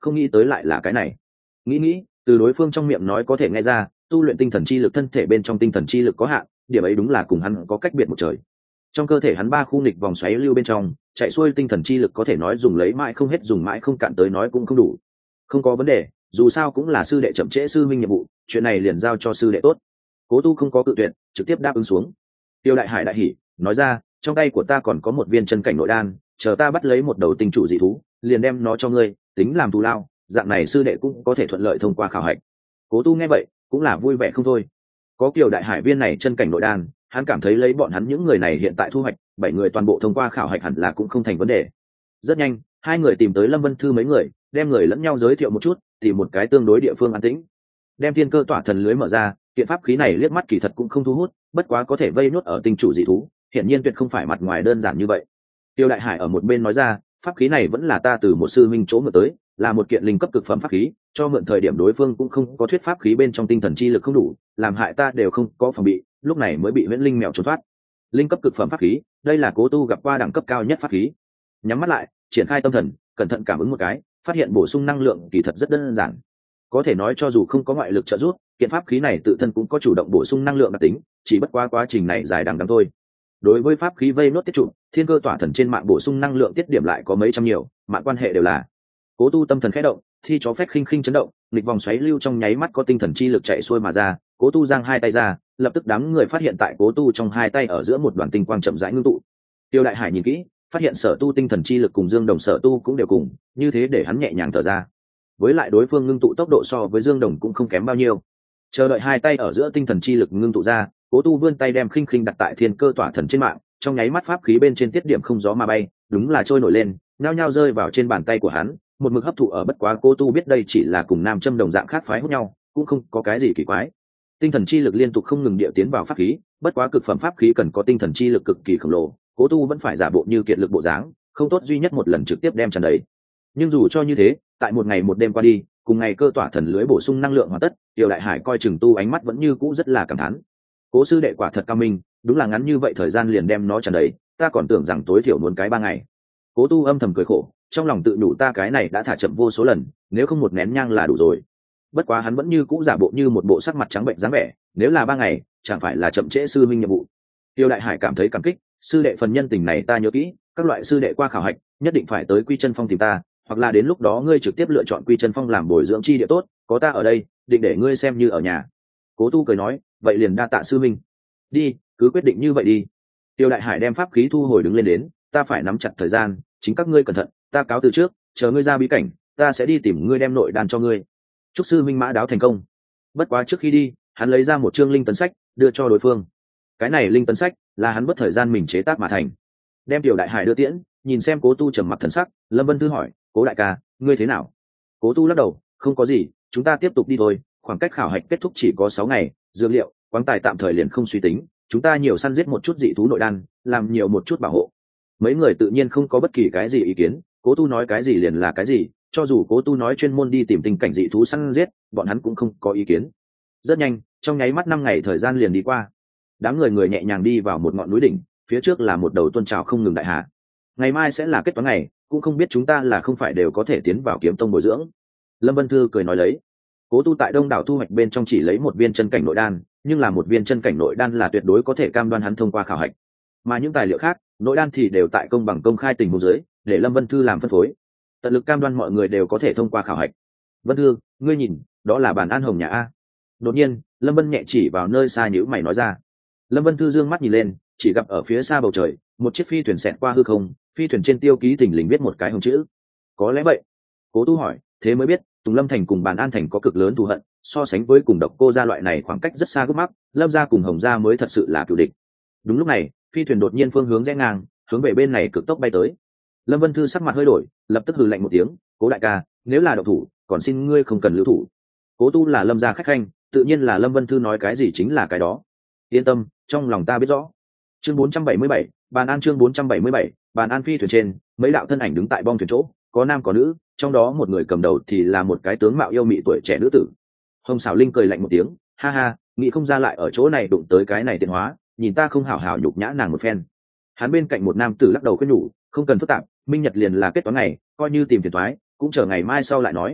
không nghĩ tới lại là cái này. Nghĩ từ đối phương trong miệng nói có thể nghe ra tu luyện tinh thần chi lực thân thể bên trong tinh thần chi lực có hạn, điểm ấy đúng là cùng hắn có cách biệt một trời. Trong cơ thể hắn 3 khu nghịch vòng xoáy lưu bên trong chạy xuôi tinh thần chi lực có thể nói dùng lấy mãi không hết, dùng mãi không cạn tới nói cũng không đủ. Không có vấn đề, dù sao cũng là sư đệ chậm trễ sư minh nhiệm vụ, chuyện này liền giao cho sư đệ tốt. Cố Tu không có cự tuyệt, trực tiếp đáp ứng xuống. Tiêu Đại Hải đại hỉ nói ra, trong tay của ta còn có một viên chân cảnh nội đan, chờ ta bắt lấy một đầu tinh chủ dị thú liền đem nó cho ngươi, tính làm thù lao, dạng này sư đệ cũng có thể thuận lợi thông qua khảo hạch. Cố Tu nghe vậy cũng là vui vẻ không thôi. Có Kiều Đại Hải viên này chân cảnh nội đan, hắn cảm thấy lấy bọn hắn những người này hiện tại thu hoạch 7 người toàn bộ thông qua khảo hạch hẳn là cũng không thành vấn đề. Rất nhanh, hai người tìm tới Lâm Vân Thư mấy người, đem người lẫn nhau giới thiệu một chút, tìm một cái tương đối địa phương an tĩnh, đem thiên cơ tỏa thần lưới mở ra. Kiện pháp khí này liếc mắt kỳ thật cũng không thu hút, bất quá có thể vây nuốt ở tinh chủ dị thú, hiển nhiên tuyệt không phải mặt ngoài đơn giản như vậy. Tiêu Đại Hải ở một bên nói ra, pháp khí này vẫn là ta từ một sư minh chỗ mượn tới, là một kiện linh cấp cực phẩm pháp khí, cho mượn thời điểm đối phương cũng không có thuyết pháp khí bên trong tinh thần chi lực không đủ, làm hại ta đều không có phòng bị, lúc này mới bị huyễn linh mèo trốn thoát. Linh cấp cực phẩm pháp khí, đây là Cố Tu gặp qua đẳng cấp cao nhất pháp khí. Nhắm mắt lại, triển khai tâm thần, cẩn thận cảm ứng một cái, phát hiện bổ sung năng lượng kỳ thật rất đơn giản. Có thể nói cho dù không có ngoại lực trợ giúp, kiện pháp khí này tự thân cũng có chủ động bổ sung năng lượng đặc tính, chỉ bất quá quá trình này dài đằng đẵng thôi. Đối với pháp khí vây nốt tiết trụ, thiên cơ tỏa thần trên mạng bổ sung năng lượng tiết điểm lại có mấy trăm nhiều, mạng quan hệ đều là. Cố Tu tâm thần khẽ động, thi chó phách khinh khinh chấn động, nghịch vòng xoáy lưu trong nháy mắt có tinh thần chi lực chạy xuôi mà ra. Cố Tu giang hai tay ra, lập tức đám người phát hiện tại Cố Tu trong hai tay ở giữa một đoàn tinh quang chậm rãi ngưng tụ. Tiêu Đại Hải nhìn kỹ, phát hiện Sở Tu tinh thần chi lực cùng Dương Đồng Sở Tu cũng đều cùng, như thế để hắn nhẹ nhàng thở ra. Với lại đối phương ngưng tụ tốc độ so với Dương Đồng cũng không kém bao nhiêu. Chờ đợi hai tay ở giữa tinh thần chi lực ngưng tụ ra, Cố Tu vươn tay đem khinh khinh đặt tại thiên cơ tỏa thần trên mạng, trong nháy mắt pháp khí bên trên tiết điểm không gió mà bay, đúng là trôi nổi lên, nhao nhao rơi vào trên bàn tay của hắn, một mực hấp thụ ở. Bất quá Cố Tu biết đây chỉ là cùng nam châm đồng dạng khác phái hút nhau, cũng không có cái gì kỳ quái. Tinh thần chi lực liên tục không ngừng địa tiến vào pháp khí, bất quá cực phẩm pháp khí cần có tinh thần chi lực cực kỳ khổng lồ, Cố Tu vẫn phải giả bộ như kiệt lực bộ dáng, không tốt duy nhất một lần trực tiếp đem tràn đầy. Nhưng dù cho như thế, tại một ngày một đêm qua đi, cùng ngày cơ tỏa thần lưới bổ sung năng lượng hoàn tất, Tiêu Đại Hải coi chừng Tu ánh mắt vẫn như cũ rất là cảm thán. Cố sư đệ quả thật cao minh, đúng là ngắn như vậy thời gian liền đem nó tràn đầy, ta còn tưởng rằng tối thiểu muốn cái 3 ngày. Cố Tu âm thầm cười khổ, trong lòng tự đủ ta cái này đã thả chậm vô số lần, nếu không một nén nhang là đủ rồi. Bất quá hắn vẫn như cũ giả bộ như một bộ sắc mặt trắng bệnh dáng vẻ, nếu là 3 ngày, chẳng phải là chậm trễ sư minh nhiệm vụ. Tiêu Đại Hải cảm thấy cảm kích, sư đệ phần nhân tình này ta nhớ kỹ, các loại sư đệ qua khảo hạch, nhất định phải tới Quy Chân Phong tìm ta, hoặc là đến lúc đó ngươi trực tiếp lựa chọn Quy Chân Phong làm bồi dưỡng chi địa tốt, có ta ở đây, định để ngươi xem như ở nhà. Cố Tu cười nói, vậy liền đa tạ sư minh. Đi, cứ quyết định như vậy đi. Tiêu Đại Hải đem pháp khí thu hồi đứng lên đến, ta phải nắm chặt thời gian, chính các ngươi cẩn thận, ta cáo từ trước, chờ ngươi ra bí cảnh, ta sẽ đi tìm ngươi đem nội đan cho ngươi. Chúc sư minh mã đáo thành công. Bất quá trước khi đi, hắn lấy ra một chương linh tấn sách, đưa cho đối phương. Cái này linh tấn sách là hắn mất thời gian mình chế tác mà thành. Đem Tiêu Đại Hải đưa tiễn, nhìn xem Cố Tu trầm mặc thần sắc, Lâm Vân Thư hỏi, Cố đại ca, ngươi thế nào? Cố Tu lắc đầu, không có gì, chúng ta tiếp tục đi thôi, khoảng cách khảo hạch kết thúc chỉ có 6 ngày, dược liệu, quáng tài tạm thời liền không suy tính, chúng ta nhiều săn giết một chút dị thú nội đan, làm nhiều một chút bảo hộ. Mấy người tự nhiên không có bất kỳ cái gì ý kiến, Cố Tu nói cái gì liền là cái gì, cho dù Cố Tu nói chuyên môn đi tìm tình cảnh dị thú săn giết, bọn hắn cũng không có ý kiến. Rất nhanh, trong nháy mắt 5 ngày thời gian liền đi qua. Đám người nhẹ nhàng đi vào một ngọn núi đỉnh, phía trước là một đầu tuôn trào không ngừng đại hà. Ngày mai sẽ là kết toán ngày, cũng không biết chúng ta là không phải đều có thể tiến vào kiếm tông bồi dưỡng. Lâm Vân Thư cười nói lấy. Cố Tu tại đông đảo thu hoạch bên trong chỉ lấy một viên chân cảnh nội đan, nhưng là một viên chân cảnh nội đan là tuyệt đối có thể cam đoan hắn thông qua khảo hạch. Mà những tài liệu khác, nội đan thì đều tại công bằng công khai tình huống dưới, để Lâm Vân Thư làm phân phối. Tận lực cam đoan mọi người đều có thể thông qua khảo hạch. Vân Thư, ngươi nhìn, đó là bàn an hồng nhà a. Đột nhiên, Lâm Vân nhẹ chỉ vào nơi xa nhíu mày nói ra. Lâm Vân Thư dương mắt nhìn lên, chỉ gặp ở phía xa bầu trời, một chiếc phi thuyền xẹt qua hư không, phi thuyền trên tiêu ký thình lình viết một cái hồng chữ. Có lẽ vậy. Cố Tu hỏi, thế mới biết Tùng Lâm thành cùng Bàn An thành có cực lớn thù hận, so sánh với cùng Độc Cô gia loại này khoảng cách rất xa gấp mắc, Lâm gia cùng Hồng gia mới thật sự là cựu địch. Đúng lúc này, phi thuyền đột nhiên phương hướng rẽ ngang, hướng về bên này cực tốc bay tới. Lâm Vân Thư sắc mặt hơi đổi, lập tức hừ lạnh một tiếng, Cố đại ca, nếu là độc thủ, còn xin ngươi không cần lưu thủ. Cố Tu là Lâm gia khách khanh, tự nhiên là Lâm Vân Thư nói cái gì chính là cái đó. Yên tâm, trong lòng ta biết rõ. Chương 477, Bàn An chương 477, Bàn An phi thuyền trên, mấy đạo thân ảnh đứng tại bong thuyền chỗ, có nam có nữ, trong đó một người cầm đầu thì là một cái tướng mạo yêu mị tuổi trẻ nữ tử. Hồng Sảo Linh cười lạnh một tiếng, ha ha, nghĩ không ra lại ở chỗ này đụng tới cái này tiện hóa, nhìn ta không hảo hảo nhục nhã nàng một phen. Hắn bên cạnh một nam tử lắc đầu khuyên nhủ, không cần phức tạp, minh nhật liền là kết toán ngày, coi như tìm phiền toái, cũng chờ ngày mai sau lại nói.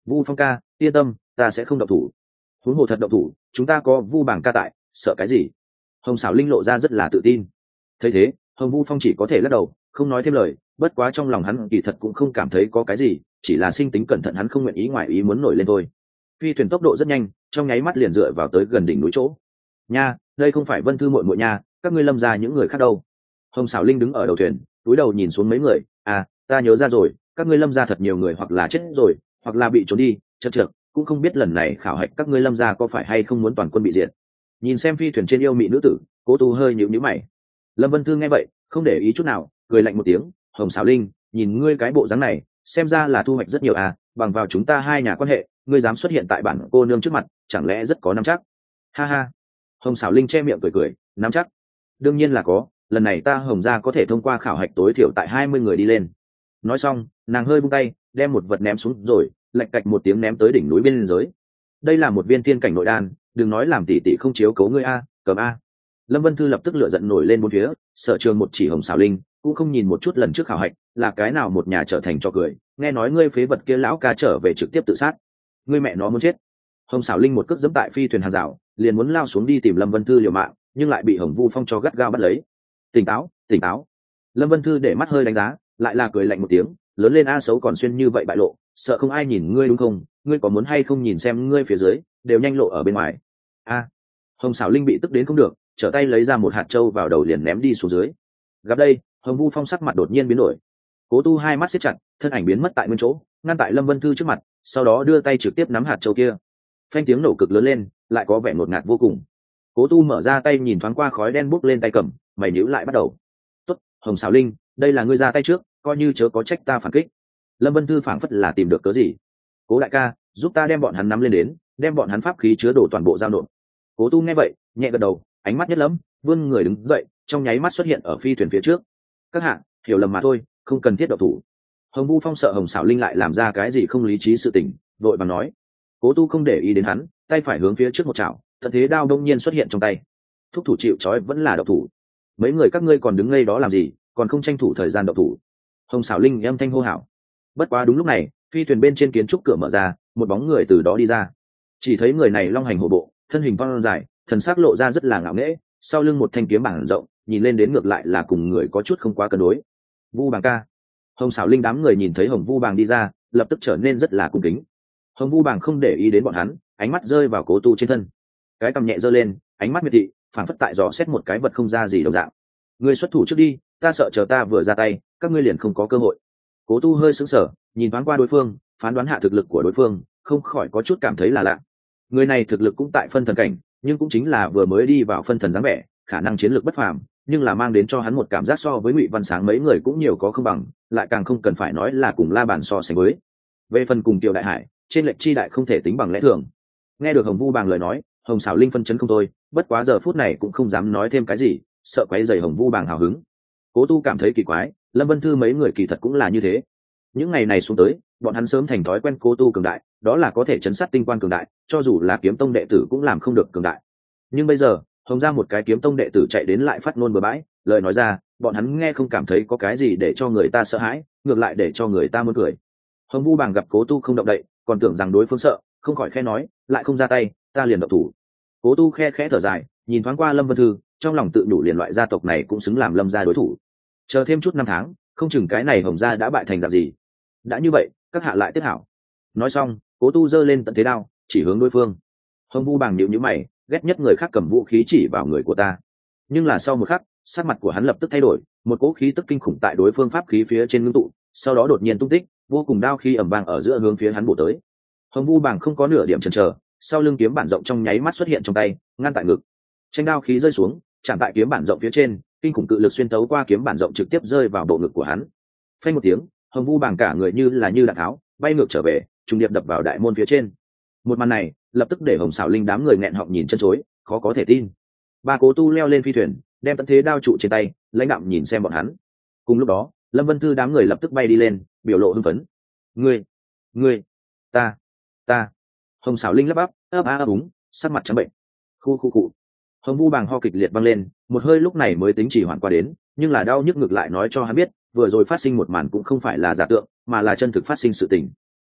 Vu Phong ca yên tâm, ta sẽ không động thủ. Huống hồ thật động thủ, chúng ta có Vu Bảng ca tại, sợ cái gì? Hồng Sảo Linh lộ ra rất là tự tin. Thấy thế, Hồng Vu Phong chỉ có thể lắc đầu, không nói thêm lời. Bất quá trong lòng hắn kỳ thật cũng không cảm thấy có cái gì, chỉ là sinh tính cẩn thận, hắn không nguyện ý ngoài ý muốn nổi lên thôi. Phi thuyền tốc độ rất nhanh, trong nháy mắt liền dựa vào tới gần đỉnh núi chỗ. Nha, đây không phải Vân Thư muội muội nha, các ngươi Lâm gia những người khác đâu? Hồng Sảo Linh đứng ở đầu thuyền, cúi đầu nhìn xuống mấy người. À, ta nhớ ra rồi, các ngươi Lâm gia thật nhiều người hoặc là chết rồi, hoặc là bị trốn đi, chật chật, cũng không biết lần này khảo hạch các ngươi Lâm gia có phải hay không muốn toàn quân bị diệt. Nhìn xem phi thuyền trên yêu mị nữ tử, Cố Tu hơi nhíu nhíu mày. Lâm Vân Thư nghe vậy, không để ý chút nào, cười lạnh một tiếng. Hồng Sảo Linh, nhìn ngươi cái bộ dáng này, xem ra là thu hoạch rất nhiều à, bằng vào chúng ta hai nhà quan hệ, ngươi dám xuất hiện tại bản cô nương trước mặt, chẳng lẽ rất có nắm chắc? Ha ha. Hồng Sảo Linh che miệng cười cười, nắm chắc? Đương nhiên là có, lần này ta Hồng gia có thể thông qua khảo hạch tối thiểu tại 20 người đi lên. Nói xong, nàng hơi buông tay, đem một vật ném xuống rồi, lạch cạch một tiếng ném tới đỉnh núi bên dưới. Đây là một viên tiên cảnh nội đan, đừng nói làm tỷ tỷ không chiếu cố ngươi a, cầm a. Lâm Vân Thư lập tức lửa giận nổi lên bốn phía, Sở Trường một chỉ Hồng Sảo Linh, cũng không nhìn một chút lần trước khảo hạch, là cái nào một nhà trở thành trò cười, nghe nói ngươi phế vật kia lão ca trở về trực tiếp tự sát. Ngươi mẹ nó muốn chết. Hồng Sảo Linh một cước giẫm tại phi thuyền hàng rào, liền muốn lao xuống đi tìm Lâm Vân Thư liều mạng, nhưng lại bị Hồng Vu Phong cho gắt gao bắt lấy. Tỉnh táo, tỉnh táo. Lâm Vân Thư để mắt hơi đánh giá, lại là cười lạnh một tiếng, lớn lên a xấu còn xuyên như vậy bại lộ, sợ không ai nhìn ngươi đúng không? Ngươi có muốn hay không nhìn xem ngươi phía dưới, đều nhanh lộ ở bên ngoài. A. Hồng Sảo Linh bị tức đến không được, trở tay lấy ra một hạt châu vào đầu liền ném đi xuống dưới. Gặp đây, Hồng Vu Phong sắc mặt đột nhiên biến đổi. Cố Tu hai mắt siết chặt, thân ảnh biến mất tại nguyên chỗ, ngăn tại Lâm Vân Thư trước mặt, sau đó đưa tay trực tiếp nắm hạt châu kia. Phanh tiếng nổ cực lớn lên, lại có vẻ ngột ngạt vô cùng. Cố Tu mở ra tay nhìn thoáng qua khói đen bốc lên tay cầm, mày nhíu lại bắt đầu. "Tốt, Hồng Sảo Linh, đây là ngươi ra tay trước, coi như chớ có trách ta phản kích." Lâm Vân Thư phảng phất là tìm được cớ gì. "Cố đại ca, giúp ta đem bọn hắn nắm lên đến, đem bọn hắn pháp khí chứa đổ toàn bộ giao nộp." Cố Tu nghe vậy, nhẹ gật đầu, ánh mắt nhất lẫm, vươn người đứng dậy, trong nháy mắt xuất hiện ở phi thuyền phía trước. "Các hạ, hiểu lầm mà thôi, không cần thiết động thủ." Hồng Vu Phong sợ Hồng Sảo Linh lại làm ra cái gì không lý trí sự tình, vội vàng nói. Cố Tu không để ý đến hắn, tay phải hướng phía trước một chảo, tận thế đao đông nhiên xuất hiện trong tay. Thúc thủ chịu trói vẫn là động thủ. Mấy người các ngươi còn đứng ngây đó làm gì, còn không tranh thủ thời gian động thủ. Hồng Sảo Linh âm thanh hô hào. Bất quá đúng lúc này, phi thuyền bên trên kiến trúc cửa mở ra, một bóng người từ đó đi ra. Chỉ thấy người này long hành hổ bộ, thân hình phong dài, thần sắc lộ ra rất là ngạo nghễ, sau lưng một thanh kiếm bảng rộng, nhìn lên đến ngược lại là cùng người có chút không quá cân đối. Vu Bàng ca. Hồng Sảo Linh đám người nhìn thấy Hồng Vu Bàng đi ra, lập tức trở nên rất là cung kính. Hồng Vu Bàng không để ý đến bọn hắn, ánh mắt rơi vào Cố Tu trên thân. Cái cằm nhẹ giơ lên, ánh mắt miệt thị, phản phất tại dò xét một cái vật không ra gì đồng dạng. Ngươi xuất thủ trước đi, ta sợ chờ ta vừa ra tay, các ngươi liền không có cơ hội. Cố Tu hơi sững sờ, nhìn thoáng qua đối phương, phán đoán hạ thực lực của đối phương, không khỏi có chút cảm thấy là lạ. Người này thực lực cũng tại phân thần cảnh, nhưng cũng chính là vừa mới đi vào phân thần dáng vẻ, khả năng chiến lược bất phàm, nhưng là mang đến cho hắn một cảm giác so với Ngụy Văn Sáng mấy người cũng nhiều có không bằng, lại càng không cần phải nói là cùng La Bàn so sánh với. Về phần cùng Tiểu Đại Hải, trên lệnh chi đại không thể tính bằng lẽ thường. Nghe được Hồng Vu Bàng lời nói, Hồng Sảo Linh phân chấn không thôi, bất quá giờ phút này cũng không dám nói thêm cái gì, sợ quấy rầy Hồng Vu Bàng hào hứng. Cố Tu cảm thấy kỳ quái, Lâm Vân Thư mấy người kỳ thật cũng là như thế. Những ngày này xuống tới, bọn hắn sớm thành thói quen Cố Tu cường đại, đó là có thể chấn sát tinh quan cường đại, cho dù là kiếm tông đệ tử cũng làm không được cường đại. Nhưng bây giờ, Hồng ra một cái kiếm tông đệ tử chạy đến lại phát ngôn bừa bãi, lời nói ra, bọn hắn nghe không cảm thấy có cái gì để cho người ta sợ hãi, ngược lại để cho người ta muốn cười. Hồng Vu Bàng gặp Cố Tu không động đậy, còn tưởng rằng đối phương sợ, không khỏi khe nói, lại không ra tay, ta liền động thủ. Cố Tu khe khẽ thở dài, nhìn thoáng qua Lâm Vân Thư, trong lòng tự nhủ liền loại gia tộc này cũng xứng làm Lâm gia đối thủ. Chờ thêm chút năm tháng, không chừng cái này Hồng gia đã bại thành dạng gì. Đã như vậy, các hạ lại tiếp hảo. Nói xong, Cố Tu giơ lên tận thế đao, chỉ hướng đối phương. Hồng Vu Bàng nhíu nhíu mày, ghét nhất người khác cầm vũ khí chỉ vào người của ta. Nhưng là sau một khắc, sắc mặt của hắn lập tức thay đổi, một cỗ khí tức kinh khủng tại đối phương pháp khí phía trên ngưng tụ, sau đó đột nhiên tung tích, vô cùng đao khí ầm vang ở giữa hướng phía hắn bổ tới. Hồng Vu Bàng không có nửa điểm chần chờ, sau lưng kiếm bản rộng trong nháy mắt xuất hiện trong tay, ngăn tại ngực. Tranh đao khí rơi xuống, chạm tại kiếm bản rộng phía trên, kinh khủng cự lực xuyên tấu qua kiếm bản rộng trực tiếp rơi vào bộ ngực của hắn. Phanh một tiếng, Hồng Vu Bàng cả người như đạn tháo, bay ngược trở về, trùng điệp đập vào đại môn phía trên. Một màn này, lập tức để Hồng Sảo Linh đám người nghẹn họng nhìn chân chối, khó có thể tin. Ba Cố Tu leo lên phi thuyền, đem tận thế đao trụ trên tay, lãnh đạm nhìn xem bọn hắn. Cùng lúc đó, Lâm Vân Thư đám người lập tức bay đi lên, biểu lộ hưng phấn. Ngươi, ta. Hồng Sảo Linh lắp bắp, ấp úng, sắc mặt trắng bệnh. Khu. Hồng Vu Bàng ho kịch liệt văng lên, một hơi lúc này mới tính chỉ hoàn qua đến, nhưng là đau nhức ngược lại nói cho hắn biết, vừa rồi phát sinh một màn cũng không phải là giả tượng, mà là chân thực phát sinh sự tình.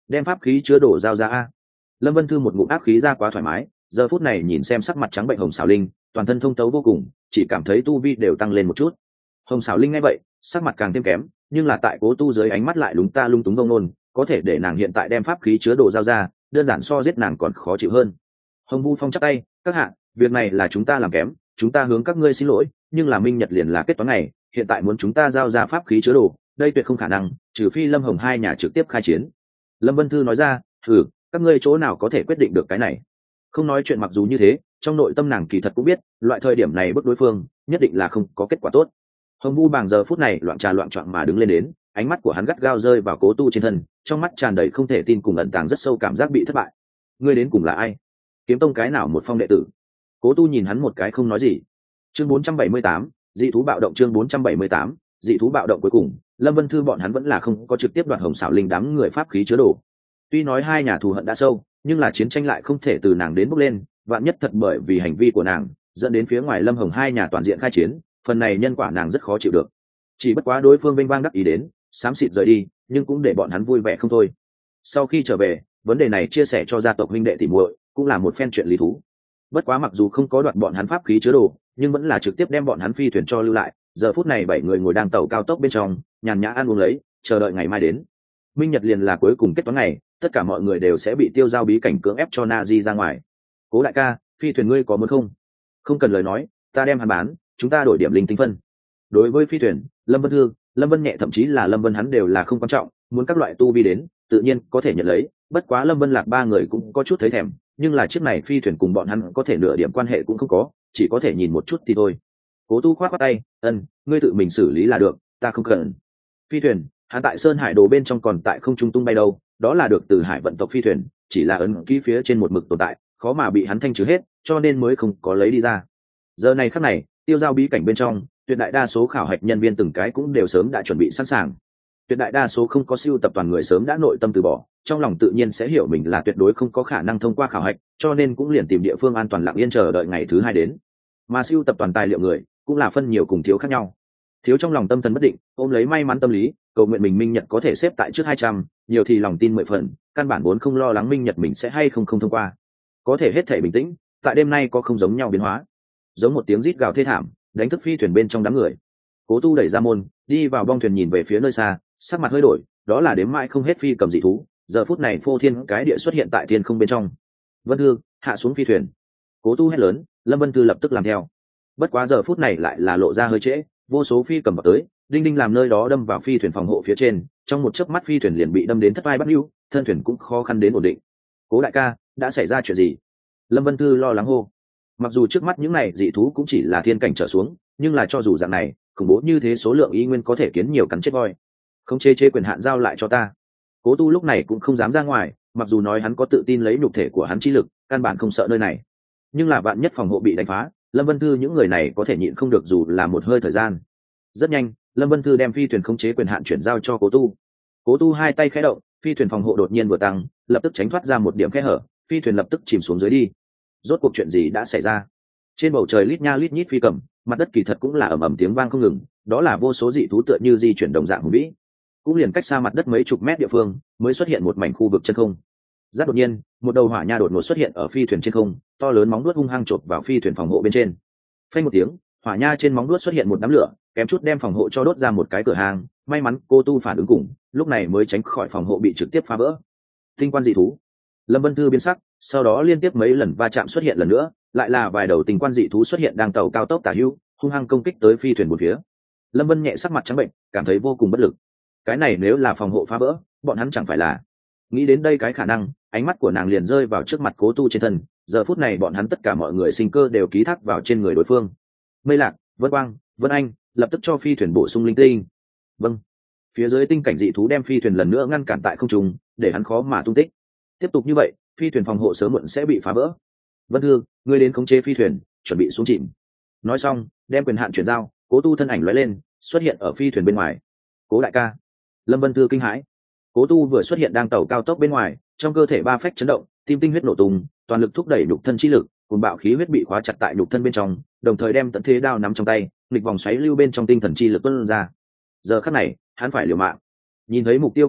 đem pháp khí chứa đồ giao ra a. Lâm Vân Thư một ngụm áp khí ra quá thoải mái, giờ phút này nhìn xem sắc mặt trắng bệnh Hồng Sảo Linh, toàn thân thông tấu vô cùng, chỉ cảm thấy tu vi đều tăng lên một chút. Hồng Sảo Linh nghe vậy, sắc mặt càng thêm kém, nhưng là tại Cố Tu dưới ánh mắt lại lúng ta lung túng vông nôn, có thể để nàng hiện tại đem pháp khí chứa đồ giao ra, đơn giản so giết nàng còn khó chịu hơn. Hồng Vu Phong chắp tay, các hạ, việc này là chúng ta làm kém, chúng ta hướng các ngươi xin lỗi, nhưng là minh nhật liền là kết toán này, hiện tại muốn chúng ta giao ra pháp khí chứa đồ, đây tuyệt không khả năng, trừ phi Lâm Hồng hai nhà trực tiếp khai chiến. Lâm Vân Thư nói ra, các ngươi chỗ nào có thể quyết định được cái này? Không nói chuyện, mặc dù như thế, trong nội tâm nàng kỳ thật cũng biết, loại thời điểm này bức đối phương, nhất định là không có kết quả tốt. Hồng Vu Bàng giờ phút này loạn trà loạn choạng mà đứng lên đến, ánh mắt của hắn gắt gao rơi vào Cố Tu trên thân, trong mắt tràn đầy không thể tin cùng ẩn tàng rất sâu cảm giác bị thất bại. Ngươi đến cùng là ai? Kiếm tông cái nào một phong đệ tử? Cố Tu nhìn hắn một cái không nói gì. Chương 478, dị thú bạo động. Chương 478, dị thú bạo động. Cuối cùng Lâm Vân Thư bọn hắn vẫn là không có trực tiếp đoạt Hồng Sảo Linh đám người pháp khí chứa đồ. Tuy nói hai nhà thù hận đã sâu, nhưng là chiến tranh lại không thể từ nàng đến bốc lên, vạn nhất thật bởi vì hành vi của nàng dẫn đến phía ngoài Lâm Hồng hai nhà toàn diện khai chiến, phần này nhân quả nàng rất khó chịu được. Chỉ bất quá đối phương vênh vang đắc ý đến, xám xịt rời đi, nhưng cũng để bọn hắn vui vẻ không thôi. Sau khi trở về, vấn đề này chia sẻ cho gia tộc huynh đệ tỷ muội, cũng là một phen chuyện lý thú. Bất quá mặc dù không có đoạt bọn hắn pháp khí chứa đồ, nhưng vẫn là trực tiếp đem bọn hắn phi thuyền cho lưu lại. Giờ phút này 7 người ngồi đang tàu cao tốc bên trong, nhàn nhã ăn uống lấy, chờ đợi ngày mai đến. Minh nhật liền là cuối cùng kết toán ngày, tất cả mọi người đều sẽ bị tiêu giao bí cảnh cưỡng ép cho Nazi ra ngoài. Cố đại ca, phi thuyền ngươi có muốn không? Không cần lời nói, ta đem hắn bán, chúng ta đổi điểm linh tinh phân. Đối với phi thuyền, Lâm Vân Thư, Lâm Vân Nhẹ thậm chí là Lâm Vân hắn đều là không quan trọng, muốn các loại tu vi đến, tự nhiên có thể nhận lấy. Bất quá Lâm Vân Lạc ba người cũng có chút thấy thèm, nhưng là chiếc này phi thuyền cùng bọn hắn có thể nửa điểm quan hệ cũng không có, chỉ có thể nhìn một chút thì thôi. Cố Tu khoát tay, ngươi tự mình xử lý là được, ta không cần. Phi thuyền, hắn tại Sơn Hải Đồ bên trong còn tại không trung tung bay đâu, đó là được từ Hải vận tộc phi thuyền, chỉ là ấn ký phía trên một mực tồn tại, khó mà bị hắn thanh trừ hết, cho nên mới không có lấy đi ra. Giờ này khắc này, tiêu giao bí cảnh bên trong, tuyệt đại đa số khảo hạch nhân viên từng cái cũng đều sớm đã chuẩn bị sẵn sàng. Tuyệt đại đa số không có siêu tập toàn người sớm đã nội tâm từ bỏ, trong lòng tự nhiên sẽ hiểu mình là tuyệt đối không có khả năng thông qua khảo hạch, cho nên cũng liền tìm địa phương an toàn lặng yên chờ đợi ngày thứ 2 đến. Mà siêu tập toàn tài liệu người cũng là phân nhiều cùng thiếu khác nhau. Thiếu trong lòng tâm thần bất định, ôm lấy may mắn tâm lý, cầu nguyện mình minh nhật có thể xếp tại trước 200, nhiều thì lòng tin 10 phần, căn bản vốn không lo lắng minh nhật mình sẽ hay không thông qua. Có thể hết thể bình tĩnh, tại đêm nay có không giống nhau biến hóa. Giống một tiếng rít gào thê thảm, đánh thức phi thuyền bên trong đám người. Cố Tu đẩy ra môn, đi vào bong thuyền nhìn về phía nơi xa, sắc mặt hơi đổi, đó là đếm mãi không hết phi cầm dị thú, giờ phút này phô thiên cái địa xuất hiện tại thiên không bên trong. Vân Thư, hạ xuống phi thuyền. Cố Tu hét lớn, Lâm Vân Thư lập tức làm theo. Bất quá giờ phút này lại là lộ ra hơi trễ, vô số phi cầm vào tới, đinh đinh làm nơi đó đâm vào phi thuyền phòng hộ phía trên, trong một chớp mắt phi thuyền liền bị đâm đến thất vai bắt níu, thân thuyền cũng khó khăn đến ổn định. Cố đại ca, đã xảy ra chuyện gì? Lâm Vân Thư lo lắng hô. Mặc dù trước mắt những này dị thú cũng chỉ là thiên cảnh trở xuống, nhưng là cho dù dạng này khủng bố như thế, số lượng y nguyên có thể kiến nhiều cắn chết voi. Không chế quyền hạn giao lại cho ta. Cố Tu lúc này cũng không dám ra ngoài, mặc dù nói hắn có tự tin lấy nhục thể của hắn chi lực, căn bản không sợ nơi này, nhưng là vạn nhất phòng hộ bị đánh phá, Lâm Vân Thư những người này có thể nhịn không được dù là một hơi thời gian. Rất nhanh, Lâm Vân Thư đem phi thuyền khống chế quyền hạn chuyển giao cho Cố Tu. Cố Tu hai tay khẽ động, phi thuyền phòng hộ đột nhiên vừa tăng, lập tức tránh thoát ra một điểm kẽ hở, phi thuyền lập tức chìm xuống dưới đi. Rốt cuộc chuyện gì đã xảy ra? Trên bầu trời lít nha lít nhít phi cầm, mặt đất kỳ thật cũng là ầm ầm tiếng vang không ngừng, đó là vô số dị thú tựa như di chuyển đồng dạng hùng vĩ. Cũng liền cách xa mặt đất mấy chục mét địa phương, mới xuất hiện một mảnh khu vực chân không. Rất đột nhiên, một đầu hỏa nha đột ngột xuất hiện ở phi thuyền trên không, to lớn móng vuốt hung hăng chộp vào phi thuyền phòng hộ bên trên. Phanh một tiếng, hỏa nha trên móng vuốt xuất hiện một đám lửa, kém chút đem phòng hộ cho đốt ra một cái cửa hàng. May mắn Cô Tu phản ứng cùng, lúc này mới tránh khỏi phòng hộ bị trực tiếp phá vỡ. Tinh quan dị thú. Lâm Vân Thư biến sắc, sau đó liên tiếp mấy lần va chạm xuất hiện lần nữa, lại là vài đầu tinh quan dị thú xuất hiện đang tàu cao tốc tả hữu, hung hăng công kích tới phi thuyền một phía. Lâm Vân Nhẹ sắc mặt trắng bệnh, cảm thấy vô cùng bất lực. Cái này nếu là phòng hộ phá vỡ, bọn hắn chẳng phải là... Nghĩ đến đây cái khả năng, ánh mắt của nàng liền rơi vào trước mặt Cố Tu trên thân. Giờ phút này bọn hắn tất cả mọi người sinh cơ đều ký thác vào trên người đối phương. Mây Lạc, Vân Quang, Vân Anh lập tức cho phi thuyền bổ sung linh tinh. Vâng. Phía dưới tinh cảnh dị thú đem phi thuyền lần nữa ngăn cản tại không trung, để hắn khó mà tung tích. Tiếp tục như vậy, phi thuyền phòng hộ sớm muộn sẽ bị phá vỡ. Vân Thư, ngươi đến khống chế phi thuyền, chuẩn bị xuống chìm. Nói xong, đem quyền hạn chuyển giao, Cố Tu thân ảnh lóe lên, xuất hiện ở phi thuyền bên ngoài. Cố đại ca. Lâm Vân Thư kinh hãi. Cố Tu vừa xuất hiện đang tàu cao tốc bên ngoài, trong cơ thể ba phách chấn động, tim tinh huyết nổ tung, toàn lực thúc đẩy nhục thân chi lực, cùng bạo khí huyết bị khóa chặt tại nhục thân bên trong, đồng thời đem tận thế đao nắm trong tay, nghịch vòng xoáy lưu bên trong tinh thần chi lực tuôn ra. Giờ khắc này, hắn phải liều mạng. Nhìn thấy mục tiêu công kích,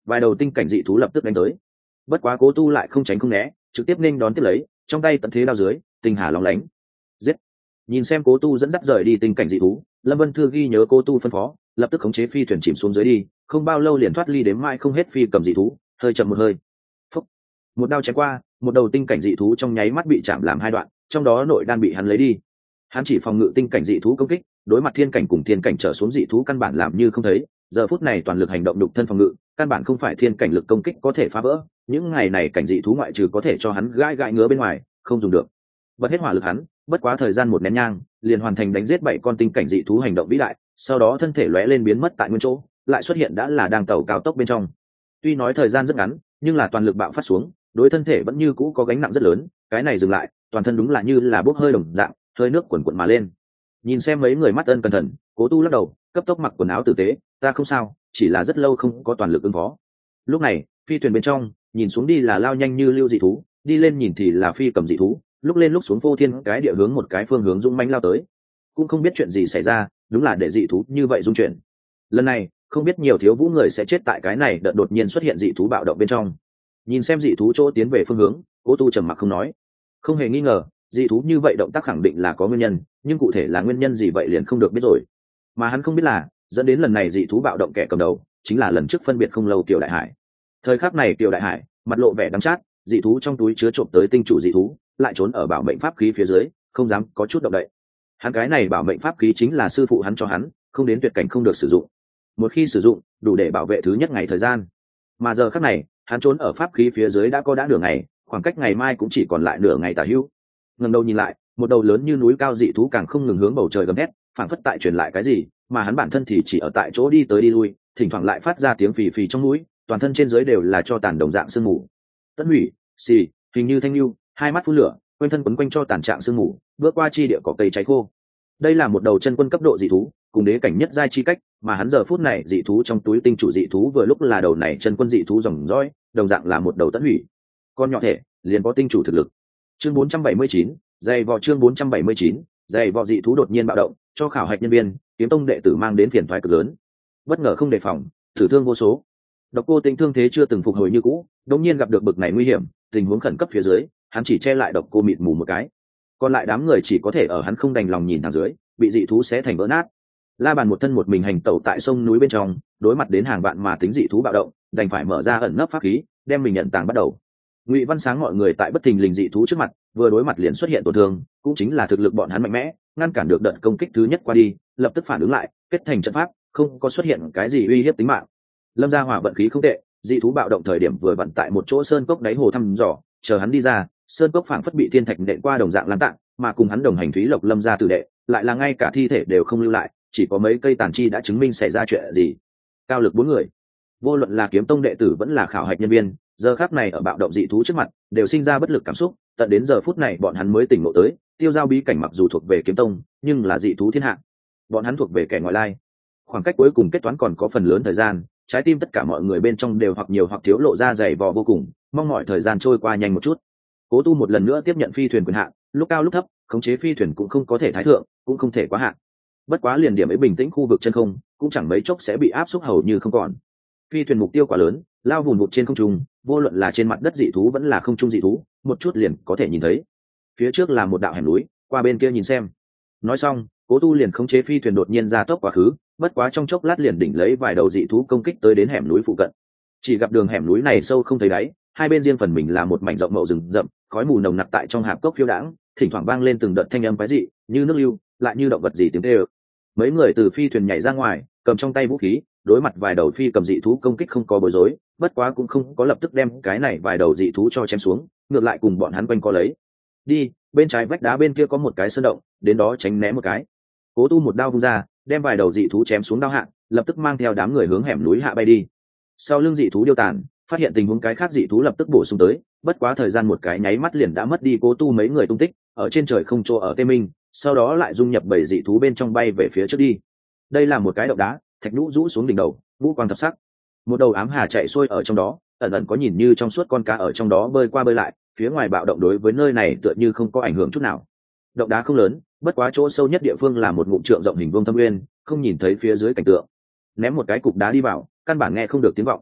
vài đầu tinh cảnh dị thú lập tức đánh tới. Bất quá Cố Tu lại không tránh không né, trực tiếp nên đón tiếp lấy, trong tay tận thế đao dưới, tinh hà lóng lánh. Giết! Nhìn xem Cố Tu dẫn dắt rời đi tinh cảnh dị thú, Lâm Vân Thư ghi nhớ Cố Tu phân phó, lập tức khống chế phi thuyền chìm xuống dưới đi, không bao lâu liền thoát ly đếm mãi không hết phi cầm dị thú, hơi chậm một hơi. Phúc! Một đao chém qua, một đầu tinh cảnh dị thú trong nháy mắt bị chạm làm hai đoạn, trong đó nội đan bị hắn lấy đi. Hắn chỉ phòng ngự tinh cảnh dị thú công kích, đối mặt thiên cảnh cùng thiên cảnh trở xuống dị thú căn bản làm như không thấy, giờ phút này toàn lực hành động đục thân phòng ngự, căn bản không phải thiên cảnh lực công kích có thể phá vỡ. Những ngày này cảnh dị thú ngoại trừ có thể cho hắn gãi gãi ngứa bên ngoài, không dùng được. Bật hết hỏa lực hắn, bất quá thời gian một nén nhang, liền hoàn thành đánh giết 7 con tinh cảnh dị thú hành động vĩ đại, sau đó thân thể lóe lên biến mất tại nguyên chỗ, lại xuất hiện đã là đang tàu cao tốc bên trong. Tuy nói thời gian rất ngắn, nhưng là toàn lực bạo phát xuống, đối thân thể vẫn như cũ có gánh nặng rất lớn, cái này dừng lại, toàn thân đúng là như là bốc hơi đồng dạng, hơi nước cuồn cuộn mà lên. Nhìn xem mấy người mắt ân cẩn thận, Cố Tu lắc đầu, cấp tốc mặc quần áo tử tế, ta không sao, chỉ là rất lâu không có toàn lực ứng phó. Lúc này, phi thuyền bên trong, nhìn xuống đi là lao nhanh như lưu dị thú, đi lên nhìn thì là phi cầm dị thú, lúc lên lúc xuống vô thiên cái địa hướng một cái phương hướng dũng mãnh lao tới. Cũng không biết chuyện gì xảy ra, đúng là để dị thú như vậy dung chuyển. Lần này, không biết nhiều thiếu vũ người sẽ chết tại cái này đợt đột nhiên xuất hiện dị thú bạo động bên trong. Nhìn xem dị thú chỗ tiến về phương hướng, Cố Tu trầm mặc không nói. Không hề nghi ngờ, dị thú như vậy động tác khẳng định là có nguyên nhân, nhưng cụ thể là nguyên nhân gì vậy liền không được biết rồi. Mà hắn không biết là, dẫn đến lần này dị thú bạo động kẻ cầm đầu, chính là lần trước phân biệt không lâu Kiều Đại Hải. Thời khắc này Kiều Đại Hải, mặt lộ vẻ đắng chát, dị thú trong túi chứa trộm tới tinh chủ dị thú, lại trốn ở bảo mệnh pháp khí phía dưới, không dám có chút động đậy. Hắn cái này bảo mệnh pháp khí chính là sư phụ hắn cho hắn, không đến tuyệt cảnh không được sử dụng. Một khi sử dụng, đủ để bảo vệ thứ nhất ngày thời gian. Mà giờ khắc này, hắn trốn ở pháp khí phía dưới đã nửa ngày, khoảng cách ngày mai cũng chỉ còn lại nửa ngày tả hữu. Ngẩng đầu nhìn lại, một đầu lớn như núi cao dị thú càng không ngừng hướng bầu trời gầm thét, phảng phất tại truyền lại cái gì, mà hắn bản thân thì chỉ ở tại chỗ đi tới đi lui, thỉnh thoảng lại phát ra tiếng phì phì trong núi, toàn thân trên dưới đều là cho tàn đồng dạng sương mù. Tất hủy, xì, hình như thanh lưu, hai mắt phun lửa, quanh thân quấn quanh cho tàn trạng sương mù, bước qua chi địa có cây cháy khô. Đây là một đầu chân quân cấp độ dị thú, cùng đế cảnh nhất giai chi cách, mà hắn giờ phút này dị thú trong túi tinh chủ dị thú vừa lúc là đầu này chân quân dị thú dòng dõi, đồng dạng là một đầu tất hủy. Con nhỏ thể, liền có tinh chủ thực lực. Chương 479, dày vò chương 479, dày vò dị thú đột nhiên bạo động, cho khảo hạch nhân viên, kiếm tông đệ tử mang đến phiền toái cực lớn. Bất ngờ không đề phòng, tử thương vô số. Độc Cô Tĩnh thương thế chưa từng phục hồi như cũ, đột nhiên gặp được bực này nguy hiểm, tình huống khẩn cấp phía dưới, hắn chỉ che lại Độc Cô mịt mù một cái. Còn lại đám người chỉ có thể ở hắn không đành lòng nhìn thẳng dưới, bị dị thú xé thành vỡ nát. La Bàn một thân một mình hành tẩu tại sông núi bên trong, đối mặt đến hàng vạn mà tính dị thú bạo động, đành phải mở ra ẩn nấp pháp khí, đem mình nhận tàng bắt đầu. Ngụy Văn Sáng mọi người tại bất thình lình dị thú trước mặt, vừa đối mặt liền xuất hiện tổn thương, cũng chính là thực lực bọn hắn mạnh mẽ, ngăn cản được đợt công kích thứ nhất qua đi, lập tức phản ứng lại, kết thành trận pháp, không có xuất hiện cái gì uy hiếp tính mạng. Lâm Gia Hỏa vận khí không tệ, dị thú bạo động thời điểm vừa vặn tại một chỗ sơn cốc đáy hồ thăm dò, chờ hắn đi ra, sơn cốc phảng phất bị thiên thạch nện qua đồng dạng lan tạng, mà cùng hắn đồng hành Thúy Lộc Lâm gia tử đệ, lại là ngay cả thi thể đều không lưu lại, chỉ có mấy cây tàn chi đã chứng minh xảy ra chuyện gì. Cao lực 4 người, vô luận là kiếm tông đệ tử vẫn là khảo hạch nhân viên, giờ khắc này ở bạo động dị thú trước mặt, đều sinh ra bất lực cảm xúc, tận đến giờ phút này bọn hắn mới tỉnh ngộ tới, tiêu giao bí cảnh mặc dù thuộc về kiếm tông, nhưng là dị thú thiên hạ, bọn hắn thuộc về kẻ ngoại lai. Khoảng cách cuối cùng kết toán còn có phần lớn thời gian, trái tim tất cả mọi người bên trong đều hoặc nhiều hoặc thiếu lộ ra dày vò vô cùng, mong mọi thời gian trôi qua nhanh một chút. Cố Tu một lần nữa tiếp nhận phi thuyền quyền hạn, lúc cao lúc thấp, khống chế phi thuyền cũng không có thể thái thượng, cũng không thể quá hạn. Bất quá liền điểm ấy bình tĩnh khu vực chân không, cũng chẳng mấy chốc sẽ bị áp xúc hầu như không còn. Phi thuyền mục tiêu quá lớn, lao vùn vụt trên không trung, vô luận là trên mặt đất dị thú vẫn là không trung dị thú, một chút liền có thể nhìn thấy. Phía trước là một đạo hẻm núi, qua bên kia nhìn xem. Nói xong, Cố Tu liền khống chế phi thuyền đột nhiên ra tốc quá khứ, bất quá trong chốc lát liền đỉnh lấy vài đầu dị thú công kích tới đến hẻm núi phụ cận. Chỉ gặp đường hẻm núi này sâu không thấy đáy, hai bên riêng phần mình là một mảnh rộng mậu rừng rậm, khói mù nồng nặc tại trong hạp cốc phiêu đãng, thỉnh thoảng vang lên từng đợt thanh âm quái dị, như nước lưu, lại như động vật gì tiếng kêu. Mấy người từ phi thuyền nhảy ra ngoài, cầm trong tay vũ khí, đối mặt vài đầu phi cầm dị thú công kích không có bối rối, bất quá cũng không có lập tức đem cái này vài đầu dị thú cho chém xuống, ngược lại cùng bọn hắn quanh co lấy. Đi, bên trái vách đá bên kia có một cái sơn động, đến đó tránh né một cái. Cố Tu một đao vung ra, đem vài đầu dị thú chém xuống đao hạ, lập tức mang theo đám người hướng hẻm núi hạ bay đi. Sau lưng dị thú điêu tàn, phát hiện tình huống cái khác dị thú lập tức bổ sung tới, bất quá thời gian một cái nháy mắt liền đã mất đi Cố Tu mấy người tung tích, ở trên trời không chỗ ở tê minh, sau đó lại dung nhập bảy dị thú bên trong bay về phía trước đi. Đây là một cái động đá, thạch nhũ rũ xuống đỉnh đầu, vũ quang thập sắc. Một đầu ám hà chạy xuôi ở trong đó, ẩn ẩn có nhìn như trong suốt con cá ở trong đó bơi qua bơi lại, phía ngoài bạo động đối với nơi này tựa như không có ảnh hưởng chút nào. Động đá không lớn, bất quá chỗ sâu nhất địa phương là một ngụm trượng rộng hình vuông thâm nguyên, không nhìn thấy phía dưới cảnh tượng. Ném một cái cục đá đi vào, căn bản nghe không được tiếng vọng.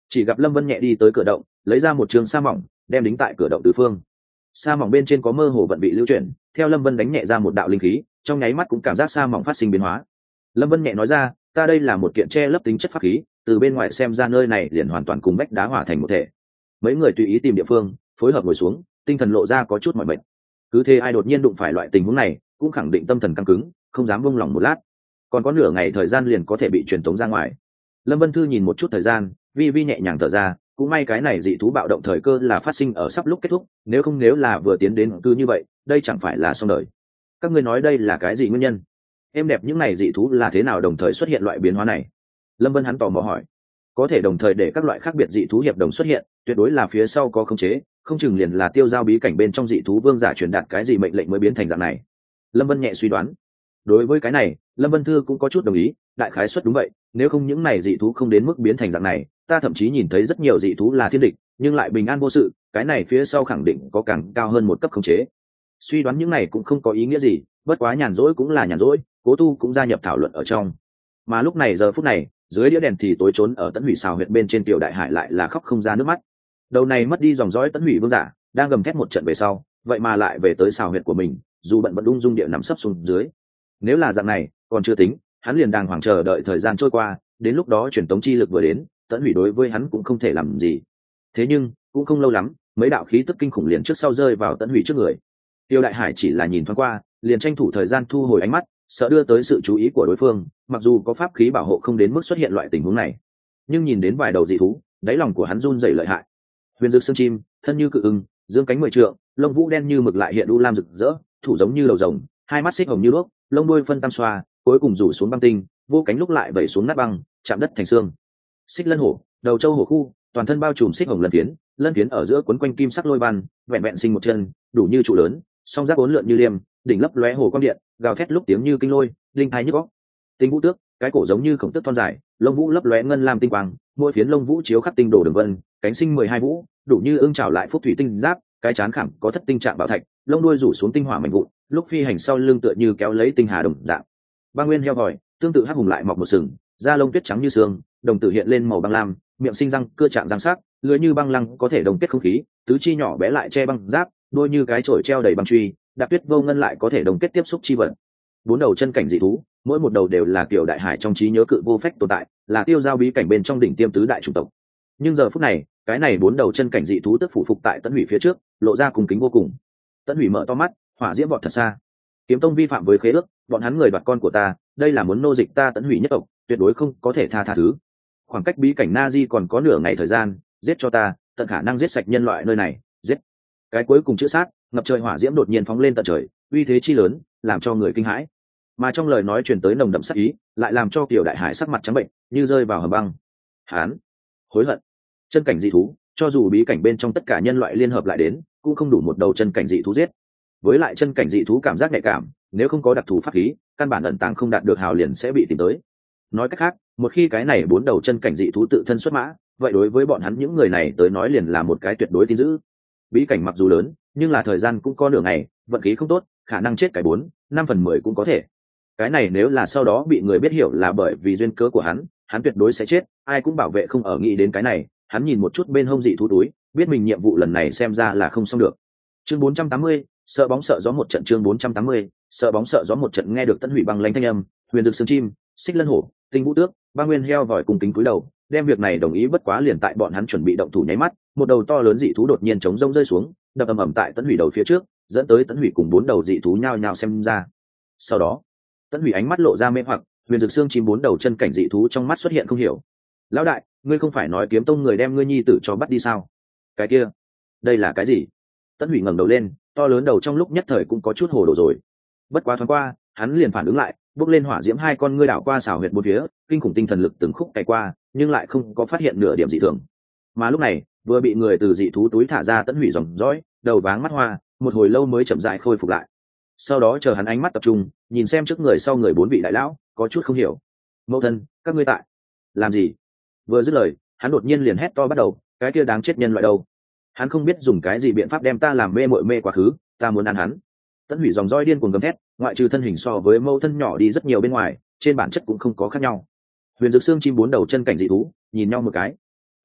Chỉ gặp Lâm Vân nhẹ đi tới cửa động, lấy ra một trường sa mỏng, đem đính tại cửa động tứ phương. Sa mỏng bên trên có mơ hồ vận bị lưu chuyển, theo Lâm Vân đánh nhẹ ra một đạo linh khí, trong nháy mắt cũng cảm giác sa mỏng phát sinh biến hóa. Lâm Vân nhẹ nói ra, ta đây là một kiện che lấp tính chất pháp khí, từ bên ngoài xem ra nơi này liền hoàn toàn cùng vách đá hòa thành một thể. Mấy người tùy ý tìm địa phương, phối hợp ngồi xuống, tinh thần lộ ra có chút mỏi mệt. Cứ thế ai đột nhiên đụng phải loại tình huống này, cũng khẳng định tâm thần căng cứng, không dám buông lỏng một lát. Còn có nửa ngày thời gian liền có thể bị truyền tống ra ngoài. Lâm Vân Thư nhìn một chút thời gian, vi vi nhẹ nhàng thở ra, cũng may cái này dị thú bạo động thời cơ là phát sinh ở sắp lúc kết thúc, nếu là vừa tiến đến cứ như vậy, đây chẳng phải là xong đời. Các ngươi nói đây là cái gì nguyên nhân? Em đẹp những này dị thú là thế nào đồng thời xuất hiện loại biến hóa này? Lâm Vân hắn tò mò hỏi. Có thể đồng thời để các loại khác biệt dị thú hiệp đồng xuất hiện, tuyệt đối là phía sau có khống chế, không chừng liền là tiêu giao bí cảnh bên trong dị thú vương giả truyền đạt cái gì mệnh lệnh mới biến thành dạng này. Lâm Vân nhẹ suy đoán. Đối với cái này, Lâm Vân Thư cũng có chút đồng ý, đại khái suất đúng vậy, nếu không những này dị thú không đến mức biến thành dạng này, ta thậm chí nhìn thấy rất nhiều dị thú là thiên địch, nhưng lại bình an vô sự, cái này phía sau khẳng định có càng cao hơn một cấp khống chế. Suy đoán những này cũng không có ý nghĩa gì, bất quá nhàn rỗi cũng là nhàn rỗi, Cố Tu cũng gia nhập thảo luận ở trong. Mà lúc này giờ phút này, dưới đĩa đèn thì tối trốn ở Tấn Hủy xào huyệt bên trên Tiểu Đại Hải lại là khóc không ra nước mắt. Đầu này mất đi dòng dõi Tấn Hủy vương giả, đang gầm thét một trận về sau, vậy mà lại về tới xào huyệt của mình, dù bận vẫn ung dung địa nằm sấp xuống dưới. Nếu là dạng này, còn chưa tính, hắn liền đàng hoàng chờ đợi thời gian trôi qua, đến lúc đó truyền tống chi lực vừa đến, Tấn Hủy đối với hắn cũng không thể làm gì. Thế nhưng, cũng không lâu lắm, mấy đạo khí tức kinh khủng liền trước sau rơi vào Tấn Hủy trước người. Tiêu Đại Hải chỉ là nhìn thoáng qua, liền tranh thủ thời gian thu hồi ánh mắt, sợ đưa tới sự chú ý của đối phương, mặc dù có pháp khí bảo hộ không đến mức xuất hiện loại tình huống này, nhưng nhìn đến vài đầu dị thú, đáy lòng của hắn run rẩy lợi hại. Huyền dược xương chim, thân như cự ưng, dương cánh 10 trượng, lông vũ đen như mực lại hiện u lam rực rỡ, thủ giống như đầu rồng, hai mắt xích hồng như đuốc, lông đuôi phân tam xoa, cuối cùng rủ xuống băng tinh, vô cánh lúc lại vẩy xuống nát băng, chạm đất thành xương. Xích lân hổ, đầu châu hổ khu, toàn thân bao trùm xích hồng lân phiến ở giữa quấn quanh kim sắc lôi văn, vẹn vẹn sinh một chân, đủ như trụ lớn, song giác uốn lượn như liêm, đỉnh lấp lóe hồ quang điện, gào thét lúc tiếng như kinh lôi, linh thái nhức óc. Tinh vũ tước, cái cổ giống như khổng tước thon dài, lông vũ lấp lóe ngân lam tinh quang, mỗi phiến lông vũ chiếu khắc tinh đồ đường vân, cánh sinh 12 vũ, đủ như ương trảo lại phúc thủy tinh giáp, cái chán khảm có thất tinh trạng bảo thạch, lông đuôi rủ xuống tinh hỏa mảnh vụn, lúc phi hành sau lưng tựa như kéo lấy tinh hà đồng dạng. Băng nguyên heo vòi, tương tự hắc hùng lại mọc một sừng, da lông tuyết trắng như sương, đồng tử hiện lên màu băng lam, miệng sinh răng cưa chạm răng sắc, lưỡi như băng lăng có thể đồng kết không khí, tứ chi nhỏ bé lại che băng giáp, đôi như cái chổi treo đầy băng truy, đạp tuyết vô ngân lại có thể đồng kết tiếp xúc chi vật. Bốn đầu chân cảnh dị thú, mỗi một đầu đều là kiểu đại hải trong trí nhớ cự vô phách tồn tại, là tiêu giao bí cảnh bên trong đỉnh tiêm tứ đại chủng tộc. Nhưng giờ phút này, cái này bốn đầu chân cảnh dị thú tức phủ phục tại Tấn Hủy phía trước, lộ ra cùng kính vô cùng. Tấn Hủy mở to mắt, hỏa diễm vọt thật xa. Kiếm tông vi phạm với khế ước, bọn hắn người đoạt con của ta, đây là muốn nô dịch ta Tấn Hủy nhất tộc, tuyệt đối không có thể tha thứ. Khoảng cách bí cảnh Na Di còn có nửa ngày thời gian, giết cho ta, tận khả năng giết sạch nhân loại nơi này, giết. Cái cuối cùng chữ sát, ngập trời hỏa diễm đột nhiên phóng lên tận trời, uy thế chi lớn, làm cho người kinh hãi. Mà trong lời nói truyền tới nồng đậm sát ý, lại làm cho Kiều Đại Hải sắc mặt trắng bệnh, như rơi vào hầm băng. Hán, hối hận. Chân cảnh dị thú, cho dù bí cảnh bên trong tất cả nhân loại liên hợp lại đến, cũng không đủ một đầu chân cảnh dị thú giết. Với lại chân cảnh dị thú cảm giác nhạy cảm, nếu không có đặc thù pháp khí, căn bản ẩn tàng không đạt được hào liền sẽ bị tìm tới. Nói cách khác, một khi cái này bốn đầu chân cảnh dị thú tự thân xuất mã, vậy đối với bọn hắn những người này tới nói liền là một cái tuyệt đối tin dữ. Bí cảnh mặc dù lớn, nhưng là thời gian cũng có nửa ngày, vận khí không tốt, khả năng chết cái 4-5/10 cũng có thể. Cái này nếu là sau đó bị người biết hiểu là bởi vì duyên cớ của hắn tuyệt đối sẽ chết, ai cũng bảo vệ không ở nghĩ đến cái này. Hắn nhìn một chút bên hông dị thú túi, biết mình nhiệm vụ lần này xem ra là không xong được. Chương 480, sợ bóng sợ gió một trận. Chương 480, sợ bóng sợ gió một trận. Nghe được Tấn Hủy băng lãnh thanh âm, huyền dược xương chim, xích lân hổ, tinh vũ tước, ba nguyên heo vòi cùng kính cúi đầu, đem việc này đồng ý. Bất quá liền tại bọn hắn chuẩn bị động thủ nháy mắt, một đầu to lớn dị thú đột nhiên chống rông rơi xuống, đập ầm ầm tại Tấn Hủy đầu phía trước, dẫn tới Tấn Hủy cùng bốn đầu dị thú nhao nhao xem ra. Sau đó, Tấn Hủy ánh mắt lộ ra mê hoặc, huyền dược xương chim bốn đầu chân cảnh dị thú trong mắt xuất hiện không hiểu. Lão đại, ngươi không phải nói kiếm tông người đem ngươi nhi tử cho bắt đi sao? Cái kia, đây là cái gì? Tấn Hủy ngẩng đầu lên, to lớn đầu trong lúc nhất thời cũng có chút hồ đồ rồi. Bất quá thoáng qua, hắn liền phản ứng lại, bước lên hỏa diễm hai con ngươi đảo qua xảo huyệt bốn phía, kinh khủng tinh thần lực từng khúc cày qua, nhưng lại không có phát hiện nửa điểm dị thường. Mà lúc này, vừa bị người từ dị thú túi thả ra Tấn Hủy dòng dõi, đầu váng mắt hoa, một hồi lâu mới chậm rãi khôi phục lại. Sau đó chờ hắn ánh mắt tập trung, nhìn xem trước người sau người bốn vị đại lão, có chút không hiểu. Mẫu thân, các ngươi tại làm gì? Vừa dứt lời, hắn đột nhiên liền hét to bắt đầu, cái kia đáng chết nhân loại đâu? Hắn không biết dùng cái gì biện pháp đem ta làm mê mội mê quá khứ, ta muốn ăn hắn. Tấn Hủy dòng roi điên cuồng gầm thét, ngoại trừ thân hình so với mẫu thân nhỏ đi rất nhiều bên ngoài, trên bản chất cũng không có khác nhau. Huyền dược xương chim bốn đầu chân cảnh dị thú nhìn nhau một cái.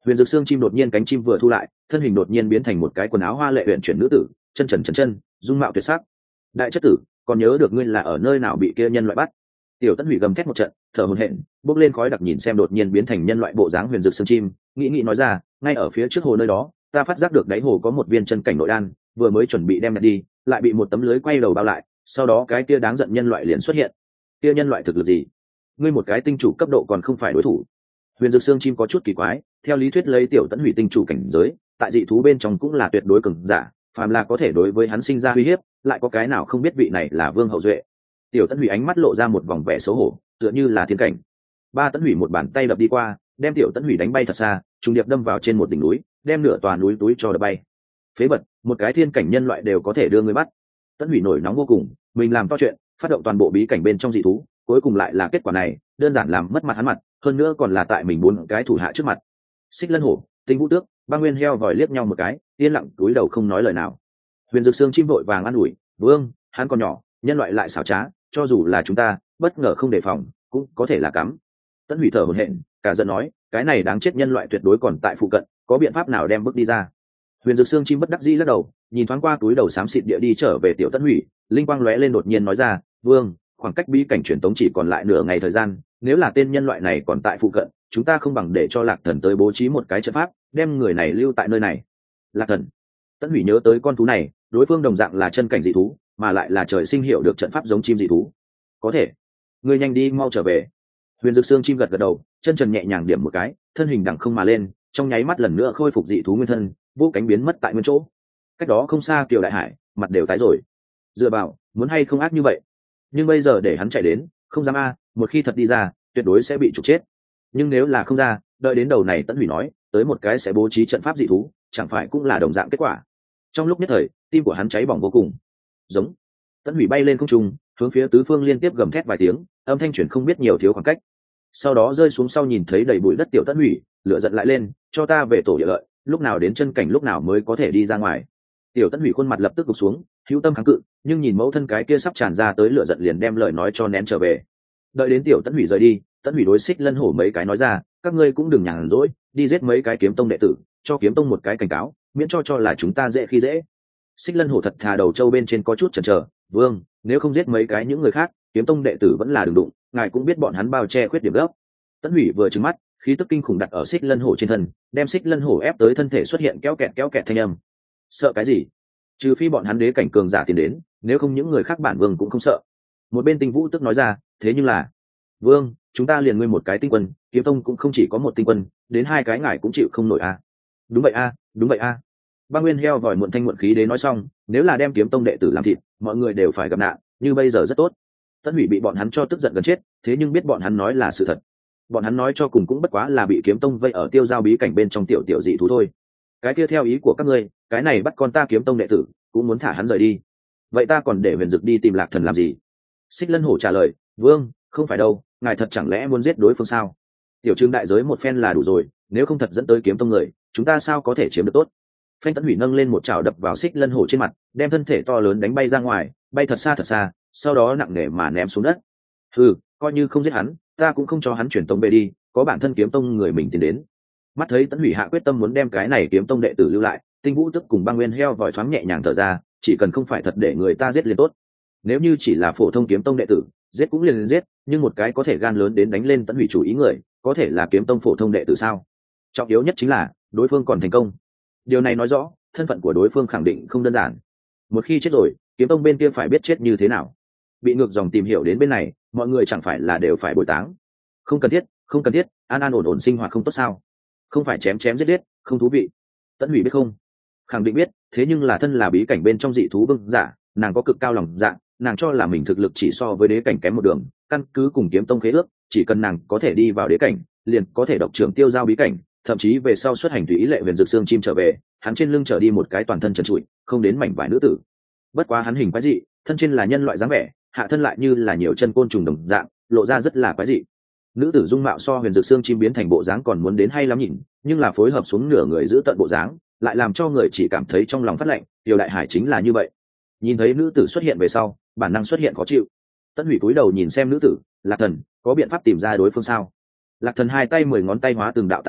Huyền Dực Xương chim đột nhiên cánh chim vừa thu lại, thân hình đột nhiên biến thành một cái quần áo hoa lệ uyển chuyển nữ tử, chân trần chân, dung mạo tuyệt sắc. Đại chất tử, còn nhớ được ngươi là ở nơi nào bị kia nhân loại bắt? Tiểu Tấn Hủy gầm thét một trận, thở hổn hển, bốc lên khói đặc nhìn xem đột nhiên biến thành nhân loại bộ dáng Huyền Dực Xương chim, nghĩ nói ra, ngay ở phía trước hồ nơi đó, ta phát giác được đáy hồ có một viên chân cảnh nội đan, vừa mới chuẩn bị đem nhặt đi, lại bị một tấm lưới quay đầu bao lại, sau đó cái kia đáng giận nhân loại liền xuất hiện. Kia nhân loại thực lực gì? Ngươi một cái tinh chủ cấp độ còn không phải đối thủ. Huyền Dực Xương chim có chút kỳ quái, theo lý thuyết lấy Tiểu Tấn Hủy tinh chủ cảnh giới, tại dị thú bên trong cũng là tuyệt đối cường giả, phàm là có thể đối với hắn sinh ra uy hiếp, lại có cái nào không biết vị này là Vương Hậu Duệ. Tiểu Tấn Hủy ánh mắt lộ ra một vòng vẻ xấu hổ, tựa như là thiên cảnh. Ba Tấn Hủy một bàn tay đập đi qua, đem Tiểu Tấn Hủy đánh bay thật xa, trùng điệp đâm vào trên một đỉnh núi, đem nửa tòa núi túi cho đập bay. Phế vật, một cái thiên cảnh nhân loại đều có thể đưa người bắt. Tấn Hủy nổi nóng vô cùng, mình làm to chuyện, phát động toàn bộ bí cảnh bên trong dị thú, cuối cùng lại là kết quả này, đơn giản làm mất mặt hắn mặt, hơn nữa còn là tại mình bốn cái thủ hạ trước mặt. Xích Lân Hổ, Tinh Vũ Tước, Băng Nguyên Heo vòi liếc nhau một cái, yên lặng cúi đầu không nói lời nào. Huyền Dực Xương chim vội vàng an ủi, "Vương, hắn còn nhỏ, nhân loại lại xảo trá, cho dù là chúng ta bất ngờ không đề phòng, cũng có thể là cắm." Tấn Hủy thở hổn hển, cả giận nói, "Cái này đáng chết nhân loại tuyệt đối còn tại phụ cận, có biện pháp nào đem bước đi ra?" Huyền Dực Xương chim bất đắc dĩ lắc đầu, nhìn thoáng qua túi đầu xám xịt địa đi trở về Tiểu Tấn Hủy, linh quang lóe lên đột nhiên nói ra, "Vương, khoảng cách bí cảnh truyền tống chỉ còn lại nửa ngày thời gian, nếu là tên nhân loại này còn tại phụ cận, chúng ta không bằng để cho Lạc Thần tới bố trí một cái trận pháp, đem người này lưu tại nơi này." Lạc Thần. Tấn Hủy nhớ tới con thú này, đối phương đồng dạng là chân cảnh dị thú, mà lại là trời sinh hiểu được trận pháp giống chim dị thú. Có thể, ngươi nhanh đi mau trở về. Huyền Dực Xương chim gật gật đầu, chân trần nhẹ nhàng điểm một cái, thân hình đằng không mà lên, trong nháy mắt lần nữa khôi phục dị thú nguyên thân, vô cánh biến mất tại nguyên chỗ. Cách đó không xa Kiều Đại Hải, mặt đều tái rồi. Dựa vào, muốn hay không ác như vậy, nhưng bây giờ để hắn chạy đến, không dám a, một khi thật đi ra, tuyệt đối sẽ bị trục chết. Nhưng nếu là không ra, đợi đến đầu này Tấn Hủy nói, tới một cái sẽ bố trí trận pháp dị thú, chẳng phải cũng là đồng dạng kết quả. Trong lúc nhất thời, tim của hắn cháy bỏng vô cùng. Giống. Tấn Hủy bay lên không trung, hướng phía tứ phương liên tiếp gầm thét vài tiếng, âm thanh chuyển không biết nhiều thiếu khoảng cách. Sau đó rơi xuống sau nhìn thấy đầy bụi đất Tiểu Tấn Hủy, lửa giận lại lên, cho ta về tổ địa lợi, lúc nào đến chân cảnh lúc nào mới có thể đi ra ngoài. Tiểu Tấn Hủy khuôn mặt lập tức gục xuống, hữu tâm kháng cự, nhưng nhìn mẫu thân cái kia sắp tràn ra tới lửa giận liền đem lời nói cho nén trở về. Đợi đến Tiểu Tấn Hủy rời đi, Tấn Hủy đối Xích Lân Hổ mấy cái nói ra, các ngươi cũng đừng nhàn rỗi, đi giết mấy cái kiếm tông đệ tử, cho kiếm tông một cái cảnh cáo, miễn cho là chúng ta dễ khi dễ. Xích Lân Hổ thật thà đầu trâu bên trên có chút chần chờ, "Vương, nếu không giết mấy cái những người khác, kiếm tông đệ tử vẫn là đừng đụng, ngài cũng biết bọn hắn bao che khuyết điểm gốc." Tấn Hủy vừa trừng mắt, khí tức kinh khủng đặt ở Xích Lân Hổ trên thân, đem Xích Lân Hổ ép tới thân thể xuất hiện kéo kẹt thanh âm. Sợ cái gì? Trừ phi bọn hắn đế cảnh cường giả tiến đến, nếu không những người khác bản vương cũng không sợ. Một bên Tinh Vũ tức nói ra, "Thế nhưng là, Vương, chúng ta liền ngươi một cái tinh quân, kiếm tông cũng không chỉ có một tinh quân, đến hai cái ngài cũng chịu không nổi a." "Đúng vậy a, đúng vậy a." Băng Nguyên Heo vòi muộn thanh muộn khí đế nói xong, nếu là đem kiếm tông đệ tử làm thịt, mọi người đều phải gặp nạn, như bây giờ rất tốt. Tấn Hủy bị bọn hắn cho tức giận gần chết, thế nhưng biết bọn hắn nói là sự thật. Bọn hắn nói cho cùng cũng bất quá là bị kiếm tông vây ở tiêu giao bí cảnh bên trong tiểu dị thú thôi. Cái kia theo ý của các ngươi, cái này bắt con ta kiếm tông đệ tử, cũng muốn thả hắn rời đi. Vậy ta còn để Huyền Dực đi tìm Lạc Thần làm gì? Xích Lân Hổ trả lời, "Vương, không phải đâu, ngài thật chẳng lẽ muốn giết đối phương sao? Tiểu Trương đại giới một phen là đủ rồi, nếu không thật dẫn tới kiếm tông người, chúng ta sao có thể chiếm được tốt?" Phanh Tấn Hủy nâng lên một chảo đập vào Xích Lân Hổ trên mặt, đem thân thể to lớn đánh bay ra ngoài, bay thật xa, sau đó nặng nề mà ném xuống đất. "Hừ, coi như không giết hắn, ta cũng không cho hắn chuyển tông về đi, có bản thân kiếm tông người mình tiến đến." Mắt thấy Tấn Hủy hạ quyết tâm muốn đem cái này kiếm tông đệ tử lưu lại, Tinh Vũ tức cùng Băng Nguyên Heo vòi thoáng nhẹ nhàng thở ra, chỉ cần không phải thật để người ta giết liền tốt. Nếu như chỉ là phổ thông kiếm tông đệ tử, giết cũng liền giết, nhưng một cái có thể gan lớn đến đánh lên Tấn Hủy chủ ý người, có thể là kiếm tông phổ thông đệ tử sao? Trọng yếu nhất chính là đối phương còn thành công. Điều này nói rõ thân phận của đối phương khẳng định không đơn giản. Một khi chết rồi, kiếm tông bên kia phải biết chết như thế nào. Bị ngược dòng tìm hiểu đến bên này, mọi người chẳng phải là đều phải bồi táng. Không cần thiết, an an ổn ổn sinh hoạt không tốt sao? Không phải chém giết, không thú vị. Tấn Hủy biết không? Khẳng định biết, thế nhưng là thân là bí cảnh bên trong dị thú vương giả, nàng có cực cao lòng dạ, nàng cho là mình thực lực chỉ so với đế cảnh kém một đường, căn cứ cùng kiếm tông khế ước, chỉ cần nàng có thể đi vào đế cảnh, liền có thể độc trưởng tiêu giao bí cảnh, thậm chí về sau xuất hành tùy ý lệ Huyền Dực Xương chim trở về, hắn trên lưng trở đi một cái toàn thân trần trụi, không đến mảnh vải nữ tử. Bất quá hắn hình quái dị, thân trên là nhân loại dáng vẻ, hạ thân lại như là nhiều chân côn trùng đồng dạng, lộ ra rất là quái dị. Nữ tử dung mạo so Huyền Dực Xương chim biến thành bộ dáng còn muốn đến hay lắm nhìn, nhưng là phối hợp xuống nửa người giữ tận bộ dáng, lại làm cho người chỉ cảm thấy trong lòng phát lạnh. Tiểu Đại Hải chính là như vậy, nhìn thấy nữ tử xuất hiện về sau, bản năng xuất hiện khó chịu. Tấn Hủy cúi đầu nhìn xem nữ tử, Lạc Thần, có biện pháp tìm ra đối phương sao? Lạc Thần hai tay 10 ngón tay hóa từng đạo tàn ảnh,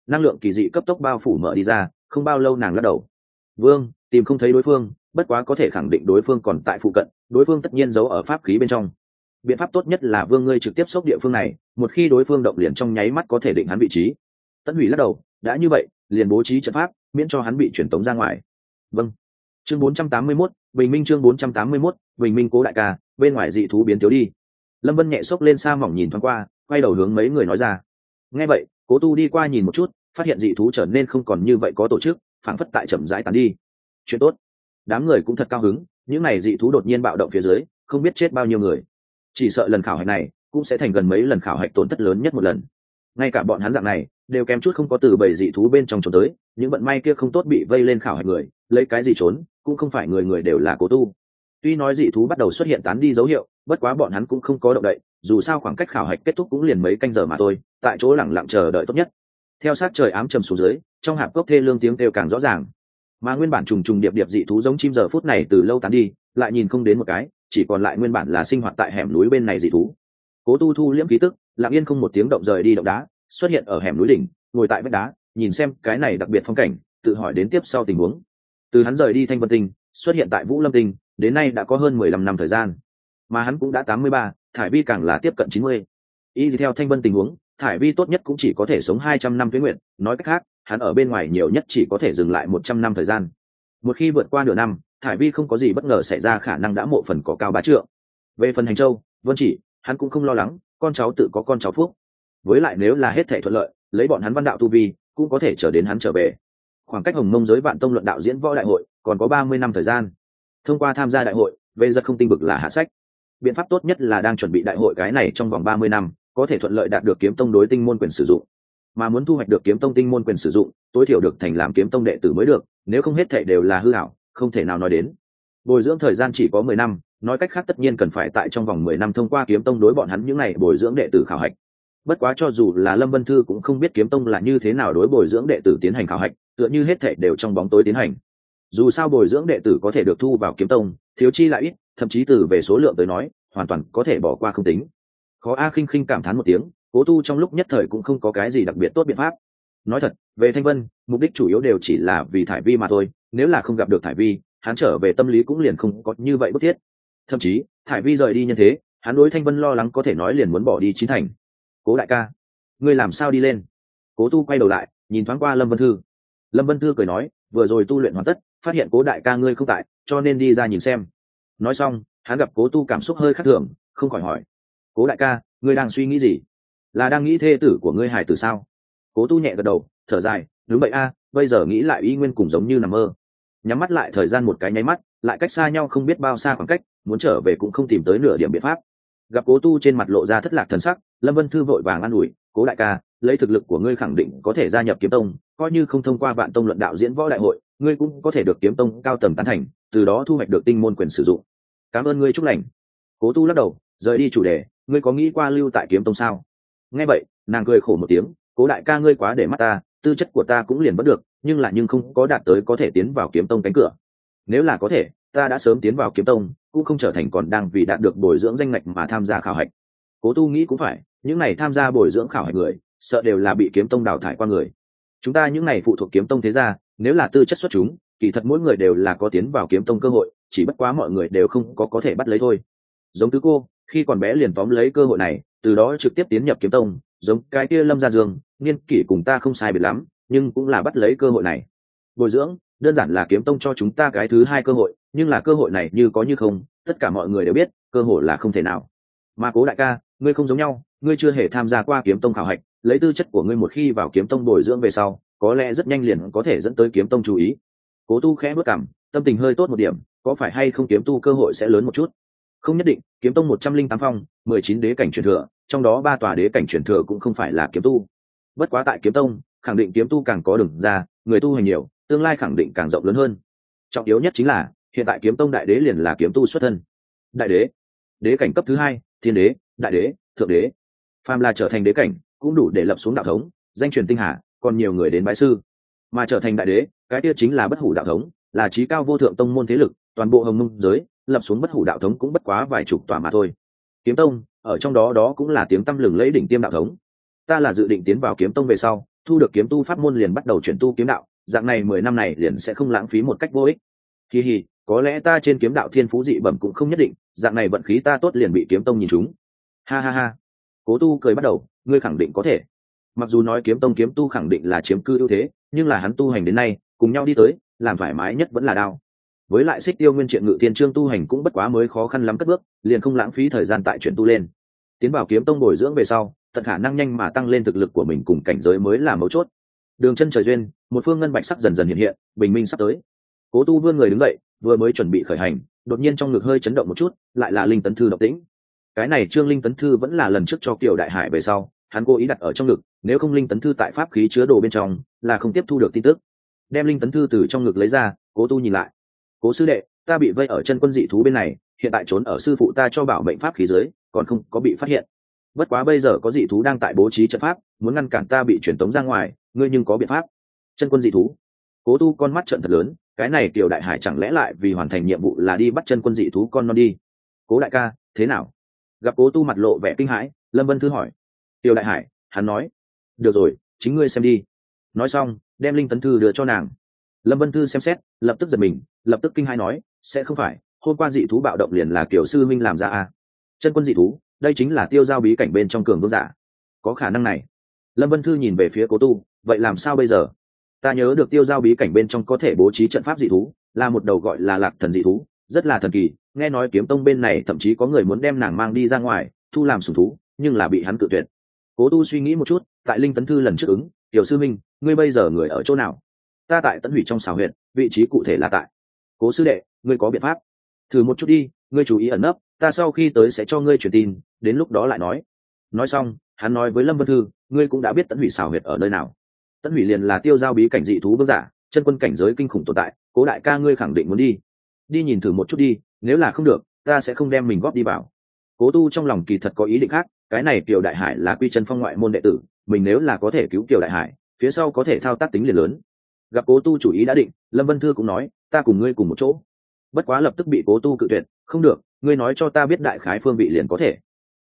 năng lượng kỳ dị cấp tốc bao phủ mở đi ra, không bao lâu nàng lắc đầu. Vương, tìm không thấy đối phương, bất quá có thể khẳng định đối phương còn tại phụ cận, đối phương tất nhiên giấu ở pháp khí bên trong. Biện pháp tốt nhất là Vương ngươi trực tiếp xốc địa phương này, một khi đối phương động liền trong nháy mắt có thể định hắn vị trí. Tấn Hủy lắc đầu, đã như vậy, liền bố trí trận pháp, miễn cho hắn bị truyền tống ra ngoài. Vâng. Chương 481, Bình Minh chương 481, Bình Minh Cố đại ca, bên ngoài dị thú biến thiếu đi. Lâm Vân nhẹ xốc lên xa mỏng nhìn thoáng qua, quay đầu hướng mấy người nói ra. Nghe vậy, Cố Tu đi qua nhìn một chút, phát hiện dị thú trở nên không còn như vậy có tổ chức, phảng phất tại chậm rãi tán đi. Chuyện tốt. Đám người cũng thật cao hứng, những này dị thú đột nhiên bạo động phía dưới, không biết chết bao nhiêu người. Chỉ sợ lần khảo hạch này cũng sẽ thành gần mấy lần khảo hạch tổn thất lớn nhất một lần. Ngay cả bọn hắn dạng này đều kém chút không có từ bầy dị thú bên trong trốn tới, những vận may kia không tốt bị vây lên khảo hạch người, lấy cái gì trốn, cũng không phải người người đều là Cố Tu. Tuy nói dị thú bắt đầu xuất hiện tán đi dấu hiệu, bất quá bọn hắn cũng không có động đậy, dù sao khoảng cách khảo hạch kết thúc cũng liền mấy canh giờ mà thôi, tại chỗ lặng lặng chờ đợi tốt nhất. Theo sát trời ám trầm xuống dưới, trong hạp cốc thê lương tiếng kêu càng rõ ràng. Mà nguyên bản trùng trùng điệp điệp dị thú giống chim giờ phút này từ lâu tán đi, lại nhìn không đến một cái, chỉ còn lại nguyên bản là sinh hoạt tại hẻm núi bên này dị thú. Cố Tu thu liễm khí tức, lặng yên không một tiếng động rời đi động đá, xuất hiện ở hẻm núi đỉnh, ngồi tại vách đá, nhìn xem cái này đặc biệt phong cảnh, tự hỏi đến tiếp sau tình huống. Từ hắn rời đi Thanh Vân Tinh, xuất hiện tại Vũ Lâm Tinh, đến nay đã có hơn 15 năm thời gian, mà hắn cũng đã 83, thải vi càng là tiếp cận 90. Y theo Thanh Vân tình huống, thải vi tốt nhất cũng chỉ có thể sống 200 năm tuế nguyện, nói cách khác, hắn ở bên ngoài nhiều nhất chỉ có thể dừng lại 100 năm thời gian. Một khi vượt qua nửa năm, thải vi không có gì bất ngờ xảy ra, khả năng đã mộ phần có cao bá trượng. Về phần Hành Châu, Vân Chỉ, hắn cũng không lo lắng, con cháu tự có con cháu phúc. Với lại nếu là hết thảy thuận lợi, lấy bọn hắn văn đạo tu vi, cũng có thể chờ đến hắn trở về. Khoảng cách Hồng Mông giới Vạn Tông luận đạo diễn võ đại hội còn có 30 năm thời gian. Thông qua tham gia đại hội, về giật không tinh bực là hạ sách. Biện pháp tốt nhất là đang chuẩn bị đại hội cái này trong vòng 30 năm, có thể thuận lợi đạt được kiếm tông đối tinh môn quyền sử dụng. Mà muốn thu hoạch được kiếm tông tinh môn quyền sử dụng, tối thiểu được thành làm kiếm tông đệ tử mới được, nếu không hết thảy đều là hư ảo, không thể nào nói đến. Bồi dưỡng thời gian chỉ có 10 năm, nói cách khác tất nhiên cần phải tại trong vòng 10 năm thông qua kiếm tông đối bọn hắn những này bồi dưỡng đệ tử khảo hạch. Bất quá cho dù là Lâm Vân Thư cũng không biết kiếm tông là như thế nào đối bồi dưỡng đệ tử tiến hành khảo hạch, tựa như hết thảy đều trong bóng tối tiến hành. Dù sao bồi dưỡng đệ tử có thể được thu vào kiếm tông, thiếu chi lại ít, thậm chí từ về số lượng tới nói, hoàn toàn có thể bỏ qua không tính. Khó A Khinh Khinh cảm thán một tiếng, Cố Tu trong lúc nhất thời cũng không có cái gì đặc biệt tốt biện pháp. Nói thật, về Thanh Vân, mục đích chủ yếu đều chỉ là vì thải vi mà thôi, nếu là không gặp được thải vi, hắn trở về tâm lý cũng liền không có như vậy bức thiết. Thậm chí, thải vi rời đi như thế, hắn đối Thanh Vân lo lắng có thể nói liền muốn bỏ đi chín thành. Cố đại ca, ngươi làm sao đi lên? Cố Tu quay đầu lại, nhìn thoáng qua Lâm Vân Thư. Lâm Vân Thư cười nói, vừa rồi tu luyện hoàn tất, phát hiện Cố đại ca ngươi không tại, cho nên đi ra nhìn xem. Nói xong, hắn gặp Cố Tu cảm xúc hơi khác thường, không khỏi hỏi, Cố đại ca, ngươi đang suy nghĩ gì? Là đang nghĩ thê tử của ngươi hài tử sao? Cố Tu nhẹ gật đầu, thở dài, đúng vậy a, bây giờ nghĩ lại y nguyên cùng giống như nằm mơ. Nhắm mắt lại thời gian một cái nháy mắt, lại cách xa nhau không biết bao xa khoảng cách, muốn trở về cũng không tìm tới nửa điểm biện pháp. Gặp Cố Tu trên mặt lộ ra thất lạc thần sắc, Lâm Vân Thư vội vàng an ủi, Cố đại ca, lấy thực lực của ngươi khẳng định có thể gia nhập kiếm tông, coi như không thông qua Vạn Tông luận đạo diễn võ đại hội, ngươi cũng có thể được kiếm tông cao tầng tán thành, từ đó thu hoạch được tinh môn quyền sử dụng. Cảm ơn ngươi chúc lành. Cố Tu lắc đầu, rời đi chủ đề, ngươi có nghĩ qua lưu tại kiếm tông sao? Nghe vậy, nàng cười khổ một tiếng, Cố đại ca ngươi quá để mắt ta, tư chất của ta cũng liền bất được, nhưng không có đạt tới có thể tiến vào kiếm tông cánh cửa. Nếu là có thể, ta đã sớm tiến vào kiếm tông, cũng không trở thành còn đang vì đạt được bồi dưỡng danh ngạch mà tham gia khảo hạch. Cố Tu nghĩ cũng phải, những này tham gia bồi dưỡng khảo hạch người, sợ đều là bị kiếm tông đào thải qua người. Chúng ta những này phụ thuộc kiếm tông thế gia, nếu là tư chất xuất chúng, kỳ thật mỗi người đều là có tiến vào kiếm tông cơ hội, chỉ bất quá mọi người đều không có thể bắt lấy thôi. Giống Tứ cô, khi còn bé liền tóm lấy cơ hội này, từ đó trực tiếp tiến nhập kiếm tông, giống cái kia Lâm Gia Dương, niên kỷ cùng ta không sai biệt lắm, nhưng cũng là bắt lấy cơ hội này. Bồi dưỡng, đơn giản là kiếm tông cho chúng ta cái thứ hai cơ hội, nhưng là cơ hội này như có như không, tất cả mọi người đều biết, cơ hội là không thể nào. Mà Cố đại ca, ngươi không giống nhau, ngươi chưa hề tham gia qua kiếm tông khảo hạch, lấy tư chất của ngươi một khi vào kiếm tông bồi dưỡng về sau, có lẽ rất nhanh liền có thể dẫn tới kiếm tông chú ý. Cố Tu khẽ bước cằm, tâm tình hơi tốt một điểm, có phải hay không kiếm tu cơ hội sẽ lớn một chút? Không nhất định, kiếm tông 108 phong, 19 đế cảnh truyền thừa, trong đó 3 tòa đế cảnh truyền thừa cũng không phải là kiếm tu. Bất quá tại kiếm tông, khẳng định kiếm tu càng có đường ra, người tu hành nhiều, tương lai khẳng định càng rộng lớn hơn. Trọng yếu nhất chính là, hiện tại kiếm tông đại đế liền là kiếm tu xuất thân. Đại đế, đế cảnh cấp thứ hai, thiên đế, đại đế, thượng đế. Phàm là trở thành đế cảnh, cũng đủ để lập xuống đạo thống, danh truyền tinh hà, còn nhiều người đến bái sư. Mà trở thành đại đế, cái kia chính là bất hủ đạo thống, là chí cao vô thượng tông môn thế lực, toàn bộ Hồng Mông giới, lập xuống bất hủ đạo thống cũng bất quá vài chục tòa mà thôi. Kiếm tông, ở trong đó cũng là tiếng tăm lừng lẫy đỉnh tiêm đạo thống. Ta là dự định tiến vào kiếm tông về sau, thu được kiếm tu pháp môn liền bắt đầu chuyển tu kiếm đạo, dạng này 10 năm này liền sẽ không lãng phí một cách vô ích. Hi hi, có lẽ ta trên kiếm đạo thiên phú dị bẩm cũng không nhất định, dạng này vận khí ta tốt liền bị kiếm tông nhìn trúng. Ha ha ha. Cố Tu cười bắt đầu, ngươi khẳng định có thể. Mặc dù nói kiếm tông kiếm tu khẳng định là chiếm cư ưu thế, nhưng là hắn tu hành đến nay, cùng nhau đi tới, làm thoải mái nhất vẫn là đao. Với lại Xích Tiêu Nguyên Triện Ngự Thiên Chương tu hành cũng bất quá mới khó khăn lắm cất bước, liền không lãng phí thời gian tại chuyện tu lên. Tiến vào kiếm tông bồi dưỡng về sau, tận khả năng nhanh mà tăng lên thực lực của mình cùng cảnh giới mới là mấu chốt. Đường chân trời duyên, một phương ngân bạch sắc dần dần hiện hiện, bình minh sắp tới. Cố Tu vươn người đứng dậy, vừa mới chuẩn bị khởi hành, đột nhiên trong ngực hơi chấn động một chút, lại là linh tấn thư động tĩnh. Cái này Trương linh tấn thư vẫn là lần trước cho Kiều Đại Hải về sau, hắn cố ý đặt ở trong ngực, nếu không linh tấn thư tại pháp khí chứa đồ bên trong, là không tiếp thu được tin tức. Đem linh tấn thư từ trong ngực lấy ra, Cố Tu nhìn lại. Cố sư đệ, ta bị vây ở chân quân dị thú bên này, hiện tại trốn ở sư phụ ta cho bảo mệnh pháp khí dưới, còn không có bị phát hiện. Bất quá bây giờ có dị thú đang tại bố trí trận pháp, muốn ngăn cản ta bị truyền tống ra ngoài, ngươi nhưng có biện pháp? Chân quân dị thú? Cố Tu con mắt trợn thật lớn, cái này Kiều Đại Hải chẳng lẽ lại vì hoàn thành nhiệm vụ là đi bắt chân quân dị thú con non đi? Cố đại ca, thế nào? Gặp Cố Tu mặt lộ vẻ kinh hãi, Lâm Vân Thư hỏi. Kiều Đại Hải, hắn nói, được rồi, chính ngươi xem đi. Nói xong, đem linh tấn thư đưa cho nàng. Lâm Vân Thư xem xét, lập tức giật mình, lập tức kinh hãi nói, sẽ không phải, hôm qua dị thú bạo động liền là Kiều sư minh làm ra à? Chân quân dị thú, đây chính là tiêu giao bí cảnh bên trong cường vương giả. Có khả năng này. Lâm Vân Thư nhìn về phía Cố Tu, vậy làm sao bây giờ? Ta nhớ được tiêu giao bí cảnh bên trong có thể bố trí trận pháp dị thú, là một đầu gọi là Lạc Thần dị thú, rất là thần kỳ, nghe nói kiếm tông bên này thậm chí có người muốn đem nàng mang đi ra ngoài, thu làm sủng thú, nhưng là bị hắn cự tuyệt. Cố Tu suy nghĩ một chút, tại linh tấn thư lần trước ứng, Tiểu sư minh, ngươi bây giờ người ở chỗ nào? Ta tại Tấn Hủy trong xào huyện, vị trí cụ thể là tại. Cố sư đệ, ngươi có biện pháp? Thử một chút đi, ngươi chú ý ẩn nấp, ta sau khi tới sẽ cho ngươi truyền tin, đến lúc đó lại nói. Nói xong, hắn nói với Lâm Vân Thư, ngươi cũng đã biết Tấn Hủy xào huyệt ở nơi nào. Tấn Hủy liền là tiêu giao bí cảnh dị thú vương giả, chân quân cảnh giới kinh khủng tồn tại, Cố đại ca ngươi khẳng định muốn đi. Đi nhìn thử một chút đi, nếu là không được, ta sẽ không đem mình góp đi vào. Cố Tu trong lòng kỳ thật có ý định khác, cái này Kiều Đại Hải là Quy Chân Phong ngoại môn đệ tử, mình nếu là có thể cứu Kiều Đại Hải, phía sau có thể thao tác tính liền lớn. Gặp Cố Tu chủ ý đã định, Lâm Vân Thư cũng nói, ta cùng ngươi cùng một chỗ. Bất quá lập tức bị Cố Tu cự tuyệt, không được, ngươi nói cho ta biết đại khái phương vị liền có thể,